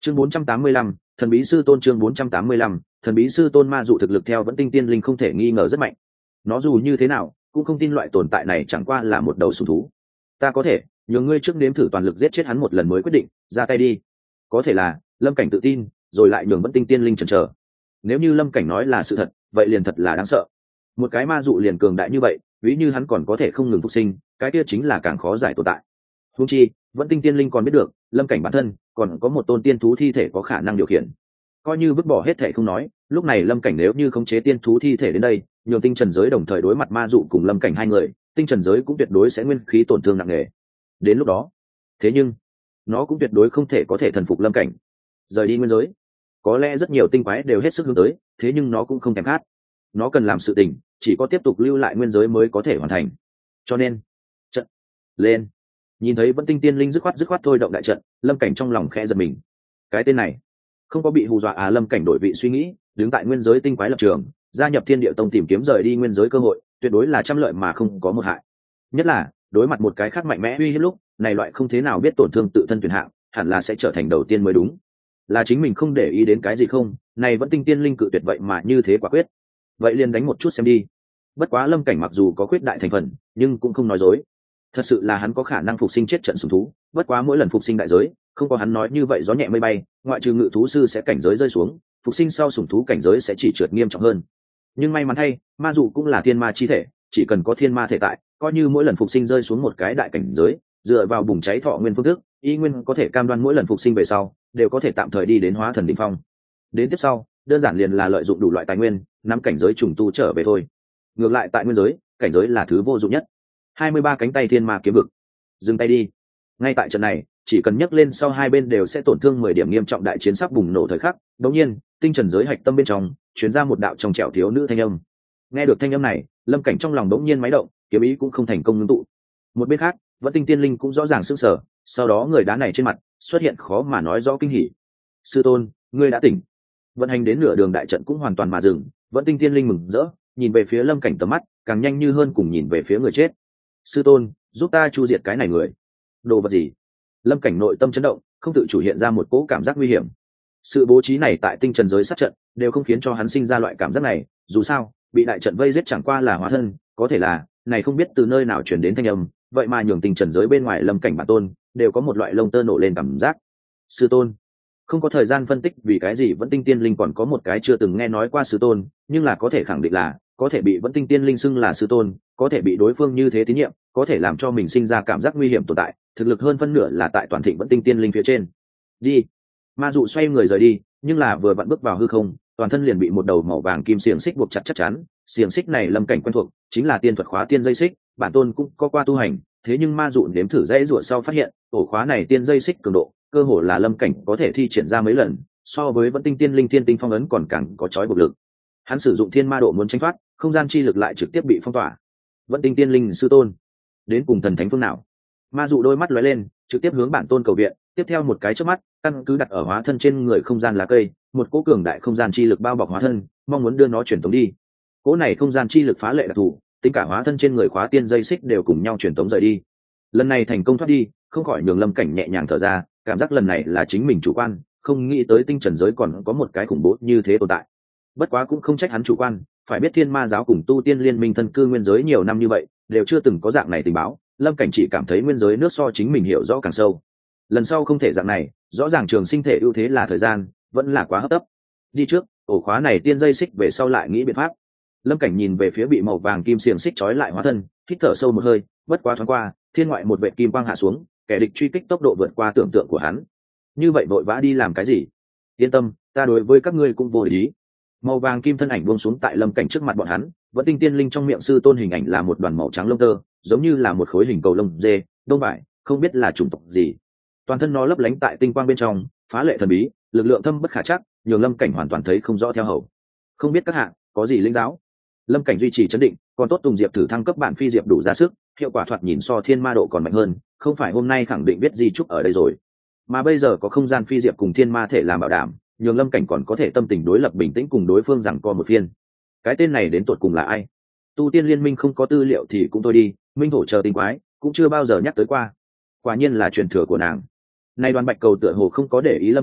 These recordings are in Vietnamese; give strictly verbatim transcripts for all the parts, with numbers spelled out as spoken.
chương bốn trăm tám mươi lăm, thần bí sư tôn. Chương bốn trăm tám mươi lăm, thần bí sư tôn. Ma dụ thực lực theo Vẫn Tinh Tiên Linh không thể nghi ngờ rất mạnh. Nó dù như thế nào cũng không tin loại tồn tại này chẳng qua là một đầu sủng thú. Ta có thể nhường ngươi trước nếm thử toàn lực giết chết hắn một lần mới quyết định, ra tay đi. Có thể là Lâm Cảnh tự tin rồi lại nhường Vẫn Tinh Tiên Linh chần chờ. Nếu như Lâm Cảnh nói là sự thật, vậy liền thật là đáng sợ. Một cái ma dụ liền cường đại như vậy, ví như hắn còn có thể không ngừng phục sinh, cái kia chính là càng khó giải tồn tại. Huống chi Vẫn Tinh Tiên Linh còn biết được Lâm Cảnh bản thân còn có một tôn tiên thú thi thể có khả năng điều khiển. Coi như vứt bỏ hết thể không nói, lúc này Lâm Cảnh nếu như khống chế tiên thú thi thể đến đây, nhiều tinh trần giới đồng thời đối mặt ma dụ cùng Lâm Cảnh hai người, tinh trần giới cũng tuyệt đối sẽ nguyên khí tổn thương nặng nề. Đến lúc đó, thế nhưng nó cũng tuyệt đối không thể có thể thần phục Lâm Cảnh. Rời đi nguyên giới, có lẽ rất nhiều tinh quái đều hết sức hướng tới, thế nhưng nó cũng không thèm khát. Nó cần làm sự tình, chỉ có tiếp tục lưu lại nguyên giới mới có thể hoàn thành. Cho nên, trận lên. Nhìn thấy Vẫn Tinh Tiên Linh dứt khoát dứt khoát thôi động đại trận, Lâm Cảnh trong lòng khẽ giật mình. Cái tên này không có bị hù dọa à? Lâm Cảnh đổi vị suy nghĩ, đứng tại nguyên giới tinh quái lập trường, gia nhập Thiên Địa Tông tìm kiếm rời đi nguyên giới cơ hội, tuyệt đối là trăm lợi mà không có một hại. Nhất là đối mặt một cái khác mạnh mẽ uy hiếp lúc này, loại không thế nào biết tổn thương tự thân tuyển hạng, hẳn là sẽ trở thành đầu tiên mới đúng. Là chính mình không để ý đến cái gì không? Này Vẫn Tinh Tiên Linh cự tuyệt vậy mà như thế quả quyết. Vậy liền đánh một chút xem đi. Bất quá Lâm Cảnh mặc dù có quyết đại thành phần, nhưng cũng không nói dối. Thật sự là hắn có khả năng phục sinh chết trận sủng thú, bất quá mỗi lần phục sinh đại giới không có hắn nói như vậy gió nhẹ mây bay, ngoại trừ ngự thú sư sẽ cảnh giới rơi xuống, phục sinh sau sủng thú cảnh giới sẽ chỉ trượt nghiêm trọng hơn. Nhưng may mắn thay, ma dụ cũng là thiên ma chi thể, chỉ cần có thiên ma thể tại, coi như mỗi lần phục sinh rơi xuống một cái đại cảnh giới, dựa vào bùng cháy thọ nguyên phương thức, y nguyên có thể cam đoan mỗi lần phục sinh về sau đều có thể tạm thời đi đến hóa thần đỉnh phong. Đến tiếp sau đơn giản liền là lợi dụng đủ loại tài nguyên, nắm cảnh giới trùng tu trở về thôi. Ngược lại tại nguyên giới, cảnh giới là thứ vô dụng nhất. hai mươi ba cánh tay thiên ma kiếm vực, dừng tay đi. Ngay tại trận này, chỉ cần nhấc lên sau hai bên đều sẽ tổn thương mười điểm nghiêm trọng, đại chiến sắp bùng nổ thời khắc, đột nhiên tinh trần giới hạch tâm bên trong truyền ra một đạo trong trẻo thiếu nữ thanh âm. Nghe được thanh âm này, Lâm Cảnh trong lòng đống nhiên máy động, kiếm ý cũng không thành công ngưng tụ. Một bên khác, Vẫn Tinh Tiên Linh cũng rõ ràng sững sờ, sau đó người đá này trên mặt xuất hiện khó mà nói rõ kinh hỉ. Sư tôn, ngươi đã tỉnh. Vận hành đến nửa đường đại trận cũng hoàn toàn mà dừng, Vẫn Tinh Tiên Linh mừng rỡ nhìn về phía Lâm Cảnh, tầm mắt càng nhanh như hơn cùng nhìn về phía người chết. Sư tôn, giúp ta chu diệt cái này người. Đồ vật gì? Lâm Cảnh nội tâm chấn động, không tự chủ hiện ra một cỗ cảm giác nguy hiểm. Sự bố trí này tại tinh trần giới sát trận đều không khiến cho hắn sinh ra loại cảm giác này, dù sao bị đại trận vây giết chẳng qua là hóa thân, có thể là này không biết từ nơi nào truyền đến thanh âm, vậy mà nhường tinh trần giới bên ngoài Lâm Cảnh bản tôn đều có một loại lông tơ nổ lên cảm giác. Sư tôn. Không có thời gian phân tích vì cái gì Vẫn Tinh Tiên Linh còn có một cái chưa từng nghe nói qua sư tôn, nhưng là có thể khẳng định là có thể bị Vẫn Tinh Tiên Linh xưng là sư tôn, có thể bị đối phương như thế tín nhiệm, có thể làm cho mình sinh ra cảm giác nguy hiểm tồn tại, thực lực hơn phân nửa là tại toàn thịnh Vẫn Tinh Tiên Linh phía trên. Đi. Ma dụ xoay người rời đi, nhưng là vừa vặn bước vào hư không, toàn thân liền bị một đầu màu vàng kim xiềng xích buộc chặt chắc chắn. Xiềng xích này Lâm Cảnh quen thuộc, chính là tiên thuật khóa tiên dây xích, bản tôn cũng có qua tu hành, thế nhưng ma dụ nếm thử dãy rủa sau phát hiện, ổ khóa này tiên dây xích cường độ, cơ hồ là Lâm Cảnh có thể thi triển ra mấy lần, so với Vẫn Tinh Tiên Linh thiên tinh phong ấn còn càng có chói buộc lực. Hắn sử dụng thiên ma độ muốn tránh thoát, không gian chi lực lại trực tiếp bị phong tỏa. Vẫn Tinh Tiên Linh sư tôn, đến cùng thần thánh phương nào? Ma dụ đôi mắt lóe lên, trực tiếp hướng bản tôn cầu viện. Tiếp theo một cái chớp mắt, căn cứ đặt ở hóa thân trên người không gian lá cây, một cỗ cường đại không gian chi lực bao bọc hóa thân, mong muốn đưa nó truyền tống đi. Cỗ này không gian chi lực phá lệ đặc thù, tính cả hóa thân trên người khóa tiên dây xích đều cùng nhau truyền tống rời đi. Lần này thành công thoát đi, không khỏi nhường Lâm Cảnh nhẹ nhàng thở ra, cảm giác lần này là chính mình chủ quan, không nghĩ tới tinh trần giới còn có một cái khủng bố như thế tồn tại. Bất quá cũng không trách hắn chủ quan, phải biết thiên ma giáo cùng tu tiên liên minh thân cư nguyên giới nhiều năm như vậy, đều chưa từng có dạng này tình báo. Lâm Cảnh chỉ cảm thấy nguyên giới nước so chính mình hiểu rõ càng sâu. Lần sau không thể dạng này, rõ ràng trường sinh thể ưu thế là thời gian, vẫn là quá hấp tấp. Đi trước, ổ khóa này tiên dây xích về sau lại nghĩ biện pháp. Lâm Cảnh nhìn về phía bị màu vàng kim xiềng xích trói lại hóa thân, hít thở sâu một hơi, bất quá thoáng qua, thiên ngoại một vệt kim quang hạ xuống, kẻ địch truy kích tốc độ vượt qua tưởng tượng của hắn. Như vậy vội vã đi làm cái gì? Yên tâm, ta đối với các ngươi cũng vô ý. Màu vàng kim thân ảnh buông xuống tại Lâm Cảnh trước mặt bọn hắn, Vẫn Tinh Tiên Linh trong miệng sư tôn hình ảnh là một đoàn màu trắng lông tơ, giống như là một khối hình cầu lông dê, đông vải, không biết là chủng tộc gì. Toàn thân nó lấp lánh tại tinh quang bên trong, phá lệ thần bí, lực lượng thâm bất khả trắc, nhường Lâm Cảnh hoàn toàn thấy không rõ theo hầu. Không biết các hạ có gì linh giáo? Lâm Cảnh duy trì trấn định, còn tốt Tùng Diệp thử thăng cấp bản phi diệp đủ ra sức, hiệu quả thoạt nhìn so thiên ma độ còn mạnh hơn, không phải hôm nay khẳng định biết di trúc ở đây rồi. Mà bây giờ có không gian phi diệp cùng thiên ma thể làm bảo đảm, nhường Lâm Cảnh còn có thể tâm tình đối lập bình tĩnh cùng đối phương rằng co một phiên. Cái tên này đến tột cùng là ai? Tu tiên liên minh không có tư liệu thì cũng thôi đi, minh thổ chờ tinh quái cũng chưa bao giờ nhắc tới qua. Quả nhiên là truyền thừa của nàng. Nay Đoàn Bạch Cầu tựa hồ không có để ý Lâm Cảnh,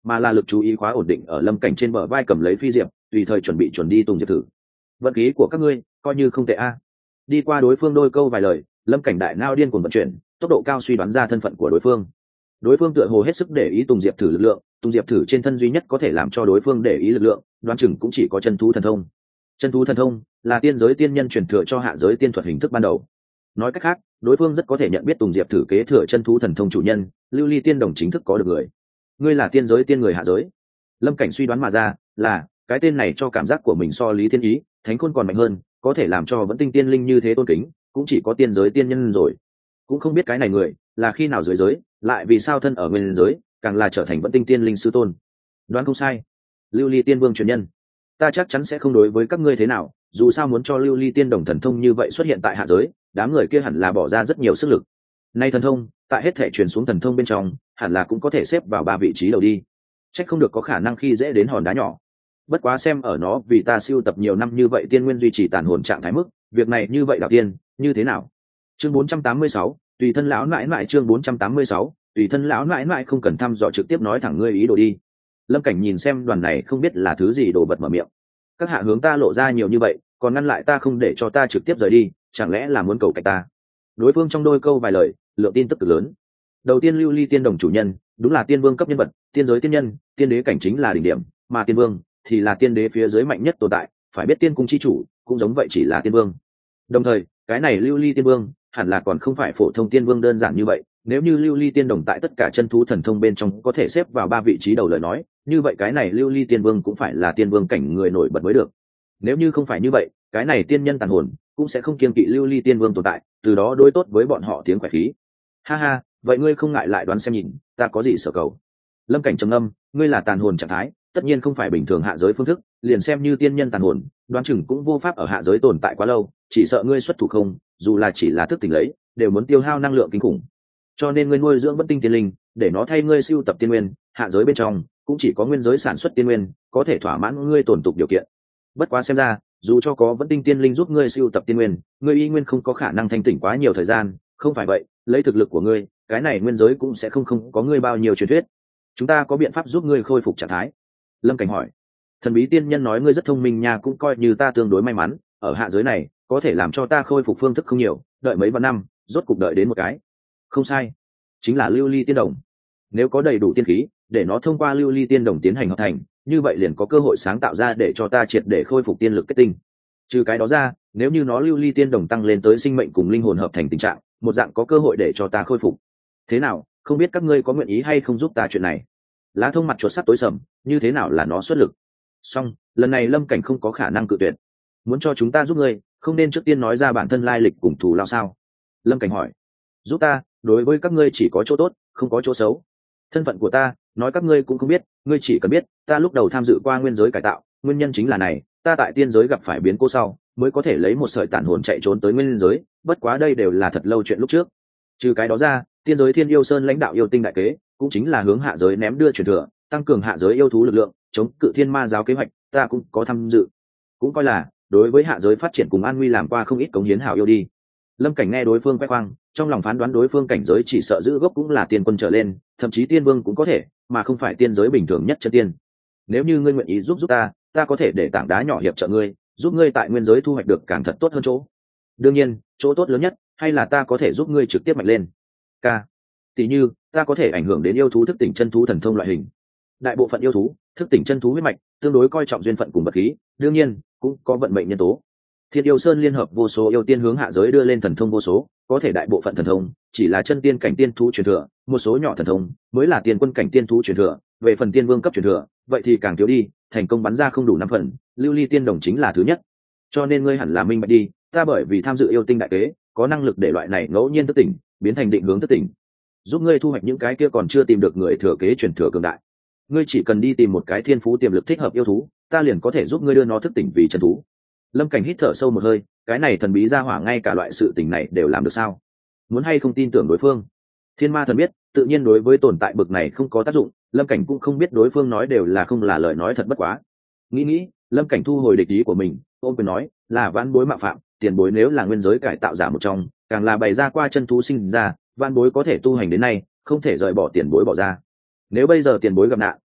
mà là lực chú ý khóa ổn định ở Lâm Cảnh trên bờ vai, cầm lấy phi diệp tùy thời chuẩn bị chuẩn đi Tùng Diệp thử. Vận khí của các ngươi coi như không tệ a. Đi qua đối phương đôi câu vài lời, Lâm Cảnh đại nao điên cuồng vận chuyển, tốc độ cao suy đoán ra thân phận của đối phương. Đối phương tựa hồ hết sức để ý Tùng Diệp thử lực lượng, Tùng Diệp thử trên thân duy nhất có thể làm cho đối phương để ý lực lượng, đoán chừng cũng chỉ có chân thú thần thông. Chân thú thần thông là tiên giới tiên nhân truyền thừa cho hạ giới tiên thuật hình thức ban đầu. Nói cách khác, đối phương rất có thể nhận biết Tùng Diệp thử kế thừa chân thú thần thông chủ nhân, Lưu Ly Tiên Đồng chính thức có được người. Ngươi là tiên giới tiên người hạ giới. Lâm Cảnh suy đoán mà ra, là cái tên này cho cảm giác của mình so Lý Thiên Ý, Thánh Khôn còn mạnh hơn, có thể làm cho vẫn tinh tiên linh như thế tôn kính, cũng chỉ có tiên giới tiên nhân rồi. Cũng không biết cái này người là khi nào dưới giới, lại vì sao thân ở nguyên giới, càng là trở thành vẫn tinh tiên linh sư tôn. Đoán không sai, Lưu Ly Tiên Vương truyền nhân. Ta chắc chắn sẽ không đối với các ngươi thế nào, dù sao muốn cho Lưu Ly Tiên Đồng thần thông như vậy xuất hiện tại hạ giới, đám người kia hẳn là bỏ ra rất nhiều sức lực. Nay thần thông, tại hết thể truyền xuống thần thông bên trong, hẳn là cũng có thể xếp vào ba vị trí đầu đi. Chắc không được có khả năng khi dễ đến hòn đá nhỏ. Bất quá xem ở nó vì ta siêu tập nhiều năm như vậy tiên nguyên duy trì tàn hồn trạng thái mức, việc này như vậy đạo tiên, như thế nào? Chương bốn trăm tám mươi sáu, tùy thân lão nãi nãi. Chương bốn trăm tám mươi sáu, tùy thân lão nãi nãi. Không cần thăm dò, trực tiếp nói thẳng ngươi ý đồ đi. Lâm Cảnh nhìn xem đoàn này không biết là thứ gì đồ vật mở miệng. Các hạ hướng ta lộ ra nhiều như vậy, còn ngăn lại ta không để cho ta trực tiếp rời đi, chẳng lẽ là muốn cầu cạnh ta? Đối phương trong đôi câu vài lời, lượng tin tức cực lớn. Đầu tiên, Lưu Ly Tiên Đồng chủ nhân đúng là tiên vương cấp nhân vật, tiên giới tiên nhân, tiên đế cảnh chính là đỉnh điểm, mà tiên vương thì là tiên đế phía dưới mạnh nhất tồn tại, phải biết tiên cung chi chủ cũng giống vậy, chỉ là tiên vương. Đồng thời, cái này Lưu Ly Tiên Vương hẳn là còn không phải phổ thông tiên vương đơn giản như vậy, nếu như Lưu Ly Tiên Đồng tại tất cả chân thú thần thông bên trong có thể xếp vào ba vị trí đầu lời nói, như vậy cái này Lưu Ly Tiên Vương cũng phải là tiên vương cảnh người nổi bật mới được. Nếu như không phải như vậy, cái này tiên nhân tàn hồn cũng sẽ không kiêng kỵ Lưu Ly Tiên Vương tồn tại, từ đó đối tốt với bọn họ tiếng khỏe khí. Ha ha, vậy ngươi không ngại lại đoán xem nhìn, ta có gì sở cầu? Lâm Cảnh trầm ngâm, ngươi là tàn hồn trạng thái, tất nhiên không phải bình thường hạ giới phương thức, liền xem như tiên nhân tàn hồn, đoán chừng cũng vô pháp ở hạ giới tồn tại quá lâu, chỉ sợ ngươi xuất thủ không, dù là chỉ là thức tỉnh lấy, đều muốn tiêu hao năng lượng kinh khủng. Cho nên ngươi nuôi dưỡng vẫn tinh tiên linh, để nó thay ngươi siêu tập tiên nguyên, hạ giới bên trong cũng chỉ có nguyên giới sản xuất tiên nguyên có thể thỏa mãn ngươi tổn tục điều kiện. Bất quá xem ra, dù cho có vẫn tinh tiên linh giúp ngươi siêu tập tiên nguyên, ngươi y nguyên không có khả năng thanh tỉnh quá nhiều thời gian, không phải vậy, lấy thực lực của ngươi, cái này nguyên giới cũng sẽ không không có ngươi bao nhiêu truyền thuyết. Chúng ta có biện pháp giúp ngươi khôi phục trạng thái. Lâm Cảnh hỏi. Thần bí tiên nhân nói ngươi rất thông minh nha, cũng coi như ta tương đối may mắn, ở hạ giới này có thể làm cho ta khôi phục phương thức không nhiều, đợi mấy vạn năm rốt cục đợi đến một cái. Không sai, chính là Lưu Ly Tiên Đồng. Nếu có đầy đủ tiên khí để nó thông qua Lưu Ly Tiên Đồng tiến hành hợp thành, như vậy liền có cơ hội sáng tạo ra để cho ta triệt để khôi phục tiên lực kết tinh. Trừ cái đó ra, nếu như nó Lưu Ly Tiên Đồng tăng lên tới sinh mệnh cùng linh hồn hợp thành tình trạng, một dạng có cơ hội để cho ta khôi phục. Thế nào, không biết các ngươi có nguyện ý hay không giúp ta chuyện này? Lá Thông mặt chuột sắt tối sầm, như thế nào là nó xuất lực? Song lần này Lâm Cảnh không có khả năng cự tuyệt. Muốn cho chúng ta giúp ngươi, không nên trước tiên nói ra bản thân lai lịch cùng thù lao sao? Lâm Cảnh hỏi. Giúp ta, đối với các ngươi chỉ có chỗ tốt, không có chỗ xấu. Thân phận của ta, nói các ngươi cũng không biết, ngươi chỉ cần biết, ta lúc đầu tham dự qua nguyên giới cải tạo, nguyên nhân chính là này, ta tại tiên giới gặp phải biến cố sau, mới có thể lấy một sợi tản hồn chạy trốn tới nguyên giới, bất quá đây đều là thật lâu chuyện lúc trước. Trừ cái đó ra, tiên giới Thiên Yêu Sơn lãnh đạo yêu tinh đại kế, cũng chính là hướng hạ giới ném đưa truyền thừa, tăng cường hạ giới yêu thú lực lượng, chống cự thiên ma giáo kế hoạch, ta cũng có tham dự, cũng coi là đối với hạ giới phát triển cùng an nguy làm qua không ít cống hiến hảo yêu đi. Lâm Cảnh nghe đối phương khoe khoang, trong lòng phán đoán đối phương cảnh giới chỉ sợ giữ gốc cũng là tiên quân trở lên, thậm chí tiên vương cũng có thể, mà không phải tiên giới bình thường nhất chân tiên. Nếu như ngươi nguyện ý giúp giúp ta, ta có thể để tảng đá nhỏ hiệp trợ ngươi, giúp ngươi tại nguyên giới thu hoạch được càng thật tốt hơn chỗ. Đương nhiên, chỗ tốt lớn nhất hay là ta có thể giúp ngươi trực tiếp mạnh lên. K. Tỷ như, ta có thể ảnh hưởng đến yêu thú thức tỉnh chân thú thần thông loại hình. Đại bộ phận yêu thú thức tỉnh chân thú huyết mạch, tương đối coi trọng duyên phận cùng vật khí, đương nhiên cũng có vận mệnh nhân tố. Thiên Yêu Sơn liên hợp vô số yêu tiên hướng hạ giới đưa lên thần thông vô số, có thể đại bộ phận thần thông chỉ là chân tiên cảnh tiên thú truyền thừa, một số nhỏ thần thông mới là tiên quân cảnh tiên thú truyền thừa, về phần tiên vương cấp truyền thừa, vậy thì càng thiếu đi, thành công bắn ra không đủ năm phần, Lưu Ly Tiên Đồng chính là thứ nhất. Cho nên ngươi hẳn là minh bạch đi, ta bởi vì tham dự yêu tinh đại kế, có năng lực để loại này ngẫu nhiên thức tỉnh, biến thành định hướng thức tỉnh, giúp ngươi thu hoạch những cái kia còn chưa tìm được người thừa kế truyền thừa cường đại. Ngươi chỉ cần đi tìm một cái thiên phú tiềm lực thích hợp yêu thú, ta liền có thể giúp ngươi đưa nó thức tỉnh vì chân thú. Lâm Cảnh hít thở sâu một hơi, cái này thần bí gia hỏa ngay cả loại sự tình này đều làm được sao? Muốn hay không tin tưởng đối phương? Thiên Ma thần biết, tự nhiên đối với tồn tại bực này không có tác dụng, Lâm Cảnh cũng không biết đối phương nói đều là không là lời nói thật bất quá. Nghĩ nghĩ, Lâm Cảnh thu hồi địch ý của mình, ôm quyền nói, là vãn bối mạo phạm, tiền bối nếu là nguyên giới cải tạo giả một trong, càng là bày ra qua chân thú sinh ra, vãn bối có thể tu hành đến nay, không thể rời bỏ tiền bối bỏ ra. Nếu bây giờ tiền bối gặp nạn,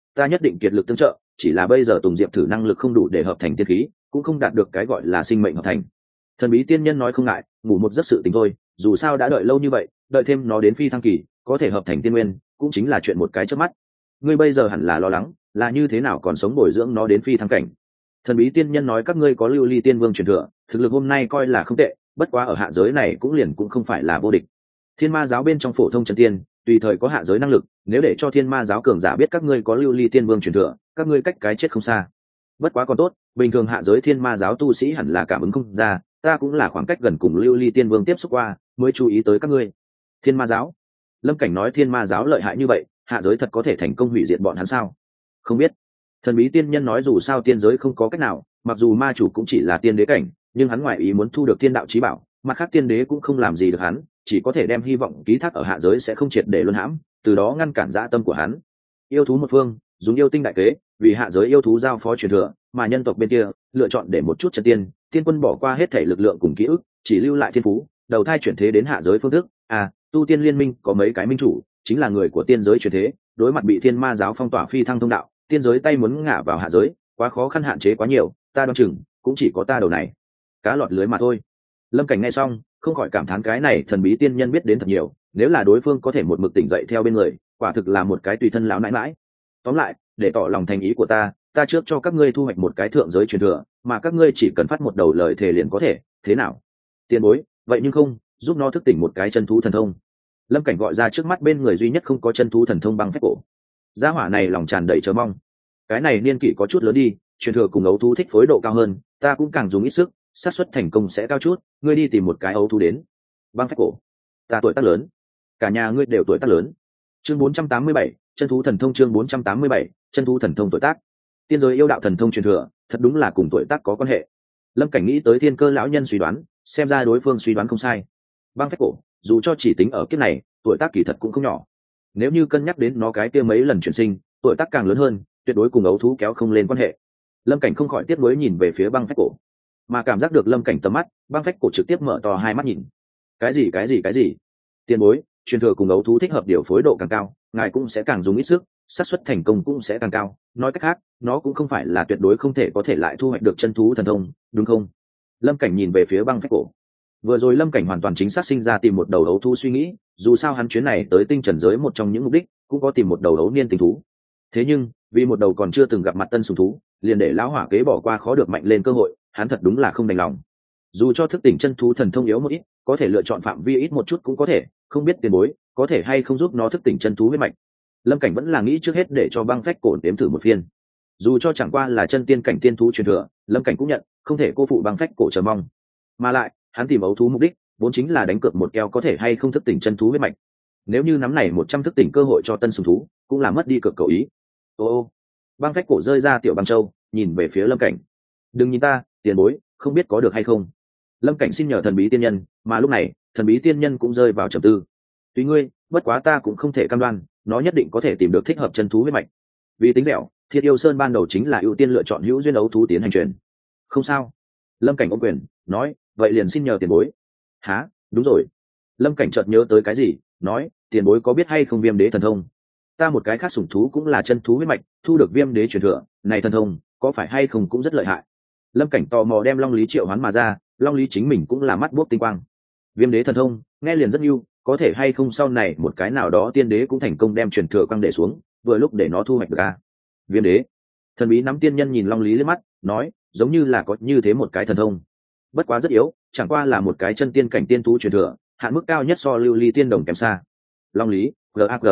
ta nhất định kiệt lực tương trợ, chỉ là bây giờ Tùng Diệp thử năng lực không đủ để hợp thành tiên khí, cũng không đạt được cái gọi là sinh mệnh hợp thành. Thần bí tiên nhân nói không ngại, ngủ một giấc sự tình thôi, dù sao đã đợi lâu như vậy, đợi thêm nó đến phi thăng kỳ, có thể hợp thành tiên nguyên, cũng chính là chuyện một cái chớp mắt. Ngươi bây giờ hẳn là lo lắng, là như thế nào còn sống bồi dưỡng nó đến phi thăng cảnh. Thần bí tiên nhân nói các ngươi có lưu ly tiên vương truyền thừa, thực lực hôm nay coi là không tệ, bất quá ở hạ giới này cũng liền cũng không phải là vô địch. Thiên ma giáo bên trong phổ thông chân tiên, tùy thời có hạ giới năng lực, nếu để cho thiên ma giáo cường giả biết các ngươi có lưu ly tiên vương truyền thừa, các ngươi cách cái chết không xa. Bất quá còn tốt, bình thường hạ giới thiên ma giáo tu sĩ hẳn là cảm ứng không ra, ta cũng là khoảng cách gần cùng lưu ly tiên vương tiếp xúc qua, mới chú ý tới các ngươi. Thiên ma giáo? Lâm Cảnh nói thiên ma giáo lợi hại như vậy, hạ giới thật có thể thành công hủy diệt bọn hắn sao? Không biết. Thần bí tiên nhân nói dù sao tiên giới không có cách nào, mặc dù ma chủ cũng chỉ là tiên đế cảnh, nhưng hắn ngoại ý muốn thu được thiên đạo chí bảo, mặt khác tiên đế cũng không làm gì được hắn, chỉ có thể đem hy vọng ký thác ở hạ giới sẽ không triệt để luân hãm, từ đó ngăn cản dã tâm của hắn. Yêu thú một phương, dùng yêu tinh đại kế, vì hạ giới yêu thú giao phó truyền thừa, mà nhân tộc bên kia lựa chọn để một chút chân tiên, tiên quân bỏ qua hết thể lực lượng cùng ký ức, chỉ lưu lại thiên phú, đầu thai chuyển thế đến hạ giới phương thức. À, tu tiên liên minh có mấy cái minh chủ, chính là người của tiên giới chuyển thế, đối mặt bị thiên ma giáo phong tỏa phi thăng thông đạo, tiên giới tay muốn ngả vào hạ giới, quá khó khăn hạn chế quá nhiều, ta đoán chừng cũng chỉ có ta đầu này cá lọt lưới mà thôi. Lâm Cảnh nghe xong không khỏi cảm thán cái này thần bí tiên nhân biết đến thật nhiều, nếu là đối phương có thể một mực tỉnh dậy theo bên người, quả thực là một cái tùy thân lão nãi nãi. Tóm lại, để tỏ lòng thành ý của ta, ta trước cho các ngươi thu hoạch một cái thượng giới truyền thừa, mà các ngươi chỉ cần phát một đầu lời thề liền có thể, thế nào? Tiền bối, vậy nhưng không, giúp nó thức tỉnh một cái chân thú thần thông. Lâm Cảnh gọi ra trước mắt bên người duy nhất không có chân thú thần thông băng phách cổ. Gia hỏa này lòng tràn đầy chờ mong. Cái này niên kỷ có chút lớn đi, truyền thừa cùng ấu thú thích phối độ cao hơn, ta cũng càng dùng ít sức, xác suất thành công sẽ cao chút, ngươi đi tìm một cái ấu thú đến. Băng phách cổ. Ta tuổi tác lớn. Cả nhà ngươi đều tuổi tác lớn. Chương bốn trăm tám mươi bảy, chân thú thần thông chương bốn trăm tám mươi bảy, chân thú thần thông tuổi tác. Tiên giới yêu đạo thần thông truyền thừa, thật đúng là cùng tuổi tác có quan hệ. Lâm Cảnh nghĩ tới Thiên Cơ lão nhân suy đoán, xem ra đối phương suy đoán không sai. Băng phách cổ, dù cho chỉ tính ở kiếp này, tuổi tác kỳ thật cũng không nhỏ. Nếu như cân nhắc đến nó cái kia mấy lần chuyển sinh, tuổi tác càng lớn hơn, tuyệt đối cùng ấu thú kéo không lên quan hệ. Lâm Cảnh không khỏi tiếc nuối nhìn về phía băng phách cổ, mà cảm giác được Lâm Cảnh tầm mắt, băng phách cổ trực tiếp mở to hai mắt nhìn. Cái gì cái gì cái gì? Tiền bối, truyền thừa cùng ấu thú thích hợp điều phối độ càng cao, ngài cũng sẽ càng dùng ít sức, xác suất thành công cũng sẽ càng cao. Nói cách khác, nó cũng không phải là tuyệt đối không thể có thể lại thu hoạch được chân thú thần thông, đúng không? Lâm Cảnh nhìn về phía băng phách cổ. Vừa rồi Lâm Cảnh hoàn toàn chính xác sinh ra tìm một đầu ấu thú suy nghĩ, dù sao hắn chuyến này tới tinh trần giới một trong những mục đích cũng có tìm một đầu ấu niên tình thú. Thế nhưng vì một đầu còn chưa từng gặp mặt tân sùng thú, liền để lão hỏa kế bỏ qua khó được mạnh lên cơ hội, hắn thật đúng là không đành lòng. Dù cho thức tỉnh chân thú thần thông yếu một ít, có thể lựa chọn phạm vi ít một chút cũng có thể, không biết tiền bối có thể hay không giúp nó thức tỉnh chân thú huyết mạch. Lâm Cảnh vẫn là nghĩ trước hết để cho băng phách cổ đếm thử một phiên. Dù cho chẳng qua là chân tiên cảnh tiên thú truyền thừa, Lâm Cảnh cũng nhận, không thể cô phụ băng phách cổ chờ mong. Mà lại, hắn tìm ấu thú mục đích vốn chính là đánh cược một keo có thể hay không thức tỉnh chân thú huyết mạch. Nếu như nắm này một trăm thức tỉnh cơ hội cho tân sùng thú, cũng là mất đi cược cầu ý. Ô ô, băng phách cổ rơi ra tiểu băng châu, nhìn về phía Lâm Cảnh. Đừng nhìn ta, tiền bối, không biết có được hay không. Lâm Cảnh xin nhờ thần bí tiên nhân, mà lúc này thần bí tiên nhân cũng rơi vào trầm tư. Tùy ngươi, bất quá ta cũng không thể cam đoan nó nhất định có thể tìm được thích hợp chân thú huyết mạch. Vì tính dẻo, Thiết Yêu Sơn ban đầu chính là ưu tiên lựa chọn hữu duyên ấu thú tiến hành truyền. Không sao. Lâm Cảnh ôm quyền nói, vậy liền xin nhờ tiền bối. Hả? Đúng rồi. Lâm Cảnh chợt nhớ tới cái gì, nói, tiền bối có biết hay không viêm đế thần thông? Ta một cái khác sủng thú cũng là chân thú huyết mạch, thu được viêm đế truyền thừa, này thần thông có phải hay không cũng rất lợi hại. Lâm Cảnh tò mò đem Long Lý triệu hoán mà ra, Long Lý chính mình cũng là mắt buốc tinh quang. Viêm đế thần thông nghe liền rất yêu, có thể hay không sau này một cái nào đó tiên đế cũng thành công đem truyền thừa quang để xuống, vừa lúc để nó thu hoạch được a. Viêm đế. Thần bí nắm tiên nhân nhìn Long Lý liếc mắt, nói, giống như là có như thế một cái thần thông, bất quá rất yếu, chẳng qua là một cái chân tiên cảnh tiên thú truyền thừa, hạn mức cao nhất so lưu ly tiên đồng kém xa. Long Lý, gag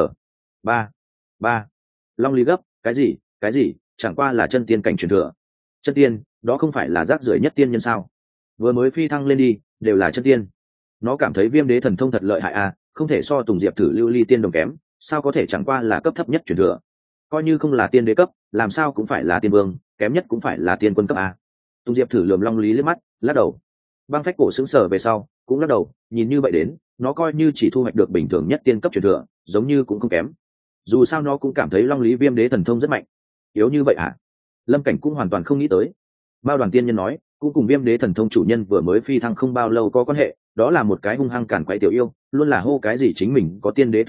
ba ba. Long Lý gấp, cái gì cái gì, chẳng qua là chân tiên cảnh truyền thừa. Chân tiên, đó không phải là rác rưởi nhất tiên nhân sao? Vừa mới phi thăng lên đi, đều là chân tiên. Nó cảm thấy viêm đế thần thông thật lợi hại à, không thể so Tùng Diệp thử lưu ly tiên đồng kém, sao có thể chẳng qua là cấp thấp nhất truyền thừa. Coi như không là tiên đế cấp, làm sao cũng phải là tiên vương, kém nhất cũng phải là tiên quân cấp à. Tùng Diệp thử lườm Long Lý liếc mắt, lắc đầu. Băng phách cổ sững sờ về sau cũng lắc đầu, nhìn như vậy đến, nó coi như chỉ thu hoạch được bình thường nhất tiên cấp truyền thừa, giống như cũng không kém. Dù sao nó cũng cảm thấy Long Lý viêm đế thần thông rất mạnh. Yếu như vậy à? Lâm Cảnh cũng hoàn toàn không nghĩ tới. Mao Đoàn tiên nhân nói, cũng cùng viêm đế thần thông chủ nhân vừa mới phi thăng không bao lâu có quan hệ, đó là một cái hung hăng cản quậy tiểu yêu, luôn là hô cái gì chính mình có tiên đế tư thái,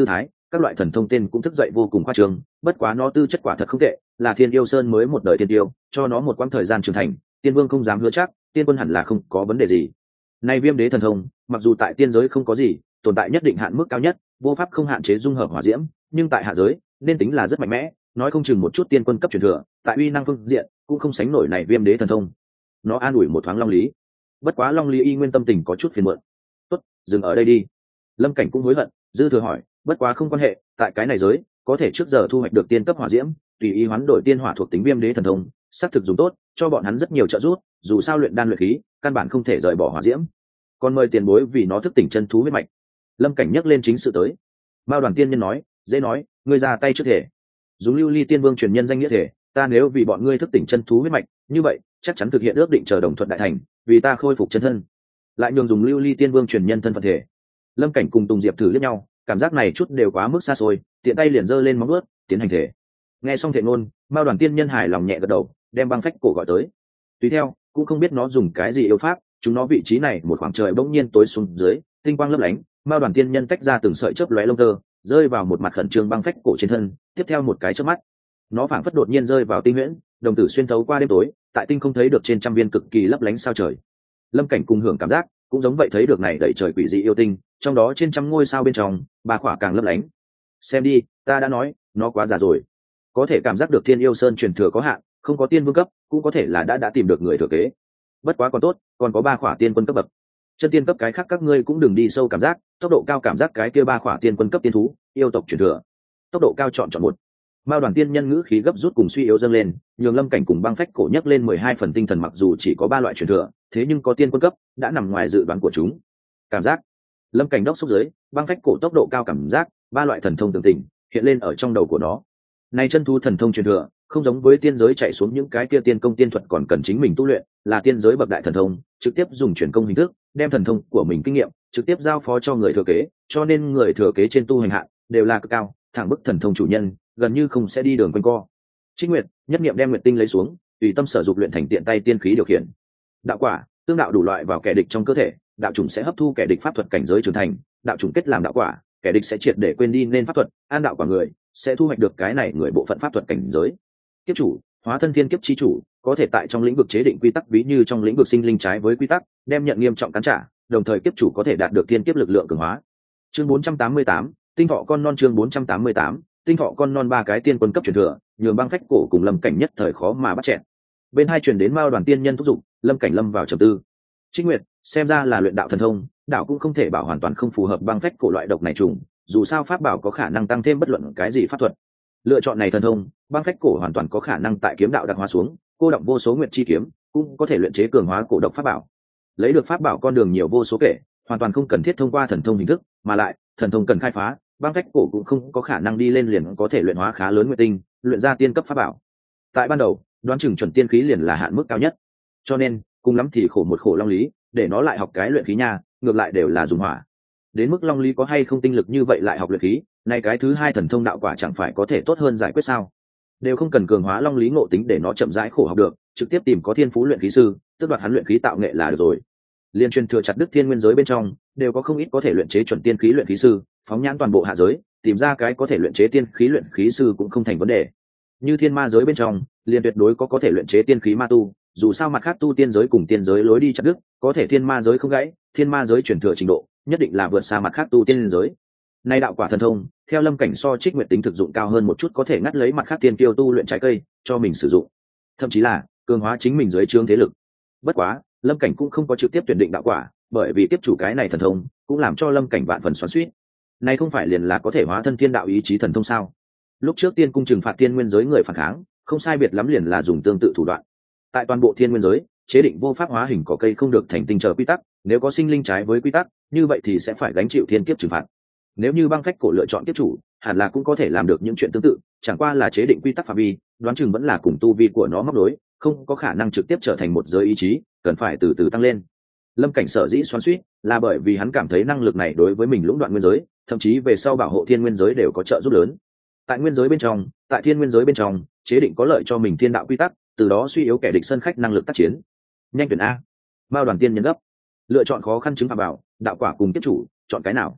các loại thần thông tên cũng thức dậy vô cùng khoa trương, bất quá nó tư chất quả thật không tệ, là Thiên Yêu Sơn mới một đời tiên tiêu, cho nó một quãng thời gian trưởng thành, tiên vương không dám hứa chắc, tiên quân hẳn là không có vấn đề gì. Nay Viêm Đế thần thông, mặc dù tại tiên giới không có gì, tồn tại nhất định hạn mức cao nhất, vô pháp không hạn chế dung hợp hỏa diễm, nhưng tại hạ giới, nên tính là rất mạnh mẽ, nói không chừng một chút tiên quân cấp truyền thừa, tại uy năng phương diện, cũng không sánh nổi này Viêm Đế thần thông. Nó an ủi một thoáng Long Lý. Bất quá Long Lý y nguyên tâm tình có chút phiền muộn. Tốt, dừng ở đây đi. Lâm Cảnh cũng hối hận, dư thừa hỏi, bất quá không quan hệ, tại cái này giới, có thể trước giờ thu hoạch được tiên cấp hỏa diễm, tùy ý hoán đổi tiên hỏa thuộc tính Viêm Đế thần thông, xác thực dùng tốt, cho bọn hắn rất nhiều trợ giúp, dù sao luyện đan luyện khí, căn bản không thể rời bỏ hỏa diễm. Còn mời tiền bối vì nó thức tỉnh chân thú huyết mạch. Lâm Cảnh nhắc lên chính sự tới. Mao Đoàn tiên nhân nói, dễ nói, ngươi ra tay trước thể. Dùng Lưu Ly Tiên Vương truyền nhân danh nghĩa thể, ta nếu vì bọn ngươi thức tỉnh chân thú huyết mạch, như vậy, chắc chắn thực hiện ước định chờ đồng thuận đại thành, vì ta khôi phục chân thân. Lại nhường dùng Lưu Ly Tiên Vương truyền nhân thân phận thể. Lâm Cảnh cùng Tùng Diệp thử liếc nhau, cảm giác này chút đều quá mức xa xôi, tiện tay liền giơ lên móng vuốt, tiến hành thể. Nghe xong thể ngôn, Mao Đoàn tiên nhân hài lòng nhẹ gật đầu, đem băng phách cổ gọi tới. Tùy theo, cũng không biết nó dùng cái gì yêu pháp, chúng nó vị trí này một khoảng trời bỗng nhiên tối xuống dưới, tinh quang lấp lánh, Mao Đoàn tiên nhân tách ra từng sợi chớp lóe lông tơ, rơi vào một mặt khẩn trương băng phách cổ trên thân, tiếp theo một cái chớp mắt, nó phảng phất đột nhiên rơi vào tinh huyễn, đồng tử xuyên thấu qua đêm tối, tại tinh không thấy được trên trăm viên cực kỳ lấp lánh sao trời. Lâm Cảnh cùng hưởng cảm giác, cũng giống vậy thấy được này đẩy trời quỷ dị yêu tinh, trong đó trên trăm ngôi sao bên trong, ba khỏa càng lấp lánh. Xem đi, ta đã nói, nó quá già rồi. Có thể cảm giác được Thiên Yêu Sơn truyền thừa có hạn, không có tiên vương cấp, cũng có thể là đã đã tìm được người thừa kế. Bất quá còn tốt, còn có ba khỏa tiên quân cấp bậc. Chân tiên cấp cái khác các ngươi cũng đừng đi sâu cảm giác, tốc độ cao cảm giác cái kia ba khỏa tiên quân cấp tiên thú, yêu tộc truyền thừa. Tốc độ cao chọn chọn một. Mao Đoàn tiên nhân ngữ khí gấp rút cùng suy yếu dâng lên, nhường Lâm Cảnh cùng băng phách cổ nhấc lên mười hai phần tinh thần, mặc dù chỉ có ba loại truyền thừa, thế nhưng có tiên quân cấp, đã nằm ngoài dự đoán của chúng. Cảm giác. Lâm Cảnh đốc xúc dưới, băng phách cổ tốc độ cao cảm giác, ba loại thần thông tương tình hiện lên ở trong đầu của nó. Này chân thú thần thông truyền thừa, không giống với tiên giới chạy xuống những cái kia tiên công tiên thuật còn cần chính mình tu luyện, là tiên giới bậc đại thần thông, trực tiếp dùng chuyển công hình thức, đem thần thông của mình kinh nghiệm trực tiếp giao phó cho người thừa kế, cho nên người thừa kế trên tu hành hạn đều là cực cao, thẳng bức thần thông chủ nhân, gần như không sẽ đi đường quanh co. Trích Nguyệt, nhất niệm đem nguyệt tinh lấy xuống, tùy tâm sở dục luyện thành tiện tay tiên khí điều khiển. Đạo quả, tương đạo đủ loại vào kẻ địch trong cơ thể, đạo chủng sẽ hấp thu kẻ địch pháp thuật cảnh giới trưởng thành, đạo chủng kết làm đạo quả, kẻ địch sẽ triệt để quên đi nên pháp thuật, an đạo quả người sẽ thu hoạch được cái này người bộ phận pháp thuật cảnh giới. Kiếp chủ, hóa thân thiên kiếp chi chủ, có thể tại trong lĩnh vực chế định quy tắc, ví như trong lĩnh vực sinh linh trái với quy tắc, đem nhận nghiêm trọng cắn trả, đồng thời kiếp chủ có thể đạt được thiên kiếp lực lượng cường hóa. Chương bốn trăm tám mươi tám, tinh thọ con non. Chương bốn trăm tám mươi tám, tinh thọ con non. Ba cái tiên quân cấp truyền thừa, nhường băng phách cổ cùng Lâm Cảnh nhất thời khó mà bắt chẹn. Bên hai truyền đến Mao Đoàn tiên nhân thúc giục, Lâm Cảnh lâm vào trầm tư. Trích Nguyệt, xem ra là luyện đạo thần thông, đạo cũng không thể bảo hoàn toàn không phù hợp băng phách cổ loại độc này trùng, dù sao pháp bảo có khả năng tăng thêm bất luận cái gì pháp thuật. Lựa chọn này thần thông, băng phách cổ hoàn toàn có khả năng tại kiếm đạo đặc hóa xuống, cô động vô số nguyệt chi kiếm, cũng có thể luyện chế cường hóa cổ độc pháp bảo. Lấy được pháp bảo con đường nhiều vô số kể, hoàn toàn không cần thiết thông qua thần thông hình thức, mà lại thần thông cần khai phá, băng phách cổ cũng không có khả năng đi lên liền có thể luyện hóa khá lớn nguyệt tinh, luyện ra tiên cấp pháp bảo. Tại ban đầu, đoán chừng chuẩn tiên khí liền là hạn mức cao nhất, cho nên cùng lắm thì khổ một khổ Long Lý, để nó lại học cái luyện khí nha, ngược lại đều là dùng hỏa. Đến mức Long Lý có hay không tinh lực như vậy lại học luyện khí, nay cái thứ hai thần thông đạo quả chẳng phải có thể tốt hơn giải quyết sao? Đều không cần cường hóa Long Lý ngộ tính để nó chậm rãi khổ học được, trực tiếp tìm có thiên phú luyện khí sư, tước đoạt hắn luyện khí tạo nghệ là được rồi. Liên truyền thừa chặt đức thiên nguyên giới bên trong, đều có không ít có thể luyện chế chuẩn tiên khí luyện khí sư, phóng nhãn toàn bộ hạ giới, tìm ra cái có thể luyện chế tiên khí luyện khí sư cũng không thành vấn đề. Như thiên ma giới bên trong, liền tuyệt đối có có thể luyện chế tiên khí ma tu, dù sao mặt khác tu tiên giới cùng tiên giới lối đi chặt đức, có thể thiên ma giới không gãy, thiên ma giới truyền thừa trình độ, nhất định là vượt xa mặt khác tu tiên giới. Nay đạo quả thần thông, theo Lâm Cảnh so Trích Nguyệt tính thực dụng cao hơn một chút, có thể ngắt lấy mặt khác tiên tiêu tu luyện trái cây cho mình sử dụng, thậm chí là cường hóa chính mình dưới trướng thế lực. Bất quá, Lâm Cảnh cũng không có trực tiếp tuyển định đạo quả, bởi vì tiếp chủ cái này thần thông cũng làm cho Lâm Cảnh vạn phần xoắn xuýt. Này không phải liền là có thể hóa thân thiên đạo ý chí thần thông sao? Lúc trước tiên cung trừng phạt tiên nguyên giới người phản kháng, không sai biệt lắm liền là dùng tương tự thủ đoạn. Tại toàn bộ thiên nguyên giới, chế định vô pháp hóa hình cỏ cây không được thành tinh chờ quy tắc, nếu có sinh linh trái với quy tắc, như vậy thì sẽ phải gánh chịu thiên kiếp trừng phạt. Nếu như băng phách cổ lựa chọn kiếp chủ, hẳn là cũng có thể làm được những chuyện tương tự, chẳng qua là chế định quy tắc phạm vi, đoán chừng vẫn là cùng tu vi của nó móc đối, không có khả năng trực tiếp trở thành một giới ý chí, cần phải từ từ tăng lên. Lâm Cảnh sở dĩ xoắn xuýt, là bởi vì hắn cảm thấy năng lực này đối với mình lũng đoạn nguyên giới, thậm chí về sau bảo hộ thiên nguyên giới đều có trợ giúp lớn. Tại nguyên giới bên trong, tại thiên nguyên giới bên trong, chế định có lợi cho mình thiên đạo quy tắc, từ đó suy yếu kẻ địch sân khách năng lực tác chiến. Nhanh tuyển a. Mao Đoàn tiên nhân gấp. Lựa chọn khó khăn chứng phạm bảo, đạo quả cùng kiếp chủ, chọn cái nào?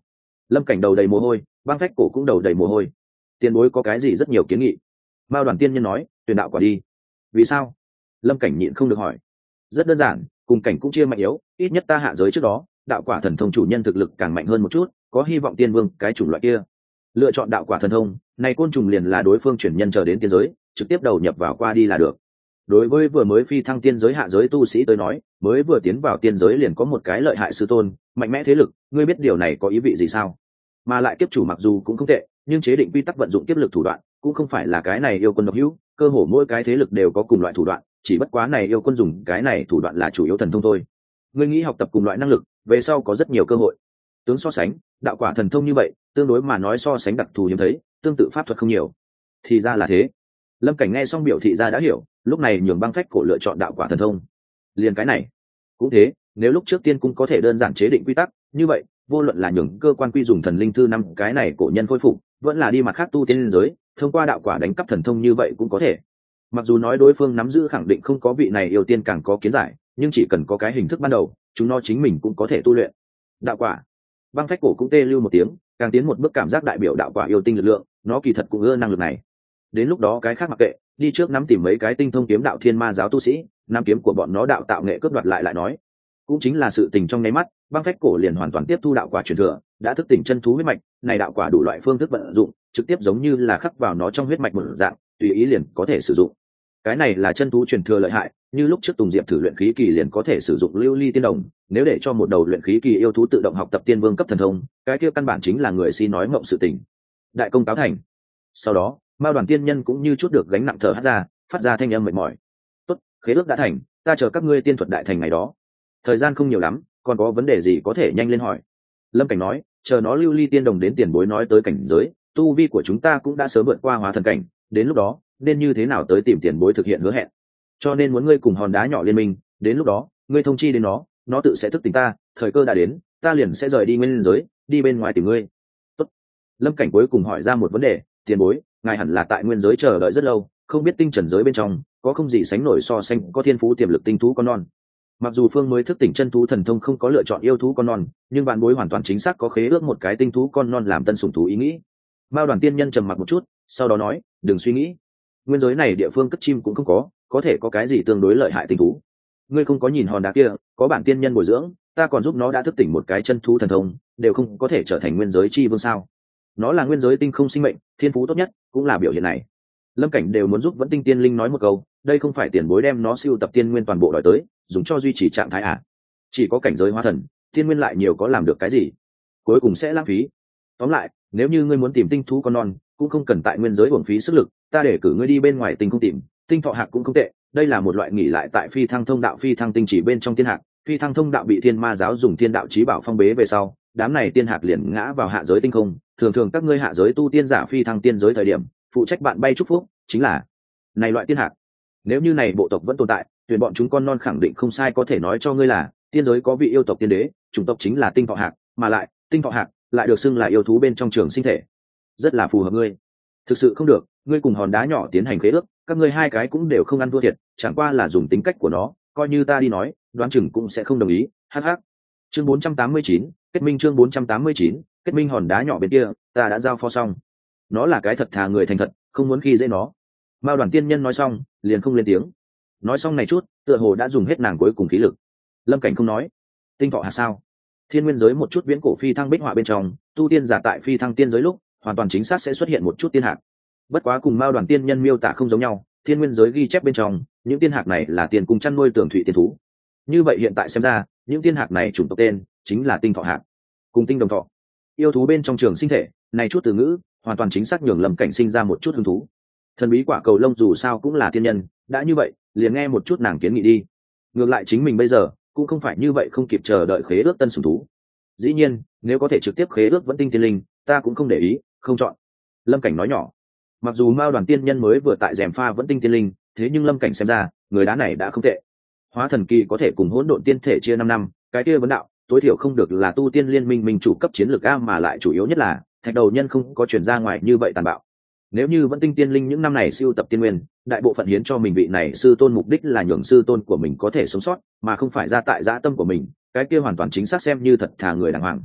Lâm Cảnh đầu đầy mồ hôi, Băng Phách Cổ cũng đầu đầy mồ hôi. Tiền bối có cái gì rất nhiều kiến nghị. Mao Đoàn tiên nhân nói, tuyển đạo quả đi. Vì sao? Lâm Cảnh nhịn không được hỏi. Rất đơn giản, cùng cảnh cũng chia mạnh yếu, ít nhất ta hạ giới trước đó, đạo quả thần thông chủ nhân thực lực càng mạnh hơn một chút, có hy vọng tiên vương cái chủng loại kia. Lựa chọn đạo quả thần thông, này côn trùng liền là đối phương chuyển nhân chờ đến tiên giới, trực tiếp đầu nhập vào qua đi là được. Đối với vừa mới phi thăng tiên giới hạ giới tu sĩ tới nói, mới vừa tiến vào tiên giới liền có một cái lợi hại sư tôn, mạnh mẽ thế lực, ngươi biết điều này có ý vị gì sao? Mà lại kiếp chủ mặc dù cũng không tệ, nhưng chế định quy tắc vận dụng kiếp lực thủ đoạn, cũng không phải là cái này yêu quân độc hữu, cơ hồ mỗi cái thế lực đều có cùng loại thủ đoạn, chỉ bất quá này yêu quân dùng cái này thủ đoạn là chủ yếu thần thông thôi. Ngươi nghĩ học tập cùng loại năng lực, về sau có rất nhiều cơ hội. Tướng so sánh, đạo quả thần thông như vậy, tương đối mà nói so sánh đặc thù hiếm thấy, tương tự pháp thuật không nhiều. Thì ra là thế. Lâm Cảnh nghe xong biểu thị ra đã hiểu, lúc này nhường Băng Phách Cổ lựa chọn đạo quả thần thông. Liền cái này, cũng thế, nếu lúc trước tiên cung có thể đơn giản chế định quy tắc, như vậy, vô luận là nhường cơ quan quy dùng thần linh thư năm cái này cổ nhân khôi phục, vẫn là đi mặt khác tu tiên liên giới, thông qua đạo quả đánh cắp thần thông như vậy cũng có thể. Mặc dù nói đối phương nắm giữ khẳng định không có vị này yêu tiên càng có kiến giải, nhưng chỉ cần có cái hình thức ban đầu, chúng nó chính mình cũng có thể tu luyện. Đạo quả. Băng Phách Cổ cũng tê lưu một tiếng, càng tiến một bước cảm giác đại biểu đạo quả yêu tinh lực lượng, nó kỳ thật cũng ưa năng lực này. Đến lúc đó cái khác mặc kệ, đi trước nắm tìm mấy cái tinh thông kiếm đạo thiên ma giáo tu sĩ, nắm kiếm của bọn nó đạo tạo nghệ cướp đoạt lại lại nói. Cũng chính là sự tình trong nháy mắt, Băng Phách Cổ liền hoàn toàn tiếp thu đạo quả truyền thừa, đã thức tỉnh chân thú huyết mạch, này đạo quả đủ loại phương thức vận dụng, trực tiếp giống như là khắc vào nó trong huyết mạch một dạng, tùy ý liền có thể sử dụng. Cái này là chân thú truyền thừa lợi hại, như lúc trước Tùng Diệp thử luyện khí kỳ liền có thể sử dụng lưu ly tiên đồng, nếu để cho một đầu luyện khí kỳ yêu thú tự động học tập tiên vương cấp thần thông, cái kia căn bản chính là người si nói ngọng sự tình. Đại công cáo thành. Sau đó, Mao Đoàn tiên nhân cũng như chút được gánh nặng thở hắt ra, phát ra thanh âm mệt mỏi. Tốt, khế ước đã thành, ta chờ các ngươi tiên thuật đại thành ngày đó. Thời gian không nhiều lắm, còn có vấn đề gì có thể nhanh lên hỏi. Lâm Cảnh nói, chờ nó lưu ly tiên đồng đến tiền bối nói tới cảnh giới, tu vi của chúng ta cũng đã sớm vượt qua hóa thần cảnh, đến lúc đó, nên như thế nào tới tìm tiền bối thực hiện hứa hẹn. Cho nên muốn ngươi cùng hòn đá nhỏ liên minh, đến lúc đó, ngươi thông chi đến nó, nó tự sẽ thức tỉnh ta, thời cơ đã đến, ta liền sẽ rời đi nguyên giới, đi bên ngoài tìm ngươi. Tốt. Lâm Cảnh cuối cùng hỏi ra một vấn đề, tiền bối, ngài hẳn là tại nguyên giới chờ đợi rất lâu, không biết tinh trần giới bên trong có không gì sánh nổi so sánh có thiên phú tiềm lực tinh thú con non. Mặc dù phương mới thức tỉnh chân thú thần thông không có lựa chọn yêu thú con non, nhưng bạn bối hoàn toàn chính xác có khế ước một cái tinh thú con non làm tân sủng thú ý nghĩ. Mao Đoàn tiên nhân trầm mặc một chút, sau đó nói, đừng suy nghĩ, nguyên giới này địa phương cất chim cũng không có, có thể có cái gì tương đối lợi hại tinh thú. Ngươi không có nhìn hòn đá kia, có bản tiên nhân bồi dưỡng, ta còn giúp nó đã thức tỉnh một cái chân thú thần thông, đều không có thể trở thành nguyên giới chi vương sao? Nó là nguyên giới tinh không sinh mệnh, thiên phú tốt nhất, cũng là biểu hiện này. Lâm Cảnh đều muốn giúp Vẫn Tinh Tiên Linh nói một câu, đây không phải tiền bối đem nó siêu tập tiên nguyên toàn bộ đòi tới, dùng cho duy trì trạng thái à? Chỉ có cảnh giới hóa thần, tiên nguyên lại nhiều có làm được cái gì? Cuối cùng sẽ lãng phí. Tóm lại, nếu như ngươi muốn tìm tinh thú con non, cũng không cần tại nguyên giới uổng phí sức lực, ta để cử ngươi đi bên ngoài tinh không tìm, tinh thọ hạc cũng không tệ, đây là một loại nghỉ lại tại phi thăng thông đạo phi thăng tinh chỉ bên trong tiên hạc, phi thăng thông đạo bị thiên ma giáo dùng thiên đạo chí bảo phong bế về sau, đám này tiên hạc liền ngã vào hạ giới tinh không, thường thường các ngươi hạ giới tu tiên giả phi thăng tiên giới thời điểm, phụ trách bạn bay chúc phúc, chính là này loại tiên hạc. Nếu như này bộ tộc vẫn tồn tại, tuyển bọn chúng con non khẳng định không sai có thể nói cho ngươi là, tiên giới có vị yêu tộc tiên đế, chủng tộc chính là tinh thọ hạc, mà lại, tinh thọ hạc lại được xưng là yêu thú bên trong trường sinh thể. Rất là phù hợp ngươi. Thực sự không được, ngươi cùng hòn đá nhỏ tiến hành khế ước, các ngươi hai cái cũng đều không ăn thua thiệt, chẳng qua là dùng tính cách của nó, coi như ta đi nói, đoán chừng cũng sẽ không đồng ý. Hắc hắc. Chương bốn trăm tám mươi chín, kết minh chương bốn trăm tám mươi chín, kết minh hòn đá nhỏ bên kia, ta đã giao phó xong. Nó là cái thật thà người thành thật, không muốn khi dễ nó. Mao Đoàn tiên nhân nói xong, liền không lên tiếng. Nói xong này chút, tựa hồ đã dùng hết nàng cuối cùng khí lực. Lâm Cảnh không nói. Tinh thọ hạt sao? Thiên nguyên giới một chút viễn cổ phi thăng bích họa bên trong, tu tiên giả tại phi thăng tiên giới lúc, hoàn toàn chính xác sẽ xuất hiện một chút tiên hạc. Bất quá cùng Mao Đoàn tiên nhân miêu tả không giống nhau, thiên nguyên giới ghi chép bên trong, những tiên hạc này là tiền cùng chăn nuôi tường thủy tiên thú. Như vậy hiện tại xem ra, những tiên hạc này chủng tộc tên chính là tinh thọ hạc, cùng tinh đồng thọ. Yêu thú bên trong trường sinh thể, này chút từ ngữ, hoàn toàn chính xác nhường Lâm Cảnh sinh ra một chút hứng thú. Thần bí quả cầu lông dù sao cũng là tiên nhân, đã như vậy, liền nghe một chút nàng kiến nghị đi. Ngược lại chính mình bây giờ cũng không phải như vậy không kịp chờ đợi khế ước tân sủng thú. Dĩ nhiên, nếu có thể trực tiếp khế ước Vẫn Tinh Tiên Linh, ta cũng không để ý, không chọn. Lâm Cảnh nói nhỏ. Mặc dù Mao Đoàn tiên nhân mới vừa tại rèm pha Vẫn Tinh Tiên Linh, thế nhưng Lâm Cảnh xem ra, người đá này đã không tệ. Hóa thần kỳ có thể cùng hỗn độn tiên thể chia năm năm, cái kia vấn đạo, tối thiểu không được là tu tiên liên minh minh chủ cấp chiến lược a, mà lại chủ yếu nhất là thạch đầu nhân không có chuyển ra ngoài như vậy tàn bạo. Nếu như Vẫn Tinh Tiên Linh những năm này siêu tập tiên nguyên, đại bộ phận hiến cho mình vị này sư tôn mục đích là nhường sư tôn của mình có thể sống sót, mà không phải ra tại dã tâm của mình, cái kia hoàn toàn chính xác xem như thật thà người đàng hoàng.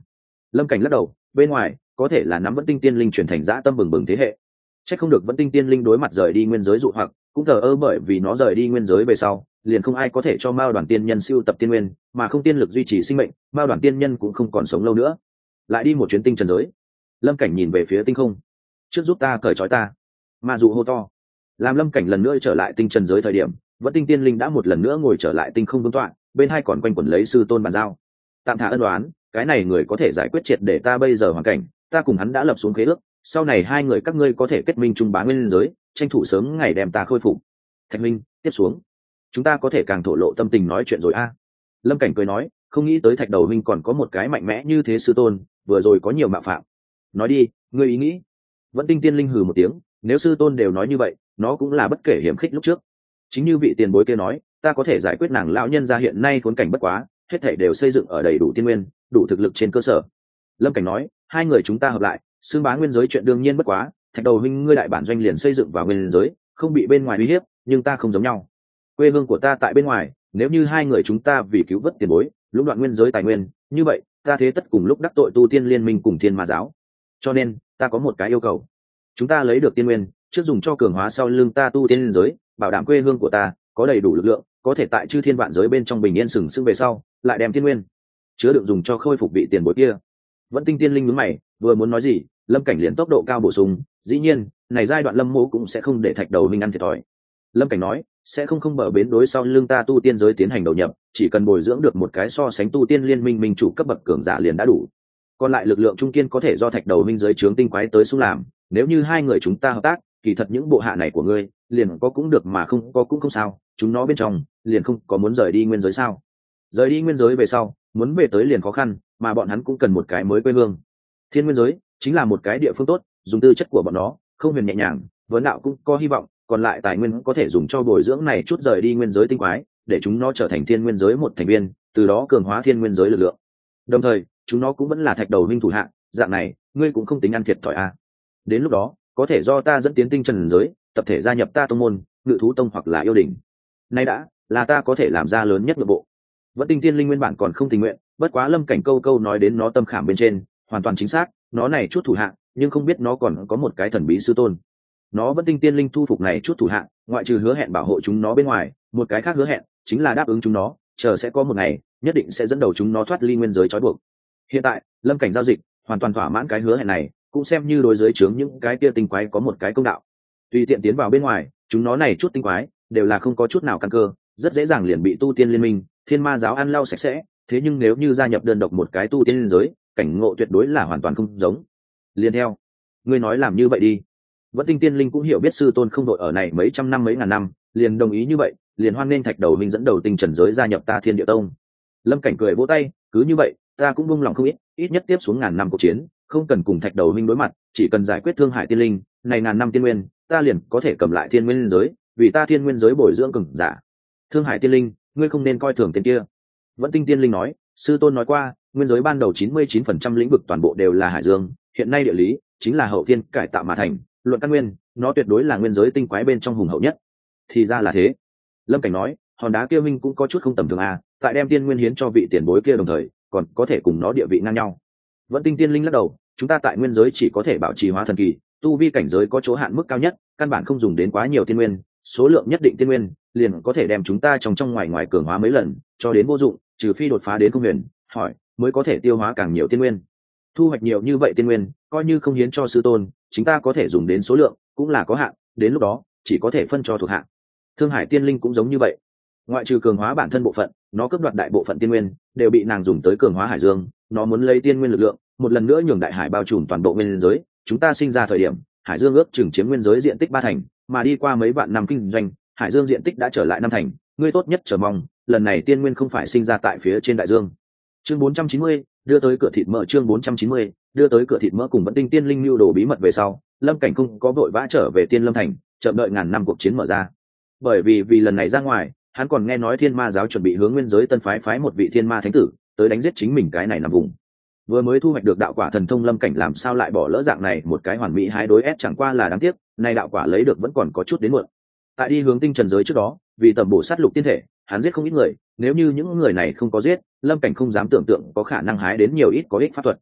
Lâm Cảnh lắc đầu, bên ngoài có thể là nắm vẫn tinh tiên linh chuyển thành dã tâm bừng bừng thế hệ. Chắc không được vẫn tinh tiên linh đối mặt rời đi nguyên giới dụ hoặc cũng thờ ơ, bởi vì nó rời đi nguyên giới về sau liền không ai có thể cho Mao đoàn tiên nhân siêu tập tiên nguyên, mà không tiên lực duy trì sinh mệnh, Mao đoàn tiên nhân cũng không còn sống lâu nữa. Lại đi một chuyến tinh trần giới. Lâm Cảnh nhìn về phía tinh không. Trước giúp ta cởi trói ta. Ma dụ hô to. Làm Lâm Cảnh lần nữa trở lại tinh trần giới thời điểm, vẫn tinh tiên linh đã một lần nữa ngồi trở lại tinh không vương tọa, bên hai còn quanh quẩn lấy sư tôn bàn giao. Tạm thả ân đoán, cái này người có thể giải quyết triệt để ta bây giờ hoàn cảnh, ta cùng hắn đã lập xuống khế ước, sau này hai người các ngươi có thể kết minh trung bá nguyên giới, tranh thủ sớm ngày đem ta khôi phục. Thạch minh, tiếp xuống chúng ta có thể càng thổ lộ tâm tình nói chuyện rồi a. Lâm Cảnh cười nói, không nghĩ tới Thạch đầu minh còn có một cái mạnh mẽ như thế sư tôn, vừa rồi có nhiều mạo phạm. Nói đi, ngươi ý nghĩ. Vẫn tinh tiên linh hừ một tiếng, nếu sư tôn đều nói như vậy, nó cũng là bất kể hiểm khích lúc trước. Chính như vị tiền bối kia nói, ta có thể giải quyết nàng lão nhân gia hiện nay khốn cảnh bất quá, hết thảy đều xây dựng ở đầy đủ tiên nguyên, đủ thực lực trên cơ sở. Lâm Cảnh nói, hai người chúng ta hợp lại, xưng bá nguyên giới chuyện đương nhiên bất quá, Thạch đầu huynh ngươi đại bản doanh liền xây dựng vào nguyên giới, không bị bên ngoài uy hiếp, nhưng ta không giống nhau. Quê hương của ta tại bên ngoài, nếu như hai người chúng ta vì cứu vớt tiền bối, lũng đoạn nguyên giới tài nguyên, như vậy, ta thế tất cùng lúc đắc tội tu tiên liên minh cùng thiên ma giáo. Cho nên, ta có một cái yêu cầu. Chúng ta lấy được tiên nguyên, trước dùng cho cường hóa sau lưng ta tu tiên liên giới, bảo đảm quê hương của ta có đầy đủ lực lượng, có thể tại chư thiên vạn giới bên trong bình yên sừng sững về sau, lại đem tiên nguyên chứa đựng dùng cho khôi phục vị tiền bối kia. Vẫn tinh tiên linh nhướng mày, vừa muốn nói gì, Lâm Cảnh liền tốc độ cao bổ sung, dĩ nhiên, này giai đoạn Lâm Mộ cũng sẽ không để Thạch đầu huynh ăn thiệt thòi. Lâm Cảnh nói, sẽ không không bờ bến đối sau lưng ta tu tiên giới tiến hành đầu nhập, chỉ cần bồi dưỡng được một cái so sánh tu tiên liên minh minh chủ cấp bậc cường giả liền đã đủ. Còn lại lực lượng trung kiên có thể do Thạch đầu huynh giới trướng tinh quái tới xung làm, nếu như hai người chúng ta hợp tác, kỳ thật những bộ hạ này của ngươi, liền có cũng được mà không có cũng không sao, chúng nó bên trong, liền không có muốn rời đi nguyên giới sao? Rời đi nguyên giới về sau, muốn về tới liền khó khăn, mà bọn hắn cũng cần một cái mới quê hương. Thiên nguyên giới chính là một cái địa phương tốt, dùng tư chất của bọn nó, không huyền nhẹ nhàng, vấn đạo cũng có hy vọng, còn lại tài nguyên có thể dùng cho bồi dưỡng này chút rời đi nguyên giới tinh quái, để chúng nó trở thành thiên nguyên giới một thành viên, từ đó cường hóa thiên nguyên giới lực lượng. Đồng thời, chúng nó cũng vẫn là Thạch đầu huynh thủ hạ, dạng này, ngươi cũng không tính ăn thiệt thòi a. Đến lúc đó, có thể do ta dẫn tiến tinh trần giới, tập thể gia nhập ta tông môn, Ngự thú tông hoặc là yêu đình. Nay đã là ta có thể làm ra lớn nhất nội bộ. Vẫn tinh tiên linh nguyên bản còn không tình nguyện, bất quá Lâm Cảnh câu câu nói đến nó tâm khảm bên trên, hoàn toàn chính xác, nó này chút thủ hạ, nhưng không biết nó còn có một cái thần bí sư tôn. Nó vẫn tinh tiên linh thu phục này chút thủ hạ, ngoại trừ hứa hẹn bảo hộ chúng nó bên ngoài, một cái khác hứa hẹn chính là đáp ứng chúng nó, chờ sẽ có một ngày, nhất định sẽ dẫn đầu chúng nó thoát ly nguyên giới trói buộc. Hiện tại, Lâm Cảnh giao dịch, hoàn toàn thỏa mãn cái hứa hẹn này, cũng xem như đối giới chướng những cái kia tinh quái có một cái công đạo. Tùy tiện tiến vào bên ngoài, chúng nó này chút tinh quái đều là không có chút nào căn cơ, rất dễ dàng liền bị tu tiên liên minh, thiên ma giáo ăn lau sạch sẽ. Thế nhưng nếu như gia nhập đơn độc một cái tu tiên liên giới, cảnh ngộ tuyệt đối là hoàn toàn không giống. Liên theo, ngươi nói làm như vậy đi. Vẫn tinh tiên linh cũng hiểu biết sư tôn không đội ở này mấy trăm năm mấy ngàn năm, liền đồng ý như vậy, liền hoan nên Thạch đầu mình dẫn đầu tinh trần giới gia nhập ta Thiên Địa Tông. Lâm Cảnh cười vỗ tay, cứ như vậy, ta cũng buông lòng không ít, ít nhất tiếp xuống ngàn năm cuộc chiến, không cần cùng Thạch đầu huynh đối mặt, chỉ cần giải quyết Thương Hải tiên linh, này ngàn năm tiên nguyên, ta liền có thể cầm lại thiên nguyên giới, vì ta thiên nguyên giới bồi dưỡng cường giả. Thương Hải tiên linh, ngươi không nên coi thường tên kia. Vẫn tinh tiên linh nói, sư tôn nói qua, nguyên giới ban đầu chín mươi chín phần trăm lĩnh vực toàn bộ đều là hải dương, hiện nay địa lý chính là hậu thiên cải tạo mà thành, luận căn nguyên, nó tuyệt đối là nguyên giới tinh quái bên trong hùng hậu nhất. Thì ra là thế. Lâm Cảnh nói, hòn đá kia minh cũng có chút không tầm thường à, tại đem tiên nguyên hiến cho vị tiền bối kia đồng thời, còn có thể cùng nó địa vị ngang nhau. Vẫn tinh tiên linh lắc đầu, chúng ta tại nguyên giới chỉ có thể bảo trì hóa thần kỳ, tu vi cảnh giới có chỗ hạn mức cao nhất, căn bản không dùng đến quá nhiều tiên nguyên, số lượng nhất định tiên nguyên liền có thể đem chúng ta trong trong ngoài ngoài cường hóa mấy lần, cho đến vô dụng, trừ phi đột phá đến công huyền, hỏi mới có thể tiêu hóa càng nhiều tiên nguyên. Thu hoạch nhiều như vậy tiên nguyên, coi như không hiến cho sư tôn, chúng ta có thể dùng đến số lượng cũng là có hạn, đến lúc đó chỉ có thể phân cho thuộc hạ. Thương Hải tiên linh cũng giống như vậy, ngoại trừ cường hóa bản thân bộ phận, nó cướp đoạt đại bộ phận tiên nguyên đều bị nàng dùng tới cường hóa hải dương, nó muốn lấy tiên nguyên lực lượng một lần nữa nhường đại hải bao trùm toàn bộ nguyên giới. Chúng ta sinh ra thời điểm, hải dương ước chừng chiếm nguyên giới diện tích ba thành, mà đi qua mấy vạn năm kinh doanh, hải dương diện tích đã trở lại năm thành. Ngươi tốt nhất chờ mong lần này tiên nguyên không phải sinh ra tại phía trên đại dương. Chương bốn trăm chín mươi, đưa tới cửa thịt mỡ. Chương bốn trăm chín mươi, đưa tới cửa thịt mỡ. Cùng Vẫn tinh tiên linh lưu đồ bí mật về sau, Lâm Cảnh không có vội vã trở về Tiên Lâm thành, chậm đợi ngàn năm cuộc chiến mở ra. Bởi vì vì lần này ra ngoài, hắn còn nghe nói thiên ma giáo chuẩn bị hướng nguyên giới tân phái phái một vị thiên ma thánh tử tới đánh giết chính mình cái này nằm vùng. Vừa mới thu hoạch được đạo quả thần thông, Lâm Cảnh làm sao lại bỏ lỡ dạng này một cái hoàn mỹ hái đối ép, chẳng qua là đáng tiếc, nay đạo quả lấy được vẫn còn có chút đến muộn. Tại đi hướng tinh trần giới trước đó, vì tầm bổ sát lục tiên thể, hắn giết không ít người, nếu như những người này không có giết, Lâm Cảnh không dám tưởng tượng có khả năng hái đến nhiều ít có ích pháp thuật.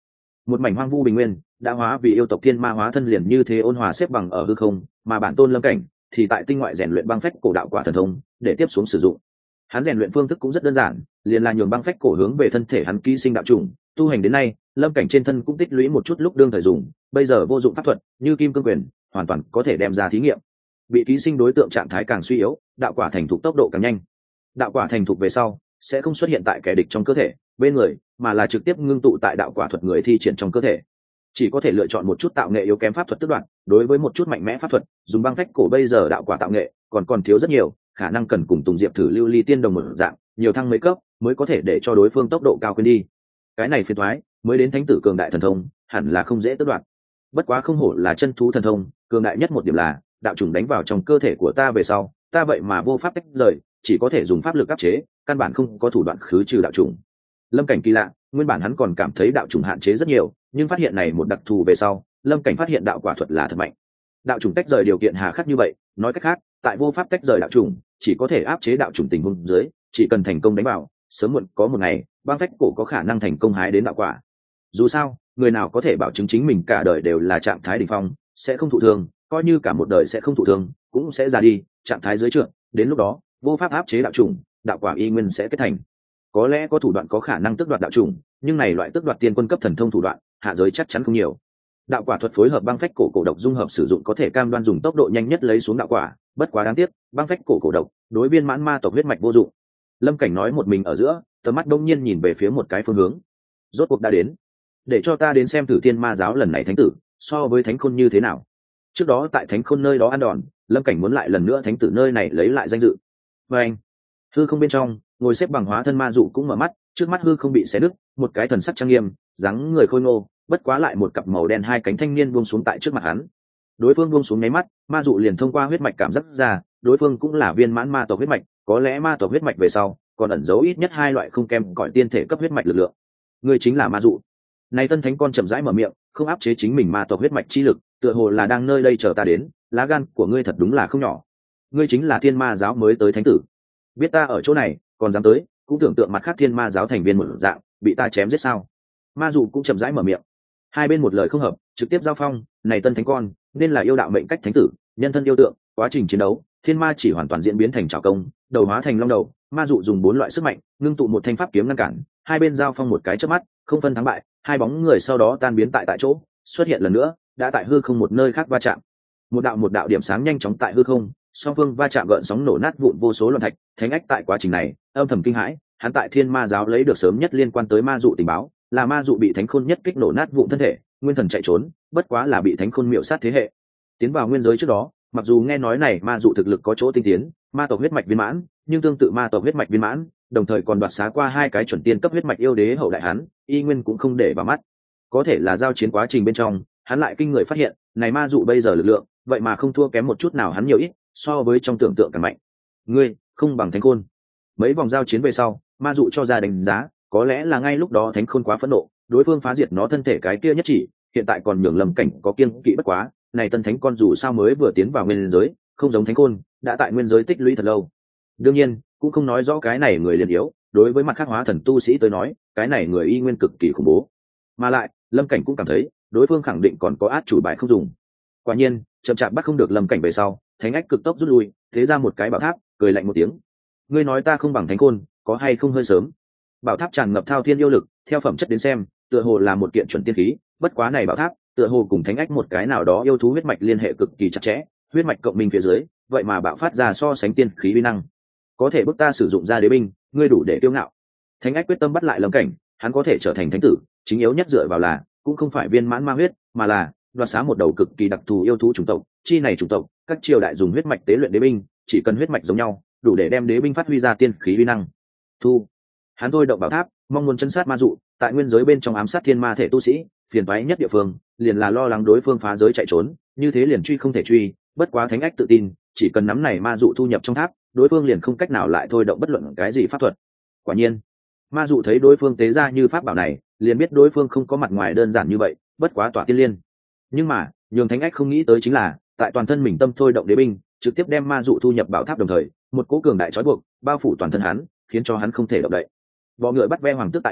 một mảnh hoang vu bình nguyên đã hóa vì yêu tộc thiên ma hóa thân liền như thế ôn hòa xếp bằng ở hư không, mà bản tôn Lâm Cảnh thì tại tinh ngoại rèn luyện băng phách cổ đạo quả thần thông để tiếp xuống sử dụng. Hắn rèn luyện phương thức cũng rất đơn giản, liền là nhường băng phách cổ hướng về thân thể hắn ký sinh đạo trùng. Tu hành đến nay, Lâm Cảnh trên thân cũng tích lũy một chút lúc đương thời dùng, bây giờ vô dụng pháp thuật như kim cương quyền hoàn toàn có thể đem ra thí nghiệm. Bị ký sinh đối tượng trạng thái càng suy yếu, đạo quả thành thục tốc độ càng nhanh. Đạo quả thành thục về sau sẽ không xuất hiện tại kẻ địch trong cơ thể bên người, mà là trực tiếp ngưng tụ tại đạo quả thuật người thi triển trong cơ thể. Chỉ có thể lựa chọn một chút tạo nghệ yếu kém pháp thuật tước đoạt, đối với một chút mạnh mẽ pháp thuật dùng băng phách cổ bây giờ đạo quả tạo nghệ còn còn thiếu rất nhiều, khả năng cần cùng Tùng Diệp thử lưu ly tiên đồng một dạng nhiều thăng mấy cấp mới có thể để cho đối phương tốc độ cao quên đi. Cái này phiền thoái, mới đến thánh tử cường đại thần thông hẳn là không dễ tước đoạt. Bất quá không hổ là chân thú thần thông, cường đại nhất một điểm là đạo trùng đánh vào trong cơ thể của ta về sau, ta vậy mà vô pháp tách rời, chỉ có thể dùng pháp lực áp chế, căn bản không có thủ đoạn khứ trừ đạo trùng. Lâm Cảnh kỳ lạ, nguyên bản hắn còn cảm thấy đạo trùng hạn chế rất nhiều, nhưng phát hiện này một đặc thù về sau, Lâm Cảnh phát hiện đạo quả thuật là thật mạnh. Đạo trùng tách rời điều kiện hà khắc như vậy, nói cách khác, tại vô pháp tách rời đạo trùng, chỉ có thể áp chế đạo trùng tình huống dưới, chỉ cần thành công đánh vào, sớm muộn có một ngày, băng phách cổ có khả năng thành công hái đến đạo quả. Dù sao, người nào có thể bảo chứng chính mình cả đời đều là trạng thái đỉnh phong, sẽ không thụ thương, coi như cả một đời sẽ không thụ thương, cũng sẽ già đi, trạng thái dưới trượng, đến lúc đó, vô pháp áp chế đạo trùng, đạo quả y nguyên sẽ kết thành. Có lẽ có thủ đoạn có khả năng tước đoạt đạo trùng, nhưng này loại tước đoạt tiên quân cấp thần thông thủ đoạn, hạ giới chắc chắn không nhiều. Đạo quả thuật phối hợp băng phách cổ cổ độc dung hợp sử dụng có thể cam đoan dùng tốc độ nhanh nhất lấy xuống đạo quả, bất quá đáng tiếc, băng phách cổ cổ độc đối viên mãn ma tộc huyết mạch vô dụng. Lâm Cảnh nói một mình ở giữa, tầm mắt đông nhiên nhìn về phía một cái phương hướng. Rốt cuộc đã đến, để cho ta đến xem thử thiên ma giáo lần này thánh tử so với thánh khôn như thế nào. Trước đó tại thánh khôn nơi đó ăn đòn, Lâm Cảnh muốn lại lần nữa thánh tử nơi này lấy lại danh dự. Và anh, hư không bên trong ngồi xếp bằng hóa thân ma dụ cũng mở mắt, trước mắt hư không bị xé nứt, một cái thần sắc trang nghiêm, dáng người khôi ngô, bất quá lại một cặp màu đen hai cánh thanh niên buông xuống tại trước mặt hắn. Đối phương buông xuống nháy mắt, ma dụ liền thông qua huyết mạch cảm giác ra, đối phương cũng là viên mãn ma tộc huyết mạch, có lẽ ma tộc huyết mạch về sau còn ẩn giấu ít nhất hai loại không kém cỏi tiên thể cấp huyết mạch lực lượng. Người chính là ma dụ. Này tân thánh con chậm rãi mở miệng, không áp chế chính mình ma tộc huyết mạch chi lực, tựa hồ là đang nơi đây chờ ta đến, lá gan của ngươi thật đúng là không nhỏ. Ngươi chính là thiên ma giáo mới tới thánh tử, biết ta ở chỗ này còn dám tới, cũng tưởng tượng mặt khác thiên ma giáo thành viên một dạng bị ta chém giết sao? Ma dụ cũng chậm rãi mở miệng. Hai bên một lời không hợp, trực tiếp giao phong. Này tân thánh con nên là yêu đạo mệnh cách thánh tử, nhân thân yêu tượng, quá trình chiến đấu thiên ma chỉ hoàn toàn diễn biến thành trảo công, đầu hóa thành long đầu. Ma dụ dùng bốn loại sức mạnh ngưng tụ một thanh pháp kiếm ngăn cản, hai bên giao phong một cái chớp mắt, không phân thắng bại. Hai bóng người sau đó tan biến tại tại chỗ, xuất hiện lần nữa đã tại hư không một nơi khác va chạm. Một đạo một đạo điểm sáng nhanh chóng tại hư không, song phương va chạm gợn sóng nổ nát vụn vô số loạn thạch. Thánh ách tại quá trình này âm thầm kinh hãi, hắn tại thiên ma giáo lấy được sớm nhất liên quan tới ma dụ tình báo, là ma dụ bị thánh khôn nhất kích nổ nát vụn thân thể, nguyên thần chạy trốn, bất quá là bị thánh khôn miệu sát thế hệ. Tiến vào nguyên giới trước đó, mặc dù nghe nói này ma dụ thực lực có chỗ tinh tiến, ma tộc huyết mạch viên mãn, nhưng tương tự ma tộc huyết mạch viên mãn, đồng thời còn đoạt xá qua hai cái chuẩn tiên cấp huyết mạch yêu đế hậu đại hắn, y nguyên cũng không để vào mắt. Có thể là giao chiến quá trình bên trong, hắn lại kinh người phát hiện, này ma dụ bây giờ lực lượng, vậy mà không thua kém một chút nào hắn nhiều ít, so với trong tưởng tượng càng mạnh. Ngươi không bằng thánh khôn. Mấy vòng giao chiến về sau, ma dụ cho ra đánh giá, có lẽ là ngay lúc đó thánh khôn quá phẫn nộ, đối phương phá diệt nó thân thể cái kia nhất chỉ, hiện tại còn nhường Lâm Cảnh có kiêng kỵ bất quá. Này tân thánh con dù sao mới vừa tiến vào nguyên giới, không giống thánh khôn đã tại nguyên giới tích lũy thật lâu. Đương nhiên cũng không nói rõ cái này người liền yếu, đối với mặt khác hóa thần tu sĩ tới nói, cái này người y nguyên cực kỳ khủng bố. Mà lại Lâm Cảnh cũng cảm thấy đối phương khẳng định còn có át chủ bài không dùng. Quả nhiên chậm chạp bắt không được Lâm Cảnh về sau, thánh ách cực tốc rút lui, thế ra một cái bảo tháp, cười lạnh một tiếng. Ngươi nói ta không bằng thánh khôn, có hay không hơi sớm? Bảo tháp tràn ngập thao thiên yêu lực, theo phẩm chất đến xem, tựa hồ là một kiện chuẩn tiên khí, bất quá này bảo tháp, tựa hồ cùng thánh ách một cái nào đó yêu thú huyết mạch liên hệ cực kỳ chặt chẽ, huyết mạch cộng minh phía dưới, vậy mà bạo phát ra so sánh tiên khí uy năng, có thể bức ta sử dụng ra đế binh, ngươi đủ để kiêu ngạo. Thánh ách quyết tâm bắt lại Lâm Cảnh, hắn có thể trở thành thánh tử, chính yếu nhất dựa vào là, cũng không phải viên mãn ma huyết, mà là đoạt xá một đầu cực kỳ đặc thù yêu thú chủng tộc. Chi này chủng tộc, các triều đại dùng huyết mạch tế luyện đế binh, chỉ cần huyết mạch giống nhau, đủ để đem đế binh phát huy ra tiên khí uy năng. Thu, hắn thôi động bảo tháp, mong muốn chân sát ma dụ, tại nguyên giới bên trong ám sát thiên ma thể tu sĩ, phiền toái nhất địa phương, liền là lo lắng đối phương phá giới chạy trốn, như thế liền truy không thể truy. Bất quá thánh ách tự tin, chỉ cần nắm này ma dụ thu nhập trong tháp, đối phương liền không cách nào lại thôi động bất luận cái gì pháp thuật. Quả nhiên, ma dụ thấy đối phương tế ra như pháp bảo này, liền biết đối phương không có mặt ngoài đơn giản như vậy, bất quá tỏa tiên liên. Nhưng mà nhường thánh ách không nghĩ tới chính là, tại toàn thân mình tâm thôi động đế binh, trực tiếp đem ma dụ thu nhập bảo tháp, đồng thời một cỗ cường đại trói buộc bao phủ toàn thân hắn, khiến cho hắn không thể động đậy. Bọ ngựa bắt ve hoàng tước tại hậu,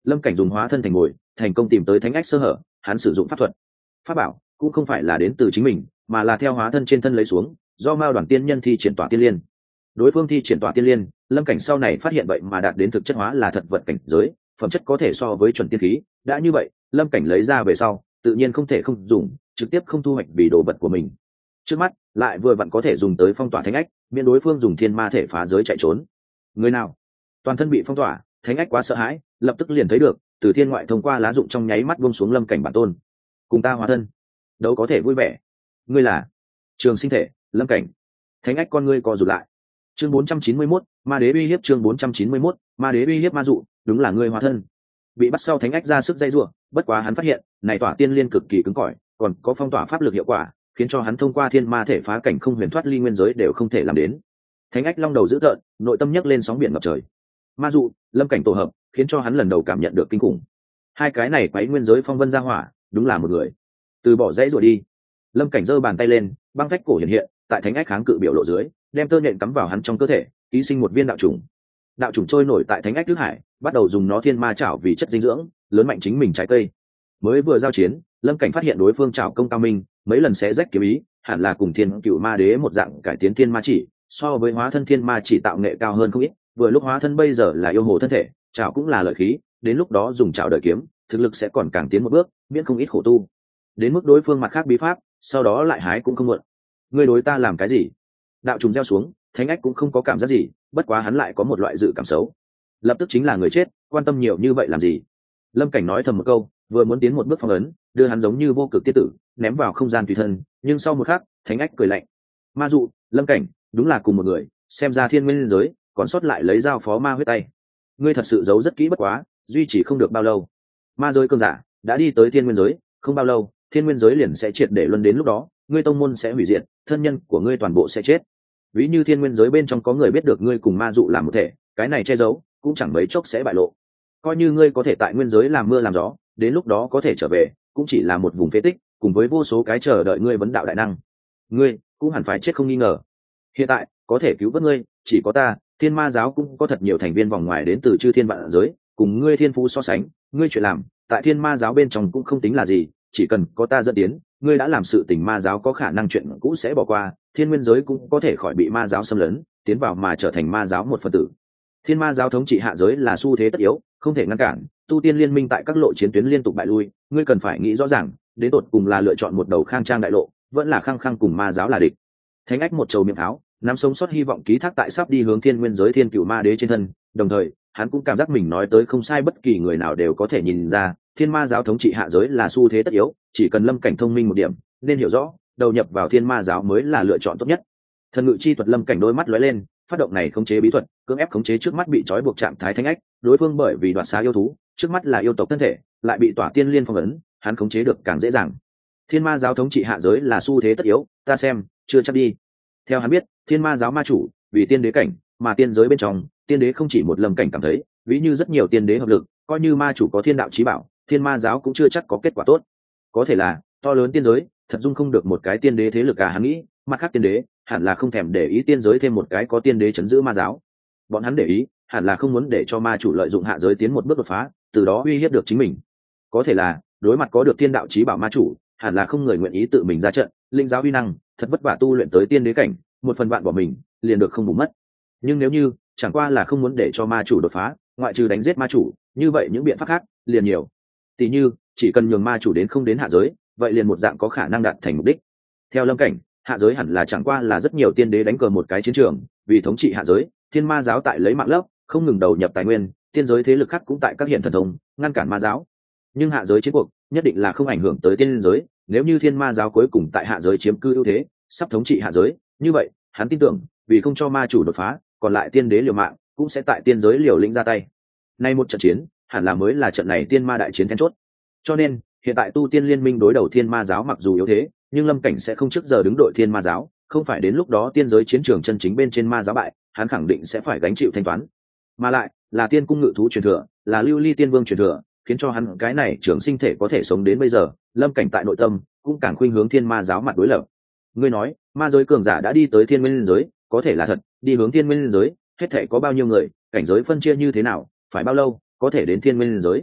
lâm cảnh dùng hóa thân thành ngồi thành công tìm tới thánh ách sơ hở. Hắn sử dụng pháp thuật pháp bảo cũng không phải là đến từ chính mình, mà là theo hóa thân trên thân lấy xuống, do mao đoàn tiên nhân thi triển tỏa tiên liên. Đối phương thi triển tỏa tiên liên, lâm cảnh sau này phát hiện vậy mà đạt đến thực chất hóa là thật vật cảnh giới, phẩm chất có thể so với chuẩn tiên khí. Đã như vậy, lâm cảnh lấy ra về sau tự nhiên không thể không dùng, trực tiếp không thu hoạch vì đồ vật của mình. Trước mắt lại vừa vặn có thể dùng tới phong tỏa thánh ách, miễn đối phương dùng thiên ma thể phá giới chạy trốn. Người nào toàn thân bị phong tỏa, thánh ách quá sợ hãi, lập tức liền thấy được từ thiên ngoại thông qua lá dụng trong nháy mắt buông xuống lâm cảnh bản tôn. Cùng ta hóa thân đâu có thể vui vẻ. Ngươi là Trường Sinh Thể, lâm cảnh. Thánh ách con ngươi co rụt lại. Chương bốn trăm chín mươi mốt, ma đế uy hiếp. Chương bốn trăm chín mươi mốt, ma đế uy hiếp. Ma dụ, đúng là ngươi hóa thân. Bị bắt sau thánh ách ra sức dây rủa, bất quá hắn phát hiện này tỏa tiên liên cực kỳ cứng cỏi, còn có phong tỏa pháp lực hiệu quả, khiến cho hắn thông qua thiên ma thể phá cảnh không huyền thoát ly nguyên giới đều không thể làm đến. Thánh ách long đầu dữ tợn, nội tâm nhấc lên sóng biển ngập trời. Ma dụ, lâm cảnh tổ hợp, khiến cho hắn lần đầu cảm nhận được kinh khủng. Hai cái này quấy nguyên giới phong vân ra hỏa, đúng là một người. Từ bỏ dãy rồi đi. Lâm cảnh giơ bàn tay lên, băng phách cổ hiện hiện, tại thánh ách kháng cự biểu lộ dưới, đem tơ nhện cắm vào hắn trong cơ thể, ký sinh một viên đạo trùng. Đạo trùng trôi nổi tại thánh ách thức hải, bắt đầu dùng nó thiên ma chảo vì chất dinh dưỡng, lớn mạnh chính mình trái cây. Mới vừa giao chiến, lâm cảnh phát hiện đối phương chảo công cao minh, mấy lần xé rách kiếm ý, hẳn là cùng thiên cựu ma đế một dạng cải tiến thiên ma chỉ, so với hóa thân thiên ma chỉ tạo nghệ cao hơn không ít. Vừa lúc hóa thân bây giờ là yêu hồ thân thể, chảo cũng là lợi khí, đến lúc đó dùng chảo đợi kiếm, thực lực sẽ còn càng tiến một bước, miễn không ít khổ tu. Đến mức đối phương mặt khác bí pháp, sau đó lại hái cũng không muộn. Ngươi đối ta làm cái gì? Đạo trùng gieo xuống, thánh ách cũng không có cảm giác gì, bất quá hắn lại có một loại dự cảm xấu. Lập tức chính là người chết, quan tâm nhiều như vậy làm gì? Lâm cảnh nói thầm một câu, vừa muốn tiến một bước phong ấn, đưa hắn giống như vô cực tiết tử, ném vào không gian tùy thân, nhưng sau một khắc, thánh ách cười lạnh. Ma dụ, lâm cảnh, đúng là cùng một người, xem ra thiên nguyên giới, còn sót lại lấy dao phó ma huyết tay. Ngươi thật sự giấu rất kỹ bất quá, duy trì không được bao lâu. Ma giới cơn giả đã đi tới thiên nguyên giới, không bao lâu, thiên nguyên giới liền sẽ triệt để luân đến lúc đó, ngươi tông môn sẽ hủy diệt, thân nhân của ngươi toàn bộ sẽ chết. Ví như thiên nguyên giới bên trong có người biết được ngươi cùng ma dụ làm một thể, cái này che giấu cũng chẳng mấy chốc sẽ bại lộ. Coi như ngươi có thể tại nguyên giới làm mưa làm gió, đến lúc đó có thể trở về, cũng chỉ là một vùng phế tích, cùng với vô số cái chờ đợi ngươi vấn đạo đại năng. Ngươi cũng hẳn phải chết không nghi ngờ. Hiện tại có thể cứu vớt ngươi chỉ có ta. Thiên ma giáo cũng có thật nhiều thành viên vòng ngoài đến từ chư thiên vạn giới, cùng ngươi thiên phú so sánh, ngươi chuyện làm tại thiên ma giáo bên trong cũng không tính là gì, chỉ cần có ta dẫn tiến, ngươi đã làm sự tình ma giáo có khả năng chuyện cũ sẽ bỏ qua, thiên nguyên giới cũng có thể khỏi bị ma giáo xâm lấn, tiến vào mà trở thành ma giáo một phần tử. Thiên ma giáo thống trị hạ giới là xu thế tất yếu, không thể ngăn cản. Tu tiên liên minh tại các lộ chiến tuyến liên tục bại lui, ngươi cần phải nghĩ rõ ràng, đến tột cùng là lựa chọn một đầu khang trang đại lộ, vẫn là khăng khăng cùng ma giáo là địch. Thánh ách một trầu miệng tháo, nắm sống sót hy vọng ký thác tại sắp đi hướng thiên nguyên giới thiên cửu ma đế trên thân, đồng thời hắn cũng cảm giác mình nói tới không sai, bất kỳ người nào đều có thể nhìn ra thiên ma giáo thống trị hạ giới là xu thế tất yếu, chỉ cần lâm cảnh thông minh một điểm nên hiểu rõ đầu nhập vào thiên ma giáo mới là lựa chọn tốt nhất. Thần ngự chi thuật, lâm cảnh đôi mắt lóe lên, phát động này khống chế bí thuật, cưỡng ép khống chế trước mắt bị trói buộc trạng thái thánh ách. Đối phương bởi vì đoạt xá yêu thú, trước mắt là yêu tộc thân thể, lại bị tỏa tiên liên phong ấn, hắn khống chế được càng dễ dàng. Thiên ma giáo thống trị hạ giới là xu thế tất yếu, ta xem chưa chắc đi. Theo hắn biết, thiên ma giáo ma chủ vì tiên đế cảnh, mà tiên giới bên trong tiên đế không chỉ một lâm cảnh cảm thấy, ví như rất nhiều tiên đế hợp lực, coi như ma chủ có thiên đạo chí bảo, thiên ma giáo cũng chưa chắc có kết quả tốt. Có thể là to lớn tiên giới thật dung không được một cái tiên đế thế lực cả, hắn nghĩ. Mặt khác tiên đế hẳn là không thèm để ý tiên giới thêm một cái có tiên đế chấn giữ ma giáo, bọn hắn để ý hẳn là không muốn để cho ma chủ lợi dụng hạ giới tiến một bước đột phá, từ đó uy hiếp được chính mình. Có thể là đối mặt có được thiên đạo chí bảo ma chủ, hẳn là không người nguyện ý tự mình ra trận, linh giáo uy năng thật vất vả tu luyện tới tiên đế cảnh, một phần vạn bỏ mình liền được không bù mất. Nhưng nếu như chẳng qua là không muốn để cho ma chủ đột phá, ngoại trừ đánh giết ma chủ, như vậy những biện pháp khác liền nhiều. Tỷ như chỉ cần nhường ma chủ đến không đến hạ giới, vậy liền một dạng có khả năng đạt thành mục đích. Theo lâm cảnh, hạ giới hẳn là chẳng qua là rất nhiều tiên đế đánh cờ một cái chiến trường, vì thống trị hạ giới, thiên ma giáo tại lấy mạng lấp, không ngừng đầu nhập tài nguyên, tiên giới thế lực khác cũng tại các hiện thần thông ngăn cản ma giáo. Nhưng hạ giới chiến cuộc nhất định là không ảnh hưởng tới tiên giới, nếu như thiên ma giáo cuối cùng tại hạ giới chiếm cư ưu thế, sắp thống trị hạ giới, như vậy hắn tin tưởng vì không cho ma chủ đột phá, còn lại tiên đế liều mạng cũng sẽ tại tiên giới liều lĩnh ra tay. Nay một trận chiến hẳn là mới là trận này tiên ma đại chiến then chốt. Cho nên hiện tại tu tiên liên minh đối đầu thiên ma giáo mặc dù yếu thế, nhưng lâm cảnh sẽ không trước giờ đứng đội thiên ma giáo, không phải đến lúc đó tiên giới chiến trường chân chính bên trên ma giáo bại, hắn khẳng định sẽ phải gánh chịu thanh toán. Mà lại là tiên cung ngự thú truyền thừa, là lưu ly tiên vương truyền thừa, khiến cho hắn cái này trường sinh thể có thể sống đến bây giờ. Lâm cảnh tại nội tâm cũng càng khuynh hướng thiên ma giáo mặt đối lập. Ngươi nói ma giới cường giả đã đi tới thiên nguyên giới, có thể là thật, đi hướng thiên nguyên giới hết thể có bao nhiêu người, cảnh giới phân chia như thế nào, phải bao lâu có thể đến thiên nguyên giới?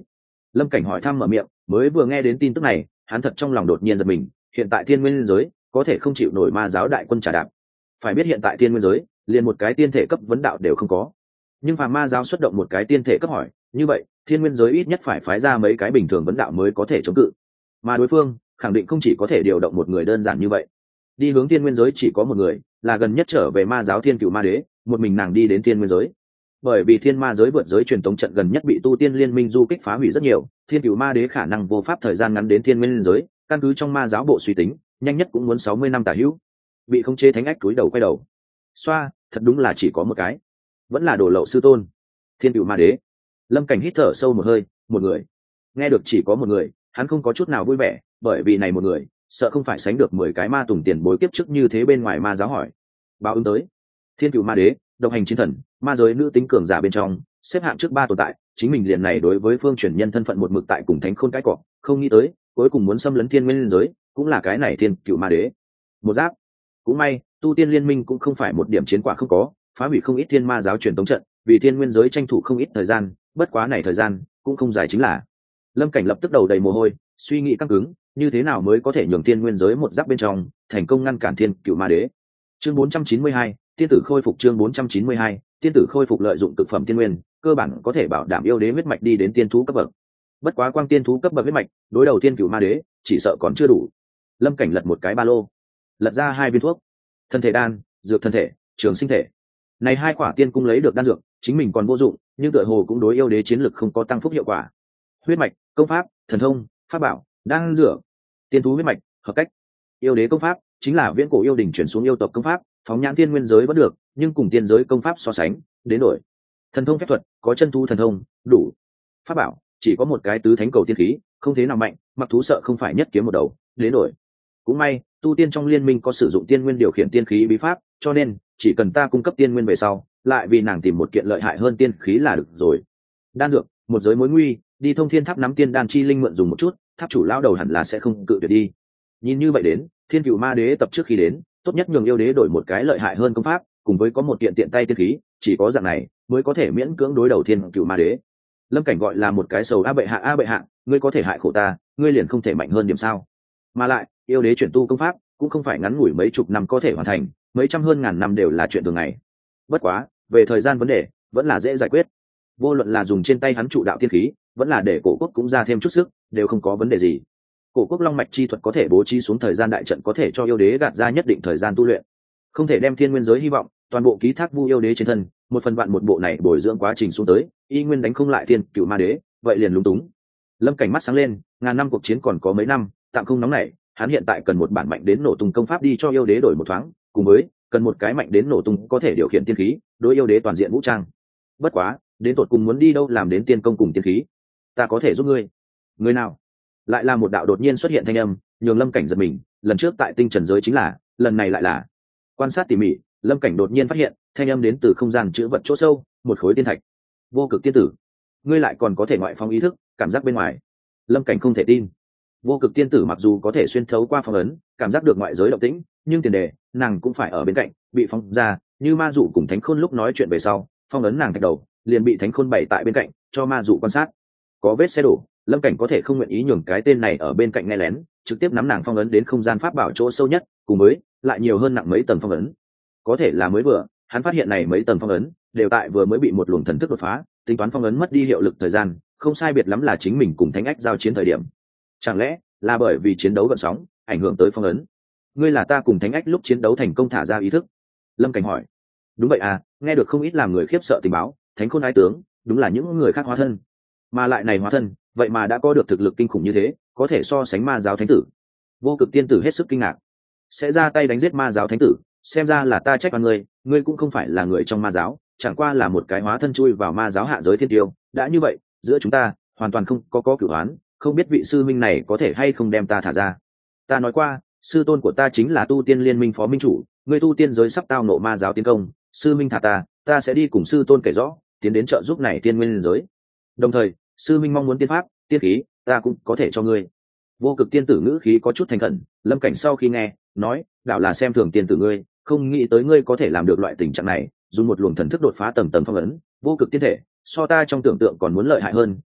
Lâm Cảnh hỏi thăm mở miệng, mới vừa nghe đến tin tức này, hắn thật trong lòng đột nhiên giật mình. Hiện tại thiên nguyên giới có thể không chịu nổi ma giáo đại quân trả đạp. Phải biết hiện tại thiên nguyên giới liền một cái tiên thể cấp vấn đạo đều không có, nhưng phàm ma giáo xuất động một cái tiên thể cấp hỏi, như vậy thiên nguyên giới ít nhất phải phái ra mấy cái bình thường vấn đạo mới có thể chống cự, mà đối phương khẳng định không chỉ có thể điều động một người đơn giản như vậy. Đi hướng thiên nguyên giới chỉ có một người, là gần nhất trở về ma giáo Thiên Cửu Ma Đế, một mình nàng đi đến thiên nguyên giới. Bởi vì thiên ma giới vượt giới truyền tống trận gần nhất bị tu tiên liên minh du kích phá hủy rất nhiều, Thiên Cửu Ma Đế khả năng vô pháp thời gian ngắn đến thiên nguyên giới, căn cứ trong ma giáo bộ suy tính, nhanh nhất cũng muốn sáu mươi năm tả hữu. Bị khống chế thánh ách cúi đầu quay đầu. Xoa, thật đúng là chỉ có một cái, vẫn là đồ lậu sư tôn. Thiên Cửu Ma Đế. Lâm Cảnh hít thở sâu một hơi, một người. Nghe được chỉ có một người, hắn không có chút nào vui vẻ, bởi vì này một người, sợ không phải sánh được mười cái ma tùng tiền bối kiếp trước như thế bên ngoài ma giáo hỏi. Báo ứng tới. Thiên Cửu Ma Đế, độc hành chiến thần, ma giới nữ tính cường giả bên trong, xếp hạng trước ba tồn tại, chính mình liền này đối với phương truyền nhân thân phận một mực tại cùng thánh khôn cái cọ, không nghĩ tới, cuối cùng muốn xâm lấn thiên nguyên giới, cũng là cái này Thiên Cửu Ma Đế. Một giáp. Cũng may, tu tiên liên minh cũng không phải một điểm chiến quả không có, phá hủy không ít thiên ma giáo truyền tống trận, vì thiên nguyên giới tranh thủ không ít thời gian, bất quá này thời gian cũng không dài chính là. Lâm Cảnh lập tức đầu đầy mồ hôi, suy nghĩ căng cứng, như thế nào mới có thể nhường thiên nguyên giới một giáp bên trong thành công ngăn cản Thiên Cửu Ma Đế. Chương bốn trăm chín mươi hai, tiên tử khôi phục. Chương bốn trăm chín mươi hai, tiên tử khôi phục. Lợi dụng cực phẩm tiên nguyên, cơ bản có thể bảo đảm yêu đế huyết mạch đi đến tiên thú cấp bậc. Bất quá quang tiên thú cấp bậc huyết mạch, đối đầu Thiên Cửu Ma Đế, chỉ sợ còn chưa đủ. Lâm Cảnh lật một cái ba lô, lật ra hai viên thuốc, thân thể đan, dược thân thể, trường sinh thể. Này hai quả tiên cung lấy được đan dược, chính mình còn vô dụng, nhưng tựa hồ cũng đối yêu đế chiến lực không có tăng phúc hiệu quả. Huyết mạch, công pháp, thần thông, pháp bảo, đan dược, tiên thú huyết mạch, hợp cách. Yêu đế công pháp chính là viễn cổ yêu đình chuyển xuống yêu tộc công pháp, phóng nhãn thiên nguyên giới vẫn được, nhưng cùng tiên giới công pháp so sánh, đến đổi. Thần thông phép thuật, có chân thú thần thông, đủ. Pháp bảo chỉ có một cái tứ thánh cầu tiên khí, không thế nào mạnh, mặc thú sợ không phải nhất kiếm một đầu, đến đổi. Cũng may, tu tiên trong liên minh có sử dụng tiên nguyên điều khiển tiên khí bí pháp, cho nên chỉ cần ta cung cấp tiên nguyên về sau, lại vì nàng tìm một kiện lợi hại hơn tiên khí là được rồi. Đan dược, một giới mối nguy, đi Thông Thiên Tháp nắm tiên đan chi linh mượn dùng một chút, tháp chủ lão đầu hẳn là sẽ không cự tuyệt đi. Nhìn như vậy đến, Thiên Cửu Ma Đế tập trước khi đến, tốt nhất nhường yêu đế đổi một cái lợi hại hơn công pháp, cùng với có một kiện tiện tay tiên khí, chỉ có dạng này mới có thể miễn cưỡng đối đầu Thiên Cửu Ma Đế. Lâm Cảnh gọi là một cái sầu a bệ hạ a bệ hạ, ngươi có thể hại khổ ta, ngươi liền không thể mạnh hơn điểm sao? Mà lại, yêu đế chuyển tu công pháp cũng không phải ngắn ngủi mấy chục năm có thể hoàn thành, mấy trăm hơn ngàn năm đều là chuyện thường ngày. Bất quá, về thời gian vấn đề, vẫn là dễ giải quyết. Vô luận là dùng trên tay hắn trụ đạo tiên khí, vẫn là để cổ quốc cũng ra thêm chút sức, đều không có vấn đề gì. Cổ quốc long mạch chi thuật có thể bố trí xuống thời gian đại trận, có thể cho yêu đế gạt ra nhất định thời gian tu luyện. Không thể đem thiên nguyên giới hy vọng toàn bộ ký thác vu yêu đế trên thân, một phần vạn một bộ này bồi dưỡng quá trình xuống tới, y nguyên đánh không lại Thiên Cửu Ma Đế, vậy liền lúng túng. Lâm Cảnh mắt sáng lên, ngàn năm cuộc chiến còn có mấy năm, tạm không nóng nảy, hắn hiện tại cần một bản mạnh đến nổ tung công pháp đi cho yêu đế đổi một thoáng, cùng với cần một cái mạnh đến nổ tung có thể điều khiển tiên khí, đối yêu đế toàn diện vũ trang. Bất quá, đến tột cùng muốn đi đâu làm đến tiên công cùng tiên khí, ta có thể giúp ngươi. Người nào? Lại là một đạo đột nhiên xuất hiện thanh âm, nhường Lâm Cảnh giật mình, lần trước tại tinh trần giới chính là, lần này lại là. Quan sát tỉ mỉ, Lâm Cảnh đột nhiên phát hiện, thanh âm đến từ không gian chữ vật chỗ sâu, một khối tiên thạch. Vô Cực tiên tử, ngươi lại còn có thể ngoại phong ý thức, cảm giác bên ngoài. Lâm Cảnh không thể tin. Vô Cực tiên tử mặc dù có thể xuyên thấu qua phong ấn, cảm giác được ngoại giới động tĩnh, nhưng tiền đề, nàng cũng phải ở bên cạnh, bị phóng ra, như ma dụ cùng thánh khôn lúc nói chuyện về sau, phong ấn nàng thạch đầu, liền bị thánh khôn bày tại bên cạnh, cho ma dụ quan sát. Có vết xe đổ, Lâm Cảnh có thể không nguyện ý nhường cái tên này ở bên cạnh nghe lén, trực tiếp nắm nàng phong ấn đến không gian pháp bảo chỗ sâu nhất, cùng với lại nhiều hơn nặng mấy tầng phong ấn. Có thể là mới vừa, hắn phát hiện này mấy tầng phong ấn đều tại vừa mới bị một luồng thần thức đột phá, tính toán phong ấn mất đi hiệu lực thời gian, không sai biệt lắm là chính mình cùng thánh ách giao chiến thời điểm. Chẳng lẽ là bởi vì chiến đấu gợn sóng ảnh hưởng tới phong ấn? Ngươi là ta cùng thánh ách lúc chiến đấu thành công thả ra ý thức? Lâm Cảnh hỏi. Đúng vậy à, nghe được không ít làm người khiếp sợ tình báo, thánh khôn ái tướng đúng là những người khác hóa thân, mà lại này hóa thân vậy mà đã có được thực lực kinh khủng như thế, có thể so sánh ma giáo thánh tử. Vô Cực tiên tử hết sức kinh ngạc, sẽ ra tay đánh giết ma giáo thánh tử, xem ra là ta trách oan ngươi, ngươi cũng không phải là người trong ma giáo, chẳng qua là một cái hóa thân chui vào ma giáo hạ giới thiên tiêu. Đã như vậy, giữa chúng ta hoàn toàn không có có cửu oán, không biết vị sư minh này có thể hay không đem ta thả ra. Ta nói qua, sư tôn của ta chính là tu tiên liên minh phó minh chủ, ngươi tu tiên giới sắp tao nộ ma giáo tiến công, sư minh thả ta, ta sẽ đi cùng sư tôn kể rõ, tiến đến trợ giúp này tiên nguyên giới. Đồng thời, sư minh mong muốn tiên pháp, tiên khí, ta cũng có thể cho ngươi. Vô Cực tiên tử ngữ khí có chút thành khẩn. Lâm Cảnh sau khi nghe, nói, đạo là xem thường tiên tử ngươi, không nghĩ tới ngươi có thể làm được loại tình trạng này, dùng một luồng thần thức đột phá tầng tầng phong ấn. Vô Cực tiên thể, so ta trong tưởng tượng còn muốn lợi hại hơn,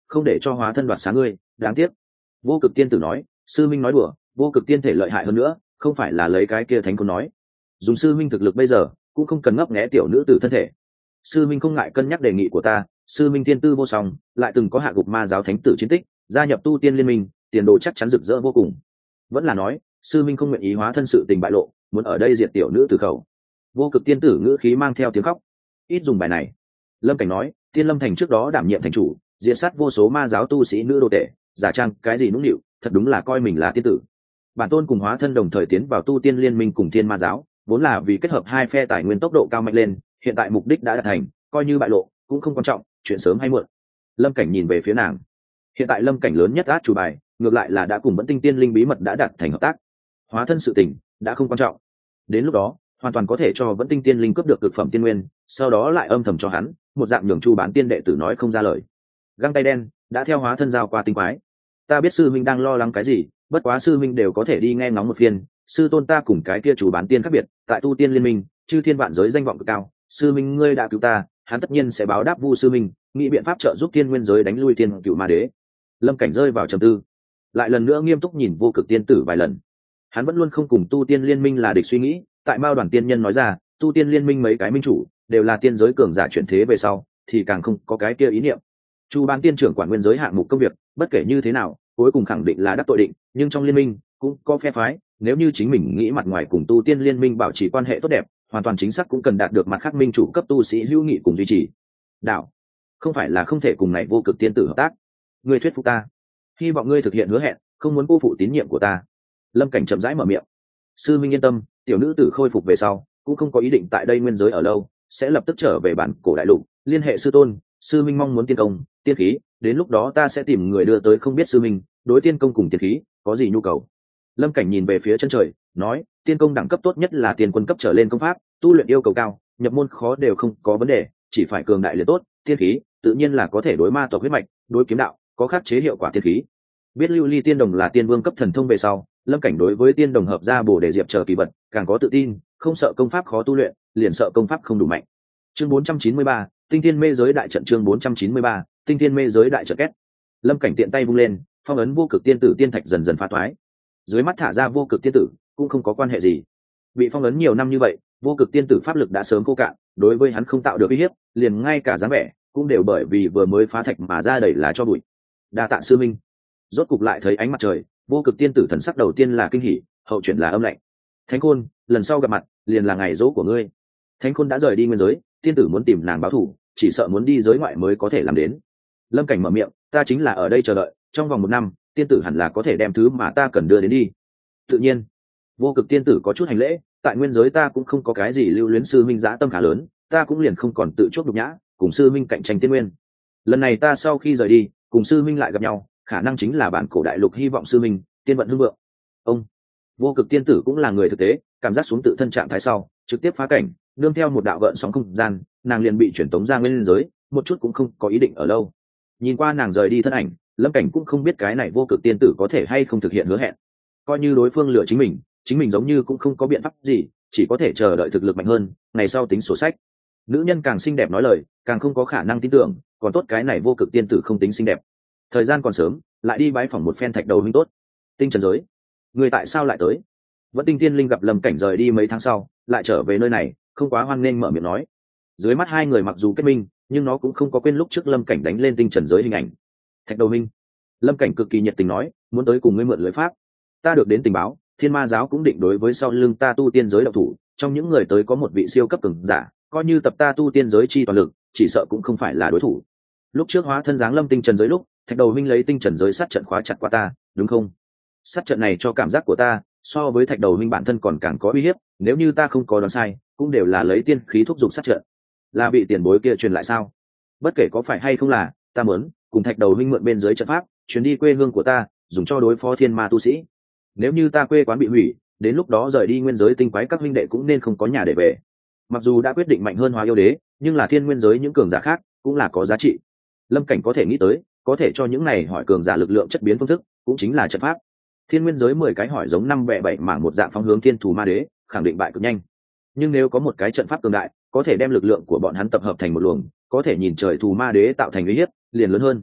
không để cho hóa thân đoạt xá ngươi, đáng tiếc. Vô Cực tiên tử nói. Sư minh nói đùa, vô cực tiên thể lợi hại hơn nữa, không phải là lấy cái kia thánh cô nói. Dùng sư minh thực lực bây giờ cũng không cần ngấp nghé tiểu nữ tử thân thể. Sư minh không ngại cân nhắc đề nghị của ta, sư minh thiên tư vô song, lại từng có hạ gục ma giáo thánh tử chiến tích, gia nhập tu tiên liên minh, tiền đồ chắc chắn rực rỡ vô cùng. Vẫn là nói sư minh không nguyện ý hóa thân sự tình bại lộ, muốn ở đây diệt tiểu nữ tử khẩu. Vô Cực tiên tử ngữ khí mang theo tiếng khóc. Ít dùng bài này. Lâm Cảnh nói, Tiên Lâm thành trước đó đảm nhiệm thành chủ, diệt sát vô số ma giáo tu sĩ nữ đô tể, giả trang cái gì nũng nịu, thật đúng là coi mình là tiên tử. Bản tôn cùng hóa thân đồng thời tiến vào tu tiên liên minh cùng thiên ma giáo, vốn là vì kết hợp hai phe tài nguyên tốc độ cao mạnh lên, hiện tại mục đích đã đạt thành, coi như bại lộ cũng không quan trọng, chuyện sớm hay muộn. Lâm Cảnh nhìn về phía nàng. Hiện tại Lâm Cảnh lớn nhất át chủ bài, ngược lại là đã cùng Vẫn Tinh tiên linh bí mật đã đạt thành hợp tác. Hóa thân sự tình đã không quan trọng. Đến lúc đó, hoàn toàn có thể cho Vẫn Tinh tiên linh cướp được cực phẩm tiên nguyên, sau đó lại âm thầm cho hắn một dạng nhường chu bán tiên đệ tử nói không ra lời. Găng tay đen đã theo hóa thân giao qua tinh quái. Ta biết sư minh đang lo lắng cái gì, bất quá sư minh đều có thể đi nghe ngóng một phiên. Sư tôn ta cùng cái kia chủ bán tiên khác biệt, tại tu tiên liên minh chư thiên vạn giới danh vọng cực cao, sư minh ngươi đã cứu ta, hắn tất nhiên sẽ báo đáp vu sư minh, nghĩ biện pháp trợ giúp tiên nguyên giới đánh lui tiên cựu ma đế. Lâm Cảnh rơi vào trầm tư, lại lần nữa nghiêm túc nhìn Vô Cực tiên tử vài lần. Hắn vẫn luôn không cùng tu tiên liên minh là địch suy nghĩ, tại Mao đoàn tiên nhân nói ra, tu tiên liên minh mấy cái minh chủ đều là tiên giới cường giả chuyển thế về sau, thì càng không có cái kia ý niệm. Chu bán tiên trưởng quản nguyên giới hạng mục công việc, bất kể như thế nào cuối cùng khẳng định là đắc tội định, nhưng trong liên minh cũng có phe phái, nếu như chính mình nghĩ mặt ngoài cùng tu tiên liên minh bảo trì quan hệ tốt đẹp, hoàn toàn chính xác cũng cần đạt được mặt khác minh chủ cấp tu sĩ hữu nghị cùng duy trì. Đạo không phải là không thể cùng này Vô Cực tiên tử hợp tác. Ngươi thuyết phục ta, hy vọng ngươi thực hiện hứa hẹn, không muốn cô phụ tín nhiệm của ta. Lâm Cảnh chậm rãi mở miệng. Sư minh yên tâm, tiểu nữ tử khôi phục về sau cũng không có ý định tại đây nguyên giới ở lâu, sẽ lập tức trở về bản cổ đại lục, liên hệ sư tôn. Sư minh mong muốn tiên công tiên khí, đến lúc đó ta sẽ tìm người đưa tới. Không biết sư minh đối tiên công cùng tiên khí có gì nhu cầu? Lâm Cảnh nhìn về phía chân trời, nói, tiên công đẳng cấp tốt nhất là tiên quân cấp trở lên công pháp, tu luyện yêu cầu cao, nhập môn khó đều không có vấn đề, chỉ phải cường đại liền tốt. Tiên khí tự nhiên là có thể đối ma tộc huyết mạch, đối kiếm đạo có khắc chế hiệu quả tiên khí. Biết lưu ly tiên đồng là tiên vương cấp thần thông về sau, Lâm Cảnh đối với tiên đồng hợp ra bổ để diệp chờ kỳ vật càng có tự tin, không sợ công pháp khó tu luyện, liền sợ công pháp không đủ mạnh. Chương bốn trăm chín mươi ba, Tinh Thiên Mê Giới đại trận. Chương bốn trăm chín mươi ba, Tinh Thiên Mê Giới đại trận két. Lâm Cảnh tiện tay vung lên, phong ấn Vô Cực tiên tử tiên thạch dần dần phá toái. Dưới mắt thả ra Vô Cực tiên tử cũng không có quan hệ gì. Bị phong ấn nhiều năm như vậy, Vô Cực tiên tử pháp lực đã sớm khô cạn, đối với hắn không tạo được uy hiếp, liền ngay cả dáng vẻ cũng đều bởi vì vừa mới phá thạch mà ra đầy là cho bụi. Đa tạ sư minh. Rốt cục lại thấy ánh mặt trời, Vô Cực tiên tử thần sắc đầu tiên là kinh hỉ, hậu chuyển là âm lạnh. Thánh Khôn, lần sau gặp mặt liền là ngày dỗ của ngươi. Thánh Khôn đã rời đi nguyên giới, tiên tử muốn tìm nàng báo thù, chỉ sợ muốn đi giới ngoại mới có thể làm đến. Lâm Cảnh mở miệng, ta chính là ở đây chờ đợi, trong vòng một năm tiên tử hẳn là có thể đem thứ mà ta cần đưa đến đi. Tự nhiên. Vô Cực tiên tử có chút hành lễ, tại nguyên giới ta cũng không có cái gì lưu luyến sư minh dã tâm khá lớn, ta cũng liền không còn tự chuốc nhục nhã, cùng sư minh cạnh tranh tiên nguyên. Lần này ta sau khi rời đi, cùng sư minh lại gặp nhau, khả năng chính là bản cổ đại lục hy vọng sư minh tiên vận hưng vượng. Ông Vô Cực tiên tử cũng là người thực tế, cảm giác xuống tự thân trạng thái sau, trực tiếp phá cảnh, nương theo một đạo gợn sóng không gian, nàng liền bị chuyển tống ra nguyên giới, một chút cũng không có ý định ở lâu. Nhìn qua nàng rời đi thân ảnh, Lâm Cảnh cũng không biết cái này Vô Cực tiên tử có thể hay không thực hiện hứa hẹn. Coi như đối phương lừa chính mình, chính mình giống như cũng không có biện pháp gì, chỉ có thể chờ đợi thực lực mạnh hơn, ngày sau tính sổ sách. Nữ nhân càng xinh đẹp nói lời, càng không có khả năng tin tưởng, còn tốt cái này Vô Cực tiên tử không tính xinh đẹp. Thời gian còn sớm, lại đi bái phỏng một phen thạch đầu huynh tốt. Tinh trần giới, người tại sao lại tới? Vẫn Tinh tiên linh gặp Lâm Cảnh rời đi mấy tháng sau, lại trở về nơi này, không quá hoan nghênh mở miệng nói. Dưới mắt hai người mặc dù kết minh, nhưng nó cũng không có quên lúc trước Lâm Cảnh đánh lên tinh trần giới hình ảnh. Thạch đầu huynh, Lâm Cảnh cực kỳ nhiệt tình nói, muốn tới cùng ngươi mượn lưới pháp. Ta được đến tình báo, thiên ma giáo cũng định đối với sau lưng ta tu tiên giới độc thủ, trong những người tới có một vị siêu cấp cường giả, coi như tập ta tu tiên giới chi toàn lực, chỉ sợ cũng không phải là đối thủ. Lúc trước hóa thân dáng lâm tinh trần giới lúc, Thạch đầu huynh lấy tinh trần giới sát trận khóa chặt qua ta, đúng không? Sát trận này cho cảm giác của ta, so với Thạch đầu huynh bản thân còn càng có uy hiếp, nếu như ta không có đoán sai, cũng đều là lấy tiên khí thúc giục sát trận. Là bị tiền bối kia truyền lại sao? Bất kể có phải hay không là, ta muốn cùng Thạch đầu huynh mượn bên dưới trận pháp, chuyến đi quê hương của ta, dùng cho đối phó thiên ma tu sĩ. Nếu như ta quê quán bị hủy, đến lúc đó rời đi nguyên giới tinh quái các huynh đệ cũng nên không có nhà để về. Mặc dù đã quyết định mạnh hơn hóa yêu đế, nhưng là thiên nguyên giới những cường giả khác cũng là có giá trị. Lâm Cảnh có thể nghĩ tới, có thể cho những này hỏi cường giả lực lượng chất biến phương thức, cũng chính là trận pháp. Thiên nguyên giới mười cái hỏi giống năm bẹ bảy mảng một dạng phóng hướng thiên thù ma đế, khẳng định bại cực nhanh. Nhưng nếu có một cái trận pháp cường đại, có thể đem lực lượng của bọn hắn tập hợp thành một luồng, có thể nhìn trời thù ma đế tạo thành uy hiếp, liền lớn hơn.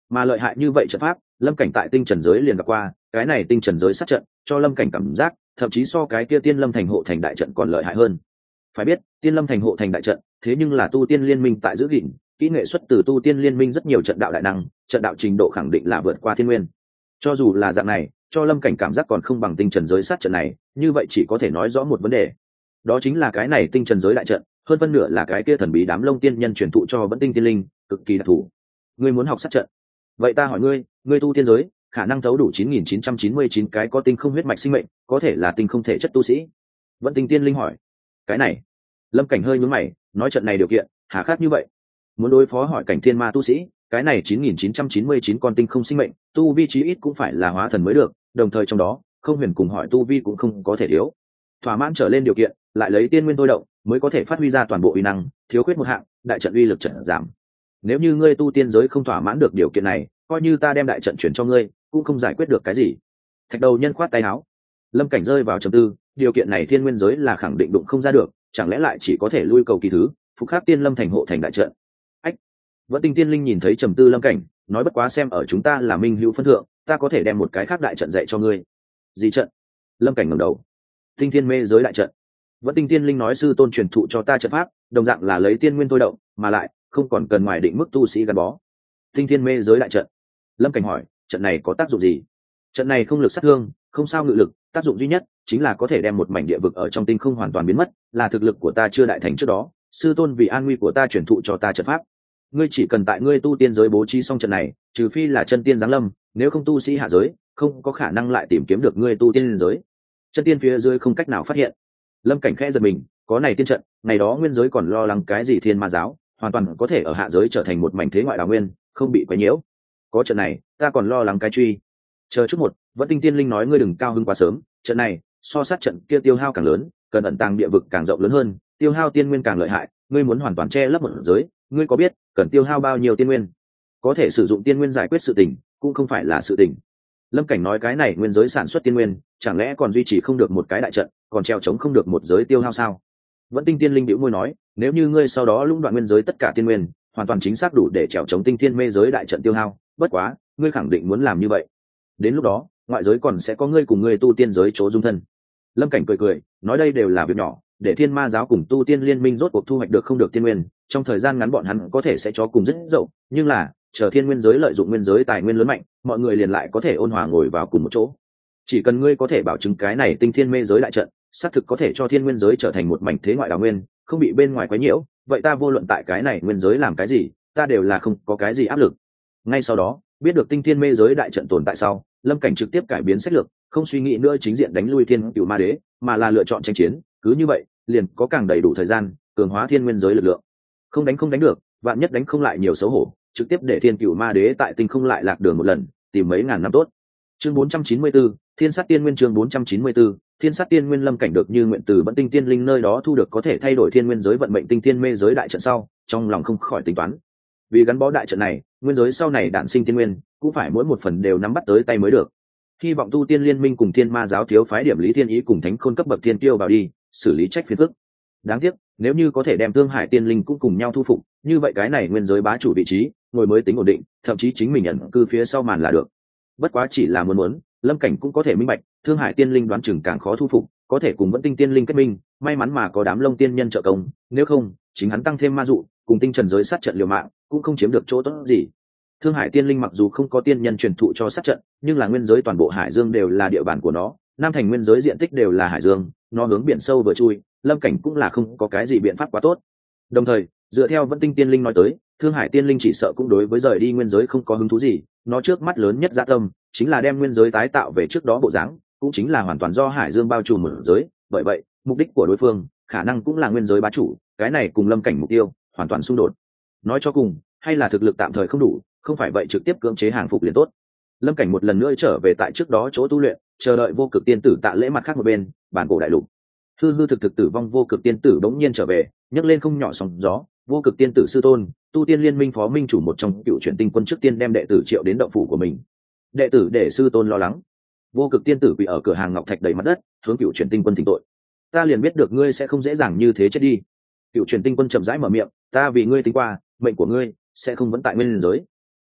Mà lợi hại như vậy trận pháp, lâm cảnh tại tinh trần giới liền gặp qua, cái này tinh trần giới sát trận cho lâm cảnh cảm giác thậm chí so cái kia tiên lâm thành hộ thành đại trận còn lợi hại hơn. Phải biết tiên lâm thành hộ thành đại trận thế nhưng là tu tiên liên minh tại giữ gìn, kỹ nghệ xuất từ tu tiên liên minh rất nhiều trận đạo đại năng, trận đạo trình độ khẳng định là vượt qua thiên nguyên. Cho dù là dạng này, cho lâm cảnh cảm giác còn không bằng tinh trần giới sát trận này, như vậy chỉ có thể nói rõ một vấn đề, đó chính là cái này tinh trần giới đại trận hơn phân nửa là cái kia thần bí đám lông tiên nhân truyền thụ cho vẫn tinh tiên linh, cực kỳ đặc thù. Ngươi muốn học sát trận, vậy ta hỏi ngươi, ngươi tu tiên giới khả năng thấu đủ chín nghìn chín trăm chín mươi chín cái có tinh không huyết mạch sinh mệnh, có thể là tinh không thể chất tu sĩ? Vẫn tinh tiên linh hỏi. Cái này lâm cảnh hơi nhướng mày, nói trận này điều kiện hà khắc như vậy, muốn đối phó hỏi cảnh thiên ma tu sĩ, cái này chín nghìn chín trăm chín mươi chín con tinh không sinh mệnh tu vi chí ít cũng phải là hóa thần mới được, đồng thời trong đó không huyền cùng hỏi tu vi cũng không có thể thiếu, thỏa mãn trở lên điều kiện lại lấy tiên nguyên tôi động mới có thể phát huy ra toàn bộ uy năng, thiếu khuyết một hạng đại trận uy lực trận giảm. Nếu như ngươi tu tiên giới không thỏa mãn được điều kiện này, coi như ta đem đại trận chuyển cho ngươi cũng không giải quyết được cái gì. Thạch đầu nhân khoát tay áo. Lâm cảnh rơi vào trầm tư, điều kiện này thiên nguyên giới là khẳng định đụng không ra được, chẳng lẽ lại chỉ có thể lui cầu kỳ thứ, phục khắc tiên lâm thành hộ thành đại trận. Ách. Vẫn tinh tiên linh nhìn thấy trầm tư lâm cảnh, nói bất quá xem ở chúng ta là minh hữu phân thượng, ta có thể đem một cái khác đại trận dạy cho ngươi. Gì trận? Lâm cảnh ngẩng đầu. Tinh thiên mê giới đại trận. Vẫn tinh tiên linh nói sư tôn truyền thụ cho ta trận pháp, đồng dạng là lấy tiên nguyên thôi động, mà lại không còn cần ngoài định mức tu sĩ gắn bó. Tinh thiên mê giới đại trận. Lâm cảnh hỏi, trận này có tác dụng gì? Trận này không lực sát thương, không sao ngự lực, tác dụng duy nhất chính là có thể đem một mảnh địa vực ở trong tinh không hoàn toàn biến mất, là thực lực của ta chưa đại thành trước đó, sư tôn vì an nguy của ta truyền thụ cho ta trận pháp. Ngươi chỉ cần tại ngươi tu tiên giới bố trí xong trận này, trừ phi là chân tiên giáng lâm, nếu không tu sĩ hạ giới không có khả năng lại tìm kiếm được ngươi tu tiên giới. Chân tiên phía dưới không cách nào phát hiện. Lâm cảnh khẽ giật mình, có này tiên trận, ngày đó nguyên giới còn lo lắng cái gì thiên ma giáo, hoàn toàn có thể ở hạ giới trở thành một mảnh thế ngoại đào nguyên, không bị quấy nhiễu. Có trận này ta còn lo lắng cái truy. Chờ chút một, Vẫn tinh tiên linh nói ngươi đừng cao hứng quá sớm, trận này so sát trận kia tiêu hao càng lớn, cần ẩn tàng địa vực càng rộng lớn hơn, tiêu hao tiên nguyên càng lợi hại, ngươi muốn hoàn toàn che lấp một giới, ngươi có biết cần tiêu hao bao nhiêu tiên nguyên? Có thể sử dụng tiên nguyên giải quyết sự tình cũng không phải là sự tình. Lâm cảnh nói cái này nguyên giới sản xuất tiên nguyên, chẳng lẽ còn duy trì không được một cái đại trận, còn treo chống không được một giới tiêu hao sao? Vẫn tinh tiên linh bĩu môi nói, nếu như ngươi sau đó lũng đoạn nguyên giới tất cả tiên nguyên, hoàn toàn chính xác đủ để trèo chống tinh thiên mê giới đại trận tiêu hao, bất quá ngươi khẳng định muốn làm như vậy, đến lúc đó ngoại giới còn sẽ có ngươi cùng ngươi tu tiên giới chỗ dung thân. Lâm cảnh cười cười nói đây đều là việc nhỏ, để thiên ma giáo cùng tu tiên liên minh rốt cuộc thu hoạch được không được tiên nguyên, trong thời gian ngắn bọn hắn có thể sẽ cho cùng rất dậu, nhưng là chờ thiên nguyên giới lợi dụng nguyên giới tài nguyên lớn mạnh, mọi người liền lại có thể ôn hòa ngồi vào cùng một chỗ. Chỉ cần ngươi có thể bảo chứng cái này tinh thiên mê giới đại trận xác thực có thể cho thiên nguyên giới trở thành một mảnh thế ngoại đào nguyên, không bị bên ngoài quấy nhiễu, vậy ta vô luận tại cái này nguyên giới làm cái gì, ta đều là không có cái gì áp lực. Ngay sau đó biết được tinh thiên mê giới đại trận tồn tại sau, Lâm cảnh trực tiếp cải biến sách lược, không suy nghĩ nữa chính diện đánh lui thiên cửu ma đế, mà là lựa chọn tranh chiến, cứ như vậy liền có càng đầy đủ thời gian cường hóa thiên nguyên giới lực lượng. Không đánh không đánh được, vạn nhất đánh không lại nhiều xấu hổ, trực tiếp để thiên cửu ma đế tại tinh không lại lạc đường một lần, tìm mấy ngàn năm tốt. Chương bốn trăm chín mươi 4, Thiên sát tiên nguyên. Chương bốn trăm chín mươi 4, Thiên sát tiên nguyên. Lâm cảnh được như nguyện từ Vẫn tinh tiên linh nơi đó thu được có thể thay đổi thiên nguyên giới vận mệnh tinh thiên mê giới đại trận sau, trong lòng không khỏi tính toán, vì gắn bó đại trận này, nguyên giới sau này đản sinh tiên nguyên cũng phải mỗi một phần đều nắm bắt tới tay mới được. Hy vọng tu tiên liên minh cùng thiên ma giáo thiếu phái điểm lý thiên ý cùng thánh khôn cấp bậc thiên tiêu vào đi xử lý trách phiền phức. Đáng tiếc nếu như có thể đem Thương Hải tiên linh cũng cùng nhau thu phục, như vậy cái này nguyên giới bá chủ vị trí ngồi mới tính ổn định, thậm chí chính mình nhận cư phía sau màn là được. Bất quá chỉ là muốn muốn, Lâm cảnh cũng có thể minh bạch, Thương Hải tiên linh đoán chừng càng khó thu phục, có thể cùng Vẫn tinh tiên linh kết minh, may mắn mà có đám lông tiên nhân trợ công, nếu không chính hắn tăng thêm ma dụ cùng tinh trần giới sát trận liều mạng cũng không chiếm được chỗ tốt gì. Thương Hải tiên linh mặc dù không có tiên nhân truyền thụ cho sát trận, nhưng là nguyên giới toàn bộ hải dương đều là địa bàn của nó, nam thành nguyên giới diện tích đều là hải dương, nó hướng biển sâu vừa chui, Lâm cảnh cũng là không có cái gì biện pháp quá tốt. Đồng thời dựa theo Vẫn tinh tiên linh nói tới, Thương Hải tiên linh chỉ sợ cũng đối với rời đi nguyên giới không có hứng thú gì, nó trước mắt lớn nhất dạ tâm chính là đem nguyên giới tái tạo về trước đó bộ dáng, cũng chính là hoàn toàn do hải dương bao trùm một giới, bởi vậy mục đích của đối phương khả năng cũng là nguyên giới bá chủ, cái này cùng Lâm cảnh mục tiêu hoàn toàn xung đột. Nói cho cùng hay là thực lực tạm thời không đủ, không phải vậy trực tiếp cưỡng chế hàng phục liền tốt. Lâm cảnh một lần nữa trở về tại trước đó chỗ tu luyện, chờ đợi Vô Cực tiên tử tạ lễ mặt khác một bên bản cổ đại lục. hư hư thực thực tử vong Vô Cực tiên tử bỗng nhiên trở về, nhấc lên không nhỏ sóng gió. Vô Cực tiên tử sư tôn, tu tiên liên minh phó minh chủ một trong cựu chuyển tinh quân trước tiên đem đệ tử triệu đến động phủ của mình. Đệ tử để sư tôn lo lắng. Vô Cực tiên tử quỳ ở cửa hàng ngọc thạch đầy mặt đất, hướng cựu chuyển tinh quân thỉnh tội. Ta liền biết được ngươi sẽ không dễ dàng như thế chết đi. Cựu chuyển tinh quân chậm rãi mở miệng, ta vì ngươi tính qua, mệnh của ngươi sẽ không vẫn tại nguyên giới.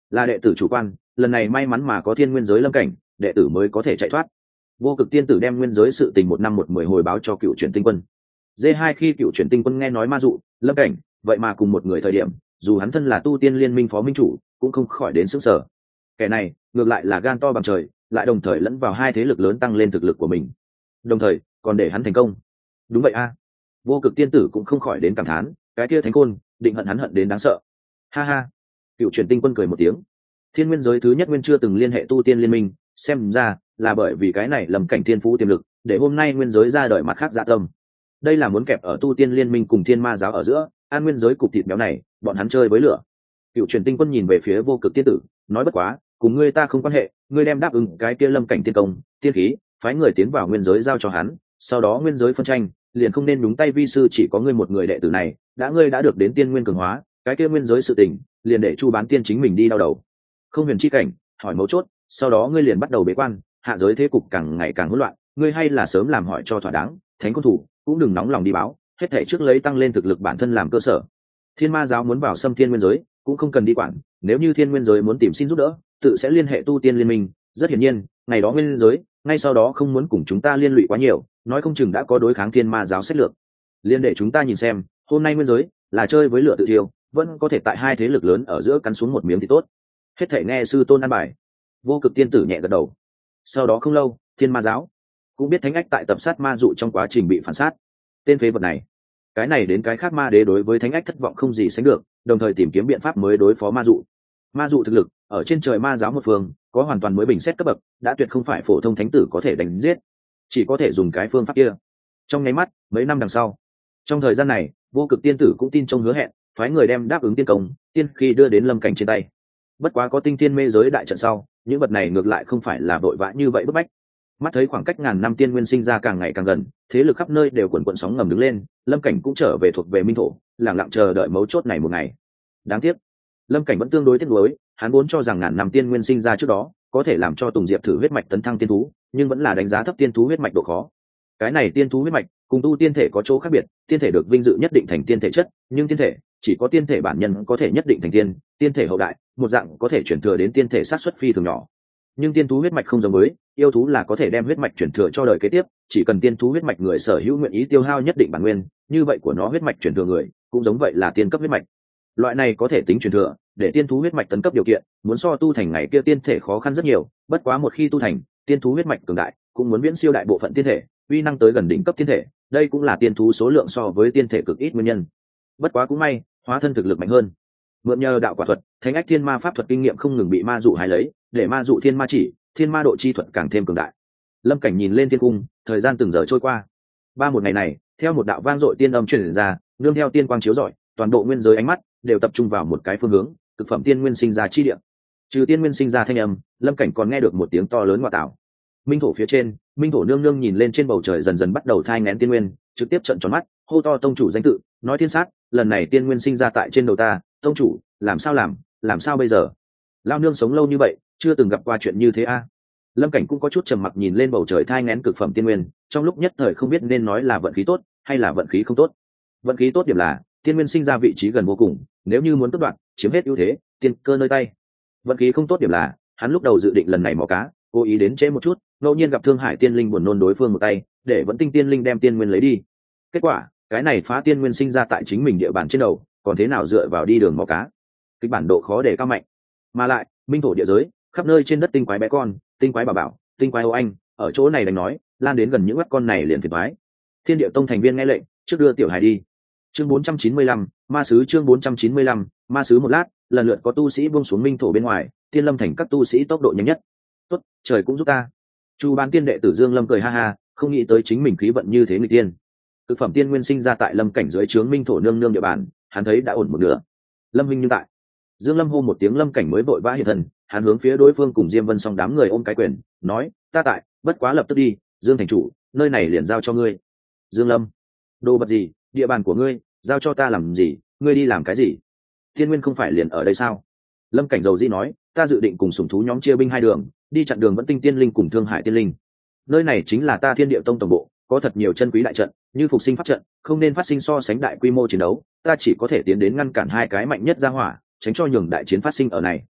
là đệ tử chủ quan, lần này may mắn mà có thiên nguyên giới lâm cảnh, đệ tử mới có thể chạy thoát. Vô cực tiên tử đem nguyên giới sự tình một năm một mười hồi báo cho cựu chuyển tinh quân. Dê hai khi cựu chuyển tinh quân nghe nói ma dụ lâm cảnh vậy mà cùng một người thời điểm, dù hắn thân là tu tiên liên minh phó minh chủ cũng không khỏi đến sức sở. Kẻ này ngược lại là gan to bằng trời, lại đồng thời lẫn vào hai thế lực lớn tăng lên thực lực của mình, đồng thời còn để hắn thành công. Đúng vậy a. Vô cực tiên tử cũng không khỏi đến cảm thán, cái kia thánh côn định hận hắn hận đến đáng sợ. Ha ha. Cựu chuyển tinh quân cười một tiếng. Thiên nguyên giới thứ nhất nguyên chưa từng liên hệ tu tiên liên minh, xem ra là bởi vì cái này lầm cảnh thiên phú tiềm lực, để hôm nay nguyên giới ra đời mặt khác dạ tâm. Đây là muốn kẹp ở tu tiên liên minh cùng thiên ma giáo ở giữa, an nguyên giới cục thịt béo này, bọn hắn chơi với lửa. Cựu truyền tinh quân nhìn về phía vô cực tiên tử, nói bất quá, cùng ngươi ta không quan hệ, ngươi đem đáp ứng cái kia lâm cảnh tiên công, tiên khí, phái người tiến vào nguyên giới giao cho hắn, sau đó nguyên giới phân tranh, liền không nên đúng tay vi sư chỉ có ngươi một người đệ tử này, đã ngươi đã được đến tiên nguyên cường hóa, cái kia nguyên giới sự tình, liền để Chu Bán Tiên chính mình đi đau đầu. Không huyền chi cảnh, hỏi mấu chốt, sau đó ngươi liền bắt đầu bế quan, hạ giới thế cục càng ngày càng hỗn loạn, ngươi hay là sớm làm hỏi cho thỏa đáng, thánh côn thủ cũng đừng nóng lòng đi báo, hết thảy trước lấy tăng lên thực lực bản thân làm cơ sở. Thiên ma giáo muốn vào xâm thiên nguyên giới, cũng không cần đi quản, nếu như thiên nguyên giới muốn tìm xin giúp đỡ, tự sẽ liên hệ tu tiên liên minh, rất hiển nhiên, ngày đó nguyên giới, ngay sau đó không muốn cùng chúng ta liên lụy quá nhiều, nói không chừng đã có đối kháng thiên ma giáo sách lược. Liên để chúng ta nhìn xem, hôm nay nguyên giới là chơi với lửa tự thiêu, vẫn có thể tại hai thế lực lớn ở giữa cắn xuống một miếng thì tốt. Hết thảy nghe sư tôn an bài. Vô cực tiên tử nhẹ gật đầu. Sau đó không lâu, thiên ma giáo cũng biết thánh ách tại tập sát ma dụ trong quá trình bị phản sát. Tên phế vật này, cái này đến cái khác ma đế đối với thánh ách thất vọng không gì sánh được, đồng thời tìm kiếm biện pháp mới đối phó ma dụ. Ma dụ thực lực ở trên trời ma giáo một phương có hoàn toàn mới bình xét cấp bậc, đã tuyệt không phải phổ thông thánh tử có thể đánh giết, chỉ có thể dùng cái phương pháp kia. Trong nháy mắt, mấy năm đằng sau, trong thời gian này, vô cực tiên tử cũng tin trong hứa hẹn, phái người đem đáp ứng tiên công, tiên khi đưa đến lâm cảnh trên tay. Bất quá có tinh tiên mê giới đại trận sau, những vật này ngược lại không phải là vội vã như vậy bức bách. Mắt thấy khoảng cách ngàn năm tiên nguyên sinh ra càng ngày càng gần, thế lực khắp nơi đều quần quần sóng ngầm đứng lên, lâm cảnh cũng trở về thuộc về minh thổ, lẳng lặng chờ đợi mấu chốt này một ngày. Đáng tiếc, lâm cảnh vẫn tương đối tiếc nuối, hắn vốn cho rằng ngàn năm tiên nguyên sinh ra trước đó có thể làm cho Tùng Diệp thử huyết mạch tấn thăng tiên thú, nhưng vẫn là đánh giá thấp tiên thú huyết mạch độ khó. Cái này tiên thú huyết mạch cùng tu tiên thể có chỗ khác biệt, tiên thể được vinh dự nhất định thành tiên thể chất, nhưng tiên thể chỉ có tiên thể bản nhân có thể nhất định thành tiên, tiên thể hậu đại một dạng có thể chuyển thừa đến tiên thể sát xuất phi thường nhỏ. Nhưng tiên thú huyết mạch không giống với yêu thú, là có thể đem huyết mạch chuyển thừa cho đời kế tiếp, chỉ cần tiên thú huyết mạch người sở hữu nguyện ý tiêu hao nhất định bản nguyên, như vậy của nó huyết mạch chuyển thừa người cũng giống vậy là tiên cấp huyết mạch. Loại này có thể tính chuyển thừa, để tiên thú huyết mạch tấn cấp điều kiện muốn so tu thành ngày kia tiên thể khó khăn rất nhiều, bất quá một khi tu thành, tiên thú huyết mạch cường đại cũng muốn viễn siêu đại bộ phận tiên thể, uy năng tới gần đỉnh cấp tiên thể, đây cũng là tiên thú số lượng so với tiên thể cực ít nguyên nhân. Bất quá cũng may, hóa thân thực lực mạnh hơn, mượn nhờ đạo quả thuật, thánh ách thiên ma pháp thuật kinh nghiệm không ngừng bị ma dụ hái lấy, để ma dụ thiên ma chỉ, thiên ma độ chi thuật càng thêm cường đại. Lâm cảnh nhìn lên thiên cung, thời gian từng giờ trôi qua. Ba một ngày này, theo một đạo vang dội tiên âm truyền ra, nương theo tiên quang chiếu rọi, toàn bộ nguyên giới ánh mắt đều tập trung vào một cái phương hướng, cực phẩm tiên nguyên sinh ra chi địa. Trừ tiên nguyên sinh ra thanh âm, Lâm cảnh còn nghe được một tiếng to lớn ngoại tạo. Minh thổ phía trên, Minh thổ nương nương nhìn lên trên bầu trời dần dần bắt đầu thai nghén tiên nguyên, trực tiếp trợn tròn mắt, hô to tông chủ danh tự, nói thiên sát, lần này tiên nguyên sinh ra tại trên đầu ta, tông chủ, làm sao làm, làm sao bây giờ? Lao nương sống lâu như vậy, chưa từng gặp qua chuyện như thế a. Lâm cảnh cũng có chút trầm mặc nhìn lên bầu trời thai nghén cực phẩm tiên nguyên, trong lúc nhất thời không biết nên nói là vận khí tốt hay là vận khí không tốt. Vận khí tốt điểm là tiên nguyên sinh ra vị trí gần vô cùng, nếu như muốn cắt đoạn, chiếm hết ưu thế, tiên cơ nơi tay. Vận khí không tốt điểm là hắn lúc đầu dự định lần này mò cá, cố ý đến trễ một chút, ngẫu nhiên gặp Thương Hải tiên linh buồn nôn đối phương một tay, để vẫn tinh tiên linh đem tiên nguyên lấy đi. Kết quả, cái này phá tiên nguyên sinh ra tại chính mình địa bàn trên đầu, còn thế nào dựa vào đi đường mò cá. Kịch bản độ khó để cao mạnh, mà lại minh thổ địa giới khắp nơi trên đất tinh quái bé con, tinh quái bà bảo, tinh quái ô anh, ở chỗ này đánh nói lan đến gần những mắt con này liền phiền toái. Thiên địa tông thành viên nghe lệnh, trước đưa tiểu hài đi. Chương bốn trăm chín mươi lăm, ma sứ. Chương bốn trăm chín mươi lăm, ma sứ. Một lát, lần lượt có tu sĩ buông xuống minh thổ bên ngoài, tiên lâm thành các tu sĩ tốc độ nhanh nhất. Tốt, trời cũng giúp ta. Chu Bán Tiên đệ tử Dương Lâm cười ha ha, không nghĩ tới chính mình khí vận như thế người tiên. Cực phẩm tiên nguyên sinh ra tại lâm cảnh dưới trướng minh thổ nương nương địa bàn, hắn thấy đã ổn một nửa. Lâm Minh như tại. Dương Lâm hô một tiếng, lâm cảnh mới vội vã hiện thân, hắn hướng phía đối phương cùng Diêm Vân Song đám người ôm cái quyền, nói, ta tại, bất quá lập tức đi, Dương thành chủ, nơi này liền giao cho ngươi. Dương Lâm, đồ vật gì, địa bàn của ngươi, giao cho ta làm gì, ngươi đi làm cái gì? Thiên nguyên không phải liền ở đây sao? Lâm cảnh dầu dĩ nói, ta dự định cùng sủng thú nhóm chia binh hai đường, đi chặn đường vẫn tinh tiên linh cùng Thương Hải tiên linh. Nơi này chính là ta Thiên Địa tông tổng bộ, có thật nhiều chân quý đại trận, như phục sinh pháp trận, không nên phát sinh so sánh đại quy mô chiến đấu, ta chỉ có thể tiến đến ngăn cản hai cái mạnh nhất ra hỏa, tránh cho nhường đại chiến phát sinh ở này.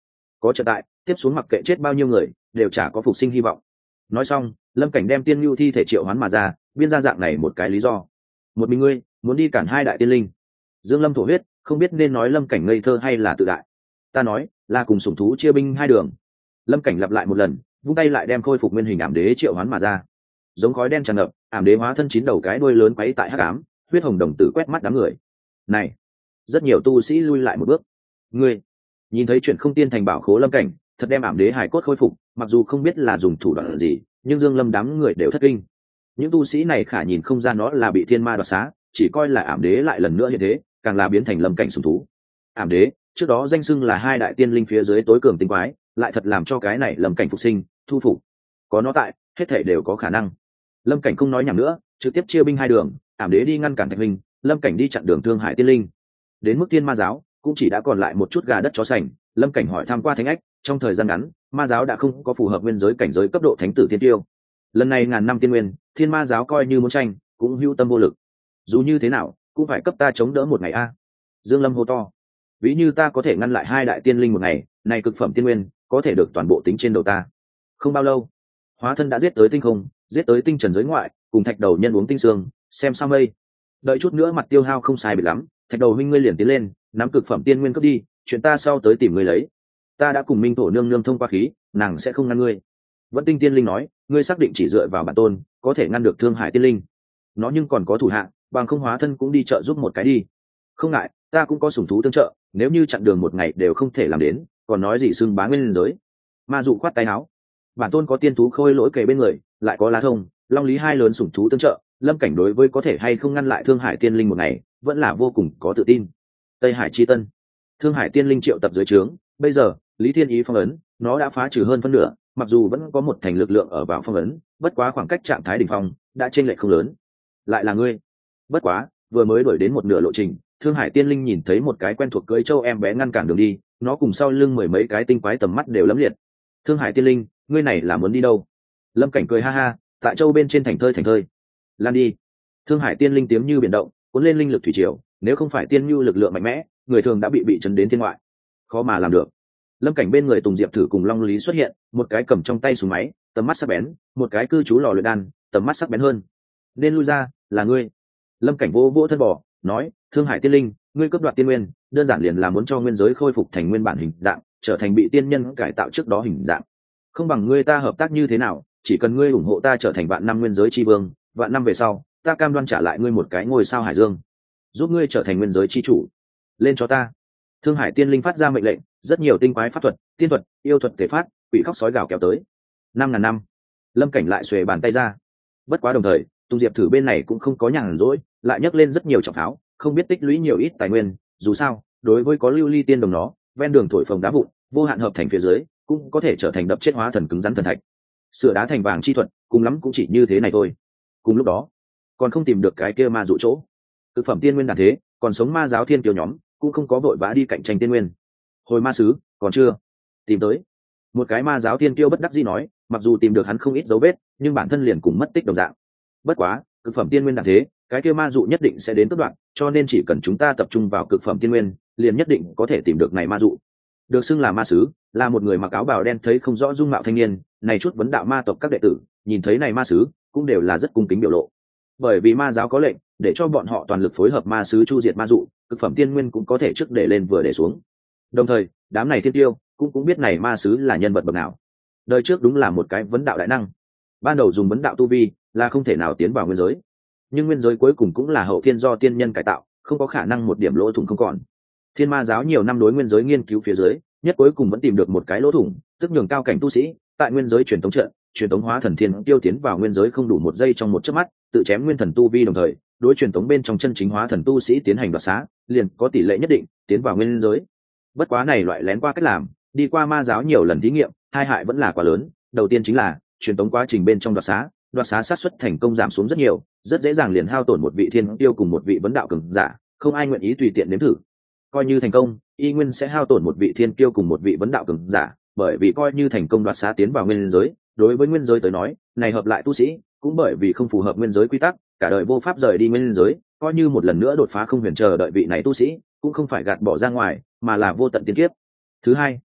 có trợ tại tiếp xuống mặc kệ chết bao nhiêu người đều chả có phục sinh hy vọng. Nói xong lâm cảnh đem tiên nhu thi thể triệu hoán mà ra, biên ra dạng này một cái lý do: một mình ngươi muốn đi cản hai đại tiên linh. Dương Lâm thổ huyết, không biết nên nói lâm cảnh ngây thơ hay là tự đại. Ta nói là cùng sủng thú chia binh hai đường. Lâm cảnh lặp lại một lần, vung tay lại đem khôi phục nguyên hình ảm đế triệu hoán mà ra. Giống khói đen tràn ngập, ảm đế hóa thân chín đầu cái đuôi lớn quấy tại hắc ám, huyết hồng đồng tử quét mắt đám người. Này, rất nhiều tu sĩ lui lại một bước. Ngươi nhìn thấy chuyện không tiên thành bảo khố lâm cảnh, thật đem ảm đế hài cốt khôi phục, mặc dù không biết là dùng thủ đoạn gì, nhưng Dương Lâm đám người đều thất kinh. Những tu sĩ này khả nhìn không ra nó là bị thiên ma đoạt xá, chỉ coi là ảm đế lại lần nữa hiện thế, càng là biến thành lâm cảnh sủng thú. Ảm đế trước đó danh xưng là hai đại tiên linh phía dưới tối cường tinh quái, lại thật làm cho cái này lâm cảnh phục sinh thu phục. Có nó tại, hết thảy đều có khả năng. Lâm cảnh không nói nhảm nữa, trực tiếp chia binh hai đường, ảm đế đi ngăn cản thạch minh, lâm cảnh đi chặn đường thương hải tiên linh. Đến mức tiên ma giáo cũng chỉ đã còn lại một chút gà đất chó sành. Lâm cảnh hỏi tham qua thánh ách, trong thời gian ngắn ma giáo đã không có phù hợp nguyên giới cảnh giới cấp độ thánh tử tiên tiêu. Lần này ngàn năm tiên nguyên, thiên ma giáo coi như muốn tranh cũng hưu tâm vô lực. Dù như thế nào cũng phải cấp ta chống đỡ một ngày a. Dương Lâm hô to: ví như ta có thể ngăn lại hai đại tiên linh một ngày, này cực phẩm tiên nguyên có thể được toàn bộ tính trên đầu ta. Không bao lâu hóa thân đã giết tới tinh không, giết tới tinh trần giới ngoại, cùng thạch đầu nhân uống tinh xương, xem sao mây. Đợi chút nữa mặt tiêu hao không sai biệt lắm, thạch đầu huynh ngươi liền tiến lên, nắm cực phẩm tiên nguyên cướp đi, chuyện ta sau tới tìm ngươi lấy. Ta đã cùng minh thổ nương nương thông qua khí, nàng sẽ không ngăn ngươi. Vẫn tinh tiên linh nói: ngươi xác định chỉ dựa vào bản tôn có thể ngăn được thương hải tiên linh? Nó nhưng còn có thủ hạ, bằng không hóa thân cũng đi trợ giúp một cái đi. Không ngại, ta cũng có sủng thú tương trợ, nếu như chặn đường một ngày đều không thể làm đến, còn nói gì xưng bá nguyên giới. Ma dụ khoát tay áo: bản tôn có tiên thú khôi lỗi kề bên người, lại có lá thông long lý hai lớn sủng thú tương trợ, lâm cảnh đối với có thể hay không ngăn lại thương hải tiên linh một ngày vẫn là vô cùng có tự tin. Tây Hải chi tân, thương hải tiên linh triệu tập dưới trướng, bây giờ lý thiên ý phong ấn nó đã phá trừ hơn phân nửa, mặc dù vẫn có một thành lực lượng ở vào phong ấn, bất quá khoảng cách trạng thái đỉnh phong đã chênh lệch không lớn. Lại là ngươi. Bất quá vừa mới đuổi đến một nửa lộ trình, thương hải tiên linh nhìn thấy một cái quen thuộc cưỡi châu em bé ngăn cản đường đi, nó cùng sau lưng mười mấy cái tinh quái tầm mắt đều lấm liệt. Thương hải tiên linh, ngươi này là muốn đi đâu? Lâm cảnh cười ha ha, tại châu bên trên thành thơi thành thơi. Lan đi. Thương hải tiên linh tiếng như biển động, cuốn lên linh lực thủy triều, nếu không phải tiên nhu lực lượng mạnh mẽ, người thường đã bị bị chấn đến thiên ngoại. Khó mà làm được. Lâm cảnh bên người Tùng Diệp thử cùng Long Lý xuất hiện, một cái cầm trong tay súng máy, tầm mắt sắc bén, một cái cư trú lò luyện đan, tầm mắt sắc bén hơn. Nên lui ra, là ngươi. Lâm cảnh vô vỗ thân bò, nói: thương hải tiên linh, ngươi cướp đoạt tiên nguyên, đơn giản liền là muốn cho nguyên giới khôi phục thành nguyên bản hình dạng, trở thành bị tiên nhân cải tạo trước đó hình dạng. Không bằng ngươi ta hợp tác như thế nào, chỉ cần ngươi ủng hộ ta trở thành vạn năm nguyên giới chi vương, vạn năm về sau ta cam đoan trả lại ngươi một cái ngôi sao hải dương, giúp ngươi trở thành nguyên giới chi chủ. Lên cho ta. Thương hải tiên linh phát ra mệnh lệnh, rất nhiều tinh quái pháp thuật, tiên thuật, yêu thuật thể phát, quỷ khóc sói gào kéo tới. Năm ngàn năm. Lâm cảnh lại xuề bàn tay ra. Bất quá đồng thời Tùng Diệp thử bên này cũng không có nhàn rỗi, lại nhấc lên rất nhiều trọng pháo, không biết tích lũy nhiều ít tài nguyên. Dù sao đối với có lưu ly tiên đồng nó, ven đường thổi phồng đá vụn vô hạn hợp thành phía dưới cũng có thể trở thành đập chết hóa thần cứng rắn thần thạch, sửa đá thành vàng chi thuật, cùng lắm cũng chỉ như thế này thôi. Cùng lúc đó còn không tìm được cái kia ma dụ chỗ, thực phẩm tiên nguyên đàn thế, còn sống ma giáo thiên kiều nhóm cũng không có vội vã đi cạnh tranh tiên nguyên. Hồi ma sứ còn chưa tìm tới. Một cái ma giáo thiên kiêu bất đắc dĩ nói, mặc dù tìm được hắn không ít dấu vết, nhưng bản thân liền cùng mất tích đồng dạng. Bất quá cực phẩm tiên nguyên đàn thế, cái kia ma dụ nhất định sẽ đến tốc đoạn, cho nên chỉ cần chúng ta tập trung vào cực phẩm tiên nguyên, liền nhất định có thể tìm được này ma dụ. Được xưng là ma sứ, là một người mặc áo bào đen thấy không rõ dung mạo thanh niên, này chút vấn đạo ma tộc các đệ tử nhìn thấy này ma sứ cũng đều là rất cung kính biểu lộ, bởi vì ma giáo có lệnh để cho bọn họ toàn lực phối hợp ma sứ chu diệt ma dụ, cực phẩm tiên nguyên cũng có thể trước để lên vừa để xuống. Đồng thời đám này thiên tiêu cũng cũng biết này ma sứ là nhân vật bậc nào. Đời trước đúng là một cái vấn đạo đại năng, ban đầu dùng vấn đạo tu vi là không thể nào tiến vào nguyên giới, nhưng nguyên giới cuối cùng cũng là hậu thiên do tiên nhân cải tạo, không có khả năng một điểm lỗ thủng không còn. Thiên ma giáo nhiều năm đối nguyên giới nghiên cứu phía dưới, nhất cuối cùng vẫn tìm được một cái lỗ thủng, tức nhường cao cảnh tu sĩ tại nguyên giới truyền thống trận truyền thống hóa thần thiên tiêu tiến vào nguyên giới không đủ một giây trong một chớp mắt, tự chém nguyên thần tu vi, đồng thời đối truyền thống bên trong chân chính hóa thần tu sĩ tiến hành đoạt xá, liền có tỷ lệ nhất định tiến vào nguyên giới. Bất quá này loại lén qua cách làm, đi qua ma giáo nhiều lần thí nghiệm, hai hại vẫn là quá lớn. Đầu tiên chính là truyền thống quá trình bên trong đoạt xá, đoạt xá xác suất thành công giảm xuống rất nhiều, rất dễ dàng liền hao tổn một vị thiên tiêu cùng một vị vấn đạo cường giả, không ai nguyện ý tùy tiện nếm thử. Coi như thành công, y nguyên sẽ hao tổn một vị thiên kiêu cùng một vị vấn đạo cường giả, bởi vì coi như thành công đoạt xá tiến vào nguyên giới, đối với nguyên giới tới nói, này hợp lại tu sĩ cũng bởi vì không phù hợp nguyên giới quy tắc, cả đời vô pháp rời đi nguyên giới, coi như một lần nữa đột phá không huyền chờ đợi vị này tu sĩ, cũng không phải gạt bỏ ra ngoài, mà là vô tận tiên kiếp. Thứ hai,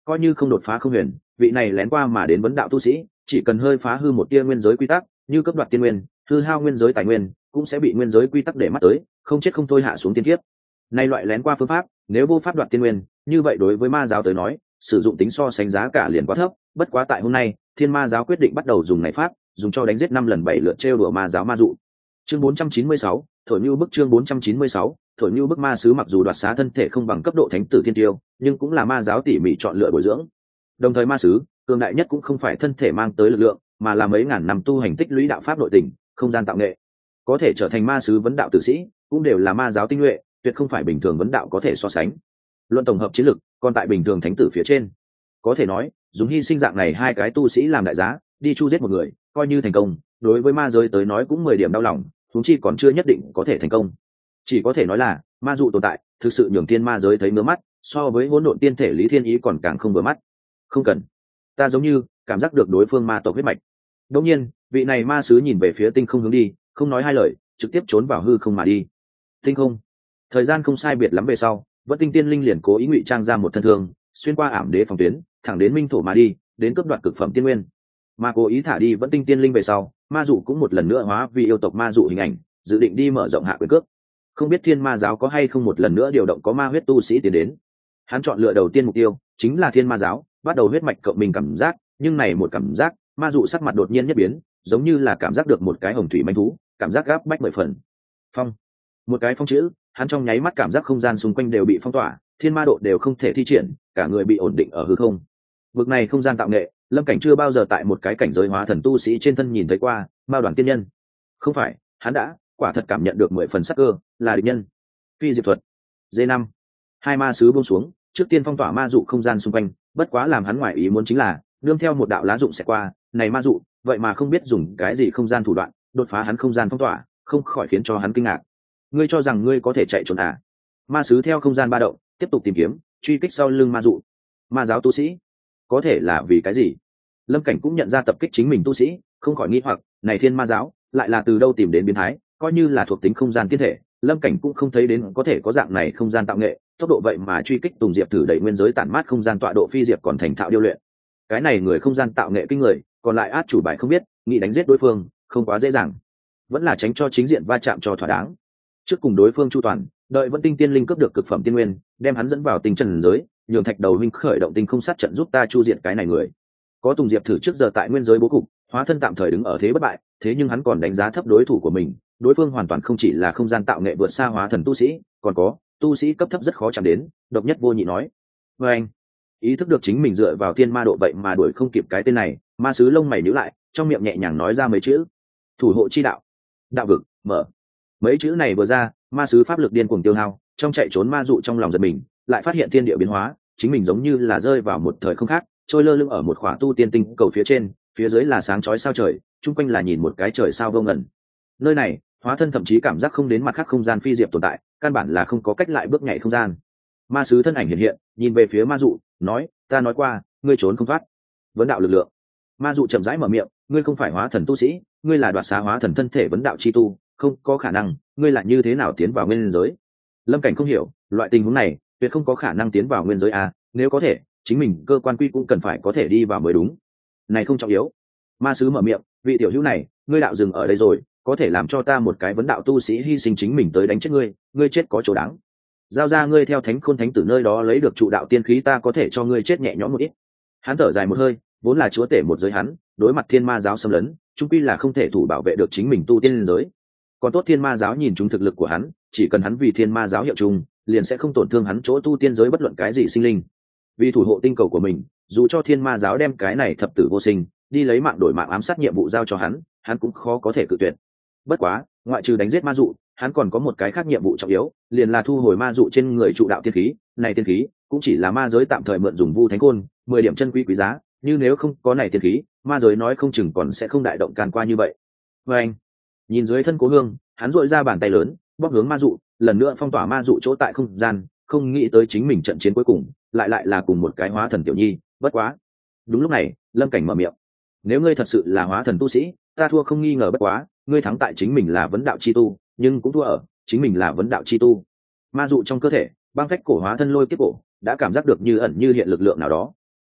coi như không đột phá không huyền, vị này lén qua mà đến vấn đạo tu sĩ chỉ cần hơi phá hư một tia nguyên giới quy tắc, như cấp đoạt tiên nguyên, hư hao nguyên giới tài nguyên, cũng sẽ bị nguyên giới quy tắc để mắt tới, không chết không thôi hạ xuống tiên kiếp. Nay loại lén qua phương pháp, nếu vô pháp đoạt tiên nguyên, như vậy đối với ma giáo tới nói, sử dụng tính so sánh giá cả liền quá thấp. Bất quá tại hôm nay, Thiên Ma giáo quyết định bắt đầu dùng này pháp, dùng cho đánh giết năm lần bảy lượt trêu đùa ma giáo ma dụ. Chương bốn trăm chín mươi sáu, thổi như bức chương bốn trăm chín mươi sáu, thổi như bức ma sứ mặc dù đoạt xá thân thể không bằng cấp độ thánh tử thiên tiêu, nhưng cũng là ma giáo tỉ mỉ chọn lựa bồi dưỡng. Đồng thời ma sứ, cường đại nhất cũng không phải thân thể mang tới lực lượng, mà là mấy ngàn năm tu hành tích lũy đạo pháp nội tình, không gian tạo nghệ. Có thể trở thành ma sứ vấn đạo tử sĩ, cũng đều là ma giáo tinh nhuệ, tuyệt không phải bình thường vấn đạo có thể so sánh. Luận tổng hợp chiến lực, còn tại bình thường thánh tử phía trên. Có thể nói, dùng hy sinh dạng này hai cái tu sĩ làm đại giá, đi chu giết một người, coi như thành công, đối với ma giới tới nói cũng mười điểm đau lòng, huống chi còn chưa nhất định có thể thành công. Chỉ có thể nói là, ma dụ tồn tại, thực sự nhường tiên ma giới thấy ngứa mắt, so với hỗn độn tiên thể Lý Thiên Ý còn càng không vừa mắt. Không cần, ta giống như cảm giác được đối phương ma tộc huyết mạch. Đương nhiên, vị này ma sứ nhìn về phía tinh không hướng đi, không nói hai lời, trực tiếp trốn vào hư không mà đi. Tinh không. Thời gian không sai biệt lắm về sau, Vẫn Tinh Tiên Linh liền cố ý ngụy trang ra một thân thương, xuyên qua ảm đế phòng tuyến, thẳng đến minh thổ mà đi, đến cướp đoạt cực phẩm tiên nguyên. Mà cố ý thả đi Vẫn Tinh Tiên Linh về sau, ma dụ cũng một lần nữa hóa vì yêu tộc ma dụ hình ảnh, dự định đi mở rộng hạ quyền cước. Không biết Thiên Ma giáo có hay không một lần nữa điều động có ma huyết tu sĩ tiến đến. Hắn chọn lựa đầu tiên mục tiêu chính là Thiên Ma giáo, bắt đầu huyết mạch cộng mình cảm giác, nhưng này một cảm giác, ma dụ sắc mặt đột nhiên nhất biến, giống như là cảm giác được một cái hồng thủy manh thú, cảm giác gáp bách mười phần. Phong, một cái phong chữ, hắn trong nháy mắt cảm giác không gian xung quanh đều bị phong tỏa, thiên ma độ đều không thể thi triển, cả người bị ổn định ở hư không. Vực này không gian tạo nghệ, Lâm Cảnh chưa bao giờ tại một cái cảnh giới hóa thần tu sĩ trên thân nhìn thấy qua, ma đoàn tiên nhân. Không phải, hắn đã quả thật cảm nhận được mười phần sắc cơ, là địch nhân. Phi diệt thuật. D năm. Hai ma sứ buông xuống, trước tiên phong tỏa ma dụ không gian xung quanh, bất quá làm hắn ngoài ý muốn chính là, nương theo một đạo lá dụng sẽ qua, này ma dụ, vậy mà không biết dùng cái gì không gian thủ đoạn, đột phá hắn không gian phong tỏa, không khỏi khiến cho hắn kinh ngạc. Ngươi cho rằng ngươi có thể chạy trốn à? Ma sứ theo không gian ba động, tiếp tục tìm kiếm, truy kích sau lưng ma dụ. Ma giáo tu sĩ, có thể là vì cái gì? Lâm Cảnh cũng nhận ra tập kích chính mình tu sĩ, không khỏi nghi hoặc, này Thiên Ma giáo lại là từ đâu tìm đến biến thái, coi như là thuộc tính không gian tiên thể, Lâm Cảnh cũng không thấy đến có thể có dạng này không gian tạo nghệ, tốc độ vậy mà truy kích Tùng Diệp thử đẩy nguyên giới tản mát không gian tọa độ phi diệp còn thành thạo điêu luyện. Cái này người không gian tạo nghệ kinh người, còn lại át chủ bài không biết, nghĩ đánh giết đối phương, không quá dễ dàng. Vẫn là tránh cho chính diện va chạm cho thỏa đáng. Trước cùng đối phương chu toàn, đợi Vẫn Tinh Tiên Linh cướp được cực phẩm tiên nguyên, đem hắn dẫn vào tinh trần giới, nhường Thạch Đầu huynh khởi động tinh không sát trận giúp ta chu diện cái này người. Có Tùng Diệp thử trước giờ tại nguyên giới bố cục, hóa thân tạm thời đứng ở thế bất bại, thế nhưng hắn còn đánh giá thấp đối thủ của mình, đối phương hoàn toàn không chỉ là không gian tạo nghệ vượt xa hóa thần tu sĩ, còn có tu sĩ cấp thấp rất khó chạm đến, độc nhất vô nhị nói. Và anh ý thức được chính mình dựa vào thiên ma độ vậy mà đuổi không kịp cái tên này, ma sứ lông mày nhíu lại, trong miệng nhẹ nhàng nói ra mấy chữ: thủ hộ chi đạo, đạo vực mở. Mấy chữ này vừa ra, ma sứ pháp lực điên cuồng tiêu hao, trong chạy trốn ma dụ trong lòng giật mình, lại phát hiện thiên địa biến hóa, chính mình giống như là rơi vào một thời không khác, trôi lơ lửng ở một khỏa tu tiên tinh cầu phía trên, phía dưới là sáng chói sao trời, chung quanh là nhìn một cái trời sao vô ngần. Nơi này, hóa thân thậm chí cảm giác không đến mặt khác không gian phi diệp tồn tại, căn bản là không có cách lại bước nhảy không gian. Ma sứ thân ảnh hiện hiện, nhìn về phía ma dụ, nói: ta nói qua, ngươi trốn không thoát. Vấn đạo lực lượng. Ma dụ chậm rãi mở miệng: ngươi không phải hóa thần tu sĩ, ngươi là đoạt xá hóa thần thân thể vấn đạo chi tu, không có khả năng, ngươi là như thế nào tiến vào nguyên giới? Lâm Cảnh không hiểu, loại tình huống này tuyệt không có khả năng tiến vào nguyên giới à, nếu có thể, chính mình cơ quan quy cũng cần phải có thể đi vào mới đúng. Này không trọng yếu. Ma sứ mở miệng: vị tiểu hữu này, ngươi đạo dừng ở đây rồi, có thể làm cho ta một cái vấn đạo tu sĩ hy sinh chính mình tới đánh chết ngươi, ngươi chết có chỗ đáng. Giao ra ngươi theo thánh khôn thánh tử nơi đó lấy được trụ đạo tiên khí, ta có thể cho ngươi chết nhẹ nhõm một ít. Hắn thở dài một hơi, vốn là chúa tể một giới hắn, đối mặt thiên ma giáo xâm lấn, chung quy là không thể thủ bảo vệ được chính mình tu tiên giới. Còn tốt thiên ma giáo nhìn trúng thực lực của hắn, chỉ cần hắn vì thiên ma giáo hiệu chung, liền sẽ không tổn thương hắn chỗ tu tiên giới bất luận cái gì sinh linh. Vì thủ hộ tinh cầu của mình, dù cho thiên ma giáo đem cái này thập tử vô sinh, đi lấy mạng đổi mạng ám sát nhiệm vụ giao cho hắn, hắn cũng khó có thể cự tuyệt. Bất quá, ngoại trừ đánh giết ma dụ, hắn còn có một cái khác nhiệm vụ trọng yếu, liền là thu hồi ma dụ trên người trụ đạo tiên khí. Này tiên khí cũng chỉ là ma giới tạm thời mượn dùng vu thánh côn, mười điểm chân quý quý giá, như nếu không có này tiên khí, ma giới nói không chừng còn sẽ không đại động càn qua như vậy. Và anh nhìn dưới thân Cố Hương, hắn dội ra bàn tay lớn, bóp hướng ma dụ, lần nữa phong tỏa ma dụ chỗ tại không gian, không nghĩ tới chính mình trận chiến cuối cùng lại lại là cùng một cái hóa thần tiểu nhi. Bất quá, đúng lúc này, Lâm Cảnh mở miệng: nếu ngươi thật sự là hóa thần tu sĩ, ta thua không nghi ngờ, bất quá ngươi thắng tại chính mình là vấn đạo chi tu, nhưng cũng thua ở chính mình là vấn đạo chi tu. Ma dụ trong cơ thể băng phách cổ hóa thân lôi kiếp cổ đã cảm giác được như ẩn như hiện lực lượng nào đó.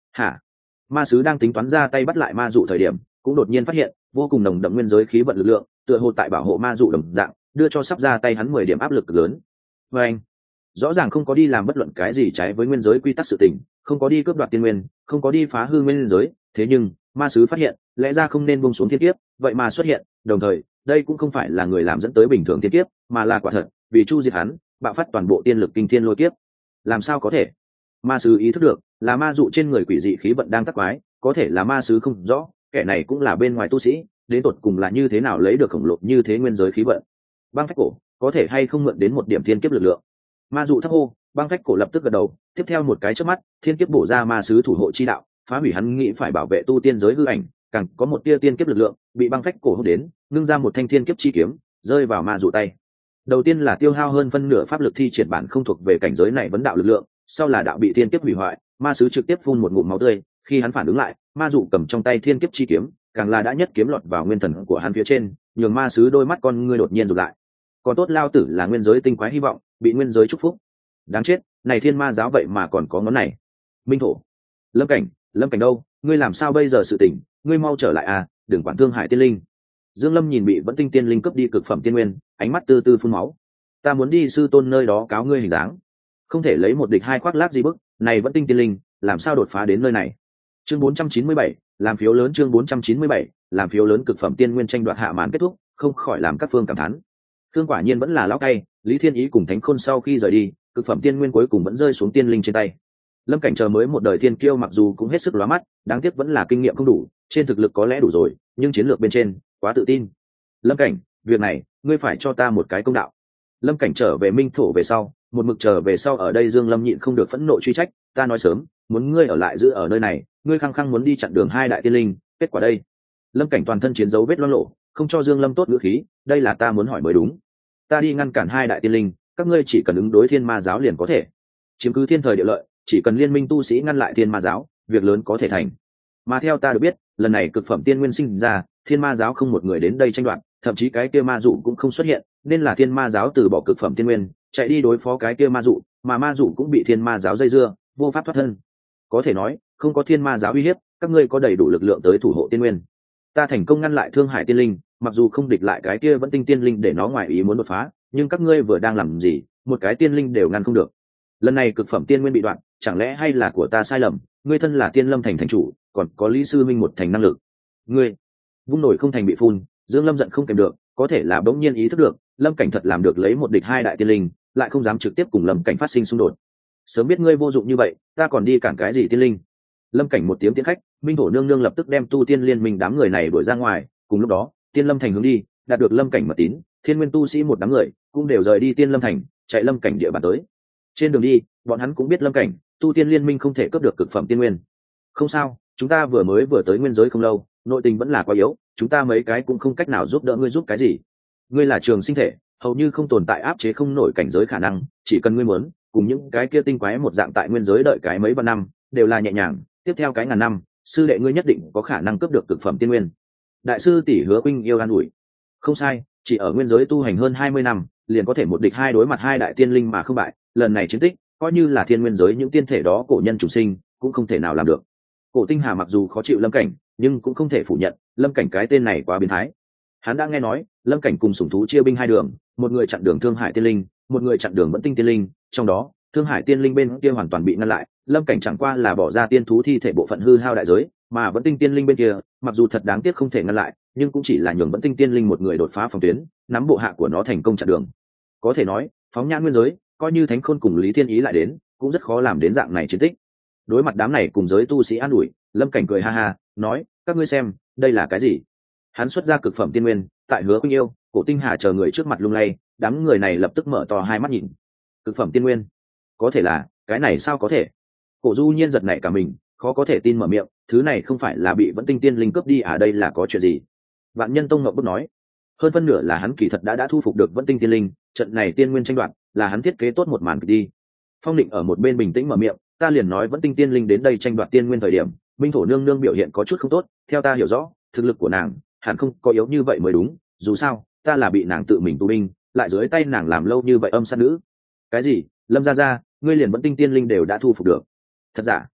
hả? Ma sứ đang tính toán ra tay bắt lại ma dụ thời điểm, cũng đột nhiên phát hiện vô cùng nồng đậm nguyên giới khí vận lực lượng, tựa hồ tại bảo hộ ma dụ đồng dạng, đưa cho sắp ra tay hắn mười điểm áp lực cực lớn. Và anh rõ ràng không có đi làm bất luận cái gì trái với nguyên giới quy tắc sự tình, không có đi cướp đoạt tiên nguyên, không có đi phá hư nguyên giới, thế nhưng ma sứ phát hiện lẽ ra không nên buông xuống thiên kiếp, vậy mà xuất hiện, đồng thời đây cũng không phải là người làm dẫn tới bình thường thiên kiếp, mà là quả thật vì chu diệt hắn bạo phát toàn bộ tiên lực kinh thiên lôi kiếp. Làm sao có thể? Ma sứ ý thức được là ma dụ trên người quỷ dị khí vận đang tắc quái, có thể là ma sứ không rõ kẻ này cũng là bên ngoài tu sĩ, đến tột cùng là như thế nào lấy được khổng lồ như thế nguyên giới khí vận. Băng phách cổ có thể hay không mượn đến một điểm thiên kiếp lực lượng? Ma dụ thắc hô. Băng phách cổ lập tức gật đầu, tiếp theo một cái chớp mắt, thiên kiếp bổ ra ma sứ thủ hộ chi đạo, phá hủy hắn nghĩ phải bảo vệ tu tiên giới hư ảnh, càng có một tia tiên kiếp lực lượng bị băng phách cổ hút đến, ngưng ra một thanh thiên kiếp chi kiếm rơi vào ma dụ tay. Đầu tiên là tiêu hao hơn phân nửa pháp lực thi triển bản không thuộc về cảnh giới này vấn đạo lực lượng, sau là đạo bị thiên kiếp hủy hoại, ma sứ trực tiếp phun một ngụm máu tươi. Khi hắn phản ứng lại, ma dụ cầm trong tay thiên kiếp chi kiếm, càng là đã nhất kiếm lọt vào nguyên thần của hắn phía trên, nhường ma sứ đôi mắt con ngươi đột nhiên rụt lại. Còn tốt lao tử là nguyên giới tinh quái hy vọng, bị nguyên giới chúc phúc. Đáng chết, này thiên ma giáo vậy mà còn có ngón này. Minh thổ, lâm cảnh, lâm cảnh đâu, ngươi làm sao bây giờ sự tỉnh, ngươi mau trở lại à, đừng quản thương hại tiên linh. Dương Lâm nhìn bị vẫn tinh tiên linh cướp đi cực phẩm tiên nguyên, ánh mắt tư tư phun máu. Ta muốn đi sư tôn nơi đó cáo ngươi hình dáng, không thể lấy một địch hai khoác lác gì bức, này vẫn tinh tiên linh, làm sao đột phá đến nơi này. Chương bốn trăm chín mươi bảy, làm phiếu lớn. Chương bốn trăm chín mươi bảy, làm phiếu lớn. Cực phẩm tiên nguyên tranh đoạt hạ màn kết thúc, không khỏi làm các phương cảm thán. Thương quả nhiên vẫn là lão cay, Lý Thiên Ý cùng Thánh Khôn sau khi rời đi, cực phẩm tiên nguyên cuối cùng vẫn rơi xuống tiên linh trên tay. Lâm cảnh chờ mới một đời thiên kiêu mặc dù cũng hết sức lóa mắt, đáng tiếc vẫn là kinh nghiệm không đủ, trên thực lực có lẽ đủ rồi, nhưng chiến lược bên trên quá tự tin. Lâm cảnh, việc này ngươi phải cho ta một cái công đạo. Lâm cảnh trở về minh thổ về sau, một mực trở về sau ở đây Dương Lâm nhịn không được phẫn nộ truy trách, ta nói sớm muốn ngươi ở lại giữ ở nơi này, ngươi khăng khăng muốn đi chặn đường hai đại tiên linh, kết quả đây. Lâm cảnh toàn thân chiến dấu vết loang lộ, không cho Dương Lâm tốt ngữ khí, đây là ta muốn hỏi mới đúng. Ta đi ngăn cản hai đại tiên linh, các ngươi chỉ cần ứng đối thiên ma giáo liền có thể chiếm cứ thiên thời địa lợi, chỉ cần liên minh tu sĩ ngăn lại thiên ma giáo, việc lớn có thể thành. Mà theo ta được biết, lần này cực phẩm tiên nguyên sinh ra, thiên ma giáo không một người đến đây tranh đoạt, thậm chí cái kia ma dụ cũng không xuất hiện, nên là thiên ma giáo từ bỏ cực phẩm tiên nguyên, chạy đi đối phó cái kia ma dụ, mà ma dụ cũng bị thiên ma giáo dây dưa, vô pháp thoát thân. Có thể nói, không có thiên ma giáo uy hiếp, các ngươi có đầy đủ lực lượng tới thủ hộ tiên nguyên. Ta thành công ngăn lại Thương Hải tiên linh, mặc dù không địch lại cái kia vẫn tinh tiên linh để nó ngoài ý muốn đột phá, nhưng các ngươi vừa đang làm gì, một cái tiên linh đều ngăn không được. Lần này cực phẩm tiên nguyên bị đoạn, chẳng lẽ hay là của ta sai lầm? Ngươi thân là tiên lâm thành thành chủ, còn có Lý sư minh một thành năng lực, ngươi vung nổi không thành bị phun. Dương Lâm giận không kèm được, có thể là bỗng nhiên ý thức được Lâm cảnh thật làm được lấy một địch hai đại tiên linh, lại không dám trực tiếp cùng Lâm cảnh phát sinh xung đột. Sớm biết ngươi vô dụng như vậy, ta còn đi cản cái gì tiên linh. Lâm cảnh một tiếng tiễn khách, minh thổ nương nương lập tức đem tu tiên liên minh đám người này đuổi ra ngoài. Cùng lúc đó tiên lâm thành hướng đi, đạt được Lâm cảnh mật tín, thiên nguyên tu sĩ một đám người cũng đều rời đi tiên lâm thành, chạy Lâm cảnh địa bàn tới. Trên đường đi bọn hắn cũng biết Lâm cảnh tu tiên liên minh không thể cướp được cực phẩm tiên nguyên. Không sao, chúng ta vừa mới vừa tới nguyên giới không lâu, nội tình vẫn là quá yếu, chúng ta mấy cái cũng không cách nào giúp đỡ ngươi giúp cái gì. Ngươi là trường sinh thể, hầu như không tồn tại áp chế không nổi cảnh giới khả năng, chỉ cần ngươi muốn cùng những cái kia tinh quái một dạng tại nguyên giới đợi cái mấy vạn năm đều là nhẹ nhàng, tiếp theo cái ngàn năm sư đệ ngươi nhất định có khả năng cướp được cực phẩm tiên nguyên. Đại sư tỷ Hứa Quynh yêu an ủi. Không sai, chỉ ở nguyên giới tu hành hơn hai mươi năm liền có thể một địch hai đối mặt hai đại tiên linh mà không bại, lần này chiến tích coi như là thiên nguyên giới những tiên thể đó cổ nhân chủ sinh cũng không thể nào làm được. Cổ Tinh Hà mặc dù khó chịu Lâm cảnh, nhưng cũng không thể phủ nhận Lâm cảnh cái tên này quá biến thái. Hắn đã nghe nói Lâm cảnh cùng sủng thú chia binh hai đường, một người chặn đường Thương Hải tiên linh, một người chặn đường Vẫn Tinh tiên linh, trong đó Thương Hải tiên linh bên kia hoàn toàn bị ngăn lại, Lâm cảnh chẳng qua là bỏ ra tiên thú thi thể bộ phận hư hao đại giới, mà Vẫn Tinh tiên linh bên kia mặc dù thật đáng tiếc không thể ngăn lại, nhưng cũng chỉ là nhường Vẫn Tinh tiên linh một người đột phá phòng tuyến, nắm bộ hạ của nó thành công chặn đường. Có thể nói phóng nhãn nguyên giới, coi như Thánh Khôn cùng Lý Thiên Ý lại đến cũng rất khó làm đến dạng này chiến tích. Đối mặt đám này cùng giới tu sĩ an ủi, Lâm cảnh cười ha ha nói, các ngươi xem đây là cái gì. Hắn xuất ra cực phẩm tiên nguyên, tại Hứa Quynh yêu, Cổ Tinh Hà chờ người trước mặt lung lay, đám người này lập tức mở to hai mắt nhìn. Cực phẩm tiên nguyên, có thể là cái này sao có thể. Cổ Du Nhiên giật nảy cả mình, khó có thể tin mở miệng, thứ này không phải là bị Vẫn Tinh tiên linh cướp đi à, đây là có chuyện gì. Vạn Nhân Tông ngậm bức nói, hơn phân nửa là hắn kỳ thật đã đã thu phục được Vẫn Tinh tiên linh, trận này tiên nguyên tranh đoạt là hắn thiết kế tốt một màn kịch đi. Phong Định ở một bên bình tĩnh mở miệng, ta liền nói Vẫn Tinh tiên linh đến đây tranh đoạt tiên nguyên thời điểm, minh thổ nương nương biểu hiện có chút không tốt, theo ta hiểu rõ thực lực của nàng hẳn không có yếu như vậy mới đúng, dù sao ta là bị nàng tự mình tù binh, lại dưới tay nàng làm lâu như vậy âm sát nữ. Cái gì? Lâm gia gia, ngươi liền Vẫn Tinh tiên linh đều đã thu phục được? Thật giả?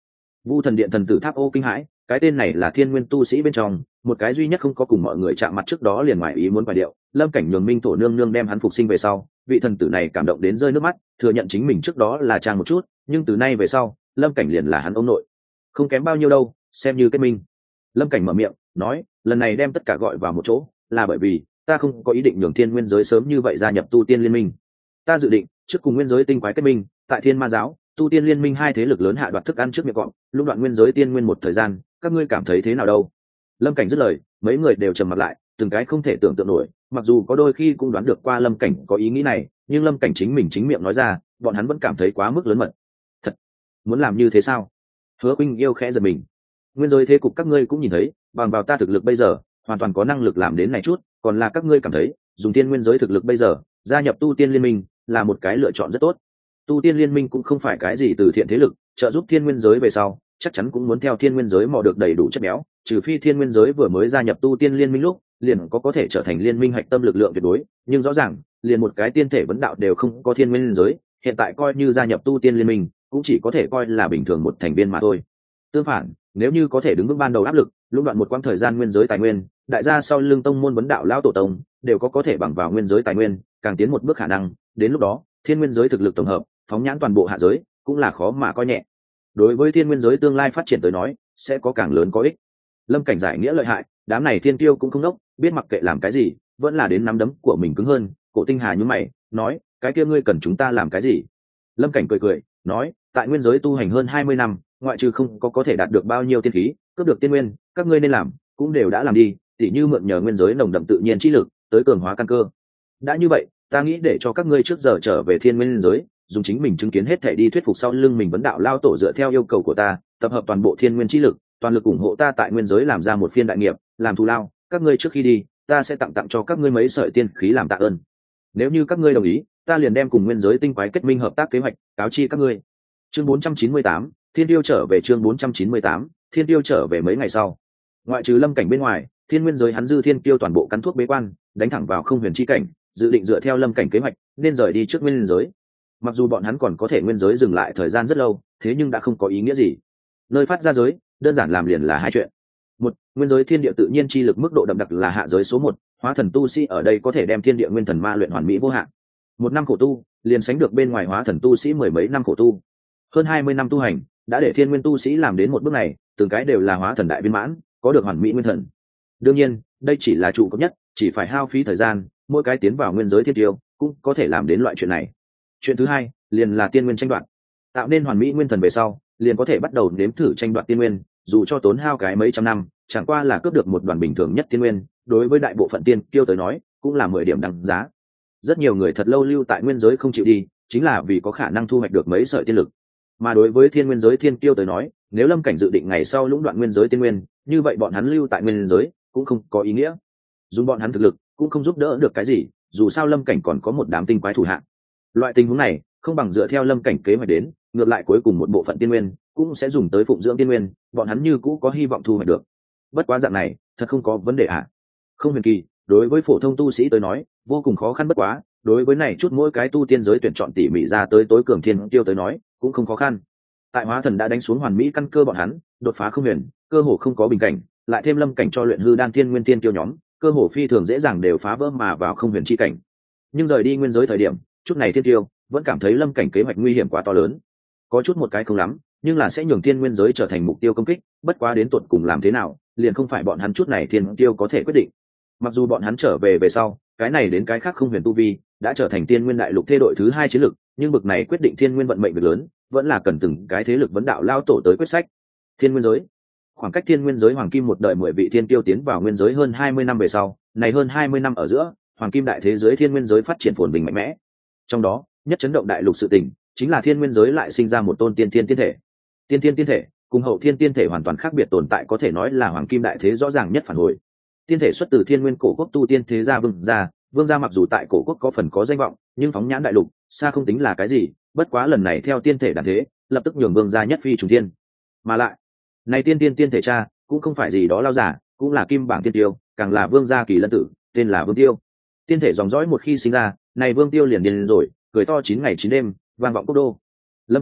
Vu thần điện thần tử tháp ô kinh hãi, cái tên này là thiên nguyên tu sĩ bên trong một cái duy nhất không có cùng mọi người chạm mặt trước đó liền ngoài ý muốn vài điệu. Lâm Cảnh nhường Minh Thổ nương nương đem hắn phục sinh về sau, vị thần tử này cảm động đến rơi nước mắt, thừa nhận chính mình trước đó là trang một chút, nhưng từ nay về sau, Lâm Cảnh liền là hắn ông nội, không kém bao nhiêu đâu, xem như kết minh. Lâm Cảnh mở miệng nói, lần này đem tất cả gọi vào một chỗ, là bởi vì ta không có ý định nhường thiên nguyên giới sớm như vậy gia nhập tu tiên liên minh. Ta dự định trước cùng nguyên giới tinh quái kết minh, tại thiên ma giáo, tu tiên liên minh hai thế lực lớn hạ đoạt thức ăn trước miệng cọp, lúc đoạn nguyên giới tiên nguyên một thời gian, các ngươi cảm thấy thế nào đâu? Lâm Cảnh dứt lời, mấy người đều trầm mặt lại, từng cái không thể tưởng tượng nổi, mặc dù có đôi khi cũng đoán được qua Lâm Cảnh có ý nghĩ này, nhưng Lâm Cảnh chính mình chính miệng nói ra, bọn hắn vẫn cảm thấy quá mức lớn mật. Thật, muốn làm như thế sao? Hứa Khuynh yêu khẽ giật mình. Nguyên giới thế cục các ngươi cũng nhìn thấy, bằng vào ta thực lực bây giờ, hoàn toàn có năng lực làm đến này chút, còn là các ngươi cảm thấy, dùng tiên nguyên giới thực lực bây giờ, gia nhập tu tiên liên minh là một cái lựa chọn rất tốt. Tu tiên liên minh cũng không phải cái gì từ thiện thế lực, trợ giúp thiên nguyên giới về sau, chắc chắn cũng muốn theo thiên nguyên giới mò được đầy đủ chất béo, trừ phi thiên nguyên giới vừa mới gia nhập tu tiên liên minh lúc, liền có có thể trở thành liên minh hạch tâm lực lượng tuyệt đối, nhưng rõ ràng, liền một cái tiên thể vấn đạo đều không có thiên nguyên giới, hiện tại coi như gia nhập tu tiên liên minh, cũng chỉ có thể coi là bình thường một thành viên mà thôi. Tương phản, nếu như có thể đứng vững ban đầu áp lực, lúc đoạn một quãng thời gian nguyên giới tài nguyên, đại gia sau lưng tông môn vấn đạo lão tổ tông, đều có có thể bằng vào nguyên giới tài nguyên, càng tiến một bước khả năng, đến lúc đó, thiên nguyên giới thực lực tổng hợp, phóng nhãn toàn bộ hạ giới, cũng là khó mà coi nhẹ. Đối với thiên nguyên giới tương lai phát triển tới nói, sẽ có càng lớn có ích. Lâm Cảnh giải nghĩa lợi hại, đám này thiên tiêu cũng không đốc, biết mặc kệ làm cái gì, vẫn là đến nắm đấm của mình cứng hơn. Cổ Tinh Hà nhướng mày, nói, cái kia ngươi cần chúng ta làm cái gì? Lâm Cảnh cười cười, nói, tại nguyên giới tu hành hơn hai mươi năm, ngoại trừ không có có thể đạt được bao nhiêu tiên khí, cướp được tiên nguyên, các ngươi nên làm, cũng đều đã làm đi, tỉ như mượn nhờ nguyên giới nồng đậm tự nhiên chi lực, tới cường hóa căn cơ. Đã như vậy, ta nghĩ để cho các ngươi trước giờ trở về thiên nguyên giới, dùng chính mình chứng kiến hết thể đi thuyết phục sau lưng mình vấn đạo lao tổ dựa theo yêu cầu của ta, tập hợp toàn bộ thiên nguyên chi lực, toàn lực ủng hộ ta tại nguyên giới làm ra một phiên đại nghiệp, làm thù lao, các ngươi trước khi đi, ta sẽ tặng tặng cho các ngươi mấy sợi tiên khí làm tạ ơn. Nếu như các ngươi đồng ý, ta liền đem cùng nguyên giới tinh quái kết minh hợp tác kế hoạch, cáo chi các ngươi. Chương bốn trăm chín mươi tám, Thiên Tiêu trở về chương bốn trăm chín mươi tám, Thiên Tiêu trở về mấy ngày sau. Ngoại trừ Lâm Cảnh bên ngoài, thiên nguyên giới hắn dư thiên tiêu toàn bộ cắn thuốc bế quan, đánh thẳng vào không huyền chi cảnh, dự định dựa theo Lâm Cảnh kế hoạch, nên rời đi trước nguyên giới. Mặc dù bọn hắn còn có thể nguyên giới dừng lại thời gian rất lâu, thế nhưng đã không có ý nghĩa gì. Nơi phát ra giới, đơn giản làm liền là hai chuyện. Một, nguyên giới thiên địa tự nhiên chi lực mức độ đậm đặc là hạ giới số một, hóa thần tu sĩ ở đây có thể đem thiên địa nguyên thần ma luyện hoàn mỹ vô hạn. Một năm khổ tu, liền sánh được bên ngoài hóa thần tu sĩ mười mấy năm khổ tu. Hơn hai mươi năm tu hành, đã để thiên nguyên tu sĩ làm đến một bước này, từng cái đều là hóa thần đại viên mãn, có được hoàn mỹ nguyên thần. Đương nhiên, đây chỉ là trụ cấp nhất, chỉ phải hao phí thời gian, mỗi cái tiến vào nguyên giới thiên tiêu cũng có thể làm đến loại chuyện này. Chuyện thứ hai, liền là tiên nguyên tranh đoạt. Tạo nên hoàn mỹ nguyên thần về sau, liền có thể bắt đầu nếm thử tranh đoạt tiên nguyên, dù cho tốn hao cái mấy trăm năm, chẳng qua là cướp được một đoàn bình thường nhất tiên nguyên, đối với đại bộ phận tiên tiêu tới nói, cũng là mười điểm đằng giá. Rất nhiều người thật lâu lưu tại nguyên giới không chịu đi, chính là vì có khả năng thu hoạch được mấy sợi tiên lực. Mà đối với thiên nguyên giới thiên tiêu tới nói, nếu Lâm Cảnh dự định ngày sau lũng đoạn nguyên giới tiên nguyên, như vậy bọn hắn lưu tại nguyên giới cũng không có ý nghĩa. Dùng bọn hắn thực lực cũng không giúp đỡ được cái gì, dù sao Lâm Cảnh còn có một đám tinh quái thủ hạng. Loại tình huống này, không bằng dựa theo Lâm Cảnh kế hoạch đến, ngược lại cuối cùng một bộ phận tiên nguyên cũng sẽ dùng tới phụng dưỡng tiên nguyên, bọn hắn như cũ có hy vọng thu hoạch được. Bất quá dạng này, thật không có vấn đề ạ. À? Không huyền kỳ, đối với phổ thông tu sĩ tới nói, vô cùng khó khăn bất quá, đối với này chút mỗi cái tu tiên giới tuyển chọn tỉ mỉ ra tới tối cường thiên tiêu tới nói, cũng không khó khăn. Tại hóa thần đã đánh xuống hoàn mỹ căn cơ bọn hắn, đột phá không huyền, cơ hồ không có bình cảnh, lại thêm Lâm Cảnh cho luyện hư đan thiên nguyên tiên tiêu nhóm, cơ hồ phi thường dễ dàng đều phá vỡ mà vào không huyền chi cảnh. Nhưng rời đi nguyên giới thời điểm, chút này thiên tiêu vẫn cảm thấy Lâm Cảnh kế hoạch nguy hiểm quá to lớn. Có chút một cái không lắm, nhưng là sẽ nhường thiên nguyên giới trở thành mục tiêu công kích, bất quá đến tận cùng làm thế nào, liền không phải bọn hắn chút này thiên tiêu có thể quyết định. Mặc dù bọn hắn trở về về sau, cái này đến cái khác không huyền tu vi, đã trở thành tiên nguyên đại lục thế đội thứ hai chiến lực, nhưng bực này quyết định thiên nguyên vận mệnh việc lớn, vẫn là cần từng cái thế lực vấn đạo lao tổ tới quyết sách. Thiên nguyên giới, khoảng cách thiên nguyên giới hoàng kim một đời mười vị thiên tiêu tiến vào nguyên giới hơn hai mươi năm về sau, này hơn hai mươi năm ở giữa, hoàng kim đại thế giới thiên nguyên giới phát triển phồn vinh mạnh mẽ. Trong đó, nhất chấn động đại lục sự tình, chính là thiên nguyên giới lại sinh ra một tôn tiên thiên tiên thể. Tiên thiên tiên thể, cùng hậu thiên tiên thể hoàn toàn khác biệt tồn tại, có thể nói là hoàng kim đại thế rõ ràng nhất phản hồi. Tiên thể xuất từ thiên nguyên cổ quốc tu tiên thế gia vương gia, vương gia mặc dù tại cổ quốc có phần có danh vọng, nhưng phóng nhãn đại lục, xa không tính là cái gì, bất quá lần này theo tiên thể đản thế, lập tức nhường vương gia nhất phi trùng thiên. Mà lại, này tiên tiên tiên thể cha, cũng không phải gì đó lao giả, cũng là kim bảng tiên tiêu, càng là vương gia kỳ lân tử, tên là Vương Tiêu. Tiên thể dòng dõi một khi sinh ra, này Vương Tiêu liền điên rồi, cười to chín ngày chín đêm, vang vọng quốc đô. Lâm Cảnh,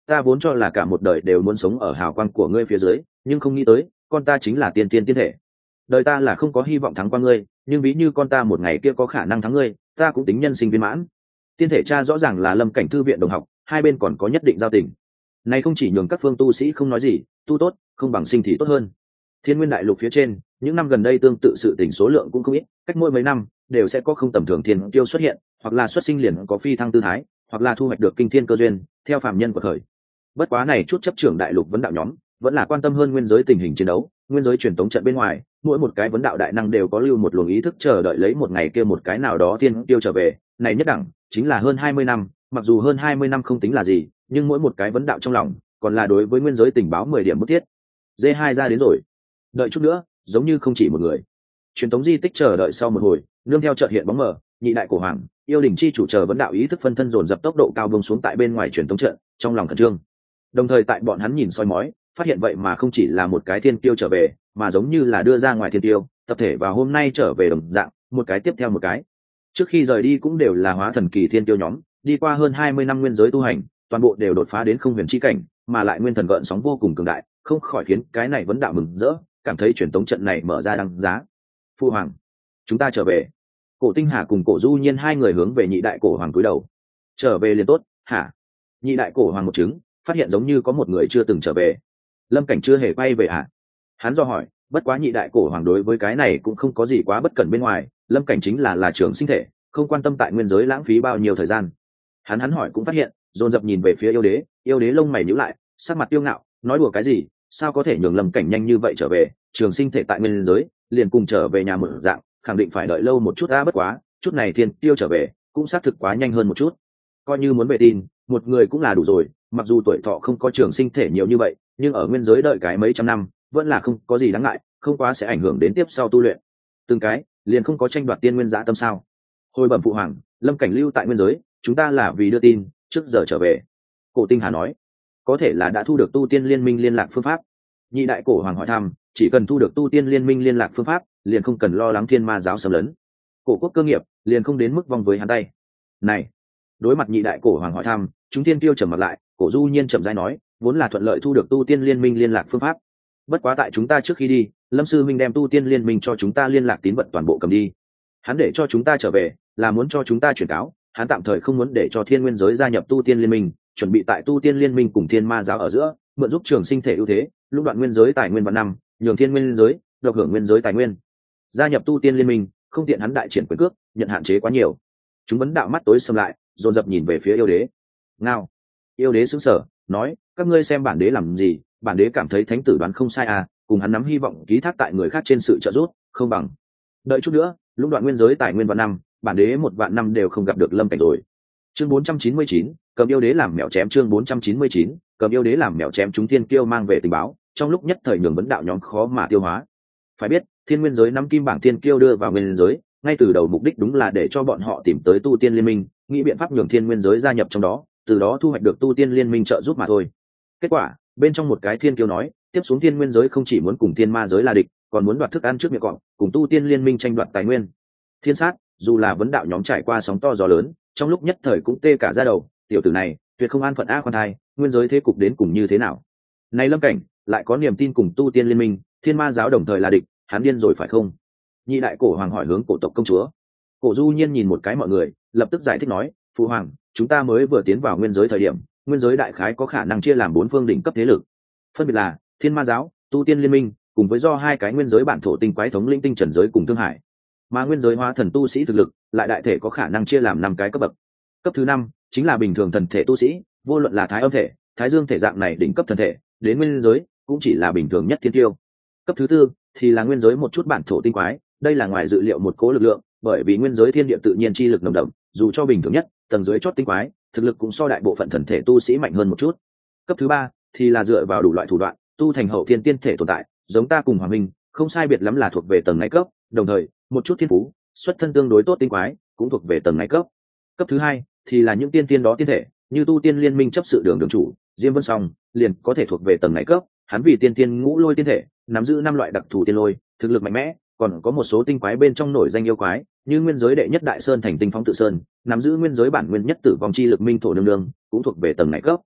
ta vốn cho là cả một đời đều muốn sống ở hào quang của ngươi phía dưới, nhưng không nghĩ tới con ta chính là tiên tiên tiên thể. Đời ta là không có hy vọng thắng qua ngươi, nhưng ví như con ta một ngày kia có khả năng thắng ngươi, ta cũng tính nhân sinh viên mãn. Tiên thể cha rõ ràng là Lâm Cảnh thư viện đồng học, hai bên còn có nhất định giao tình. Này không chỉ nhường các phương tu sĩ không nói gì, tu tốt không bằng sinh thì tốt hơn. Thiên Nguyên đại lục phía trên, những năm gần đây tương tự sự tình số lượng cũng không ít, cách mỗi mấy năm đều sẽ có không tầm thường thiên tiêu xuất hiện, hoặc là xuất sinh liền có phi thăng tư thái, hoặc là thu hoạch được kinh thiên cơ duyên, theo phàm nhân của thời. Bất quá này chút chấp trưởng đại lục vấn đạo nhóm, vẫn là quan tâm hơn nguyên giới tình hình chiến đấu, nguyên giới truyền tống trận bên ngoài, mỗi một cái vấn đạo đại năng đều có lưu một luồng ý thức chờ đợi lấy một ngày kia một cái nào đó thiên tiêu trở về, này nhất đẳng chính là hơn hai mươi năm, mặc dù hơn hai mươi năm không tính là gì, nhưng mỗi một cái vấn đạo trong lòng, còn là đối với nguyên giới tình báo mười điểm bức thiết. D hai ra đến rồi. Đợi chút nữa, giống như không chỉ một người. Truyền tống di tích chờ đợi sau một hồi, nương theo chợt hiện bóng mờ, nhị đại cổ hoàng, yêu đỉnh chi chủ chờ vấn đạo ý thức phân thân dồn dập tốc độ cao bông xuống tại bên ngoài truyền tống trận, trong lòng khẩn trương. Đồng thời tại bọn hắn nhìn soi mói, phát hiện vậy mà không chỉ là một cái thiên tiêu trở về, mà giống như là đưa ra ngoài thiên tiêu, tập thể vào hôm nay trở về đồng dạng, một cái tiếp theo một cái. Trước khi rời đi cũng đều là hóa thần kỳ thiên tiêu nhóm, đi qua hơn hai mươi năm nguyên giới tu hành, toàn bộ đều đột phá đến không huyền chi cảnh, mà lại nguyên thần gợn sóng vô cùng cường đại, không khỏi khiến cái này vấn đạo mừng rỡ, cảm thấy truyền tống trận này mở ra đăng giá. Phu hoàng, chúng ta trở về. Cổ Tinh Hà cùng Cổ Du Nhiên hai người hướng về nhị đại cổ hoàng cúi đầu. Trở về liền tốt, hả? Nhị đại cổ hoàng một chứng, phát hiện giống như có một người chưa từng trở về. Lâm Cảnh chưa hề quay về hả? Hắn do hỏi, bất quá nhị đại cổ hoàng đối với cái này cũng không có gì quá bất cẩn bên ngoài, Lâm Cảnh chính là là trưởng sinh thể, không quan tâm tại nguyên giới lãng phí bao nhiêu thời gian. Hắn hắn hỏi cũng phát hiện, dồn dập nhìn về phía yêu đế, yêu đế lông mày nhíu lại, sắc mặt tiêu ngạo, nói đùa cái gì, sao có thể nhường Lâm Cảnh nhanh như vậy trở về, trường sinh thể tại nguyên giới, liền cùng trở về nhà mở dạng, khẳng định phải đợi lâu một chút. A bất quá, chút này thiên tiêu trở về, cũng xác thực quá nhanh hơn một chút. Coi như muốn về tin, một người cũng là đủ rồi, mặc dù tuổi thọ không có trường sinh thể nhiều như vậy, nhưng ở nguyên giới đợi cái mấy trăm năm, vẫn là không có gì đáng ngại, không quá sẽ ảnh hưởng đến tiếp sau tu luyện. Từng cái, liền không có tranh đoạt tiên nguyên dã tâm sao? Hồi bẩm phụ hoàng, Lâm Cảnh lưu tại nguyên giới, chúng ta là vì đưa tin, trước giờ trở về. Cổ Tinh Hà nói, có thể là đã thu được tu tiên liên minh liên lạc phương pháp. Nhị đại cổ hoàng hỏi thăm, chỉ cần thu được tu tiên liên minh liên lạc phương pháp, liền không cần lo lắng thiên ma giáo xâm lấn. Cổ quốc cơ nghiệp, liền không đến mức vong với hắn tay. Này, đối mặt nhị đại cổ hoàng hỏi thăm, chúng tiên tiêu trầm mặt lại, Cổ Du Nhiên chậm rãi nói, vốn là thuận lợi thu được tu tiên liên minh liên lạc phương pháp. Bất quá tại chúng ta trước khi đi, Lâm sư minh đem tu tiên liên minh cho chúng ta liên lạc tín vật toàn bộ cầm đi. Hắn để cho chúng ta trở về, là muốn cho chúng ta chuyển cáo, hắn tạm thời không muốn để cho thiên nguyên giới gia nhập tu tiên liên minh, chuẩn bị tại tu tiên liên minh cùng thiên ma giáo ở giữa, mượn giúp trường sinh thể ưu thế, lúc đoạn nguyên giới tài nguyên vạn năm, nhường thiên nguyên giới độc hưởng nguyên giới tài nguyên. Gia nhập tu tiên liên minh, không tiện hắn đại triển quyền cước, nhận hạn chế quá nhiều. Chúng vấn đạo mắt tối sầm lại, dồn dập nhìn về phía yêu đế. Ngao. Yêu đế sững sờ, nói, các ngươi xem bản đế làm gì? Bản đế cảm thấy thánh tử đoán không sai à, cùng hắn nắm hy vọng ký thác tại người khác trên sự trợ giúp, không bằng. Đợi chút nữa, lúc đoạn nguyên giới tài nguyên vạn năm, bản đế một vạn năm đều không gặp được Lâm Cảnh rồi. Chương bốn trăm chín mươi chín, cầm yêu đế làm mèo chém. Chương bốn trăm chín mươi chín, cầm yêu đế làm mèo chém. Chúng thiên kiêu mang về tình báo, trong lúc nhất thời nhường vấn đạo nhóm khó mà tiêu hóa. Phải biết, thiên nguyên giới năm kim bảng thiên kiêu đưa vào nguyên giới, ngay từ đầu mục đích đúng là để cho bọn họ tìm tới tu tiên liên minh, nghĩ biện pháp nhường thiên nguyên giới gia nhập trong đó, từ đó thu hoạch được tu tiên liên minh trợ giúp mà thôi. Kết quả, bên trong một cái thiên kiêu nói, tiếp xuống thiên nguyên giới không chỉ muốn cùng thiên ma giới là địch, còn muốn đoạt thức ăn trước miệng cọp, cùng tu tiên liên minh tranh đoạt tài nguyên. Thiên sát, dù là vấn đạo nhóm trải qua sóng to gió lớn, trong lúc nhất thời cũng tê cả da đầu, tiểu tử này tuyệt không an phận a khoan thai, nguyên giới thế cục đến cùng như thế nào? Này Lâm Cảnh lại có niềm tin cùng tu tiên liên minh, thiên ma giáo đồng thời là địch, hắn điên rồi phải không? Nhị đại cổ hoàng hỏi hướng cổ tộc công chúa. Cổ Du Nhiên nhìn một cái mọi người, lập tức giải thích nói, phụ hoàng, chúng ta mới vừa tiến vào nguyên giới thời điểm, nguyên giới đại khái có khả năng chia làm bốn phương đỉnh cấp thế lực, phân biệt là thiên ma giáo, tu tiên liên minh, cùng với do hai cái nguyên giới bản thổ tinh quái thống linh tinh trần giới cùng thương hải. Mà nguyên giới hóa thần tu sĩ thực lực lại đại thể có khả năng chia làm năm cái cấp bậc. Cấp thứ năm chính là bình thường thần thể tu sĩ, vô luận là thái âm thể, thái dương thể dạng này đỉnh cấp thần thể, đến nguyên giới cũng chỉ là bình thường nhất thiên tiêu. Cấp thứ tư thì là nguyên giới một chút bản thổ tinh quái, đây là ngoài dự liệu một cố lực lượng, bởi vì nguyên giới thiên địa tự nhiên chi lực nồng đậm, dù cho bình thường nhất tầng dưới chót tinh quái, thực lực cũng so đại bộ phận thần thể tu sĩ mạnh hơn một chút. Cấp thứ ba thì là dựa vào đủ loại thủ đoạn, tu thành hậu thiên tiên thể tồn tại, giống ta cùng Hoàng Minh, không sai biệt lắm là thuộc về tầng này cấp, đồng thời, một chút thiên phú, xuất thân tương đối tốt tinh quái, cũng thuộc về tầng này cấp. Cấp thứ hai thì là những tiên tiên đó tiên thể, như tu tiên liên minh chấp sự đường đường chủ, Diêm Vân Song, liền có thể thuộc về tầng này cấp, hắn vì tiên tiên ngũ lôi tiên thể, nắm giữ năm loại đặc thù tiên lôi, thực lực mạnh mẽ, còn có một số tinh quái bên trong nổi danh yêu quái, như nguyên giới đệ nhất đại sơn thành tinh phong tự sơn, nắm giữ nguyên giới bản nguyên nhất tử vong chi lực minh thổ nương nương, cũng thuộc về tầng này cấp.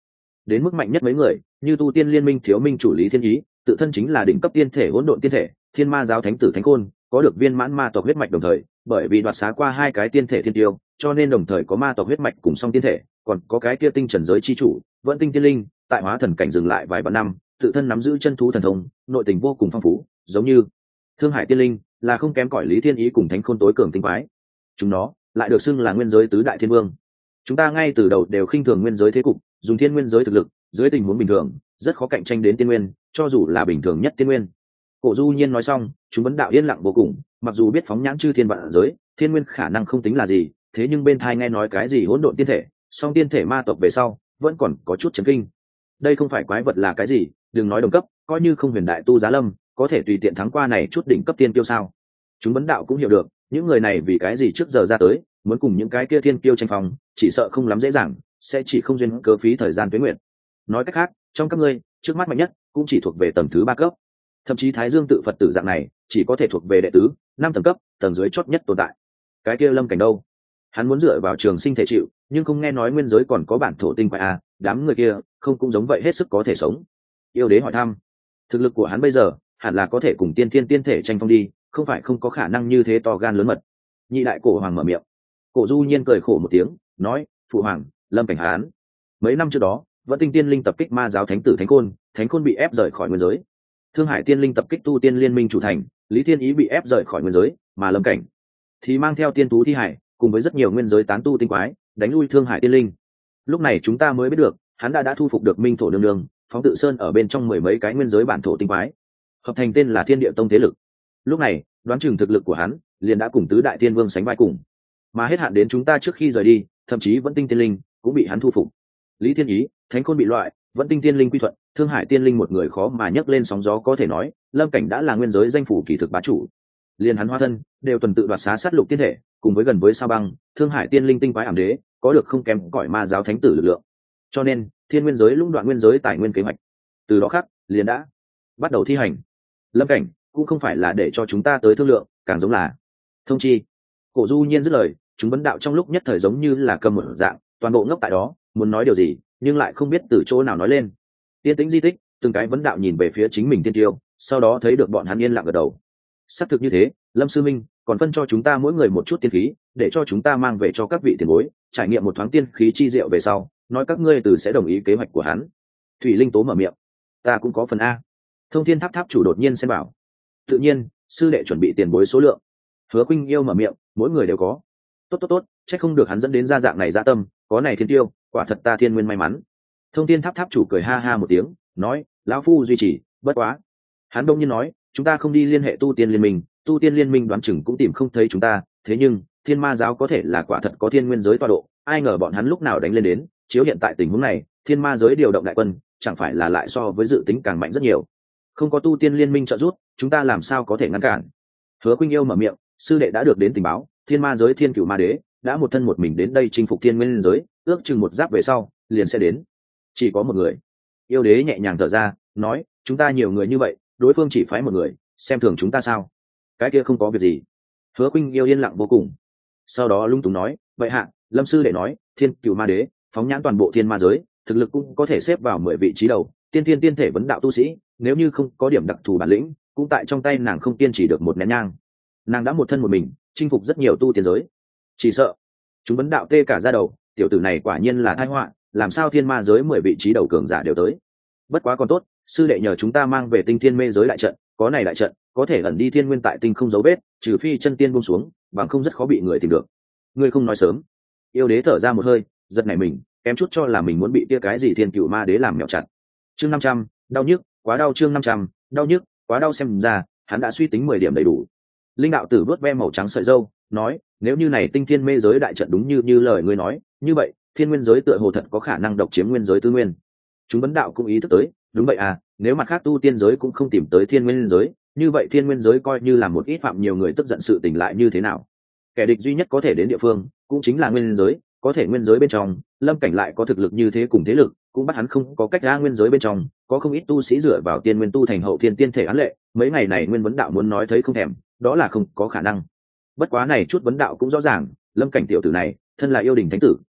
đến mức mạnh nhất mấy người như tu tiên liên minh thiếu minh chủ lý thiên ý, tự thân chính là đỉnh cấp tiên thể hỗn độn tiên thể, thiên ma giáo thánh tử thánh khôn có được viên mãn ma tộc huyết mạch, đồng thời bởi vì đoạt xá qua hai cái tiên thể thiên tiêu cho nên đồng thời có ma tộc huyết mạch cùng song tiên thể. Còn có cái kia tinh trần giới chi chủ vẫn tinh tiên linh, tại hóa thần cảnh dừng lại vài vạn năm, tự thân nắm giữ chân thú thần thông, nội tình vô cùng phong phú, giống như thương hải tiên linh là không kém cỏi lý thiên ý cùng thánh khôn tối cường tinh quái. Chúng nó lại được xưng là nguyên giới tứ đại thiên vương. Chúng ta ngay từ đầu đều khinh thường nguyên giới thế cục, dùng thiên nguyên giới thực lực dưới tình huống bình thường rất khó cạnh tranh đến tiên nguyên, cho dù là bình thường nhất tiên nguyên. Cổ Du Nhiên nói xong, chúng vấn đạo yên lặng vô cùng, mặc dù biết phóng nhãn chư thiên vạn giới thiên nguyên khả năng không tính là gì, thế nhưng bên thai nghe nói cái gì hỗn độn tiên thể song tiên thể ma tộc về sau vẫn còn có chút chấn kinh. Đây không phải quái vật là cái gì, đừng nói đồng cấp, coi như không huyền đại tu giá lâm có thể tùy tiện thắng qua này chút đỉnh cấp tiên tiêu sao. Chúng vấn đạo cũng hiểu được những người này vì cái gì trước giờ ra tới muốn cùng những cái kia thiên tiêu tranh phòng, chỉ sợ không lắm dễ dàng, sẽ chỉ không duyên cớ phí thời gian tuế nguyện. Nói cách khác, trong các ngươi trước mắt mạnh nhất cũng chỉ thuộc về tầng thứ ba cấp, thậm chí Thái Dương tự Phật tử dạng này chỉ có thể thuộc về đệ tứ năm tầng cấp, tầng dưới chót nhất tồn tại. Cái kia Lâm Cảnh đâu? Hắn muốn dựa vào trường sinh thể chịu, nhưng không nghe nói nguyên giới còn có bản thổ tinh quái à, đám người kia không cũng giống vậy hết sức có thể sống. Yêu đế hỏi thăm, thực lực của hắn bây giờ hẳn là có thể cùng tiên thiên tiên thể tranh phong đi, không phải không có khả năng như thế to gan lớn mật. Nhị đại cổ hoàng mở miệng. Cổ Du Nhiên cười khổ một tiếng, nói, phụ hoàng, Lâm Cảnh hắn mấy năm trước đó vẫn tinh tiên linh tập kích ma giáo thánh tử thánh khôn, thánh khôn bị ép rời khỏi nguyên giới. Thương Hải tiên linh tập kích tu tiên liên minh chủ thành, Lý Thiên Ý bị ép rời khỏi nguyên giới, mà Lâm Cảnh thì mang theo tiên tú thi hải cùng với rất nhiều nguyên giới tán tu tinh quái đánh lui Thương Hải tiên linh. Lúc này chúng ta mới biết được hắn đã đã thu phục được Minh thổ nương nương, phóng tự sơn ở bên trong mười mấy cái nguyên giới bản thổ tinh quái, hợp thành tên là Thiên Địa Tông thế lực. Lúc này đoán chừng thực lực của hắn liền đã cùng tứ đại tiên vương sánh vai cùng, mà hết hạn đến chúng ta trước khi rời đi, thậm chí vẫn tinh tiên linh cũng bị hắn thu phục. Lý Thiên Ý, thánh khôn bị loại, vẫn tinh tiên linh quy thuận, Thương Hải tiên linh một người khó mà nhấc lên sóng gió, có thể nói Lâm Cảnh đã là nguyên giới danh phủ kỳ thực bá chủ. Liền hắn hóa thân đều tuần tự đoạt xá sát lục tiên thể, cùng với gần với sao băng Thương Hải tiên linh tinh quái ảm đế có được không kém cõi ma giáo thánh tử lực lượng. Cho nên thiên nguyên giới lũng đoạn nguyên giới tài nguyên kế hoạch từ đó khác liền đã bắt đầu thi hành. Lâm Cảnh cũng không phải là để cho chúng ta tới thương lượng, càng giống là thông chi. Cổ Du Nhiên dứt lời, chúng vấn đạo trong lúc nhất thời giống như là cầm một dạng, toàn bộ ngốc tại đó, muốn nói điều gì nhưng lại không biết từ chỗ nào nói lên. Tiên tĩnh di tích, từng cái vấn đạo nhìn về phía chính mình tiên tiêu, sau đó thấy được bọn hắn yên lặng gật đầu. Xác thực như thế, Lâm sư minh còn phân cho chúng ta mỗi người một chút tiên khí, để cho chúng ta mang về cho các vị tiền bối trải nghiệm một thoáng tiên khí chi diệu về sau, nói các ngươi từ sẽ đồng ý kế hoạch của hắn. Thủy Linh Tố mở miệng, ta cũng có phần a. Thông Thiên Tháp Tháp chủ đột nhiên xen bảo, tự nhiên sư đệ chuẩn bị tiền bối số lượng. Hứa Khuynh Yêu mở miệng, mỗi người đều có. Tốt tốt tốt, chắc không được hắn dẫn đến gia dạng này dạ tâm, có này thiên tiêu, quả thật ta thiên nguyên may mắn. Thông Thiên Tháp Tháp chủ cười ha ha một tiếng, nói, lão phu duy trì, bất quá. Hắn đông nhiên nói, chúng ta không đi liên hệ tu tiên liên minh, tu tiên liên minh đoán chừng cũng tìm không thấy chúng ta, thế nhưng thiên ma giáo có thể là quả thật có thiên nguyên giới tọa độ, ai ngờ bọn hắn lúc nào đánh lên đến, chiếu hiện tại tình huống này, thiên ma giới điều động đại quân, chẳng phải là lại so với dự tính càng mạnh rất nhiều. Không có tu tiên liên minh trợ giúp, chúng ta làm sao có thể ngăn cản. Hứa Khuynh Yêu mở miệng, sư đệ đã được đến tình báo, thiên ma giới thiên cửu ma đế đã một thân một mình đến đây chinh phục thiên nguyên giới, ước chừng một giáp về sau liền sẽ đến. Chỉ có một người. Yêu đế nhẹ nhàng thở ra, nói, chúng ta nhiều người như vậy, đối phương chỉ phái một người, xem thường chúng ta sao? Cái kia không có việc gì. Hứa Khuynh Yêu yên lặng vô cùng, sau đó lung túng nói, vậy hạ, Lâm sư đệ nói, thiên cửu ma đế phóng nhãn toàn bộ thiên ma giới, thực lực cũng có thể xếp vào mười vị trí đầu, tiên thiên tiên thể vấn đạo tu sĩ, nếu như không có điểm đặc thù bản lĩnh, cũng tại trong tay nàng không kiên trì được một nén nhang. Nàng đã một thân một mình chinh phục rất nhiều tu tiên giới, chỉ sợ chúng vấn đạo tê cả ra đầu, tiểu tử này quả nhiên là tai họa, làm sao thiên ma giới mười vị trí đầu cường giả đều tới. Bất quá còn tốt, sư đệ nhờ chúng ta mang về tinh thiên mê giới đại trận, có này đại trận có thể ẩn đi thiên nguyên tại tinh không dấu vết, trừ phi chân tiên buông xuống, bằng không rất khó bị người tìm được. Ngươi không nói sớm. Yêu đế thở ra một hơi, giật nảy mình, kém chút cho là mình muốn bị kia cái gì thiên cửu ma đế làm mèo chặt. Chương năm trăm, đau nhức, quá đau. Chương năm trăm, đau nhức, quá đau. Xem ra hắn đã suy tính mười điểm đầy đủ. Linh đạo tử vớt ve màu trắng sợi râu, nói, nếu như này tinh thiên mê giới đại trận đúng như như lời ngươi nói, như vậy thiên nguyên giới tựa hồ thật có khả năng độc chiếm nguyên giới tư nguyên. Chúng vấn đạo cũng ý thức tới, đúng vậy à, nếu mặt khác tu tiên giới cũng không tìm tới thiên nguyên giới, như vậy thiên nguyên giới coi như là một ít phạm nhiều người tức giận sự tình lại như thế nào. Kẻ địch duy nhất có thể đến địa phương cũng chính là nguyên giới, có thể nguyên giới bên trong Lâm Cảnh lại có thực lực như thế cùng thế lực, cũng bắt hắn không có cách ra. Nguyên giới bên trong có không ít tu sĩ dựa vào tiên nguyên tu thành hậu thiên tiên thể án lệ, mấy ngày này nguyên vấn đạo muốn nói thấy không thèm, đó là không có khả năng. Bất quá này chút vấn đạo cũng rõ ràng, Lâm Cảnh tiểu tử này thân là yêu đình thánh tử,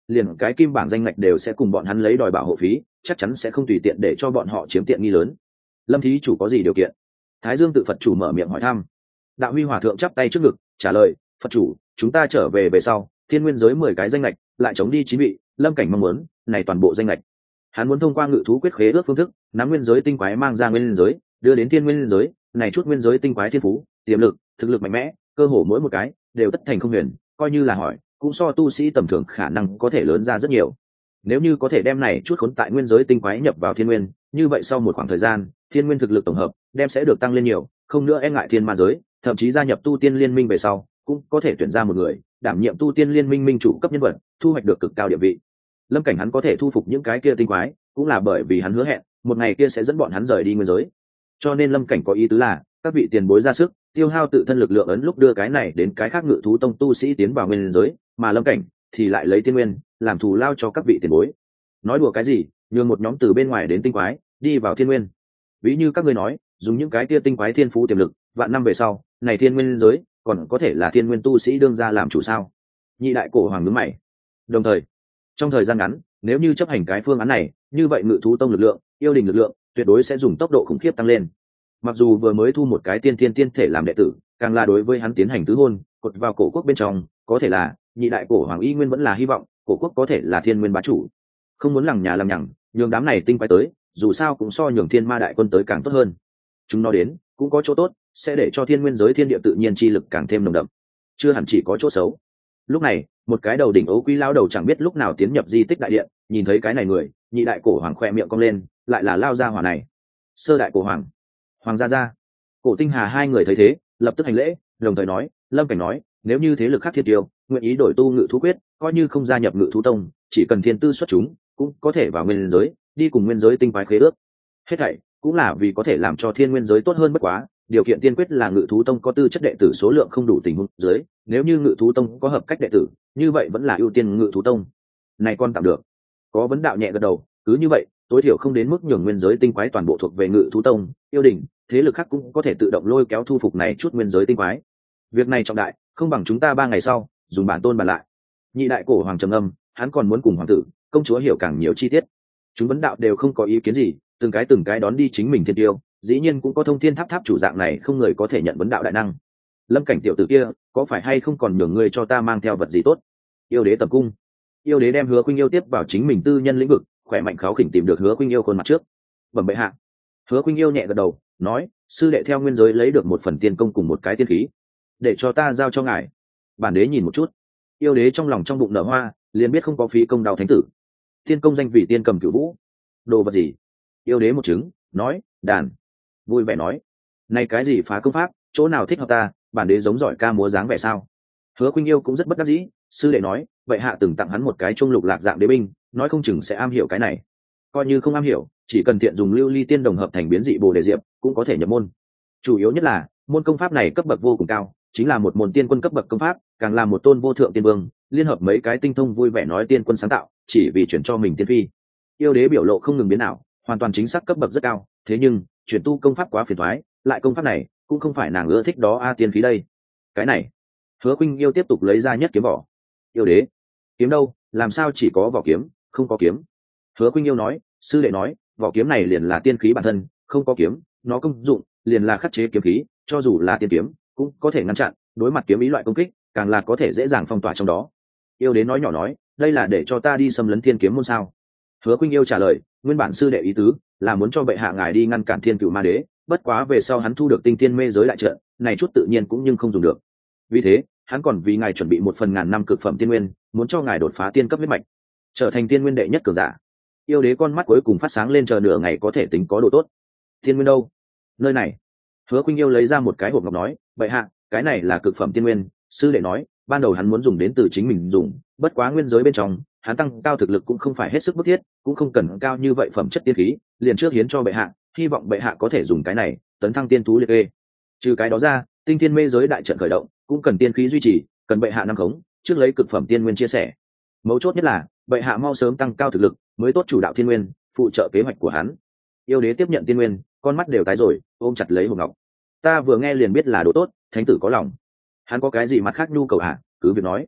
liền cái kim bảng danh ngạch đều sẽ cùng bọn hắn lấy đòi bảo hộ phí, chắc chắn sẽ không tùy tiện để cho bọn họ chiếm tiện nghi lớn. Lâm thí chủ có gì điều kiện? Thái Dương tự Phật chủ mở miệng hỏi thăm. Đạo Huy hòa thượng chắp tay trước ngực trả lời, Phật chủ, chúng ta trở về về sau thiên nguyên giới mười cái danh lệch lại chống đi chín vị, Lâm cảnh mong muốn này toàn bộ danh lệch hắn muốn thông qua ngự thú quyết khế ước phương thức nắm nguyên giới tinh quái mang ra nguyên giới đưa đến thiên nguyên giới này chút nguyên giới tinh quái thiên phú tiềm lực thực lực mạnh mẽ cơ hồ mỗi một cái đều tất thành không huyền, coi như là hỏi cũng so tu sĩ tầm thường khả năng có thể lớn ra rất nhiều. Nếu như có thể đem này chút khốn tại nguyên giới tinh quái nhập vào thiên nguyên, như vậy sau một khoảng thời gian thiên nguyên thực lực tổng hợp đem sẽ được tăng lên nhiều, không nữa e ngại thiên ma giới, thậm chí gia nhập tu tiên liên minh về sau cũng có thể tuyển ra một người đảm nhiệm tu tiên liên minh minh chủ cấp nhân vật, thu hoạch được cực cao địa vị. Lâm cảnh hắn có thể thu phục những cái kia tinh quái cũng là bởi vì hắn hứa hẹn một ngày kia sẽ dẫn bọn hắn rời đi nguyên giới, cho nên Lâm cảnh có ý tứ là các vị tiền bối ra sức tiêu hao tự thân lực lượng ấn lúc đưa cái này đến cái khác ngự thú tông tu sĩ tiến vào nguyên giới, mà Lâm cảnh thì lại lấy tiên nguyên làm thù lao cho các vị tiền bối. Nói đùa cái gì, nhường một nhóm từ bên ngoài đến tinh quái đi vào thiên nguyên, ví như các ngươi nói dùng những cái kia tinh quái thiên phú tiềm lực vạn năm về sau này thiên nguyên giới còn có thể là thiên nguyên tu sĩ đương ra làm chủ sao? Nhị đại cổ hoàng nhướng mày. Đồng thời trong thời gian ngắn nếu như chấp hành cái phương án này, như vậy ngự thú tông lực lượng yêu đình lực lượng tuyệt đối sẽ dùng tốc độ khủng khiếp tăng lên. Mặc dù vừa mới thu một cái tiên thiên tiên thể làm đệ tử, càng là đối với hắn tiến hành tứ hôn cột vào cổ quốc bên trong, có thể là nhị đại cổ hoàng y nguyên vẫn là hy vọng cổ quốc có thể là thiên nguyên bá chủ, không muốn lằng nhà làm nhằng nhường đám này tinh quái tới, dù sao cũng so nhường thiên ma đại quân tới càng tốt hơn. Chúng nó đến cũng có chỗ tốt, sẽ để cho thiên nguyên giới thiên địa tự nhiên chi lực càng thêm nồng đậm, chưa hẳn chỉ có chỗ xấu. Lúc này một cái đầu đỉnh ấu quý lao đầu chẳng biết lúc nào tiến nhập di tích đại điện, nhìn thấy cái này người, nhị đại cổ hoàng khoe miệng cong lên, lại là lao ra hỏa này. Sơ đại cổ hoàng, hoàng gia gia, cổ tinh hà hai người thấy thế lập tức hành lễ, đồng thời nói, Lâm cảnh nói nếu như thế lực khác thiên tiêu nguyện ý đổi tu ngự thú quyết, coi như không gia nhập ngự thú tông, chỉ cần thiên tư xuất chúng cũng có thể vào nguyên giới đi cùng nguyên giới tinh quái khế ước. Hết thảy cũng là vì có thể làm cho thiên nguyên giới tốt hơn, bất quá điều kiện tiên quyết là ngự thú tông có tư chất đệ tử số lượng không đủ tình huống dưới, nếu như ngự thú tông có hợp cách đệ tử, như vậy vẫn là ưu tiên ngự thú tông. Này con tạm được. Có vấn đạo nhẹ gật đầu, cứ như vậy tối thiểu không đến mức nhường nguyên giới tinh quái toàn bộ thuộc về ngự thú tông, yêu đình thế lực khác cũng có thể tự động lôi kéo thu phục này chút nguyên giới tinh quái. Việc này trọng đại, không bằng chúng ta ba ngày sau dùng bản tôn bàn lại. Nhị đại cổ hoàng trầm âm, hắn còn muốn cùng hoàng tử công chúa hiểu càng nhiều chi tiết. Chúng vấn đạo đều không có ý kiến gì, từng cái từng cái đón đi chính mình thiên tiêu, dĩ nhiên cũng có thông thiên tháp tháp chủ dạng này không người có thể nhận vấn đạo đại năng. Lâm cảnh tiểu tử kia có phải hay không còn nhường ngươi cho ta mang theo vật gì tốt? Yêu đế tầm cung. Yêu đế đem Hứa Khuynh Yêu tiếp vào chính mình tư nhân lĩnh vực, khỏe mạnh kháo khỉnh tìm được Hứa Khuynh Yêu khuôn mặt trước. Bẩm bệ hạ. Hứa Khuynh Yêu nhẹ gật đầu, nói, sư đệ theo nguyên giới lấy được một phần tiên công cùng một cái tiên khí, để cho ta giao cho ngài. Bản đế nhìn một chút. Yêu đế trong lòng trong bụng nở hoa, liền biết không có phí công đào thánh tử. Tiên công danh vị tiên cầm cửu vũ. Đồ vật gì? Yêu đế một chứng, nói, đàn. Vui vẻ nói, này cái gì phá công pháp, chỗ nào thích hợp ta, bản đế giống giỏi ca múa dáng vẻ sao? Hứa Khuynh Yêu cũng rất bất đắc dĩ, sư đệ nói, vậy hạ từng tặng hắn một cái chuông lục lạc dạng đế binh, nói không chừng sẽ am hiểu cái này. Coi như không am hiểu, chỉ cần tiện dùng lưu ly tiên đồng hợp thành biến dị bồ đề diệp, cũng có thể nhập môn. Chủ yếu nhất là môn công pháp này cấp bậc vô cùng cao, chính là một môn tiên quân cấp bậc công pháp, càng là một tôn vô thượng tiên vương, liên hợp mấy cái tinh thông vui vẻ nói tiên quân sáng tạo, chỉ vì chuyển cho mình tiên phi. Yêu đế biểu lộ không ngừng biến ảo, hoàn toàn chính xác cấp bậc rất cao, thế nhưng chuyển tu công pháp quá phiền toái, lại công pháp này cũng không phải nàng ưa thích đó a tiên khí đây. Cái này, Hứa Khuynh Yêu tiếp tục lấy ra nhất kiếm vỏ. Yêu đế, kiếm đâu, làm sao chỉ có vỏ kiếm, không có kiếm? Hứa Khuynh Yêu nói, sư đệ nói, vỏ kiếm này liền là tiên khí bản thân, không có kiếm, nó công dụng liền là khắc chế kiếm khí, cho dù là tiên kiếm cũng có thể ngăn chặn đối mặt kiếm ý loại công kích, càng là có thể dễ dàng phong tỏa trong đó. Yêu đế nói nhỏ nói, đây là để cho ta đi xâm lấn thiên kiếm môn sao? Hứa Khuynh Yêu trả lời, nguyên bản sư đệ ý tứ là muốn cho bệ hạ ngài đi ngăn cản thiên cửu ma đế, bất quá về sau hắn thu được tinh thiên mê giới đại trận này chút tự nhiên cũng nhưng không dùng được, vì thế hắn còn vì ngài chuẩn bị một phần ngàn năm cực phẩm tiên nguyên, muốn cho ngài đột phá tiên cấp huyết mạch, trở thành tiên nguyên đệ nhất cường giả. Yêu đế con mắt cuối cùng phát sáng lên, chờ nửa ngày có thể tính có độ tốt. Tiên nguyên đâu? Nơi này. Hứa Khuynh Yêu lấy ra một cái hộp ngọc nói, bệ hạ, cái này là cực phẩm tiên nguyên, sư đệ nói ban đầu hắn muốn dùng đến từ chính mình dùng, bất quá nguyên giới bên trong hắn tăng cao thực lực cũng không phải hết sức bức thiết, cũng không cần cao như vậy phẩm chất tiên khí, liền trước hiến cho bệ hạ, hy vọng bệ hạ có thể dùng cái này tấn thăng tiên thú liệt kê. Trừ cái đó ra, tinh thiên mê giới đại trận khởi động cũng cần tiên khí duy trì, cần bệ hạ năm khống, trước lấy cực phẩm tiên nguyên chia sẻ. Mấu chốt nhất là bệ hạ mau sớm tăng cao thực lực mới tốt chủ đạo thiên nguyên, phụ trợ kế hoạch của hắn. Yêu đế tiếp nhận tiên nguyên, con mắt đều tái rồi, ôm chặt lấy hộp ngọc. Ta vừa nghe liền biết là đồ tốt, thánh tử có lòng. Hắn có cái gì mặt khác nhu cầu hả? Cứ việc nói.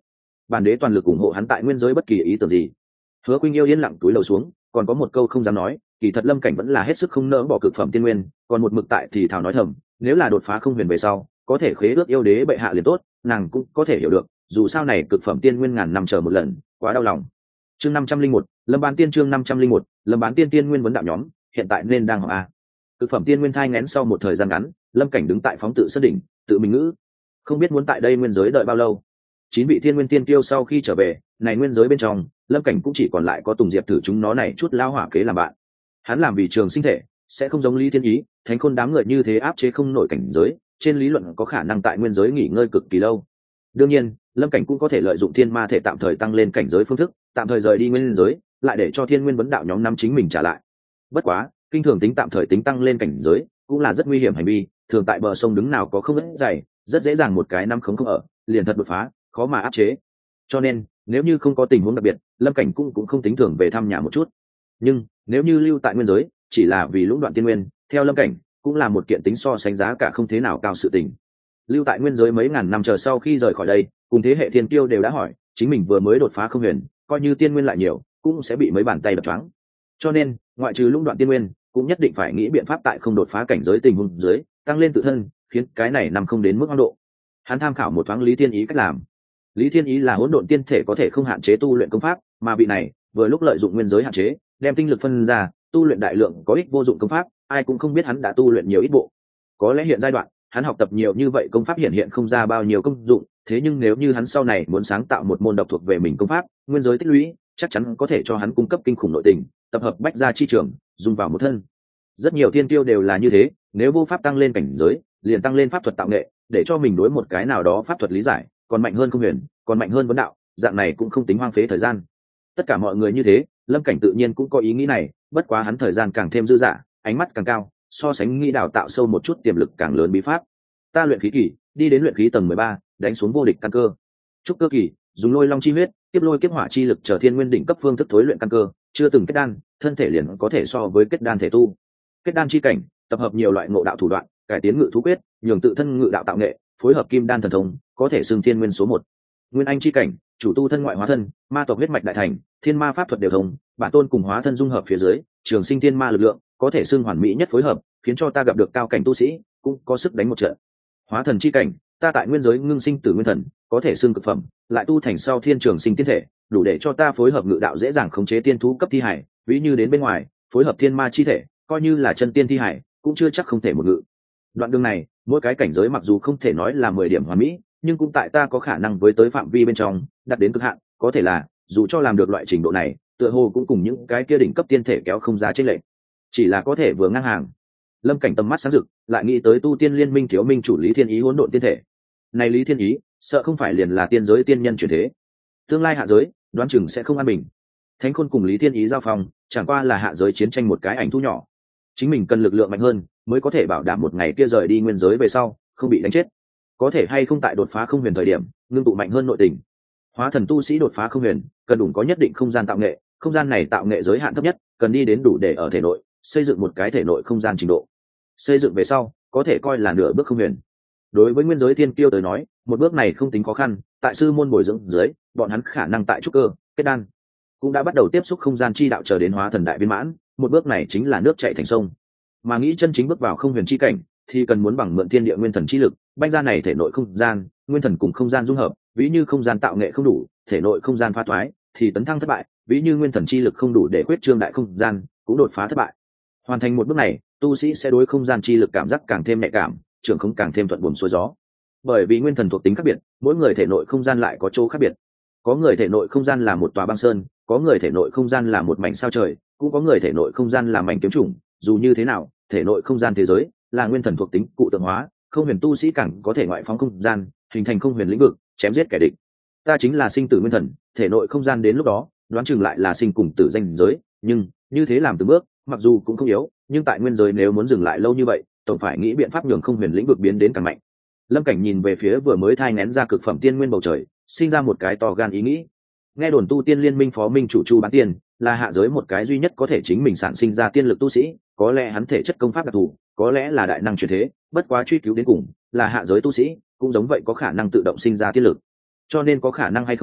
bản đế toàn lực ủng hộ hắn tại nguyên giới bất kỳ ý tưởng gì. Hứa Khuynh yêu yên lặng túi lầu xuống, còn có một câu không dám nói, kỳ thật Lâm Cảnh vẫn là hết sức không nỡ bỏ cực phẩm tiên nguyên, còn một mực tại thì thào nói thầm, nếu là đột phá không huyền về sau, có thể khế ước yêu đế bệ hạ liền tốt, nàng cũng có thể hiểu được, dù sao này cực phẩm tiên nguyên ngàn năm chờ một lần, quá đau lòng. Chương năm trăm linh một, Lâm Bán Tiên chương năm trăm linh một, Lâm Bán Tiên tiên nguyên vấn đạo nhóm, hiện tại nên đang học a. Cực phẩm tiên nguyên thai nghén sau một thời gian ngắn, Lâm Cảnh đứng tại phóng tự sơn đỉnh, tự mình ngữ, không biết muốn tại đây nguyên giới đợi bao lâu. Chín vị thiên nguyên tiên tiêu sau khi trở về, này nguyên giới bên trong, Lâm Cảnh cũng chỉ còn lại có Tùng Diệp thử chúng nó này chút lao hỏa kế làm bạn. Hắn làm vì trường sinh thể, sẽ không giống Lý Thiên Ý, Thánh Khôn đám người như thế áp chế không nổi cảnh giới, trên lý luận có khả năng tại nguyên giới nghỉ ngơi cực kỳ lâu. Đương nhiên, Lâm Cảnh cũng có thể lợi dụng thiên ma thể tạm thời tăng lên cảnh giới phương thức, tạm thời rời đi nguyên giới, lại để cho thiên nguyên vấn đạo nhóm năm chính mình trả lại. Bất quá, kinh thường tính tạm thời tính tăng lên cảnh giới, cũng là rất nguy hiểm hành vi, thường tại bờ sông đứng nào có không ít dày, rất dễ dàng một cái năm không không ở, liền thật đột phá, khó mà áp chế. Cho nên, nếu như không có tình huống đặc biệt, Lâm Cảnh cũng cũng không tính thường về thăm nhà một chút. Nhưng, nếu như lưu tại nguyên giới, chỉ là vì lũng đoạn tiên nguyên, theo Lâm Cảnh, cũng là một kiện tính so sánh giá cả không thế nào cao sự tình. Lưu tại nguyên giới mấy ngàn năm chờ sau khi rời khỏi đây, cùng thế hệ thiên kiêu đều đã hỏi, chính mình vừa mới đột phá không huyền, coi như tiên nguyên lại nhiều, cũng sẽ bị mấy bàn tay đập choáng. Cho nên, ngoại trừ lũng đoạn tiên nguyên, cũng nhất định phải nghĩ biện pháp tại không đột phá cảnh giới tình huống dưới, tăng lên tự thân, khiến cái này nằm không đến mức hoang độ. Hắn tham khảo một thoáng Lý Thiên Ý cách làm. Lý Thiên Ý là hỗn độn tiên thể có thể không hạn chế tu luyện công pháp, mà vị này vừa lúc lợi dụng nguyên giới hạn chế, đem tinh lực phân ra, tu luyện đại lượng có ích vô dụng công pháp, ai cũng không biết hắn đã tu luyện nhiều ít bộ. Có lẽ hiện giai đoạn, hắn học tập nhiều như vậy công pháp hiện hiện không ra bao nhiêu công dụng, thế nhưng nếu như hắn sau này muốn sáng tạo một môn độc thuộc về mình công pháp, nguyên giới tích lũy, chắc chắn có thể cho hắn cung cấp kinh khủng nội tình, tập hợp bách gia chi trường, dùng vào một thân. Rất nhiều thiên tiêu đều là như thế, nếu vô pháp tăng lên cảnh giới, liền tăng lên pháp thuật tạo nghệ, để cho mình đối một cái nào đó pháp thuật lý giải, còn mạnh hơn không huyền, còn mạnh hơn vấn đạo, dạng này cũng không tính hoang phế thời gian. Tất cả mọi người như thế, Lâm Cảnh tự nhiên cũng có ý nghĩ này, bất quá hắn thời gian càng thêm dư dả, ánh mắt càng cao, so sánh nghĩ đào tạo sâu một chút tiềm lực càng lớn bí pháp. Ta luyện khí kỳ, đi đến luyện khí tầng mười ba, đánh xuống vô địch căn cơ. Trúc cơ kỳ, dùng lôi long chi huyết, tiếp lôi kiếp hỏa chi lực trở thiên nguyên đỉnh cấp phương thức thối luyện căn cơ, chưa từng kết đan, thân thể liền có thể so với kết đan thể tu. Kết đan chi cảnh, tập hợp nhiều loại ngộ đạo thủ đoạn, cải tiến ngự thú quyết, nhường tự thân ngự đạo tạo nghệ, phối hợp kim đan thần thông, có thể xưng thiên nguyên số một. Nguyên anh chi cảnh, chủ tu thân ngoại hóa thân, ma tộc huyết mạch đại thành, thiên ma pháp thuật đều thông, bản tôn cùng hóa thân dung hợp phía dưới, trường sinh thiên ma lực lượng, có thể xưng hoàn mỹ nhất phối hợp, khiến cho ta gặp được cao cảnh tu sĩ, cũng có sức đánh một trận. Hóa thần chi cảnh, ta tại nguyên giới ngưng sinh tử nguyên thần, có thể xưng cực phẩm, lại tu thành sau thiên trường sinh tiên thể, đủ để cho ta phối hợp ngự đạo dễ dàng khống chế tiên thú cấp thi hải, ví như đến bên ngoài, phối hợp thiên ma chi thể, coi như là chân tiên thi hải, cũng chưa chắc không thể một ngự. Đoạn đường này, mỗi cái cảnh giới mặc dù không thể nói là mười điểm hoàn mỹ, nhưng cũng tại ta có khả năng với tới phạm vi bên trong, đạt đến cực hạn, có thể là, dù cho làm được loại trình độ này, tựa hồ cũng cùng những cái kia đỉnh cấp tiên thể kéo không ra chênh lệch, chỉ là có thể vừa ngang hàng. Lâm Cảnh tầm mắt sáng rực, lại nghĩ tới tu tiên liên minh thiếu minh chủ Lý Thiên Ý hỗn độn tiên thể. Này Lý Thiên Ý, sợ không phải liền là tiên giới tiên nhân chuyển thế. Tương lai hạ giới, đoán chừng sẽ không an bình. Thánh Khôn cùng Lý Thiên Ý giao phòng, chẳng qua là hạ giới chiến tranh một cái ảnh thu nhỏ. Chính mình cần lực lượng mạnh hơn, mới có thể bảo đảm một ngày kia rời đi nguyên giới về sau, không bị đánh chết. Có thể hay không tại đột phá không huyền thời điểm, ngưng tụ mạnh hơn nội tình. Hóa thần tu sĩ đột phá không huyền, cần đủ có nhất định không gian tạo nghệ, không gian này tạo nghệ giới hạn thấp nhất, cần đi đến đủ để ở thể nội xây dựng một cái thể nội không gian trình độ. Xây dựng về sau, có thể coi là nửa bước không huyền. Đối với nguyên giới thiên kiêu tới nói, một bước này không tính khó khăn, tại sư môn bồi dưỡng dưới, bọn hắn khả năng tại trúc cơ, kết đan, cũng đã bắt đầu tiếp xúc không gian chi đạo chờ đến hóa thần đại viên mãn, một bước này chính là nước chảy thành sông. Mà nghĩ chân chính bước vào không huyền chi cảnh, thì cần muốn bằng mượn thiên địa nguyên thần chi lực, banh ra này thể nội không gian, nguyên thần cùng không gian dung hợp, ví như không gian tạo nghệ không đủ, thể nội không gian phá thoái, thì tấn thăng thất bại, ví như nguyên thần chi lực không đủ để quyết trương đại không gian, cũng đột phá thất bại. Hoàn thành một bước này, tu sĩ sẽ đối không gian chi lực cảm giác càng thêm nhạy cảm, trưởng không càng thêm thuận buồm xuôi gió. Bởi vì nguyên thần thuộc tính khác biệt, mỗi người thể nội không gian lại có chỗ khác biệt. Có người thể nội không gian là một tòa băng sơn, có người thể nội không gian là một mảnh sao trời, cũng có người thể nội không gian là mảnh kiếm trùng. Dù như thế nào, thể nội không gian thế giới là nguyên thần thuộc tính cụ tượng hóa, không huyền tu sĩ càng có thể ngoại phóng không gian, hình thành không huyền lĩnh vực, chém giết kẻ địch. Ta chính là sinh tử nguyên thần, thể nội không gian đến lúc đó, đoán chừng lại là sinh cùng tử danh giới, nhưng như thế làm từng bước, mặc dù cũng không yếu, nhưng tại nguyên giới nếu muốn dừng lại lâu như vậy, tổng phải nghĩ biện pháp nhường không huyền lĩnh vực biến đến càng mạnh. Lâm Cảnh nhìn về phía vừa mới thai nén ra cực phẩm tiên nguyên bầu trời, sinh ra một cái to gan ý nghĩ. Nghe đồn tu tiên liên minh phó minh chủ Chu Bán Tiên là hạ giới một cái duy nhất có thể chính mình sản sinh ra tiên lực tu sĩ, có lẽ hắn thể chất công pháp đặc thù, có lẽ là đại năng chuyển thế, bất quá truy cứu đến cùng là hạ giới tu sĩ, cũng giống vậy có khả năng tự động sinh ra tiên lực. Cho nên có khả năng hay không,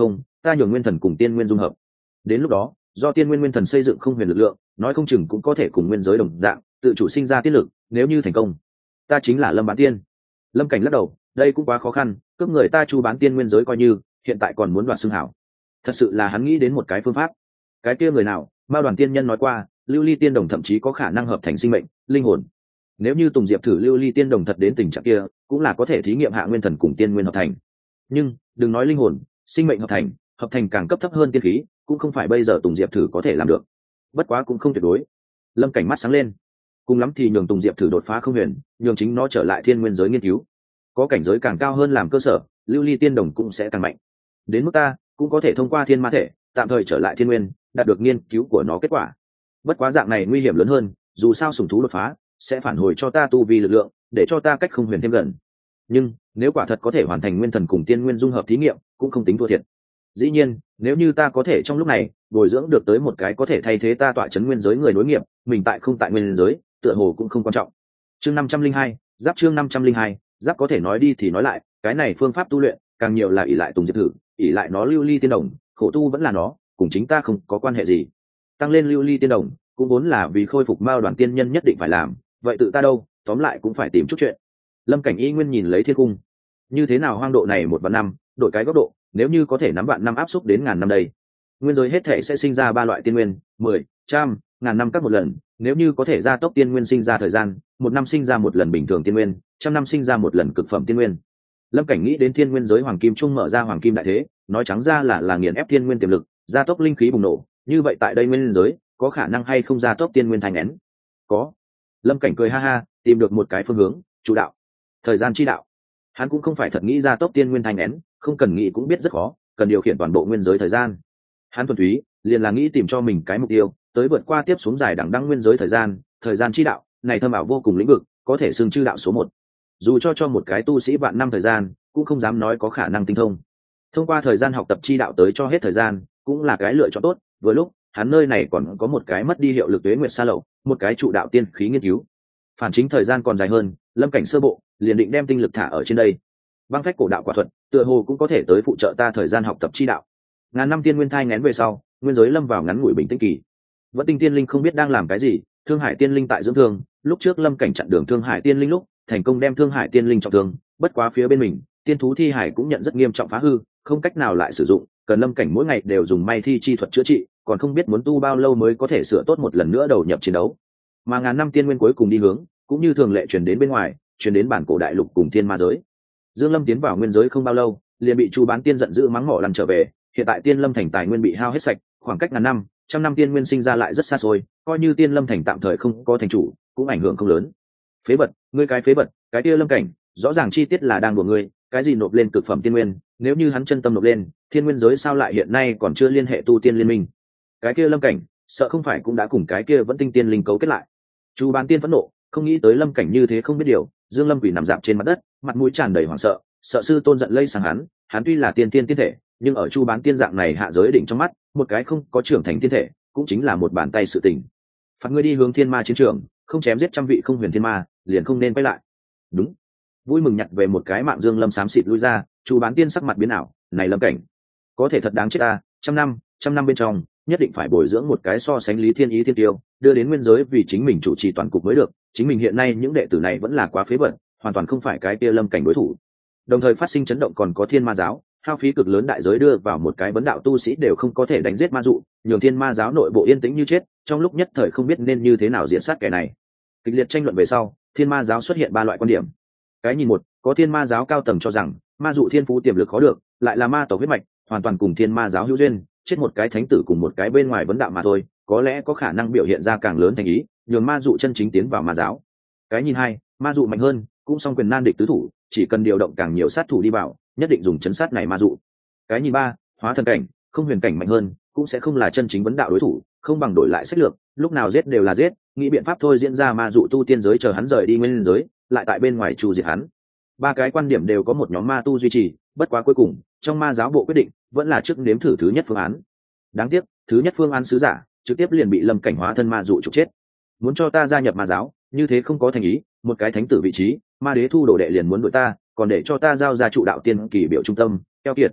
ta nhường nguyên thần cùng tiên nguyên dung hợp. Đến lúc đó do tiên nguyên nguyên thần xây dựng không huyền lực lượng, nói không chừng cũng có thể cùng nguyên giới đồng dạng tự chủ sinh ra tiết lực. Nếu như thành công, ta chính là Lâm Bán Tiên. Lâm Cảnh lắc đầu, đây cũng quá khó khăn, cướp người ta Chu Bán Tiên nguyên giới coi như, hiện tại còn muốn đoạt xưng hảo. Thật sự là hắn nghĩ đến một cái phương pháp. Cái kia người nào, Mao Đoàn Tiên Nhân nói qua, lưu ly tiên đồng thậm chí có khả năng hợp thành sinh mệnh, linh hồn. Nếu như Tùng Diệp thử lưu ly tiên đồng thật đến tình trạng kia, cũng là có thể thí nghiệm hạ nguyên thần cùng tiên nguyên hợp thành. Nhưng đừng nói linh hồn, sinh mệnh hợp thành, hợp thành càng cấp thấp hơn tiên khí, cũng không phải bây giờ Tùng Diệp thử có thể làm được. Bất quá cũng không tuyệt đối. Lâm Cảnh mắt sáng lên, cùng lắm thì nhường Tùng Diệp thử đột phá không huyền, nhường chính nó trở lại thiên nguyên giới nghiên cứu. Có cảnh giới càng cao hơn làm cơ sở, lưu ly tiên đồng cũng sẽ càng mạnh. Đến mức ta cũng có thể thông qua thiên ma thể tạm thời trở lại thiên nguyên, đạt được nghiên cứu của nó kết quả. Bất quá dạng này nguy hiểm lớn hơn, dù sao sủng thú đột phá sẽ phản hồi cho ta tu vi lực lượng, để cho ta cách không huyền thêm gần. Nhưng nếu quả thật có thể hoàn thành nguyên thần cùng tiên nguyên dung hợp thí nghiệm, cũng không tính thua thiệt. Dĩ nhiên nếu như ta có thể trong lúc này bồi dưỡng được tới một cái có thể thay thế ta tọa chấn nguyên giới người nối nghiệp, mình tại không tại nguyên giới tựa hồ cũng không quan trọng. Chương năm trăm linh hai, giáp chương năm trăm linh hai, giáp có thể nói đi thì nói lại, cái này phương pháp tu luyện càng nhiều là ỷ lại Tùng Diệp thử, ỷ lại nó lưu ly tiên đồng, khổ tu vẫn là nó, cùng chính ta không có quan hệ gì. Tăng lên lưu ly tiên đồng cũng vốn là vì khôi phục Mao Đoàn Tiên Nhân nhất định phải làm, vậy tự ta đâu, tóm lại cũng phải tìm chút chuyện. Lâm Cảnh y nguyên nhìn lấy thiên cung, như thế nào hoang độ này một vạn năm, đổi cái góc độ, nếu như có thể nắm vạn năm áp xúc đến ngàn năm đây, nguyên giới hết thể sẽ sinh ra ba loại tiên nguyên, mười, trăm, ngàn năm các một lần. Nếu như có thể gia tốc tiên nguyên sinh ra thời gian, một năm sinh ra một lần bình thường tiên nguyên, trăm năm sinh ra một lần cực phẩm tiên nguyên. Lâm Cảnh nghĩ đến thiên nguyên giới hoàng kim trung mở ra hoàng kim đại thế, nói trắng ra là là nghiền ép thiên nguyên tiềm lực, gia tốc linh khí bùng nổ. Như vậy tại đây nguyên giới có khả năng hay không gia tốc tiên nguyên thành nén? Có. Lâm Cảnh cười ha ha, tìm được một cái phương hướng, chủ đạo, thời gian chi đạo. Hắn cũng không phải thật nghĩ gia tốc tiên nguyên thành nén, không cần nghĩ cũng biết rất khó, cần điều khiển toàn bộ nguyên giới thời gian. Hắn thuần túy liền là nghĩ tìm cho mình cái mục tiêu, tới vượt qua tiếp xuống dài đẳng đăng nguyên giới thời gian. Thời gian chi đạo này thâm ảo vô cùng lĩnh vực, có thể xưng chư đạo số một. Dù cho cho một cái tu sĩ vạn năm thời gian, cũng không dám nói có khả năng tinh thông. Thông qua thời gian học tập chi đạo tới cho hết thời gian, cũng là cái lựa chọn tốt. Vừa lúc hắn nơi này còn có một cái mất đi hiệu lực tuế nguyệt sa lậu, một cái trụ đạo tiên khí nghiên cứu. Phản chính thời gian còn dài hơn, Lâm Cảnh sơ bộ liền định đem tinh lực thả ở trên đây. Băng phách cổ đạo quả thuật tựa hồ cũng có thể tới phụ trợ ta thời gian học tập chi đạo. Ngàn năm tiên nguyên thai ngén về sau, nguyên giới lâm vào ngắn ngủi bình tĩnh kỳ. Vẫn Tinh Tiên Linh không biết đang làm cái gì, Thương Hải Tiên Linh tại dưỡng thương. Lúc trước Lâm Cảnh chặn đường Thương Hải Tiên Linh lúc, thành công đem Thương Hải Tiên Linh trọng thương. Bất quá phía bên mình, tiên thú thi hải cũng nhận rất nghiêm trọng phá hư, không cách nào lại sử dụng. Cần Lâm Cảnh mỗi ngày đều dùng may thi chi thuật chữa trị, còn không biết muốn tu bao lâu mới có thể sửa tốt một lần nữa đầu nhập chiến đấu. Mà ngàn năm tiên nguyên cuối cùng đi hướng, cũng như thường lệ truyền đến bên ngoài, truyền đến bản cổ đại lục cùng thiên ma giới. Dương Lâm tiến vào nguyên giới không bao lâu, liền bị Chu Bán Tiên giận dữ mắng mỏ lăn trở về. Hiện tại Tiên Lâm thành tài nguyên bị hao hết sạch, khoảng cách ngàn năm, trăm năm tiên nguyên sinh ra lại rất xa xôi, coi như Tiên Lâm thành tạm thời không có thành chủ, cũng ảnh hưởng không lớn. Phế vật, ngươi cái phế vật, cái kia Lâm Cảnh, rõ ràng chi tiết là đang đùa ngươi, cái gì nộp lên cực phẩm tiên nguyên, nếu như hắn chân tâm nộp lên, thiên nguyên giới sao lại hiện nay còn chưa liên hệ tu tiên liên minh? Cái kia Lâm Cảnh, sợ không phải cũng đã cùng cái kia Vẫn Tinh Tiên Linh cấu kết lại. Chu Bán Tiên phẫn nộ, không nghĩ tới Lâm Cảnh như thế không biết điều. Dương Lâm quỳ nằm dạp trên mặt đất, mặt mũi tràn đầy hoảng sợ, sợ sư tôn giận lây sang hắn. Hắn tuy là tiên tiên tiên thể, nhưng ở Chu Bán Tiên dạng này hạ giới đỉnh trong mắt, một cái không có trưởng thành tiên thể, cũng chính là một bàn tay sự tình. Phạt ngươi đi hướng thiên ma chiến trường, không chém giết trăm vị không huyền thiên ma, liền không nên quay lại. Đúng. Vui mừng nhặt về một cái mạng, Dương Lâm xám xịt lui ra. Chu Bán Tiên sắc mặt biến ảo, này Lâm Cảnh, có thể thật đáng chết ta, trăm năm, trăm năm bên trong, nhất định phải bồi dưỡng một cái so sánh Lý Thiên Ý thiên tiêu, đưa đến nguyên giới vì chính mình chủ trì toàn cục mới được. Chính mình hiện nay những đệ tử này vẫn là quá phế vật, hoàn toàn không phải cái kia Lâm Cảnh đối thủ. Đồng thời phát sinh chấn động còn có thiên ma giáo, hao phí cực lớn đại giới đưa vào một cái vấn đạo tu sĩ đều không có thể đánh giết ma dụ, nhường thiên ma giáo nội bộ yên tĩnh như chết, trong lúc nhất thời không biết nên như thế nào diễn sát kẻ này. Kịch liệt tranh luận về sau, thiên ma giáo xuất hiện ba loại quan điểm. Cái nhìn một, có thiên ma giáo cao tầng cho rằng ma dụ thiên phú tiềm lực khó được, lại là ma tổ huyết mạch, hoàn toàn cùng thiên ma giáo hữu duyên, chết một cái thánh tử cùng một cái bên ngoài vấn đạo mà thôi, có lẽ có khả năng biểu hiện ra càng lớn thành ý, nhường ma dụ chân chính tiến vào ma giáo. Cái nhìn hai, ma dụ mạnh hơn, cũng song quyền nan địch tứ thủ, chỉ cần điều động càng nhiều sát thủ đi vào, nhất định dùng chấn sát này ma dụ. Cái nhìn ba, hóa thần cảnh, không huyền cảnh mạnh hơn, cũng sẽ không là chân chính vấn đạo đối thủ, không bằng đổi lại sách lược, lúc nào giết đều là giết, nghĩ biện pháp thôi diễn ra ma dụ tu tiên giới chờ hắn rời đi nguyên giới, lại tại bên ngoài trù diệt hắn. Ba cái quan điểm đều có một nhóm ma tu duy trì, bất quá cuối cùng trong ma giáo bộ quyết định vẫn là trước nếm thử thứ nhất phương án. Đáng tiếc thứ nhất phương án sứ giả trực tiếp liền bị Lâm Cảnh hóa thân ma dụ trục chết. Muốn cho ta gia nhập ma giáo, như thế không có thành ý, một cái thánh tử vị trí, ma đế thu đồ đệ liền muốn đuổi ta, còn để cho ta giao ra trụ đạo tiên kỳ biểu trung tâm, keo kiệt.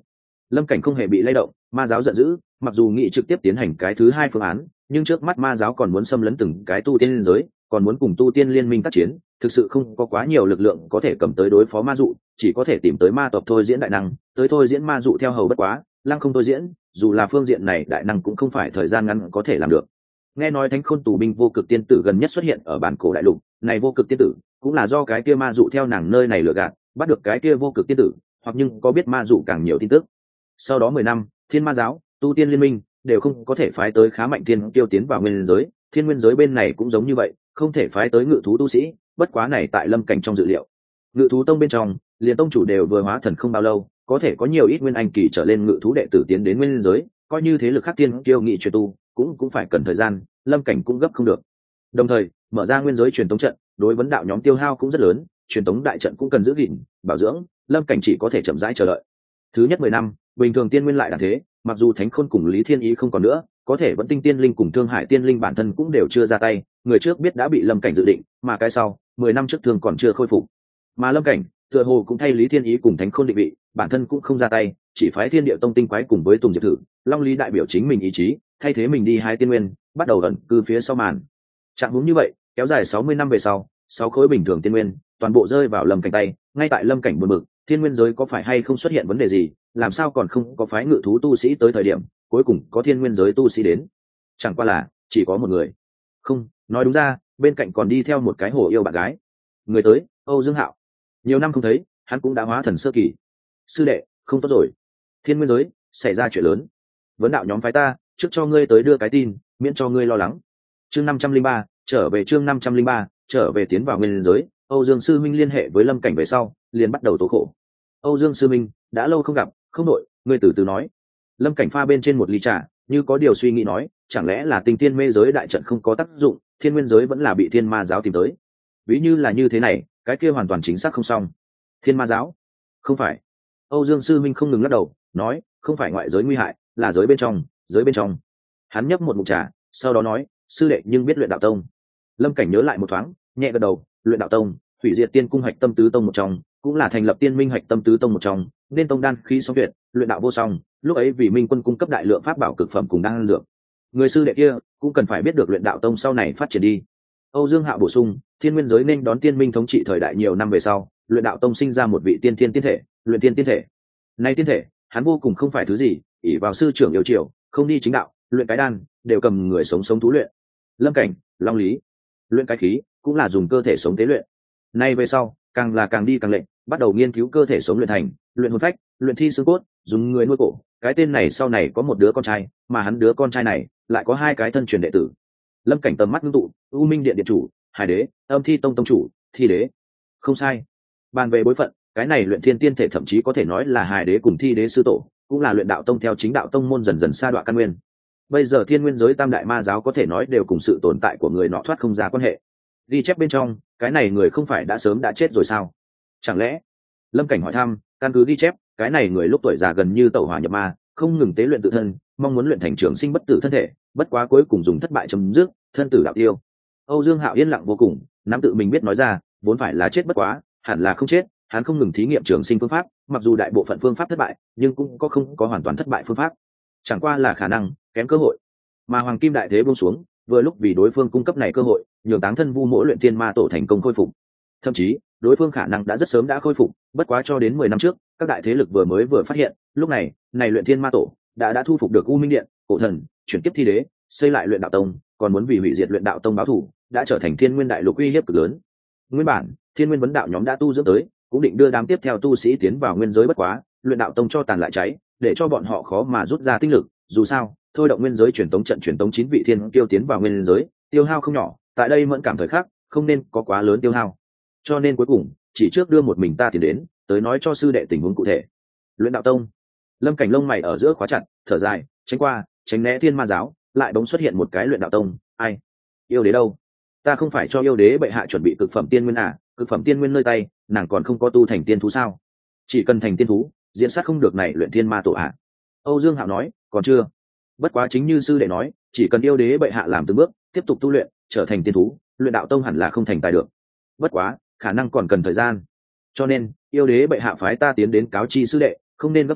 Lâm Cảnh không hề bị lay động, ma giáo giận dữ, mặc dù nghĩ trực tiếp tiến hành cái thứ hai phương án, nhưng trước mắt ma giáo còn muốn xâm lấn từng cái tu tiên liên giới, còn muốn cùng tu tiên liên minh tác chiến, thực sự không có quá nhiều lực lượng có thể cầm tới đối phó ma dụ, chỉ có thể tìm tới ma tộc thôi diễn đại năng, tới thôi diễn ma dụ theo hầu bất quá, lăng không thôi diễn, dù là phương diện này đại năng cũng không phải thời gian ngắn có thể làm được. Nghe nói thánh khôn tù binh vô cực tiên tử gần nhất xuất hiện ở bản cổ đại lục, này vô cực tiên tử cũng là do cái kia ma dụ theo nàng nơi này lừa gạt, bắt được cái kia vô cực tiên tử, hoặc nhưng có biết ma dụ càng nhiều tin tức. Sau đó mười năm, thiên ma giáo, tu tiên liên minh đều không có thể phái tới khá mạnh thiên tiêu tiến vào nguyên giới, thiên nguyên giới bên này cũng giống như vậy, không thể phái tới ngự thú tu sĩ, bất quá này tại Lâm Cảnh trong dự liệu. Ngự thú tông bên trong, liền tông chủ đều vừa hóa thần không bao lâu, có thể có nhiều ít nguyên anh kỳ trở lên ngự thú đệ tử tiến đến nguyên giới, coi như thế lực khác tiên tiêu nghị truyền tu, cũng cũng phải cần thời gian, Lâm Cảnh cũng gấp không được. Đồng thời, mở ra nguyên giới truyền tống trận, đối vấn đạo nhóm tiêu hao cũng rất lớn, truyền tống đại trận cũng cần giữ gìn, bảo dưỡng, Lâm Cảnh chỉ có thể chậm rãi chờ đợi. Thứ nhất mười năm, bình thường tiên nguyên lại đàn thế, mặc dù Thánh Khôn cùng Lý Thiên Ý không còn nữa, có thể vẫn Tinh Tiên Linh cùng Thương Hải Tiên Linh bản thân cũng đều chưa ra tay, người trước biết đã bị Lâm Cảnh dự định, mà cái sau, mười năm trước thường còn chưa khôi phục. Mà Lâm Cảnh, tựa hồ cũng thay Lý Thiên Ý cùng Thánh Khôn định vị, bản thân cũng không ra tay, chỉ phái Thiên Địa Tông tinh quái cùng với Tùng Diệp thử, Long Lý đại biểu chính mình ý chí, thay thế mình đi hai tiên nguyên, bắt đầu ẩn cư phía sau màn. Trạng huống như vậy, kéo dài sáu mươi năm về sau, sáu khối bình thường tiên nguyên, toàn bộ rơi vào Lâm Cảnh tay, ngay tại Lâm Cảnh buồn bực, thiên nguyên giới có phải hay không xuất hiện vấn đề gì, làm sao còn không có phái ngự thú tu sĩ tới thời điểm, cuối cùng có thiên nguyên giới tu sĩ đến. Chẳng qua là chỉ có một người. Không, nói đúng ra, bên cạnh còn đi theo một cái hồ yêu bạn gái. Người tới, Âu Dương Hạo. Nhiều năm không thấy, hắn cũng đã hóa thần sơ kỳ. Sư đệ, không tốt rồi. Thiên nguyên giới xảy ra chuyện lớn. Vấn đạo nhóm phái ta, trước cho ngươi tới đưa cái tin, miễn cho ngươi lo lắng. Chương năm trăm linh ba, trở về chương năm trăm linh ba, trở về tiến vào nguyên giới. Âu Dương sư minh liên hệ với Lâm Cảnh về sau, liền bắt đầu tố khổ. Âu Dương sư minh, đã lâu không gặp, không đội, ngươi từ từ nói. Lâm Cảnh pha bên trên một ly trà, như có điều suy nghĩ nói, chẳng lẽ là Tinh Thiên mê giới đại trận không có tác dụng, thiên nguyên giới vẫn là bị thiên ma giáo tìm tới. Ví như là như thế này, cái kia hoàn toàn chính xác không xong. Thiên ma giáo? Không phải. Âu Dương sư minh không ngừng lắc đầu, nói, không phải ngoại giới nguy hại, là giới bên trong, giới bên trong. Hắn nhấp một ngụm trà, sau đó nói, sư đệ nhưng biết luyện đạo tông. Lâm Cảnh nhớ lại một thoáng, nhẹ gật đầu, luyện đạo tông, hủy diệt tiên cung hạch tâm tứ tông một trong, cũng là thành lập tiên minh hạch tâm tứ tông một trong, nên tông đan khí song tuyệt, luyện đạo vô song, lúc ấy vì minh quân cung cấp đại lượng pháp bảo cực phẩm cùng đan dược. Người sư đệ kia cũng cần phải biết được luyện đạo tông sau này phát triển đi. Âu Dương Hạo bổ sung, thiên nguyên giới nên đón tiên minh thống trị thời đại nhiều năm về sau, luyện đạo tông sinh ra một vị tiên thiên tiên thể, luyện tiên tiên thể. Nay tiên thể, hắn vô cùng không phải thứ gì, ỷ vào sư trưởng yêu triều, không đi chính đạo, luyện cái đan, đều cầm người sống sống thú luyện. Lâm Cảnh, Long Lý, luyện cái khí, cũng là dùng cơ thể sống tế luyện. Nay về sau, càng là càng đi càng lệnh, bắt đầu nghiên cứu cơ thể sống luyện thành, luyện hồn phách, luyện thi xương cốt, dùng người nuôi cổ. Cái tên này sau này có một đứa con trai, mà hắn đứa con trai này lại có hai cái thân truyền đệ tử. Lâm Cảnh tầm mắt ngưng tụ, U Minh Điện điện chủ, Hải Đế, Âm Thi Tông tông chủ, Thi Đế. Không sai. Bàn về bối phận, cái này luyện thiên tiên thể thậm chí có thể nói là Hải Đế cùng Thi Đế sư tổ, cũng là luyện đạo tông theo chính đạo tông môn dần dần sa đọa căn nguyên. Bây giờ thiên nguyên giới tam đại ma giáo có thể nói đều cùng sự tồn tại của người nọ thoát không ra quan hệ. Ghi chép bên trong, cái này người không phải đã sớm đã chết rồi sao? Chẳng lẽ? Lâm Cảnh hỏi thăm, căn cứ ghi chép, cái này người lúc tuổi già gần như tẩu hỏa nhập ma, không ngừng tế luyện tự thân, mong muốn luyện thành trường sinh bất tử thân thể, bất quá cuối cùng dùng thất bại chấm dứt, thân tử đạo tiêu. Âu Dương Hạo yên lặng vô cùng, nắm tự mình biết nói ra, vốn phải là chết bất quá, hẳn là không chết, hắn không ngừng thí nghiệm trường sinh phương pháp, mặc dù đại bộ phận phương pháp thất bại, nhưng cũng có không có hoàn toàn thất bại phương pháp. Chẳng qua là khả năng kém cơ hội. Mà Hoàng Kim đại thế buông xuống, vừa lúc vì đối phương cung cấp này cơ hội, nhường Táng Thân Vu mỗi luyện tiên ma tổ thành công khôi phục. Thậm chí, đối phương khả năng đã rất sớm đã khôi phục, bất quá cho đến mười năm trước, các đại thế lực vừa mới vừa phát hiện, lúc này, này luyện tiên ma tổ đã đã thu phục được U Minh Điện, Cổ Thần, chuyển kiếp Thi Đế, xây lại luyện đạo tông, còn muốn vì hủy diệt luyện đạo tông báo thù, đã trở thành Thiên Nguyên đại lục uy hiếp cực lớn. Nguyên bản, Thiên Nguyên vấn đạo nhóm đã tu dưỡng tới, cũng định đưa đám tiếp theo tu sĩ tiến vào nguyên giới, bất quá, luyện đạo tông cho tàn lại cháy, để cho bọn họ khó mà rút ra tinh lực, dù sao, thôi động nguyên giới truyền tống trận truyền tống chín vị thiên kiêu tiến vào nguyên giới, tiêu hao không nhỏ, tại đây mẫn cảm thời khắc, không nên có quá lớn tiêu hao. Cho nên cuối cùng, chỉ trước đưa một mình ta tiến đến, tới nói cho sư đệ tình huống cụ thể. Luyện đạo tông. Lâm Cảnh lông mày ở giữa khóa chặt, thở dài, tránh qua, tránh né thiên ma giáo, lại bỗng xuất hiện một cái luyện đạo tông, ai? Yêu đế đâu? Ta không phải cho yêu đế bệ hạ chuẩn bị cực phẩm tiên nguyên à, cực phẩm tiên nguyên nơi tay, nàng còn không có tu thành tiên thú sao? Chỉ cần thành tiên thú, diễn sát không được này luyện thiên ma tổ à? Âu Dương Hạo nói, còn chưa. Bất quá chính như sư đệ nói, chỉ cần yêu đế bệ hạ làm từng bước, tiếp tục tu luyện, trở thành tiên thú, luyện đạo tông hẳn là không thành tài được. Bất quá, khả năng còn cần thời gian. Cho nên, yêu đế bệ hạ phái ta tiến đến cáo chi sư đệ, không nên gấp gáp,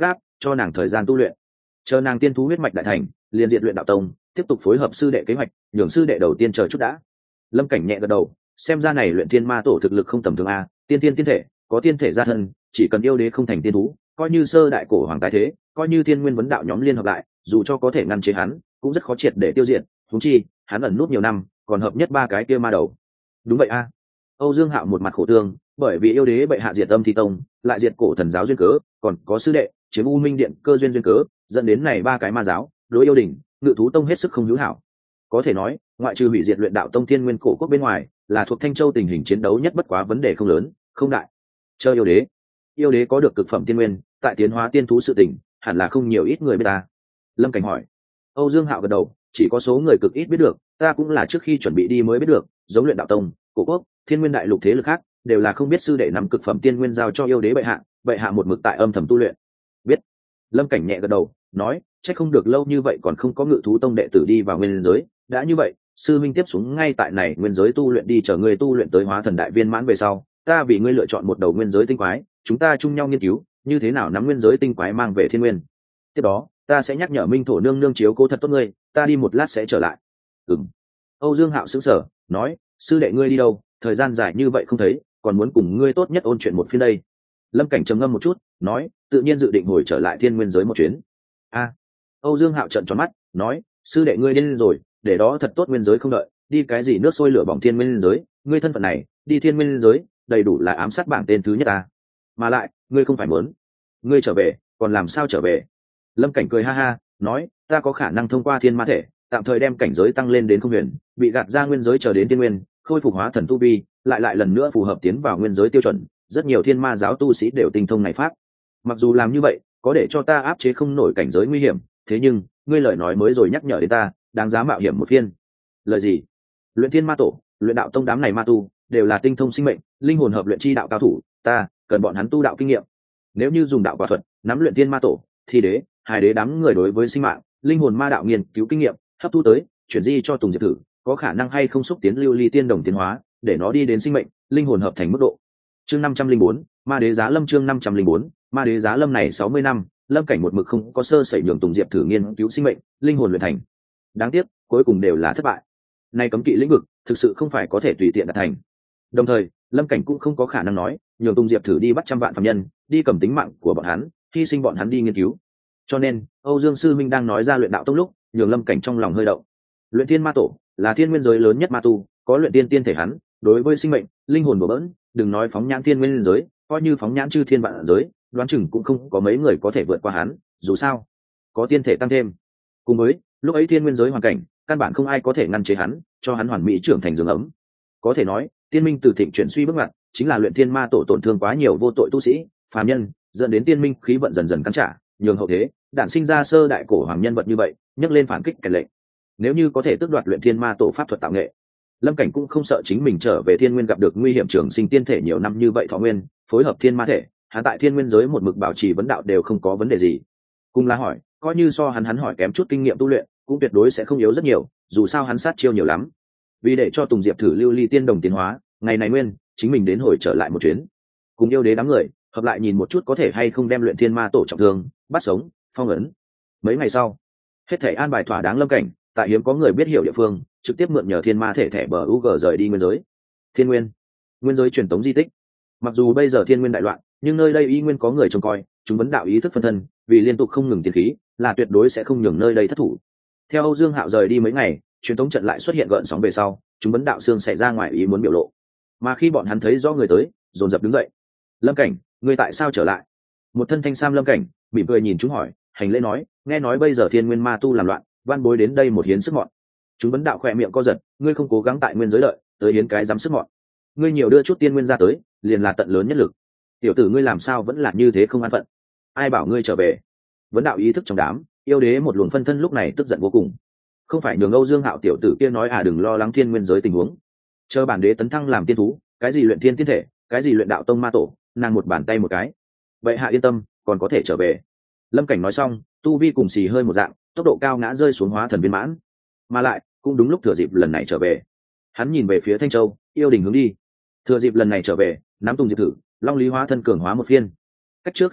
cho nàng thời gian tu luyện, chờ nàng tiên thú huyết mạch đại thành liền diện luyện đạo tông, tiếp tục phối hợp sư đệ kế hoạch, nhường sư đệ đầu tiên chờ chút đã. Lâm Cảnh nhẹ gật đầu, xem ra này luyện thiên ma tổ thực lực không tầm thường a, tiên tiên tiên thể, có tiên thể gia thân, chỉ cần yêu đế không thành tiên thú, coi như sơ đại cổ hoàng tái thế, coi như thiên nguyên vấn đạo nhóm liên hợp lại, dù cho có thể ngăn chế hắn, cũng rất khó triệt để tiêu diệt. Huống chi hắn ẩn nút nhiều năm, còn hợp nhất ba cái kia ma đầu. Đúng vậy a. Âu Dương Hạo một mặt khổ tương, bởi vì yêu đế bệ hạ diệt Âm Thi Tông, lại diệt cổ thần giáo duyên cớ, còn có sư đệ chiếm U Minh Điện cơ duyên duyên cớ, dẫn đến này ba cái ma giáo đối yêu đỉnh Ngự Thú Tông hết sức không hữu hảo. Có thể nói, ngoại trừ hủy diệt luyện đạo tông thiên nguyên cổ quốc bên ngoài, là thuộc Thanh Châu tình hình chiến đấu nhất bất quá vấn đề không lớn, không đại. Chơi yêu đế, yêu đế có được cực phẩm tiên nguyên, tại tiến hóa tiên thú sự tình, hẳn là không nhiều ít người biết ta. Lâm Cảnh hỏi. Âu Dương Hạo gật đầu, chỉ có số người cực ít biết được, ta cũng là trước khi chuẩn bị đi mới biết được, giống luyện đạo tông, cổ quốc, thiên nguyên đại lục thế lực khác, đều là không biết sư đệ nắm cực phẩm tiên nguyên giao cho yêu đế bệ hạ, bệ hạ một mực tại âm thầm tu luyện. Biết. Lâm Cảnh nhẹ gật đầu, nói, chắc không được lâu như vậy còn không có Ngự Thú Tông đệ tử đi vào nguyên giới, đã như vậy, sư minh tiếp xuống ngay tại này nguyên giới tu luyện đi, chờ ngươi tu luyện tới hóa thần đại viên mãn về sau, ta vì ngươi lựa chọn một đầu nguyên giới tinh quái, chúng ta chung nhau nghiên cứu, như thế nào nắm nguyên giới tinh quái mang về thiên nguyên. Tiếp đó, ta sẽ nhắc nhở Minh Thổ nương nương chiếu cố thật tốt ngươi, ta đi một lát sẽ trở lại. Ừm. Âu Dương Hạo sững sờ, nói, sư đệ ngươi đi đâu, thời gian dài như vậy không thấy, còn muốn cùng ngươi tốt nhất ôn chuyện một phiên đây. Lâm Cảnh trầm ngâm một chút, nói, tự nhiên dự định hồi trở lại thiên nguyên giới một chuyến. A. Âu Dương Hạo trợn tròn mắt, nói, sư đệ ngươi điên rồi, để đó thật tốt nguyên giới không đợi, đi cái gì nước sôi lửa bỏng thiên nguyên giới, ngươi thân phận này, đi thiên nguyên giới, đầy đủ là ám sát bảng tên thứ nhất ta. Mà lại, ngươi không phải muốn, ngươi trở về, còn làm sao trở về? Lâm Cảnh cười ha ha, nói, ta có khả năng thông qua thiên ma thể, tạm thời đem cảnh giới tăng lên đến không huyền, bị gạt ra nguyên giới chờ đến thiên nguyên, khôi phục hóa thần tu vi, lại lại lần nữa phù hợp tiến vào nguyên giới tiêu chuẩn. Rất nhiều thiên ma giáo tu sĩ đều tinh thông này pháp. Mặc dù làm như vậy, có để cho ta áp chế không nổi cảnh giới nguy hiểm, thế nhưng ngươi lời nói mới rồi nhắc nhở đến ta, đáng giá mạo hiểm một phiên. Lời gì? Luyện thiên ma tổ, luyện đạo tông đám này ma tu đều là tinh thông sinh mệnh, linh hồn hợp luyện chi đạo cao thủ, ta cần bọn hắn tu đạo kinh nghiệm. Nếu như dùng đạo quả thuật nắm luyện thiên ma tổ, thì đế, hai đế đám người đối với sinh mạng, linh hồn ma đạo nghiên cứu kinh nghiệm, hấp thu tới, chuyển di cho Tùng Diệp thử, có khả năng hay không xúc tiến lưu ly tiên đồng tiến hóa, để nó đi đến sinh mệnh, linh hồn hợp thành mức độ. Chương năm trăm linh bốn, Ma Đế Giá Lâm. Chương năm trăm linh bốn, Ma Đế Giá Lâm. Này sáu mươi năm, Lâm Cảnh một mực không có sơ sẩy nhường Tùng Diệp thử nghiên cứu sinh mệnh, linh hồn luyện thành. Đáng tiếc, cuối cùng đều là thất bại. Nay cấm kỵ lĩnh vực, thực sự không phải có thể tùy tiện đạt thành. Đồng thời, Lâm Cảnh cũng không có khả năng nói, nhường Tùng Diệp thử đi bắt trăm vạn phàm nhân, đi cầm tính mạng của bọn hắn, hy sinh bọn hắn đi nghiên cứu. Cho nên, Âu Dương sư minh đang nói ra luyện đạo tông lúc, nhường Lâm Cảnh trong lòng hơi động. Luyện thiên ma tổ là thiên nguyên giới lớn nhất ma tu, có luyện tiên tiên thể hắn, đối với sinh mệnh, linh hồn bổ bỡn, đừng nói phóng nhãn thiên nguyên giới, coi như phóng nhãn chư thiên vạn giới, đoán chừng cũng không có mấy người có thể vượt qua hắn, dù sao, có tiên thể tăng thêm. Cùng với, lúc ấy thiên nguyên giới hoàn cảnh, căn bản không ai có thể ngăn chế hắn, cho hắn hoàn mỹ trưởng thành giường ấm. Có thể nói, tiên minh từ thịnh chuyển suy bước ngoặt, chính là luyện thiên ma tổ tổn thương quá nhiều vô tội tu sĩ, phàm nhân, dẫn đến tiên minh khí vận dần dần cắn trả, nhường hậu thế, đản sinh ra sơ đại cổ hoàng nhân vật như vậy, nhấc lên phản kích kẻ lệnh. Nếu như có thể tước đoạt luyện thiên ma tổ pháp thuật tạo nghệ, Lâm Cảnh cũng không sợ chính mình trở về thiên nguyên gặp được nguy hiểm trường sinh tiên thể nhiều năm như vậy thọ nguyên, phối hợp thiên ma thể, hắn tại thiên nguyên giới một mực bảo trì vấn đạo đều không có vấn đề gì. Cùng là hỏi, coi như so hắn hắn hỏi kém chút kinh nghiệm tu luyện, cũng tuyệt đối sẽ không yếu rất nhiều, dù sao hắn sát chiêu nhiều lắm. Vì để cho Tùng Diệp thử lưu ly tiên đồng tiến hóa, ngày này nguyên, chính mình đến hồi trở lại một chuyến. Cùng yêu đế đám người, hợp lại nhìn một chút có thể hay không đem luyện thiên ma tổ trọng thương, bắt sống, phong ấn. Mấy ngày sau, hết thể an bài thỏa đáng. Lâm Cảnh tại hiếm có người biết hiểu địa phương, trực tiếp mượn nhờ thiên ma thể thẻ bờ u g rời đi nguyên giới. Thiên nguyên, nguyên giới truyền tống di tích. Mặc dù bây giờ thiên nguyên đại loạn, nhưng nơi đây y nguyên có người trông coi, chúng vấn đạo ý thức phân thân, vì liên tục không ngừng tiền khí, là tuyệt đối sẽ không nhường nơi đây thất thủ. Theo Âu Dương Hạo rời đi mấy ngày, truyền tống trận lại xuất hiện gợn sóng về sau, chúng vấn đạo xương xảy ra ngoài ý muốn biểu lộ. Mà khi bọn hắn thấy rõ người tới, dồn dập đứng dậy. Lâm Cảnh, ngươi tại sao trở lại? Một thân thanh sam Lâm Cảnh mỉm cười nhìn chúng hỏi, hành lễ nói, nghe nói bây giờ thiên nguyên ma tu làm loạn, van bối đến đây một hiến sức mọn. Chúng vấn đạo khỏe miệng co giật, ngươi không cố gắng tại nguyên giới lợi, tới hiến cái dám sức mọn. Ngươi nhiều đưa chút tiên nguyên ra tới, liền là tận lớn nhất lực. Tiểu tử ngươi làm sao vẫn là như thế không an phận? Ai bảo ngươi trở về? Vấn đạo ý thức trong đám, yêu đế một luồng phân thân lúc này tức giận vô cùng. Không phải nhường Âu Dương Hạo tiểu tử kia nói à đừng lo lắng thiên nguyên giới tình huống. Chờ bản đế tấn thăng làm tiên thú, cái gì luyện thiên tiên thể, cái gì luyện đạo tông ma tổ, nàng một bàn tay một cái. Vậy hạ yên tâm, còn có thể trở về. Lâm Cảnh nói xong, tu vi cùng xì hơi một dạng, tốc độ cao ngã rơi xuống hóa thần viên mãn. Mà lại, cũng đúng lúc thừa dịp lần này trở về. Hắn nhìn về phía Thanh Châu, yêu đình hướng đi. Thừa dịp lần này trở về, nắm Tùng Diệp thử, Long Lý hóa thân cường hóa một phiên. Cách trước khi đi,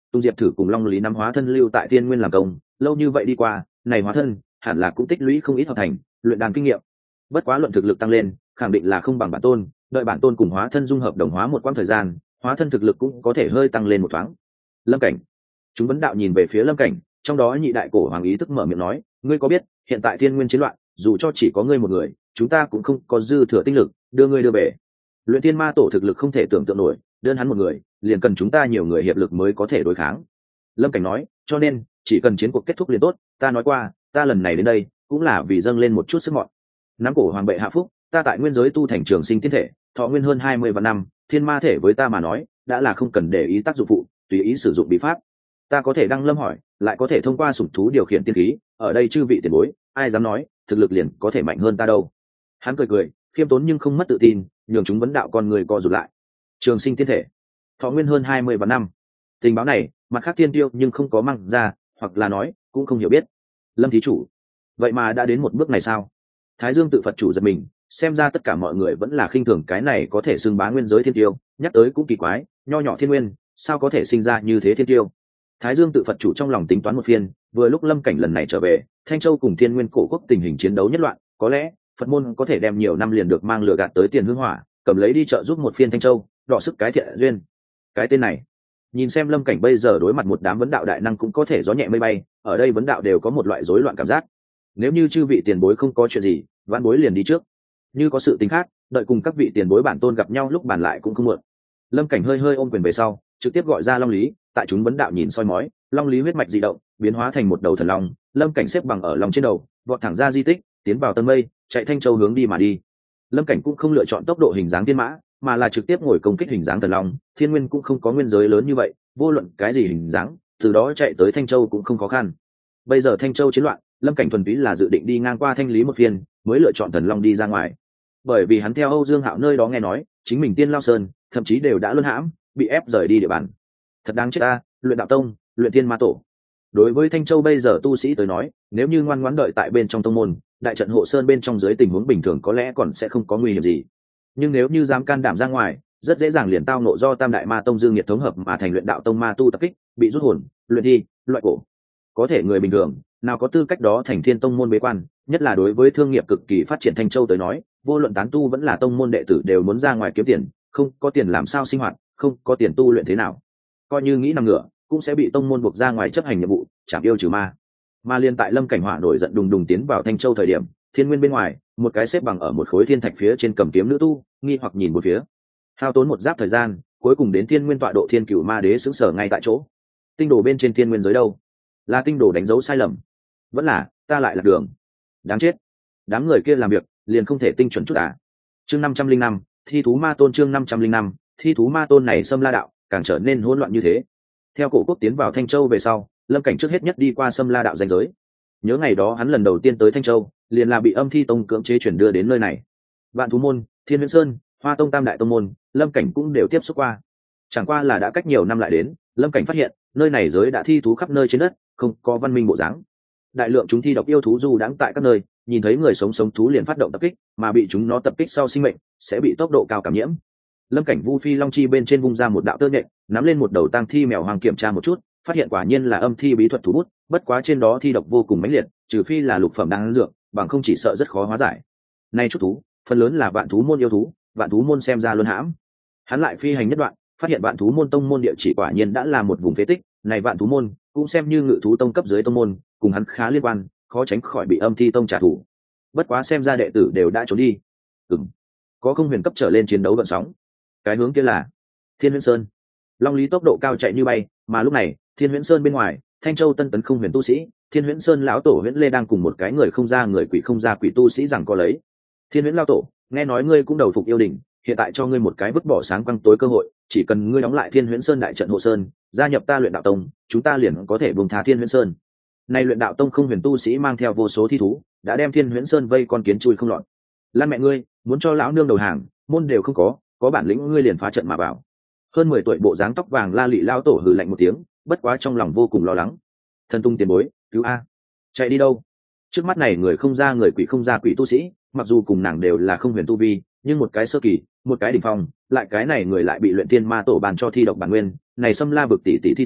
tung diệp thử cùng long lý nắm hóa thân lưu tại thiên nguyên làm công lâu như vậy đi qua, này hóa thân hẳn là cũng tích lũy không ít hợp thành luyện đàn kinh nghiệm. Bất quá luận thực lực tăng lên khẳng định là không bằng bản tôn, đợi bản tôn cùng hóa thân dung hợp đồng hóa một quãng thời gian, hóa thân thực lực cũng có thể hơi tăng lên một thoáng. Lâm Cảnh, chúng vấn đạo nhìn về phía Lâm Cảnh, trong đó nhị đại cổ hoàng ý thức mở miệng nói, ngươi có biết hiện tại thiên nguyên chiến loạn, dù cho chỉ có ngươi một người, chúng ta cũng không có dư thừa tinh lực đưa ngươi đưa về. Luyện thiên ma tổ thực lực không thể tưởng tượng nổi, đơn hắn một người liền cần chúng ta nhiều người hiệp lực mới có thể đối kháng. Lâm Cảnh nói, cho nên chỉ cần chiến cuộc kết thúc liền tốt, ta nói qua, ta lần này đến đây cũng là vì dâng lên một chút sức mọn. Nắm cổ hoàng bệ hạ phúc, ta tại nguyên giới tu thành trường sinh tiên thể, thọ nguyên hơn hai mươi vạn năm, thiên ma thể với ta mà nói đã là không cần để ý tác dụng phụ, tùy ý sử dụng bí pháp. Ta có thể đăng lâm hỏi, lại có thể thông qua sủng thú điều khiển tiên khí, ở đây chư vị tiền bối, ai dám nói thực lực liền có thể mạnh hơn ta đâu. Hắn cười cười, khiêm tốn nhưng không mất tự tin, nhường chúng vấn đạo con người co rụt lại. Trường sinh tiên thể, thọ nguyên hơn hai mươi vạn năm. Tình báo này, mặt khác tiên tiêu nhưng không có mang ra, hoặc là nói, cũng không hiểu biết. Lâm thí chủ, vậy mà đã đến một bước này sao? Thái Dương tự Phật chủ giật mình, xem ra tất cả mọi người vẫn là khinh thường cái này có thể xưng bá nguyên giới thiên tiêu, nhắc tới cũng kỳ quái, nho nhỏ thiên nguyên, sao có thể sinh ra như thế thiên tiêu? Thái Dương tự Phật chủ trong lòng tính toán một phiên, vừa lúc Lâm Cảnh lần này trở về, Thanh Châu cùng Thiên Nguyên cổ quốc tình hình chiến đấu nhất loạn, có lẽ Phật môn có thể đem nhiều năm liền được mang lửa gạt tới tiền hương hỏa, cầm lấy đi trợ giúp một phiên Thanh Châu, đọ sức cái thiện duyên. Cái tên này, nhìn xem Lâm Cảnh bây giờ đối mặt một đám vấn đạo đại năng cũng có thể gió nhẹ mây bay, ở đây vấn đạo đều có một loại rối loạn cảm giác. Nếu như chư vị tiền bối không có chuyện gì, vãn bối liền đi trước. Như có sự tình khác, đợi cùng các vị tiền bối bản tôn gặp nhau lúc bàn lại cũng không muộn. Lâm Cảnh hơi hơi ôm quyền về sau, trực tiếp gọi ra Long Lý, tại chúng vấn đạo nhìn soi mói, Long Lý huyết mạch dị động, biến hóa thành một đầu thần long, Lâm Cảnh xếp bằng ở lòng trên đầu, vọt thẳng ra di tích, tiến vào tân mây, chạy Thanh Châu hướng đi mà đi. Lâm Cảnh cũng không lựa chọn tốc độ hình dáng thiên mã, mà là trực tiếp ngồi công kích hình dáng thần long, thiên nguyên cũng không có nguyên giới lớn như vậy, vô luận cái gì hình dáng, từ đó chạy tới Thanh Châu cũng không khó khăn. Bây giờ Thanh Châu chiến loạn, Lâm Cảnh thuần túy là dự định đi ngang qua thanh lý một phiên, mới lựa chọn thần long đi ra ngoài. Bởi vì hắn theo Âu Dương Hạo nơi đó nghe nói, chính mình Tiên Lao Sơn, thậm chí đều đã luân hãm, bị ép rời đi địa bàn. Thật đáng chết ta, luyện đạo tông, luyện tiên ma tổ. Đối với Thanh Châu bây giờ tu sĩ tới nói, nếu như ngoan ngoãn đợi tại bên trong tông môn, đại trận hộ sơn bên trong dưới tình huống bình thường có lẽ còn sẽ không có nguy hiểm gì. Nhưng nếu như dám can đảm ra ngoài, rất dễ dàng liền tao nộ do Tam Đại Ma Tông dương nhiệt thống hợp mà thành luyện đạo tông ma tu tập kích, bị rút hồn, luyện thi, loại cổ. Có thể người bình thường, nào có tư cách đó thành Thiên tông môn bế quan, nhất là đối với thương nghiệp cực kỳ phát triển Thanh Châu tới nói, vô luận tán tu vẫn là tông môn đệ tử đều muốn ra ngoài kiếm tiền, không có tiền làm sao sinh hoạt, không có tiền tu luyện thế nào. Coi như nghĩ nằm ngửa, cũng sẽ bị tông môn buộc ra ngoài chấp hành nhiệm vụ, chảm yêu trừ ma. Mà liên tại Lâm Cảnh Hỏa nổi giận đùng đùng tiến vào Thanh Châu thời điểm, Thiên Nguyên bên ngoài, một cái xếp bằng ở một khối thiên thạch phía trên cầm kiếm nữ tu, nghi hoặc nhìn một phía. Hao tốn một giáp thời gian, cuối cùng đến Thiên Nguyên tọa độ Thiên Cửu Ma Đế sững sờ ngay tại chỗ. Tinh đồ bên trên Thiên Nguyên giới đâu? Là tinh đồ đánh dấu sai lầm, vẫn là ta lại lạc đường? Đáng chết, đám người kia làm việc liền không thể tinh chuẩn chút à? Chương năm trăm linh năm, thi thú ma tôn. Chương năm trăm linh năm, thi thú ma tôn này xâm la đạo càng trở nên hỗn loạn như thế. Theo cổ quốc tiến vào Thanh Châu về sau, Lâm Cảnh trước hết nhất đi qua xâm la đạo danh giới. Nhớ ngày đó hắn lần đầu tiên tới Thanh Châu, liền là bị Âm Thi Tông cưỡng chế chuyển đưa đến nơi này. Vạn Thú môn, Thiên Huyễn Sơn, Hoa Tông tam đại tông môn, Lâm Cảnh cũng đều tiếp xúc qua. Chẳng qua là đã cách nhiều năm lại đến, Lâm Cảnh phát hiện nơi này giới đã thi thú khắp nơi trên đất, không có văn minh bộ dáng. Đại lượng chúng thi độc yêu thú du đãng tại các nơi, nhìn thấy người sống sống thú liền phát động tập kích, mà bị chúng nó tập kích sau sinh mệnh sẽ bị tốc độ cao cảm nhiễm. Lâm Cảnh Vu Phi Long Chi bên trên vung ra một đạo tơ nhện, nắm lên một đầu tang thi mèo hoàng kiểm tra một chút, phát hiện quả nhiên là âm thi bí thuật thủ bút, bất quá trên đó thi độc vô cùng mãnh liệt, trừ phi là lục phẩm đang dược, bằng không chỉ sợ rất khó hóa giải. Nay chút thú, phần lớn là vạn thú môn yêu thú, vạn thú môn xem ra luân hãm. Hắn lại phi hành nhất đoạn, phát hiện vạn thú môn tông môn địa chỉ quả nhiên đã là một vùng phế tích, này vạn thú môn cũng xem như ngự thú tông cấp dưới tông môn, cùng hắn khá liên quan, khó tránh khỏi bị Âm Thi Tông trả thù. Bất quá xem ra đệ tử đều đã trốn đi. Ừm, có không huyền cấp trở lên chiến đấu gợn sóng. Cái hướng kia là Thiên Huyễn Sơn. Long Lý tốc độ cao chạy như bay, mà lúc này, Thiên Huyễn Sơn bên ngoài, Thanh Châu tân tấn không huyền tu sĩ, Thiên Huyễn Sơn lão tổ Huyễn Lê đang cùng một cái người không ra người quỷ không ra quỷ tu sĩ rằng có lấy. Thiên Huyễn lão tổ, nghe nói ngươi cũng đầu phục yêu đình, hiện tại cho ngươi một cái vứt bỏ sáng quăng tối cơ hội, chỉ cần ngươi đóng lại Thiên Huyễn Sơn đại trận hộ sơn, gia nhập ta Luyện Đạo Tông, chúng ta liền có thể buông tha Thiên Huyễn Sơn. Nay Luyện Đạo Tông không huyền tu sĩ mang theo vô số thi thú, đã đem Thiên Huyễn Sơn vây con kiến chui không lọt. Lan mẹ ngươi, muốn cho lão nương đầu hàng, môn đều không có, có bản lĩnh ngươi liền phá trận mà vào. Hơn mười tuổi bộ dáng tóc vàng La Lị lão tổ hừ lạnh một tiếng, bất quá trong lòng vô cùng lo lắng. Thần tung tiền bối, cứu a! Chạy đi đâu? Trước mắt này người không ra người quỷ không ra quỷ tu sĩ, mặc dù cùng nàng đều là không huyền tu vi, nhưng một cái sơ kỳ, một cái đỉnh phong, lại cái này người lại bị luyện tiên ma tổ bàn cho thi độc bản nguyên, này xâm la vực tỷ tỷ thi thú,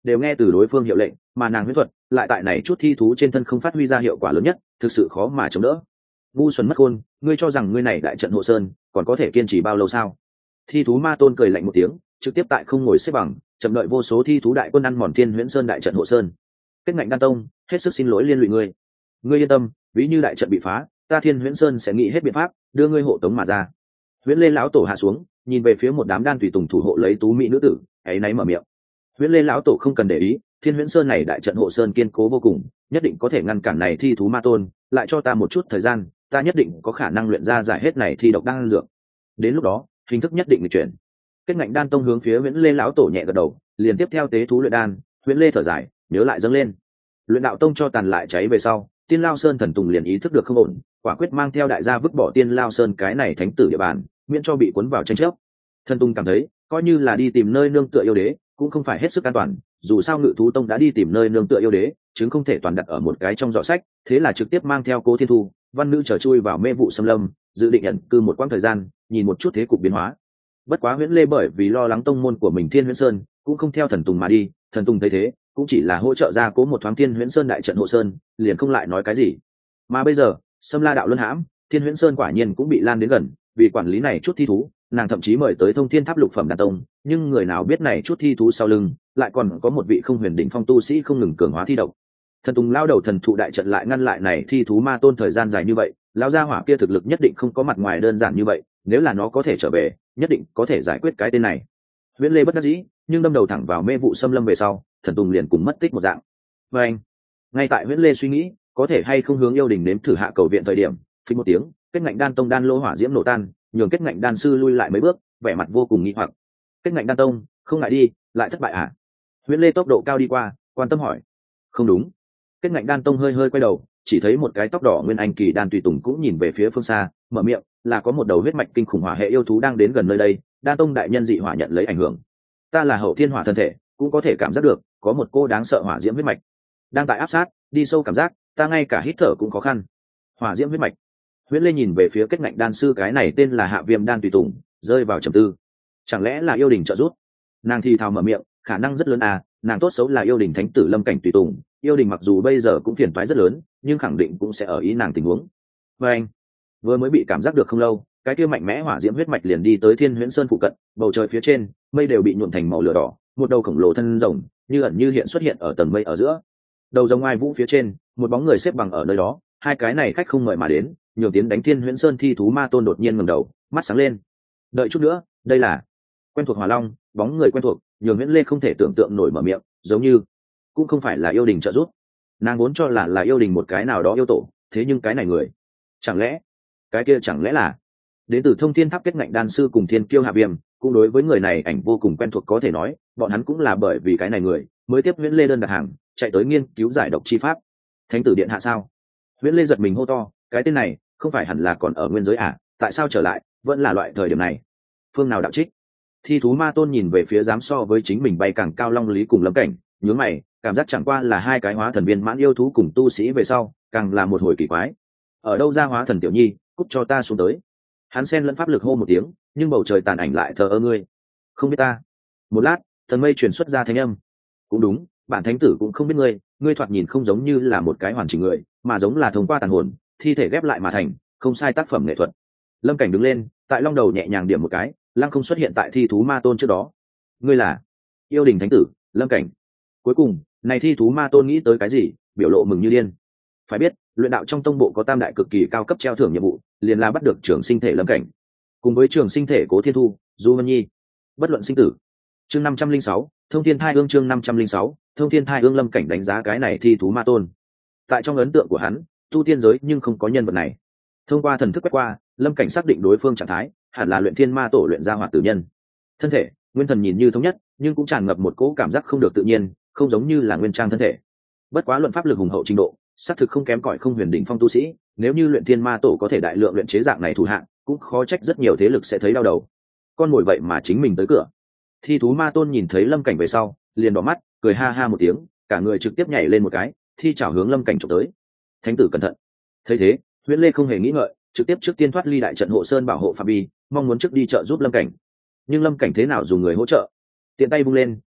đều nghe từ đối phương hiệu lệnh, mà nàng huyễn thuật lại tại này chút thi thú trên thân không phát huy ra hiệu quả lớn nhất, thực sự khó mà chống đỡ. Vu Xuân mất khôn, ngươi cho rằng ngươi này đại trận hộ sơn còn có thể kiên trì bao lâu sao? Thi thú ma tôn cười lạnh một tiếng, trực tiếp tại không ngồi xếp bằng, chậm đợi vô số thi thú đại quân ăn mòn Thiên Huyễn Sơn đại trận hộ sơn. Kết ngạnh đan tông, hết sức xin lỗi liên lụy ngươi. Ngươi yên tâm, ví như đại trận bị phá, ta Thiên Huyễn Sơn sẽ nghĩ hết biện pháp đưa ngươi hộ tống mà ra. Huyễn Lê lão tổ hạ xuống, nhìn về phía một đám đan tùy tùng thủ hộ lấy tú mỹ nữ tử, ấy náy mở miệng. Huyễn Lê lão tổ không cần để ý, Thiên Huyễn Sơn này đại trận hộ sơn kiên cố vô cùng, nhất định có thể ngăn cản này thi thú ma tôn, lại cho ta một chút thời gian, ta nhất định có khả năng luyện ra giải hết này thi độc đan dược. Đến lúc đó, hình thức nhất định bị chuyển. Kết ngạnh đan tông hướng phía Huyễn Lê lão tổ nhẹ gật đầu, liền tiếp theo tế thú luyện đan. Huyễn Lê thở dài, nhớ lại dâng lên. Luyện đạo tông cho tàn lại cháy về sau, Tiên Lao Sơn thần tùng liền ý thức được không ổn, quả quyết mang theo đại gia vứt bỏ Tiên Lao Sơn cái này thánh tử địa bàn, miễn cho bị cuốn vào tranh chấp. Thần tùng cảm thấy, coi như là đi tìm nơi nương tựa yêu đế, cũng không phải hết sức an toàn, dù sao Ngự thú tông đã đi tìm nơi nương tựa yêu đế, chứng không thể toàn đặt ở một cái trong giỏ sách, thế là trực tiếp mang theo Cố Thiên Thu, Văn Nữ trở chui vào mê vụ xâm lâm, dự định ẩn cư một quãng thời gian, nhìn một chút thế cục biến hóa. Bất quá Huyễn Lê bởi vì lo lắng tông môn của mình Thiên Huyễn Sơn, cũng không theo thần tùng mà đi, thần tùng thấy thế, cũng chỉ là hỗ trợ ra cố một thoáng Thiên Huyễn Sơn đại trận hộ sơn, liền không lại nói cái gì. Mà bây giờ, Sâm La đạo luân hãm, Thiên Huyễn Sơn quả nhiên cũng bị lan đến gần, vì quản lý này chút thi thú, nàng thậm chí mời tới Thông Thiên Tháp lục phẩm đan tông, nhưng người nào biết này chút thi thú sau lưng, lại còn có một vị không huyền đỉnh phong tu sĩ không ngừng cường hóa thi độc. Thần Tùng lao đầu thần thụ đại trận lại ngăn lại này thi thú ma tôn thời gian dài như vậy, lão gia hỏa kia thực lực nhất định không có mặt ngoài đơn giản như vậy, nếu là nó có thể trở về, nhất định có thể giải quyết cái tên này. Huyễn Lê bất đắc dĩ, nhưng đâm đầu thẳng vào mê vụ xâm lâm về sau, Thần Tùng liền cùng mất tích một dạng. Và anh, ngay tại Huyễn Lê suy nghĩ, có thể hay không hướng yêu đình nếm thử hạ cầu viện thời điểm, phình một tiếng, kết ngạnh đan tông đan lô hỏa diễm nổ tan, nhường kết ngạnh đan sư lui lại mấy bước, vẻ mặt vô cùng nghi hoặc. Kết ngạnh đan tông, không ngại đi, lại thất bại à? Huyễn Lê tốc độ cao đi qua, quan tâm hỏi. Không đúng. Kết ngạnh đan tông hơi hơi quay đầu, chỉ thấy một cái tóc đỏ nguyên anh kỳ đan tùy tùng cũng nhìn về phía phương xa, mở miệng, là có một đầu huyết mạch kinh khủng hỏa hệ yêu thú đang đến gần nơi đây, đan tông đại nhân dị hỏa nhận lấy ảnh hưởng. Ta là hậu thiên hỏa thân thể, cũng có thể cảm giác được, có một cô đáng sợ hỏa diễm huyết mạch đang tại áp sát, đi sâu cảm giác, ta ngay cả hít thở cũng khó khăn. Hỏa diễm huyết mạch. Huyễn Lê nhìn về phía kết ngạnh đan sư cái này tên là Hạ Viêm đan tùy tùng, rơi vào trầm tư. Chẳng lẽ là yêu đình trợ giúp? Nàng thì thào mở miệng, khả năng rất lớn à, nàng tốt xấu là yêu đình thánh tử lâm cảnh tùy tùng, yêu đình mặc dù bây giờ cũng phiền toái rất lớn, nhưng khẳng định cũng sẽ ở ý nàng tình huống. Và anh vừa mới bị cảm giác được không lâu, cái kia mạnh mẽ hỏa diễm huyết mạch liền đi tới Thiên Huyễn Sơn phụ cận, bầu trời phía trên, mây đều bị nhuộm thành màu lửa đỏ, một đầu khổng lồ thân rồng như ẩn như hiện xuất hiện ở tầng mây ở giữa. Đầu rồng ngoài vũ phía trên, một bóng người xếp bằng ở nơi đó, hai cái này khách không mời mà đến, nhiều tiến đánh Thiên Huyễn Sơn thi thú ma tôn đột nhiên ngẩng đầu, mắt sáng lên. Đợi chút nữa, đây là quen thuộc Hỏa Long, bóng người quen thuộc, nhường Huyễn Lê không thể tưởng tượng nổi mở miệng, giống như cũng không phải là yêu đình trợ giúp. Nàng vốn cho là là yêu đình một cái nào đó yêu tổ, thế nhưng cái này người, chẳng lẽ cái kia chẳng lẽ là đến từ Thông Thiên Tháp kết ngạnh đan sư cùng Thiên Kiêu Hạ Viêm, cũng đối với người này ảnh vô cùng quen thuộc, có thể nói bọn hắn cũng là bởi vì cái này người mới tiếp Huyễn Lê đơn đặt hàng, chạy tới nghiên cứu giải độc chi pháp. Thánh tử điện hạ sao? Huyễn Lê giật mình hô to, cái tên này không phải hẳn là còn ở nguyên giới à, tại sao trở lại vẫn là loại thời điểm này? Phương nào đạo trích? Thi thú ma tôn nhìn về phía dám so với chính mình bay càng cao Long Lý cùng Lâm Cảnh, nhướng mày, cảm giác chẳng qua là hai cái hóa thần viên mãn yêu thú cùng tu sĩ về sau, càng là một hồi kỳ quái. Ở đâu ra hóa thần tiểu nhi, cút cho ta xuống tới. Hắn xen lẫn pháp lực hô một tiếng, nhưng bầu trời tàn ảnh lại thờ ơ ngươi. Không biết ta. Một lát, thần mây truyền xuất ra thanh âm. Cũng đúng, bản thánh tử cũng không biết ngươi, ngươi thoạt nhìn không giống như là một cái hoàn chỉnh người, mà giống là thông qua tàn hồn, thi thể ghép lại mà thành, không sai tác phẩm nghệ thuật. Lâm Cảnh đứng lên, tại long đầu nhẹ nhàng điểm một cái, lăng không xuất hiện tại thi thú ma tôn trước đó. Ngươi là yêu đình thánh tử Lâm Cảnh. Cuối cùng, này thi thú ma tôn nghĩ tới cái gì, biểu lộ mừng như điên. Phải biết, luyện đạo trong tông bộ có tam đại cực kỳ cao cấp treo thưởng nhiệm vụ, liền là bắt được trường sinh thể Lâm Cảnh, cùng với trường sinh thể Cố Thiên Thu, Du Vân Nhi. Bất luận sinh tử. Chương năm trăm linh sáu, Thông Thiên Thai Ương. Chương năm trăm linh sáu, Thông Thiên Thai Ương. Lâm Cảnh đánh giá cái này thi thú ma tôn. Tại trong ấn tượng của hắn, tu tiên giới nhưng không có nhân vật này. Thông qua thần thức quét qua, Lâm Cảnh xác định đối phương trạng thái hẳn là luyện thiên ma tổ luyện ra hoạt tử nhân. Thân thể, nguyên thần nhìn như thống nhất, nhưng cũng tràn ngập một cỗ cảm giác không được tự nhiên, không giống như là nguyên trang thân thể. Bất quá luận pháp lực hùng hậu trình độ, xác thực không kém cỏi không huyền đỉnh phong tu sĩ, nếu như luyện thiên ma tổ có thể đại lượng luyện chế dạng này thủ hạng, cũng khó trách rất nhiều thế lực sẽ thấy đau đầu. Con ngồi vậy mà chính mình tới cửa. Thi thú ma tôn nhìn thấy Lâm Cảnh về sau, liền đỏ mắt, cười ha ha một tiếng, cả người trực tiếp nhảy lên một cái, thi chảo hướng Lâm Cảnh chụp tới. Thánh tử cẩn thận. Thấy thế, Huyễn Lê không hề nghĩ ngợi, trực tiếp trước tiên thoát ly đại trận hộ sơn bảo hộ phạm vi, mong muốn trước đi trợ giúp Lâm Cảnh. Nhưng Lâm Cảnh thế nào dùng người hỗ trợ? Tiện tay vung lên,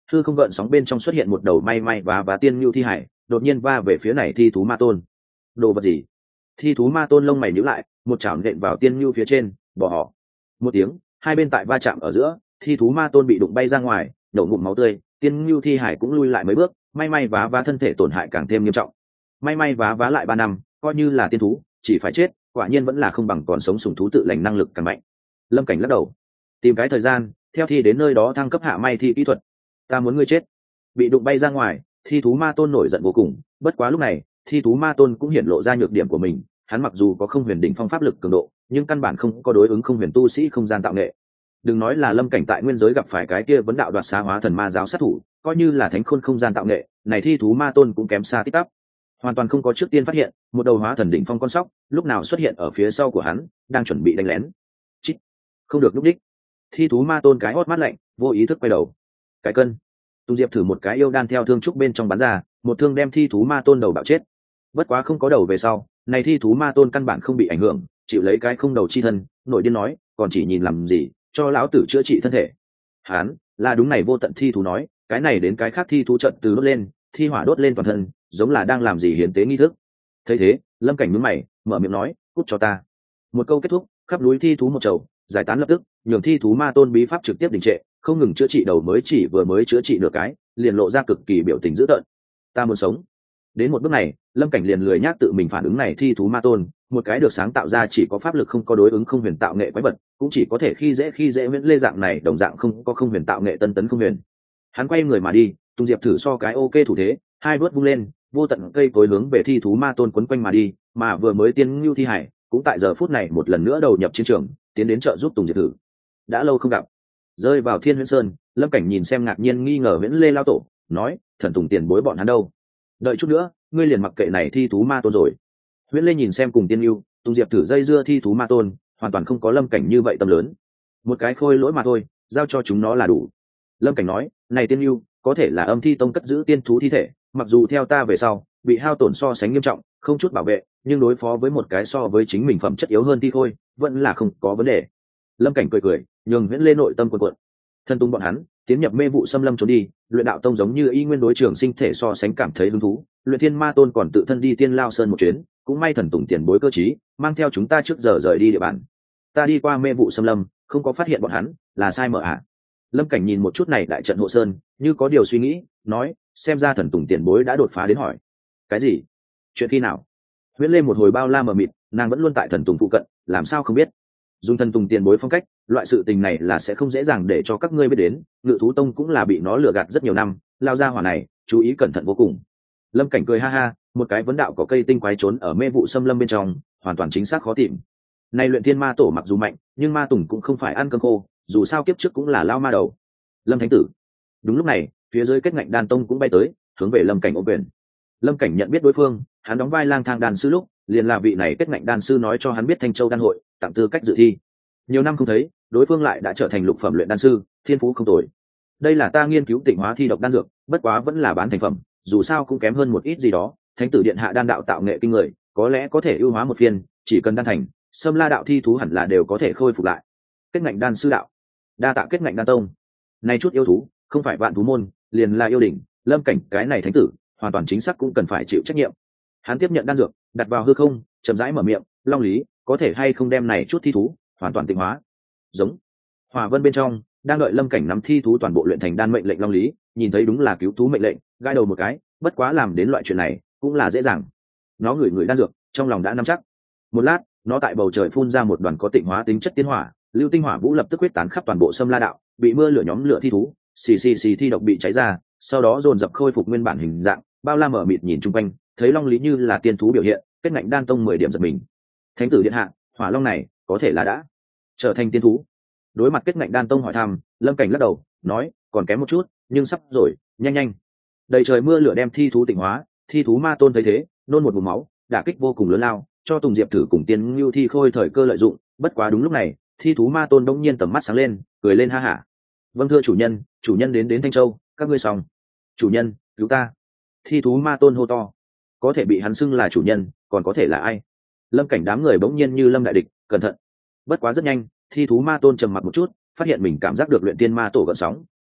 thư không gợn sóng bên trong xuất hiện một đầu may may và và tiên lưu thi hải, đột nhiên va về phía này thi thú ma tôn. Đồ vật gì? Thi thú ma tôn lông mày nhíu lại, một chảo nện vào tiên lưu phía trên, bỏ họ. Một tiếng, hai bên tại va chạm ở giữa, thi thú ma tôn bị đụng bay ra ngoài, đổ ngụm máu tươi, tiên lưu thi hải cũng lui lại mấy bước, may may vá vá thân thể tổn hại càng thêm nghiêm trọng. May may vá vá lại ba năm, coi như là tiên thú, chỉ phải chết, quả nhiên vẫn là không bằng còn sống sủng thú tự lành năng lực càng mạnh. Lâm Cảnh lắc đầu, tìm cái thời gian, theo thi đến nơi đó thăng cấp hạ may thi kỹ thuật. Ta muốn ngươi chết. Bị đụng bay ra ngoài, thi thú ma tôn nổi giận vô cùng, bất quá lúc này, thi thú ma tôn cũng hiển lộ ra nhược điểm của mình, hắn mặc dù có không huyền đỉnh phong pháp lực cường độ, nhưng căn bản không có đối ứng không huyền tu sĩ không gian tạo nghệ. Đừng nói là Lâm Cảnh tại nguyên giới gặp phải cái kia vấn đạo đoạt xá hóa thần ma giáo sát thủ, coi như là thánh khôn không gian tạo nghệ, này thi thú ma tôn cũng kém xa tít tắp, hoàn toàn không có trước tiên phát hiện một đầu hóa thần đỉnh phong con sóc lúc nào xuất hiện ở phía sau của hắn, đang chuẩn bị đánh lén. Chít, không được lúc đích. Thi thú ma tôn cái hót mát lạnh, vô ý thức quay đầu. Cái cân. Tùng Diệp thử một cái yêu đan theo thương trúc bên trong bắn ra, một thương đem thi thú ma tôn đầu bạo chết. Bất quá không có đầu về sau, này thi thú ma tôn căn bản không bị ảnh hưởng, chịu lấy cái không đầu chi thân, nội điên nói, còn chỉ nhìn làm gì, cho lão tử chữa trị thân thể. Hán, là đúng này vô tận thi thú nói, cái này đến cái khác thi thú trận từ đốt lên, thi hỏa đốt lên toàn thân, giống là đang làm gì hiến tế nghi thức. Thấy thế, Lâm Cảnh nhướng mày, mở miệng nói, cút cho ta. Một câu kết thúc, khắp núi thi thú một chầu, giải tán lập tức, nhường thi thú ma tôn bí pháp trực tiếp đình trệ, không ngừng chữa trị đầu mới chỉ vừa mới chữa trị nửa cái, liền lộ ra cực kỳ biểu tình dữ tợn. Ta muốn sống. Đến một bước này, Lâm Cảnh liền lười nhác tự mình phản ứng này thi thú ma tôn, một cái được sáng tạo ra chỉ có pháp lực không có đối ứng không huyền tạo nghệ quái vật, cũng chỉ có thể khi dễ khi dễ Viễn Lê dạng này đồng dạng không có không huyền tạo nghệ tân tấn không huyền. Hắn quay người mà đi, Tùng Diệp thử so cái ok thủ thế, hai bước vung lên, vô tận cây cối hướng về thi thú ma tôn quấn quanh mà đi, mà vừa mới tiên lưu thi hải cũng tại giờ phút này một lần nữa đầu nhập chiến trường, tiến đến trợ giúp Tùng Diệp thử. Đã lâu không gặp. Rơi vào Thiên Huyễn Sơn, Lâm Cảnh nhìn xem ngạc nhiên nghi ngờ Viễn Lê lao tổ, nói, thần Tùng tiền bối bọn hắn đâu? Đợi chút nữa, ngươi liền mặc kệ này thi thú ma tôn rồi. Viễn Lê nhìn xem cùng tiên lưu, Tùng Diệp thử dây dưa thi thú ma tôn, hoàn toàn không có Lâm Cảnh như vậy tâm lớn. Một cái khôi lỗi mà thôi, giao cho chúng nó là đủ. Lâm Cảnh nói, này tiên lưu, có thể là Âm Thi Tông cất giữ tiên thú thi thể, mặc dù theo ta về sau bị hao tổn so sánh nghiêm trọng, không chút bảo vệ, nhưng đối phó với một cái so với chính mình phẩm chất yếu hơn thi khôi, vẫn là không có vấn đề. Lâm Cảnh cười cười, nhường Viễn Lê nội tâm cuộn cuộn. Thân tung bọn hắn tiến nhập mê vụ xâm lâm trốn đi, luyện đạo tông giống như y nguyên đối trường sinh thể so sánh cảm thấy hứng thú, luyện thiên ma tôn còn tự thân đi tiên lao sơn một chuyến, cũng may thần Tùng tiền bối cơ trí, mang theo chúng ta trước giờ rời đi địa bàn. Ta đi qua mê vụ xâm lâm, không có phát hiện bọn hắn, là sai mở ạ. À. Lâm Cảnh nhìn một chút này đại trận hộ sơn, như có điều suy nghĩ, nói, xem ra thần Tùng tiền bối đã đột phá đến hỏi. Cái gì? Chuyện khi nào? Huyễn Lê một hồi bao la mờ mịt, nàng vẫn luôn tại thần Tùng phụ cận, làm sao không biết? Dùng thần Tùng tiền bối phong cách, loại sự tình này là sẽ không dễ dàng để cho các ngươi biết đến, Ngự thú tông cũng là bị nó lừa gạt rất nhiều năm, lao ra hỏa này, chú ý cẩn thận vô cùng. Lâm Cảnh cười ha ha, một cái vấn đạo có cây tinh quái trốn ở mê vụ xâm lâm bên trong, hoàn toàn chính xác khó tìm. Này luyện thiên ma tổ mặc dù mạnh, nhưng ma tùng cũng không phải ăn cơm khô, dù sao kiếp trước cũng là lao ma đầu. Lâm Thánh tử. Đúng lúc này, phía dưới kết ngạnh đan tông cũng bay tới, hướng về Lâm Cảnh ôm quyền. Lâm Cảnh nhận biết đối phương, hắn đóng vai lang thang đan sư lúc, liền là vị này kết ngạnh đan sư nói cho hắn biết Thanh Châu đan hội, tặng tư cách dự thi. Nhiều năm không thấy, đối phương lại đã trở thành lục phẩm luyện đan sư, thiên phú không tồi. Đây là ta nghiên cứu tịnh hóa thi độc đan dược, bất quá vẫn là bán thành phẩm, dù sao cũng kém hơn một ít gì đó. Thánh tử điện hạ đan đạo tạo nghệ kinh người, có lẽ có thể ưu hóa một phiên, chỉ cần đan thành, Sâm La đạo thi thú hẳn là đều có thể khôi phục lại. Kết ngạnh đan sư đạo, đa tạ kết ngạnh đan tông. Này chút yêu thú, không phải vạn thú môn, liền là yêu đỉnh, Lâm Cảnh cái này thánh tử, hoàn toàn chính xác cũng cần phải chịu trách nhiệm. Hắn tiếp nhận đan dược, đặt vào hư không, chậm rãi mở miệng, Long Lý, có thể hay không đem này chút thi thú hoàn toàn tịnh hóa? Giống. Hỏa Vân bên trong, đang đợi Lâm Cảnh nắm thi thú toàn bộ luyện thành đan mệnh lệnh Long Lý, nhìn thấy đúng là cứu thú mệnh lệnh, gãi đầu một cái, bất quá làm đến loại chuyện này, cũng là dễ dàng. Nó ngửi ngửi đan dược, trong lòng đã nắm chắc. Một lát, nó tại bầu trời phun ra một đoàn có tịnh hóa tính chất tiến hỏa, lưu tinh hỏa vũ lập tức quyết tán khắp toàn bộ Sâm La đạo, bị mưa lửa nhóm lửa thi thú, xì xì xì thi độc bị cháy ra, sau đó dồn dập khôi phục nguyên bản hình dạng, bao la mở mịt nhìn chung quanh, thấy Long Lý như là tiên thú biểu hiện, kết ngạnh đan tông mười điểm giật mình. Thánh tử điện hạ, hỏa long này có thể là đã trở thành tiên thú? Đối mặt kết ngạnh đan tông hỏi thăm, Lâm Cảnh lắc đầu, nói, còn kém một chút, nhưng sắp rồi, nhanh nhanh. Đầy trời mưa lửa đem thi thú tịnh hóa, thi thú ma tôn thấy thế, nôn một vùng máu, đả kích vô cùng lớn lao, cho Tùng Diệp thử cùng tiên lưu thi khôi thời cơ lợi dụng. Bất quá đúng lúc này, thi thú ma tôn đống nhiên tầm mắt sáng lên, cười lên ha hả. Vâng thưa chủ nhân, chủ nhân đến đến Thanh Châu, các ngươi xong. Chủ nhân, cứu ta. Thi thú ma tôn hô to. Có thể bị hắn xưng là chủ nhân, còn có thể là ai? Lâm Cảnh đám người bỗng nhiên như lâm đại địch, cẩn thận. Bất quá rất nhanh, thi thú ma tôn trầm mặc một chút, phát hiện mình cảm giác được luyện tiên ma tổ gợn sóng,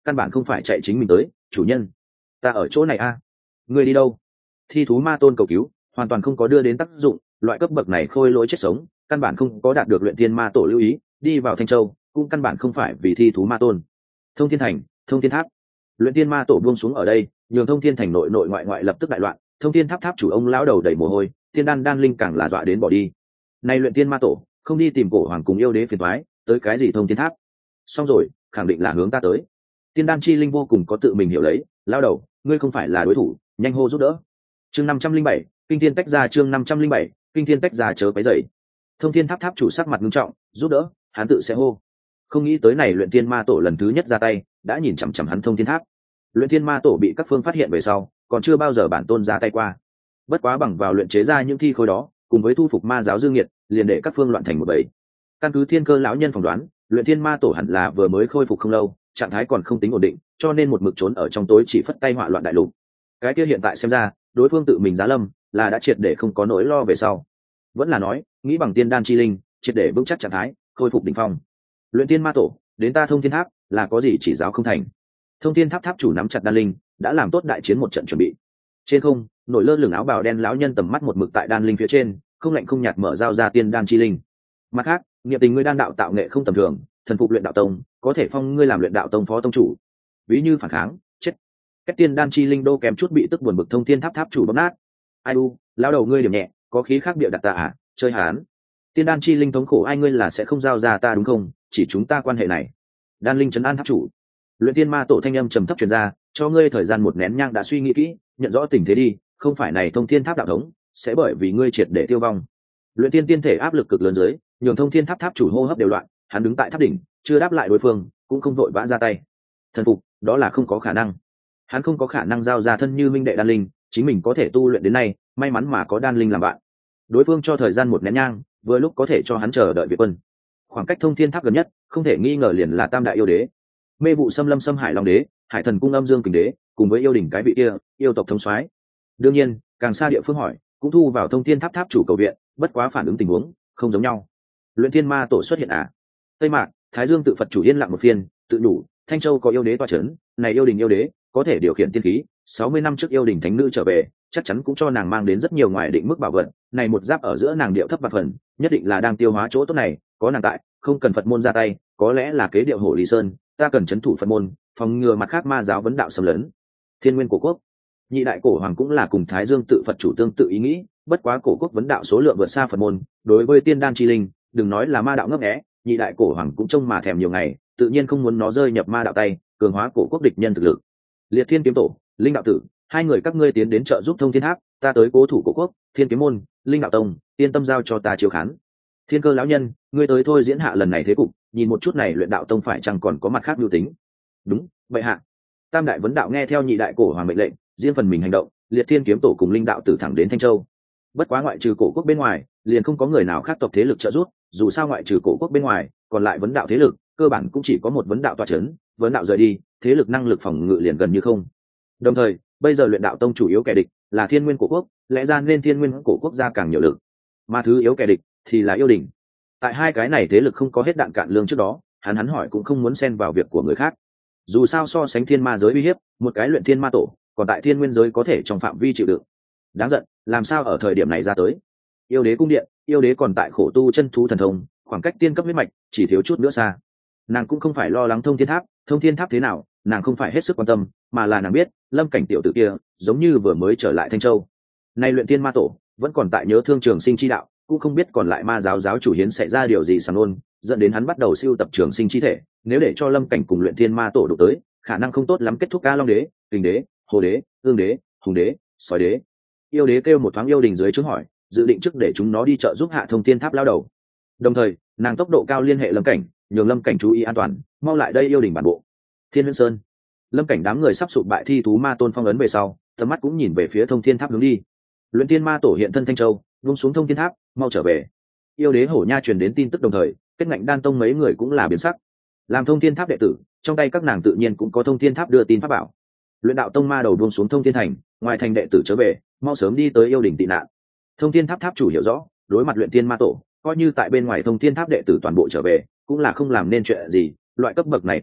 căn bản không phải chạy chính mình tới. Chủ nhân, ta ở chỗ này a. À? Ngươi đi đâu? Thi thú ma tôn cầu cứu hoàn toàn không có đưa đến tác dụng, loại cấp bậc này khôi lỗi chết sống căn bản không có đạt được luyện thiên ma tổ lưu ý, đi vào Thanh Châu cũng căn bản không phải vì thi thú ma tôn. Thông thiên thành, thông thiên tháp, luyện thiên ma tổ buông xuống ở đây, nhường thông thiên thành nội nội ngoại ngoại lập tức đại loạn. Thông thiên tháp tháp chủ ông lão đầu đầy mồ hôi, thiên đan đan linh càng là dọa đến bỏ đi. Nay luyện thiên ma tổ không đi tìm cổ hoàng cùng yêu đế phiền toái, tới cái gì thông thiên tháp? Xong rồi, khẳng định là hướng ta tới. Tiên đan chi linh vô cùng có tự mình hiểu lấy, lão đầu, ngươi không phải là đối thủ, nhanh hô giúp đỡ. Chương năm trăm linh bảy, kinh thiên tách ra. Chương năm trăm linh bảy, kinh thiên tách ra chớ quấy rầy. Thông thiên tháp tháp chủ sắc mặt nghiêm trọng, giúp đỡ, hắn tự sẽ hô. Không nghĩ tới này luyện thiên ma tổ lần thứ nhất ra tay, đã nhìn chằm chằm hắn thông thiên tháp. Luyện thiên ma tổ bị các phương phát hiện về sau, còn chưa bao giờ bản tôn ra tay qua. Bất quá bằng vào luyện chế ra những thi khối đó, cùng với thu phục ma giáo dương nhiệt, liền để các phương loạn thành một bầy. Căn cứ thiên cơ lão nhân phỏng đoán, luyện thiên ma tổ hẳn là vừa mới khôi phục không lâu, trạng thái còn không tính ổn định, cho nên một mực trốn ở trong tối chỉ phất tay họa loạn đại lục. Cái kia hiện tại xem ra, đối phương tự mình giá lâm, là đã triệt để không có nỗi lo về sau. Vẫn là nói, nghĩ bằng tiên đan chi linh, triệt để vững chắc trạng thái, khôi phục đỉnh phong. Luyện thiên ma tổ, đến ta thông thiên tháp, là có gì chỉ giáo không thành. Thông thiên tháp tháp chủ nắm chặt đan linh, đã làm tốt đại chiến một trận chuẩn bị. Trên không, nổi lơ lửng áo bào đen lão nhân tầm mắt một mực tại đan linh phía trên, không lạnh không nhạt mở giao ra tiên đan chi linh. Mặt khác, nghiệp tình ngươi đan đạo tạo nghệ không tầm thường, thần phục luyện đạo tông, có thể phong ngươi làm luyện đạo tông phó tông chủ. Ví như phản kháng, chết. Các tiên đan chi linh đô kèm chút bị tức buồn bực thông thiên tháp tháp chủ bóp nát. Ai u, lão đầu ngươi điểm nhẹ, có khí khác bịa đặt ta à, chơi hán. Tiên đan chi linh thống khổ ai ngươi là sẽ không giao ra ta đúng không, chỉ chúng ta quan hệ này. Đan linh trấn an tháp chủ. Luyện thiên ma tổ thanh âm trầm thấp truyền ra, cho ngươi thời gian một nén nhang đã suy nghĩ kỹ, nhận rõ tình thế đi, không phải này thông thiên tháp đạo thống sẽ bởi vì ngươi triệt để tiêu vong. Luyện tiên tiên thể áp lực cực lớn dưới, nhường thông thiên tháp tháp chủ hô hấp đều loạn, hắn đứng tại tháp đỉnh, chưa đáp lại đối phương, cũng không vội vã ra tay. Thần phục, đó là không có khả năng. Hắn không có khả năng giao ra thân như minh đệ đan linh, chính mình có thể tu luyện đến nay, may mắn mà có đan linh làm bạn. Đối phương cho thời gian một nén nhang, vừa lúc có thể cho hắn chờ đợi Việt quân. Khoảng cách thông thiên tháp gần nhất, không thể nghi ngờ liền là Tam đại yêu đế. Mê vụ xâm lâm xâm hải long đế, hải thần cung âm dương kình đế, cùng với yêu đỉnh cái vị kia, yêu tộc thống soái. Đương nhiên, càng xa địa phương hỏi, cũng thu vào thông thiên tháp tháp chủ cầu viện, bất quá phản ứng tình huống không giống nhau. Luyện thiên ma tổ xuất hiện à? Tây mạc, Thái Dương tự Phật chủ yên lặng một phiên, tự đủ, Thanh Châu có yêu đế tọa chấn, này yêu đình yêu đế, có thể điều khiển tiên khí, sáu mươi năm trước yêu đình thánh nữ trở về, chắc chắn cũng cho nàng mang đến rất nhiều ngoài định mức bảo vật, này một giáp ở giữa nàng điệu thấp và phần, nhất định là đang tiêu hóa chỗ tốt này, có nàng tại, không cần Phật môn ra tay, có lẽ là kế điệu hổ Lý Sơn, ta cần trấn thủ Phật môn, phòng ngừa mặt khác ma giáo vấn đạo xâm lấn. Thiên nguyên cổ quốc, nhị đại cổ hoàng cũng là cùng Thái Dương tự Phật chủ tương tự ý nghĩ, bất quá cổ quốc vấn đạo số lượng vượt xa Phật môn, đối với tiên đan chi linh, đừng nói là ma đạo ngấp nghé, nhị đại cổ hoàng cũng trông mà thèm nhiều ngày, tự nhiên không muốn nó rơi nhập ma đạo tay, cường hóa cổ quốc địch nhân thực lực. Liệt Thiên kiếm tổ, Linh đạo tử, hai người các ngươi tiến đến trợ giúp thông thiên tháp, ta tới cố thủ cổ quốc, Thiên kiếm môn, Linh đạo tông, yên tâm giao cho ta chiếu khán. Thiên cơ lão nhân, ngươi tới thôi diễn hạ lần này thế cục, nhìn một chút này luyện đạo tông phải chăng còn có mặt khác mưu tính. Đúng vậy hạ. Tam đại vấn đạo nghe theo nhị đại cổ hoàng mệnh lệnh, riêng phần mình hành động, Liệt Thiên kiếm tổ cùng Linh đạo tử thẳng đến Thanh Châu. Bất quá ngoại trừ cổ quốc bên ngoài, liền không có người nào khác tộc thế lực trợ giúp, dù sao ngoại trừ cổ quốc bên ngoài, còn lại vấn đạo thế lực, cơ bản cũng chỉ có một vấn đạo tọa chấn, vấn đạo rời đi, thế lực năng lực phòng ngự liền gần như không. Đồng thời, bây giờ luyện đạo tông chủ yếu kẻ địch là Thiên Nguyên cổ quốc, lẽ ra nên Thiên Nguyên cổ quốc gia càng nhiều lực, mà thứ yếu kẻ địch thì là yêu đình. Tại hai cái này thế lực không có hết đạn cạn lương trước đó, hắn hắn hỏi cũng không muốn xen vào việc của người khác. Dù sao so sánh thiên ma giới uy hiếp, một cái luyện thiên ma tổ, còn tại thiên nguyên giới có thể trong phạm vi chịu đựng. Đáng giận, làm sao ở thời điểm này ra tới? Yêu đế cung điện, yêu đế còn tại khổ tu chân thú thần thông, khoảng cách tiên cấp huyết mạch chỉ thiếu chút nữa xa. Nàng cũng không phải lo lắng thông thiên tháp, thông thiên tháp thế nào, nàng không phải hết sức quan tâm, mà là nàng biết, Lâm Cảnh tiểu tử kia, giống như vừa mới trở lại Thanh Châu. Nay luyện thiên ma tổ, vẫn còn tại nhớ thương trường sinh chi đạo, cũng không biết còn lại ma giáo giáo chủ hiến xảy ra điều gì sẵn ôn, dẫn đến hắn bắt đầu siêu tập trường sinh chi thể. Nếu để cho Lâm Cảnh cùng luyện thiên ma tổ đụng tới, khả năng không tốt lắm kết thúc ca long đế, kình đế, hồ đế, ương đế, hùng đế, sói đế. Yêu đế kêu một thoáng yêu đình dưới chứng hỏi, dự định trước để chúng nó đi trợ giúp hạ thông thiên tháp lao đầu. Đồng thời, nàng tốc độ cao liên hệ Lâm Cảnh, nhường Lâm Cảnh chú ý an toàn, mau lại đây yêu đình bản bộ. Thiên Huyễn Sơn, Lâm Cảnh đám người sắp sụp bại thi thú ma tôn phong ấn về sau, tầm mắt cũng nhìn về phía thông thiên tháp hướng đi. Luyện thiên ma tổ hiện thân Thanh Châu, vung xuống thông thiên tháp, mau trở về. Yêu đế hổ nha truyền đến tin tức đồng thời, kết ngạnh đan tông mấy người cũng là biến sắc. Làm thông thiên tháp đệ tử, trong tay các nàng tự nhiên cũng có thông thiên tháp đưa tin pháp bảo. Luyện đạo tông ma đầu buông xuống thông thiên thành, ngoài thành đệ tử trở về, mau sớm đi tới yêu đình tị nạn. Thông thiên tháp tháp chủ hiểu rõ, đối mặt luyện thiên ma tổ, coi như tại bên ngoài thông thiên tháp đệ tử toàn bộ trở về, cũng là không làm nên chuyện gì, loại cấp bậc này kẻ địch,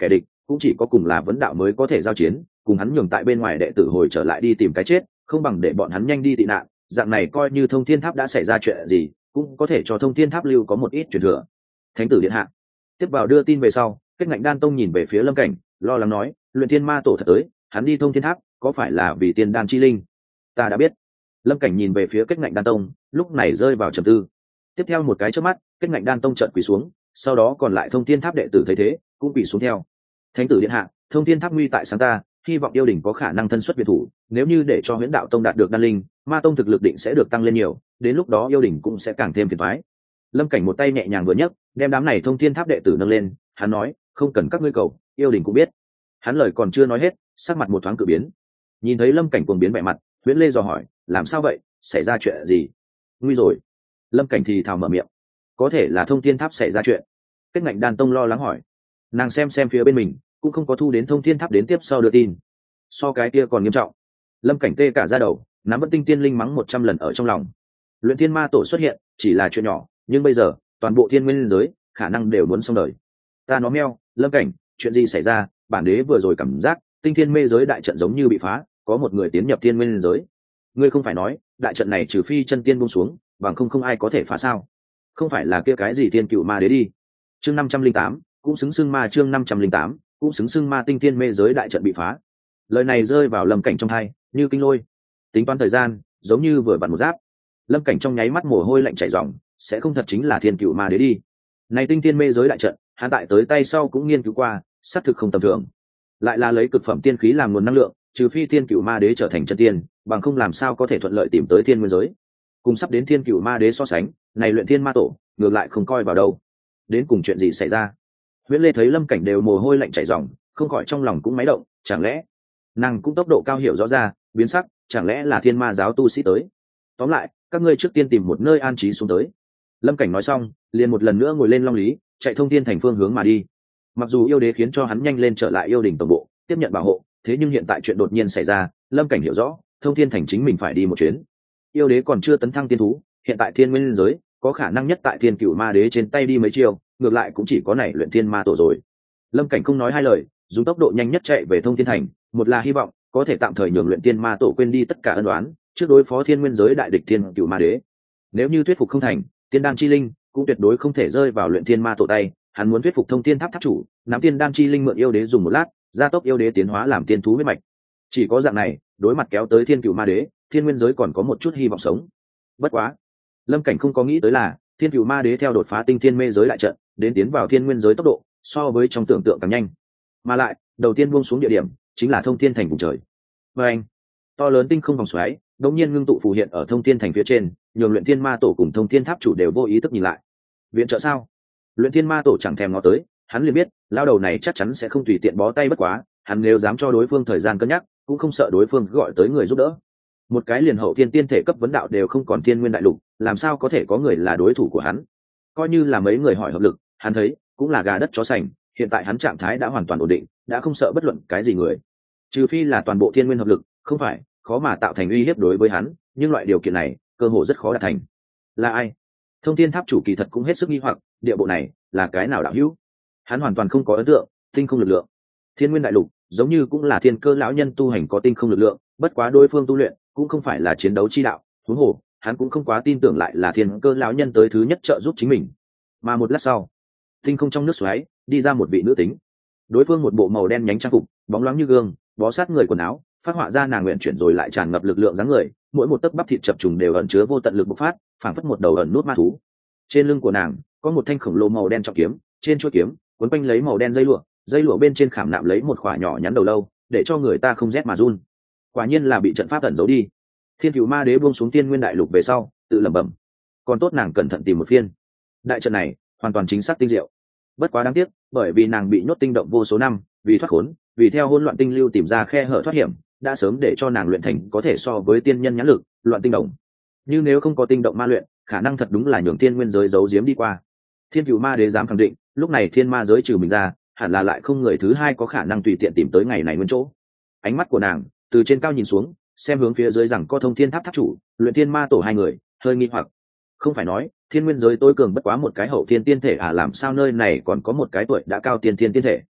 cũng chỉ có cùng là vấn đạo mới có thể giao chiến, cùng hắn nhường tại bên ngoài đệ tử hồi trở lại đi tìm cái chết, không bằng để bọn hắn nhanh đi tị nạn, dạng này coi như Thông Thiên Tháp đã xảy ra chuyện gì cũng có thể cho Thông Thiên Tháp lưu có một ít truyền thừa. Thánh tử điện hạ tiếp vào đưa tin về sau, Kết Ngạnh Đan Tông nhìn về phía Lâm Cảnh, lo lắng nói, luyện thiên ma tổ thật tới, hắn đi Thông Thiên Tháp có phải là vì tiên đan chi linh? Ta đã biết. Lâm Cảnh nhìn về phía Kết Ngạnh Đan Tông, lúc này rơi vào trầm tư. Tiếp theo một cái chớp mắt, Kết Ngạnh Đan Tông chợt quỳ xuống, sau đó còn lại Thông Thiên Tháp đệ tử thấy thế cũng quỳ xuống theo. Thánh tử điện hạ, Thông Thiên Tháp nguy tại sáng ta, hy vọng yêu đình có khả năng thân xuất biệt thủ, nếu như để cho Huyễn Đạo Tông đạt được đan linh, Ma Tông thực lực định sẽ được tăng lên nhiều, đến lúc đó yêu đình cũng sẽ càng thêm phiền toái. Lâm Cảnh một tay nhẹ nhàng vừa nhấc, đem đám này Thông Thiên Tháp đệ tử nâng lên, hắn nói, không cần các ngươi cầu, yêu đình cũng biết. Hắn lời còn chưa nói hết, sắc mặt một thoáng cử biến. Nhìn thấy Lâm Cảnh cuồng biến vẻ mặt, Huyễn Lê dò hỏi, làm sao vậy, xảy ra chuyện gì? Nguy rồi. Lâm Cảnh thì thào mở miệng, có thể là Thông Thiên Tháp xảy ra chuyện. Kết Ngạnh Đan Tông lo lắng hỏi, nàng xem xem phía bên mình cũng không có thu đến Thông Thiên Tháp đến tiếp sau đưa tin, so cái kia còn nghiêm trọng. Lâm Cảnh tê cả da đầu, nắm Vẫn Tinh Tiên Linh mắng một trăm lần ở trong lòng. Luyện Thiên Ma Tổ xuất hiện chỉ là chuyện nhỏ, nhưng bây giờ toàn bộ thiên nguyên giới khả năng đều muốn xong đời. Ta nói meo, Lâm Cảnh, chuyện gì xảy ra? Bản đế vừa rồi cảm giác tinh thiên mê giới đại trận giống như bị phá, có một người tiến nhập thiên nguyên giới. Ngươi không phải nói đại trận này trừ phi chân tiên buông xuống, bằng không không ai có thể phá sao? Không phải là kia cái gì thiên cựu ma đế đi? Chương năm trăm linh tám cũng xứng xưng ma chương năm trăm linh tám cũng xứng xưng ma tinh thiên mê giới đại trận bị phá. Lời này rơi vào Lâm Cảnh trong tai như kinh lôi. Tính toán thời gian, giống như vừa vặn một giáp. Lâm Cảnh trong nháy mắt mồ hôi lạnh chảy ròng, sẽ không thật chính là thiên cựu ma đế đi. Này tinh thiên mê giới đại trận, hắn tại tới tay sau cũng nghiên cứu qua, xác thực không tầm thường. Lại là lấy cực phẩm tiên khí làm nguồn năng lượng, trừ phi thiên cựu ma đế trở thành chân tiên, bằng không làm sao có thể thuận lợi tìm tới thiên nguyên giới. Cùng sắp đến thiên cựu ma đế so sánh, này luyện thiên ma tổ ngược lại không coi vào đâu. Đến cùng chuyện gì xảy ra? Huyễn Lê thấy Lâm Cảnh đều mồ hôi lạnh chảy ròng, không khỏi trong lòng cũng máy động, chẳng lẽ nàng cũng tốc độ cao hiểu rõ ra, biến sắc, chẳng lẽ là thiên ma giáo tu sĩ tới? Tóm lại, các ngươi trước tiên tìm một nơi an trí xuống tới. Lâm Cảnh nói xong, liền một lần nữa ngồi lên long lý, chạy thông thiên thành phương hướng mà đi. Mặc dù yêu đế khiến cho hắn nhanh lên trở lại yêu đình tổng bộ, tiếp nhận bảo hộ, thế nhưng hiện tại chuyện đột nhiên xảy ra, Lâm Cảnh hiểu rõ, thông thiên thành chính mình phải đi một chuyến. Yêu đế còn chưa tấn thăng tiên thú, hiện tại thiên nguyên giới có khả năng nhất tại thiên cửu ma đế trên tay đi mấy chiêu, ngược lại cũng chỉ có này luyện thiên ma tổ rồi. Lâm Cảnh không nói hai lời, dùng tốc độ nhanh nhất chạy về thông thiên thành, một là hy vọng có thể tạm thời nhường luyện thiên ma tổ quên đi tất cả ân oán, trước đối phó thiên nguyên giới đại địch thiên cửu ma đế. Nếu như thuyết phục không thành, tiên đan chi linh cũng tuyệt đối không thể rơi vào luyện thiên ma tổ tay. Hắn muốn thuyết phục thông thiên tháp tháp chủ nắm tiên đan chi linh mượn yêu đế dùng một lát, gia tốc yêu đế tiến hóa làm tiên thú huyết mạch. Chỉ có dạng này, đối mặt kéo tới thiên cửu ma đế, thiên nguyên giới còn có một chút hy vọng sống. Bất quá, Lâm Cảnh không có nghĩ tới là thiên cửu ma đế theo đột phá tinh thiên mê giới đại trận đến tiến vào thiên nguyên giới tốc độ so với trong tưởng tượng càng nhanh, mà lại đầu tiên buông xuống địa điểm chính là thông thiên thành vùng trời. Và anh, to lớn tinh không vòng xoáy đột nhiên ngưng tụ phù hiện ở thông thiên thành phía trên, nhường luyện thiên ma tổ cùng thông thiên tháp chủ đều vô ý thức nhìn lại. Viện trợ sao? Luyện thiên ma tổ chẳng thèm ngó tới, hắn liền biết lao đầu này chắc chắn sẽ không tùy tiện bó tay, bất quá hắn nếu dám cho đối phương thời gian cân nhắc, cũng không sợ đối phương gọi tới người giúp đỡ. Một cái liền hậu thiên tiên thể cấp vấn đạo đều không còn thiên nguyên đại lục, làm sao có thể có người là đối thủ của hắn? Coi như là mấy người hỏi hợp lực, hắn thấy cũng là gà đất chó sành. Hiện tại hắn trạng thái đã hoàn toàn ổn định, đã không sợ bất luận cái gì người, trừ phi là toàn bộ thiên nguyên hợp lực, không phải khó mà tạo thành uy hiếp đối với hắn. Nhưng loại điều kiện này cơ hồ rất khó đạt thành. Là ai? Thông thiên tháp chủ kỳ thật cũng hết sức nghi hoặc, địa bộ này là cái nào đạo hữu? Hắn hoàn toàn không có ấn tượng. Tinh không lực lượng, thiên nguyên đại lục giống như cũng là thiên cơ lão nhân tu hành có tinh không lực lượng, bất quá đối phương tu luyện cũng không phải là chiến đấu chi đạo, huống hồ hắn cũng không quá tin tưởng lại là thiên cơ lão nhân tới thứ nhất trợ giúp chính mình. Mà một lát sau, tinh không trong nước xoáy đi ra một vị nữ tính. Đối phương một bộ màu đen nhánh trang phục, bóng loáng như gương, bó sát người quần áo, phát họa ra nàng nguyện chuyển rồi lại tràn ngập lực lượng dáng người, mỗi một tấc bắp thịt chập trùng đều ẩn chứa vô tận lực bộc phát, phảng phất một đầu ẩn nút ma thú. Trên lưng của nàng có một thanh khổng lồ màu đen trọng kiếm, trên chuôi kiếm quấn quanh lấy màu đen dây lụa, dây lụa bên trên khảm nạm lấy một khỏa nhỏ nhắn đầu lâu, để cho người ta không rét mà run. Quả nhiên là bị trận pháp ẩn giấu đi. Thiên Cửu Ma Đế buông xuống tiên nguyên đại lục về sau, tự lẩm bẩm, còn tốt nàng cẩn thận tìm một phiên. Đại trận này hoàn toàn chính xác tinh diệu. Bất quá đáng tiếc, bởi vì nàng bị nhốt tinh động vô số năm, vì thoát khốn, vì theo hỗn loạn tinh lưu tìm ra khe hở thoát hiểm, đã sớm để cho nàng luyện thành có thể so với tiên nhân nhãn lực, loạn tinh động. Nhưng nếu không có tinh động ma luyện, khả năng thật đúng là nhường tiên nguyên giới giấu giếm đi qua. Thiên Cửu Ma Đế dám khẳng định, lúc này thiên ma giới trừ mình ra, hẳn là lại không người thứ hai có khả năng tùy tiện tìm tới ngày này nguyên chỗ. Ánh mắt của nàng từ trên cao nhìn xuống, xem hướng phía dưới rằng có thông thiên tháp tháp chủ, luyện thiên ma tổ hai người, hơi nghi hoặc. Không phải nói thiên nguyên giới tối cường bất quá một cái hậu thiên tiên thể à, làm sao nơi này còn có một cái tuổi đã cao tiên thiên tiên thể?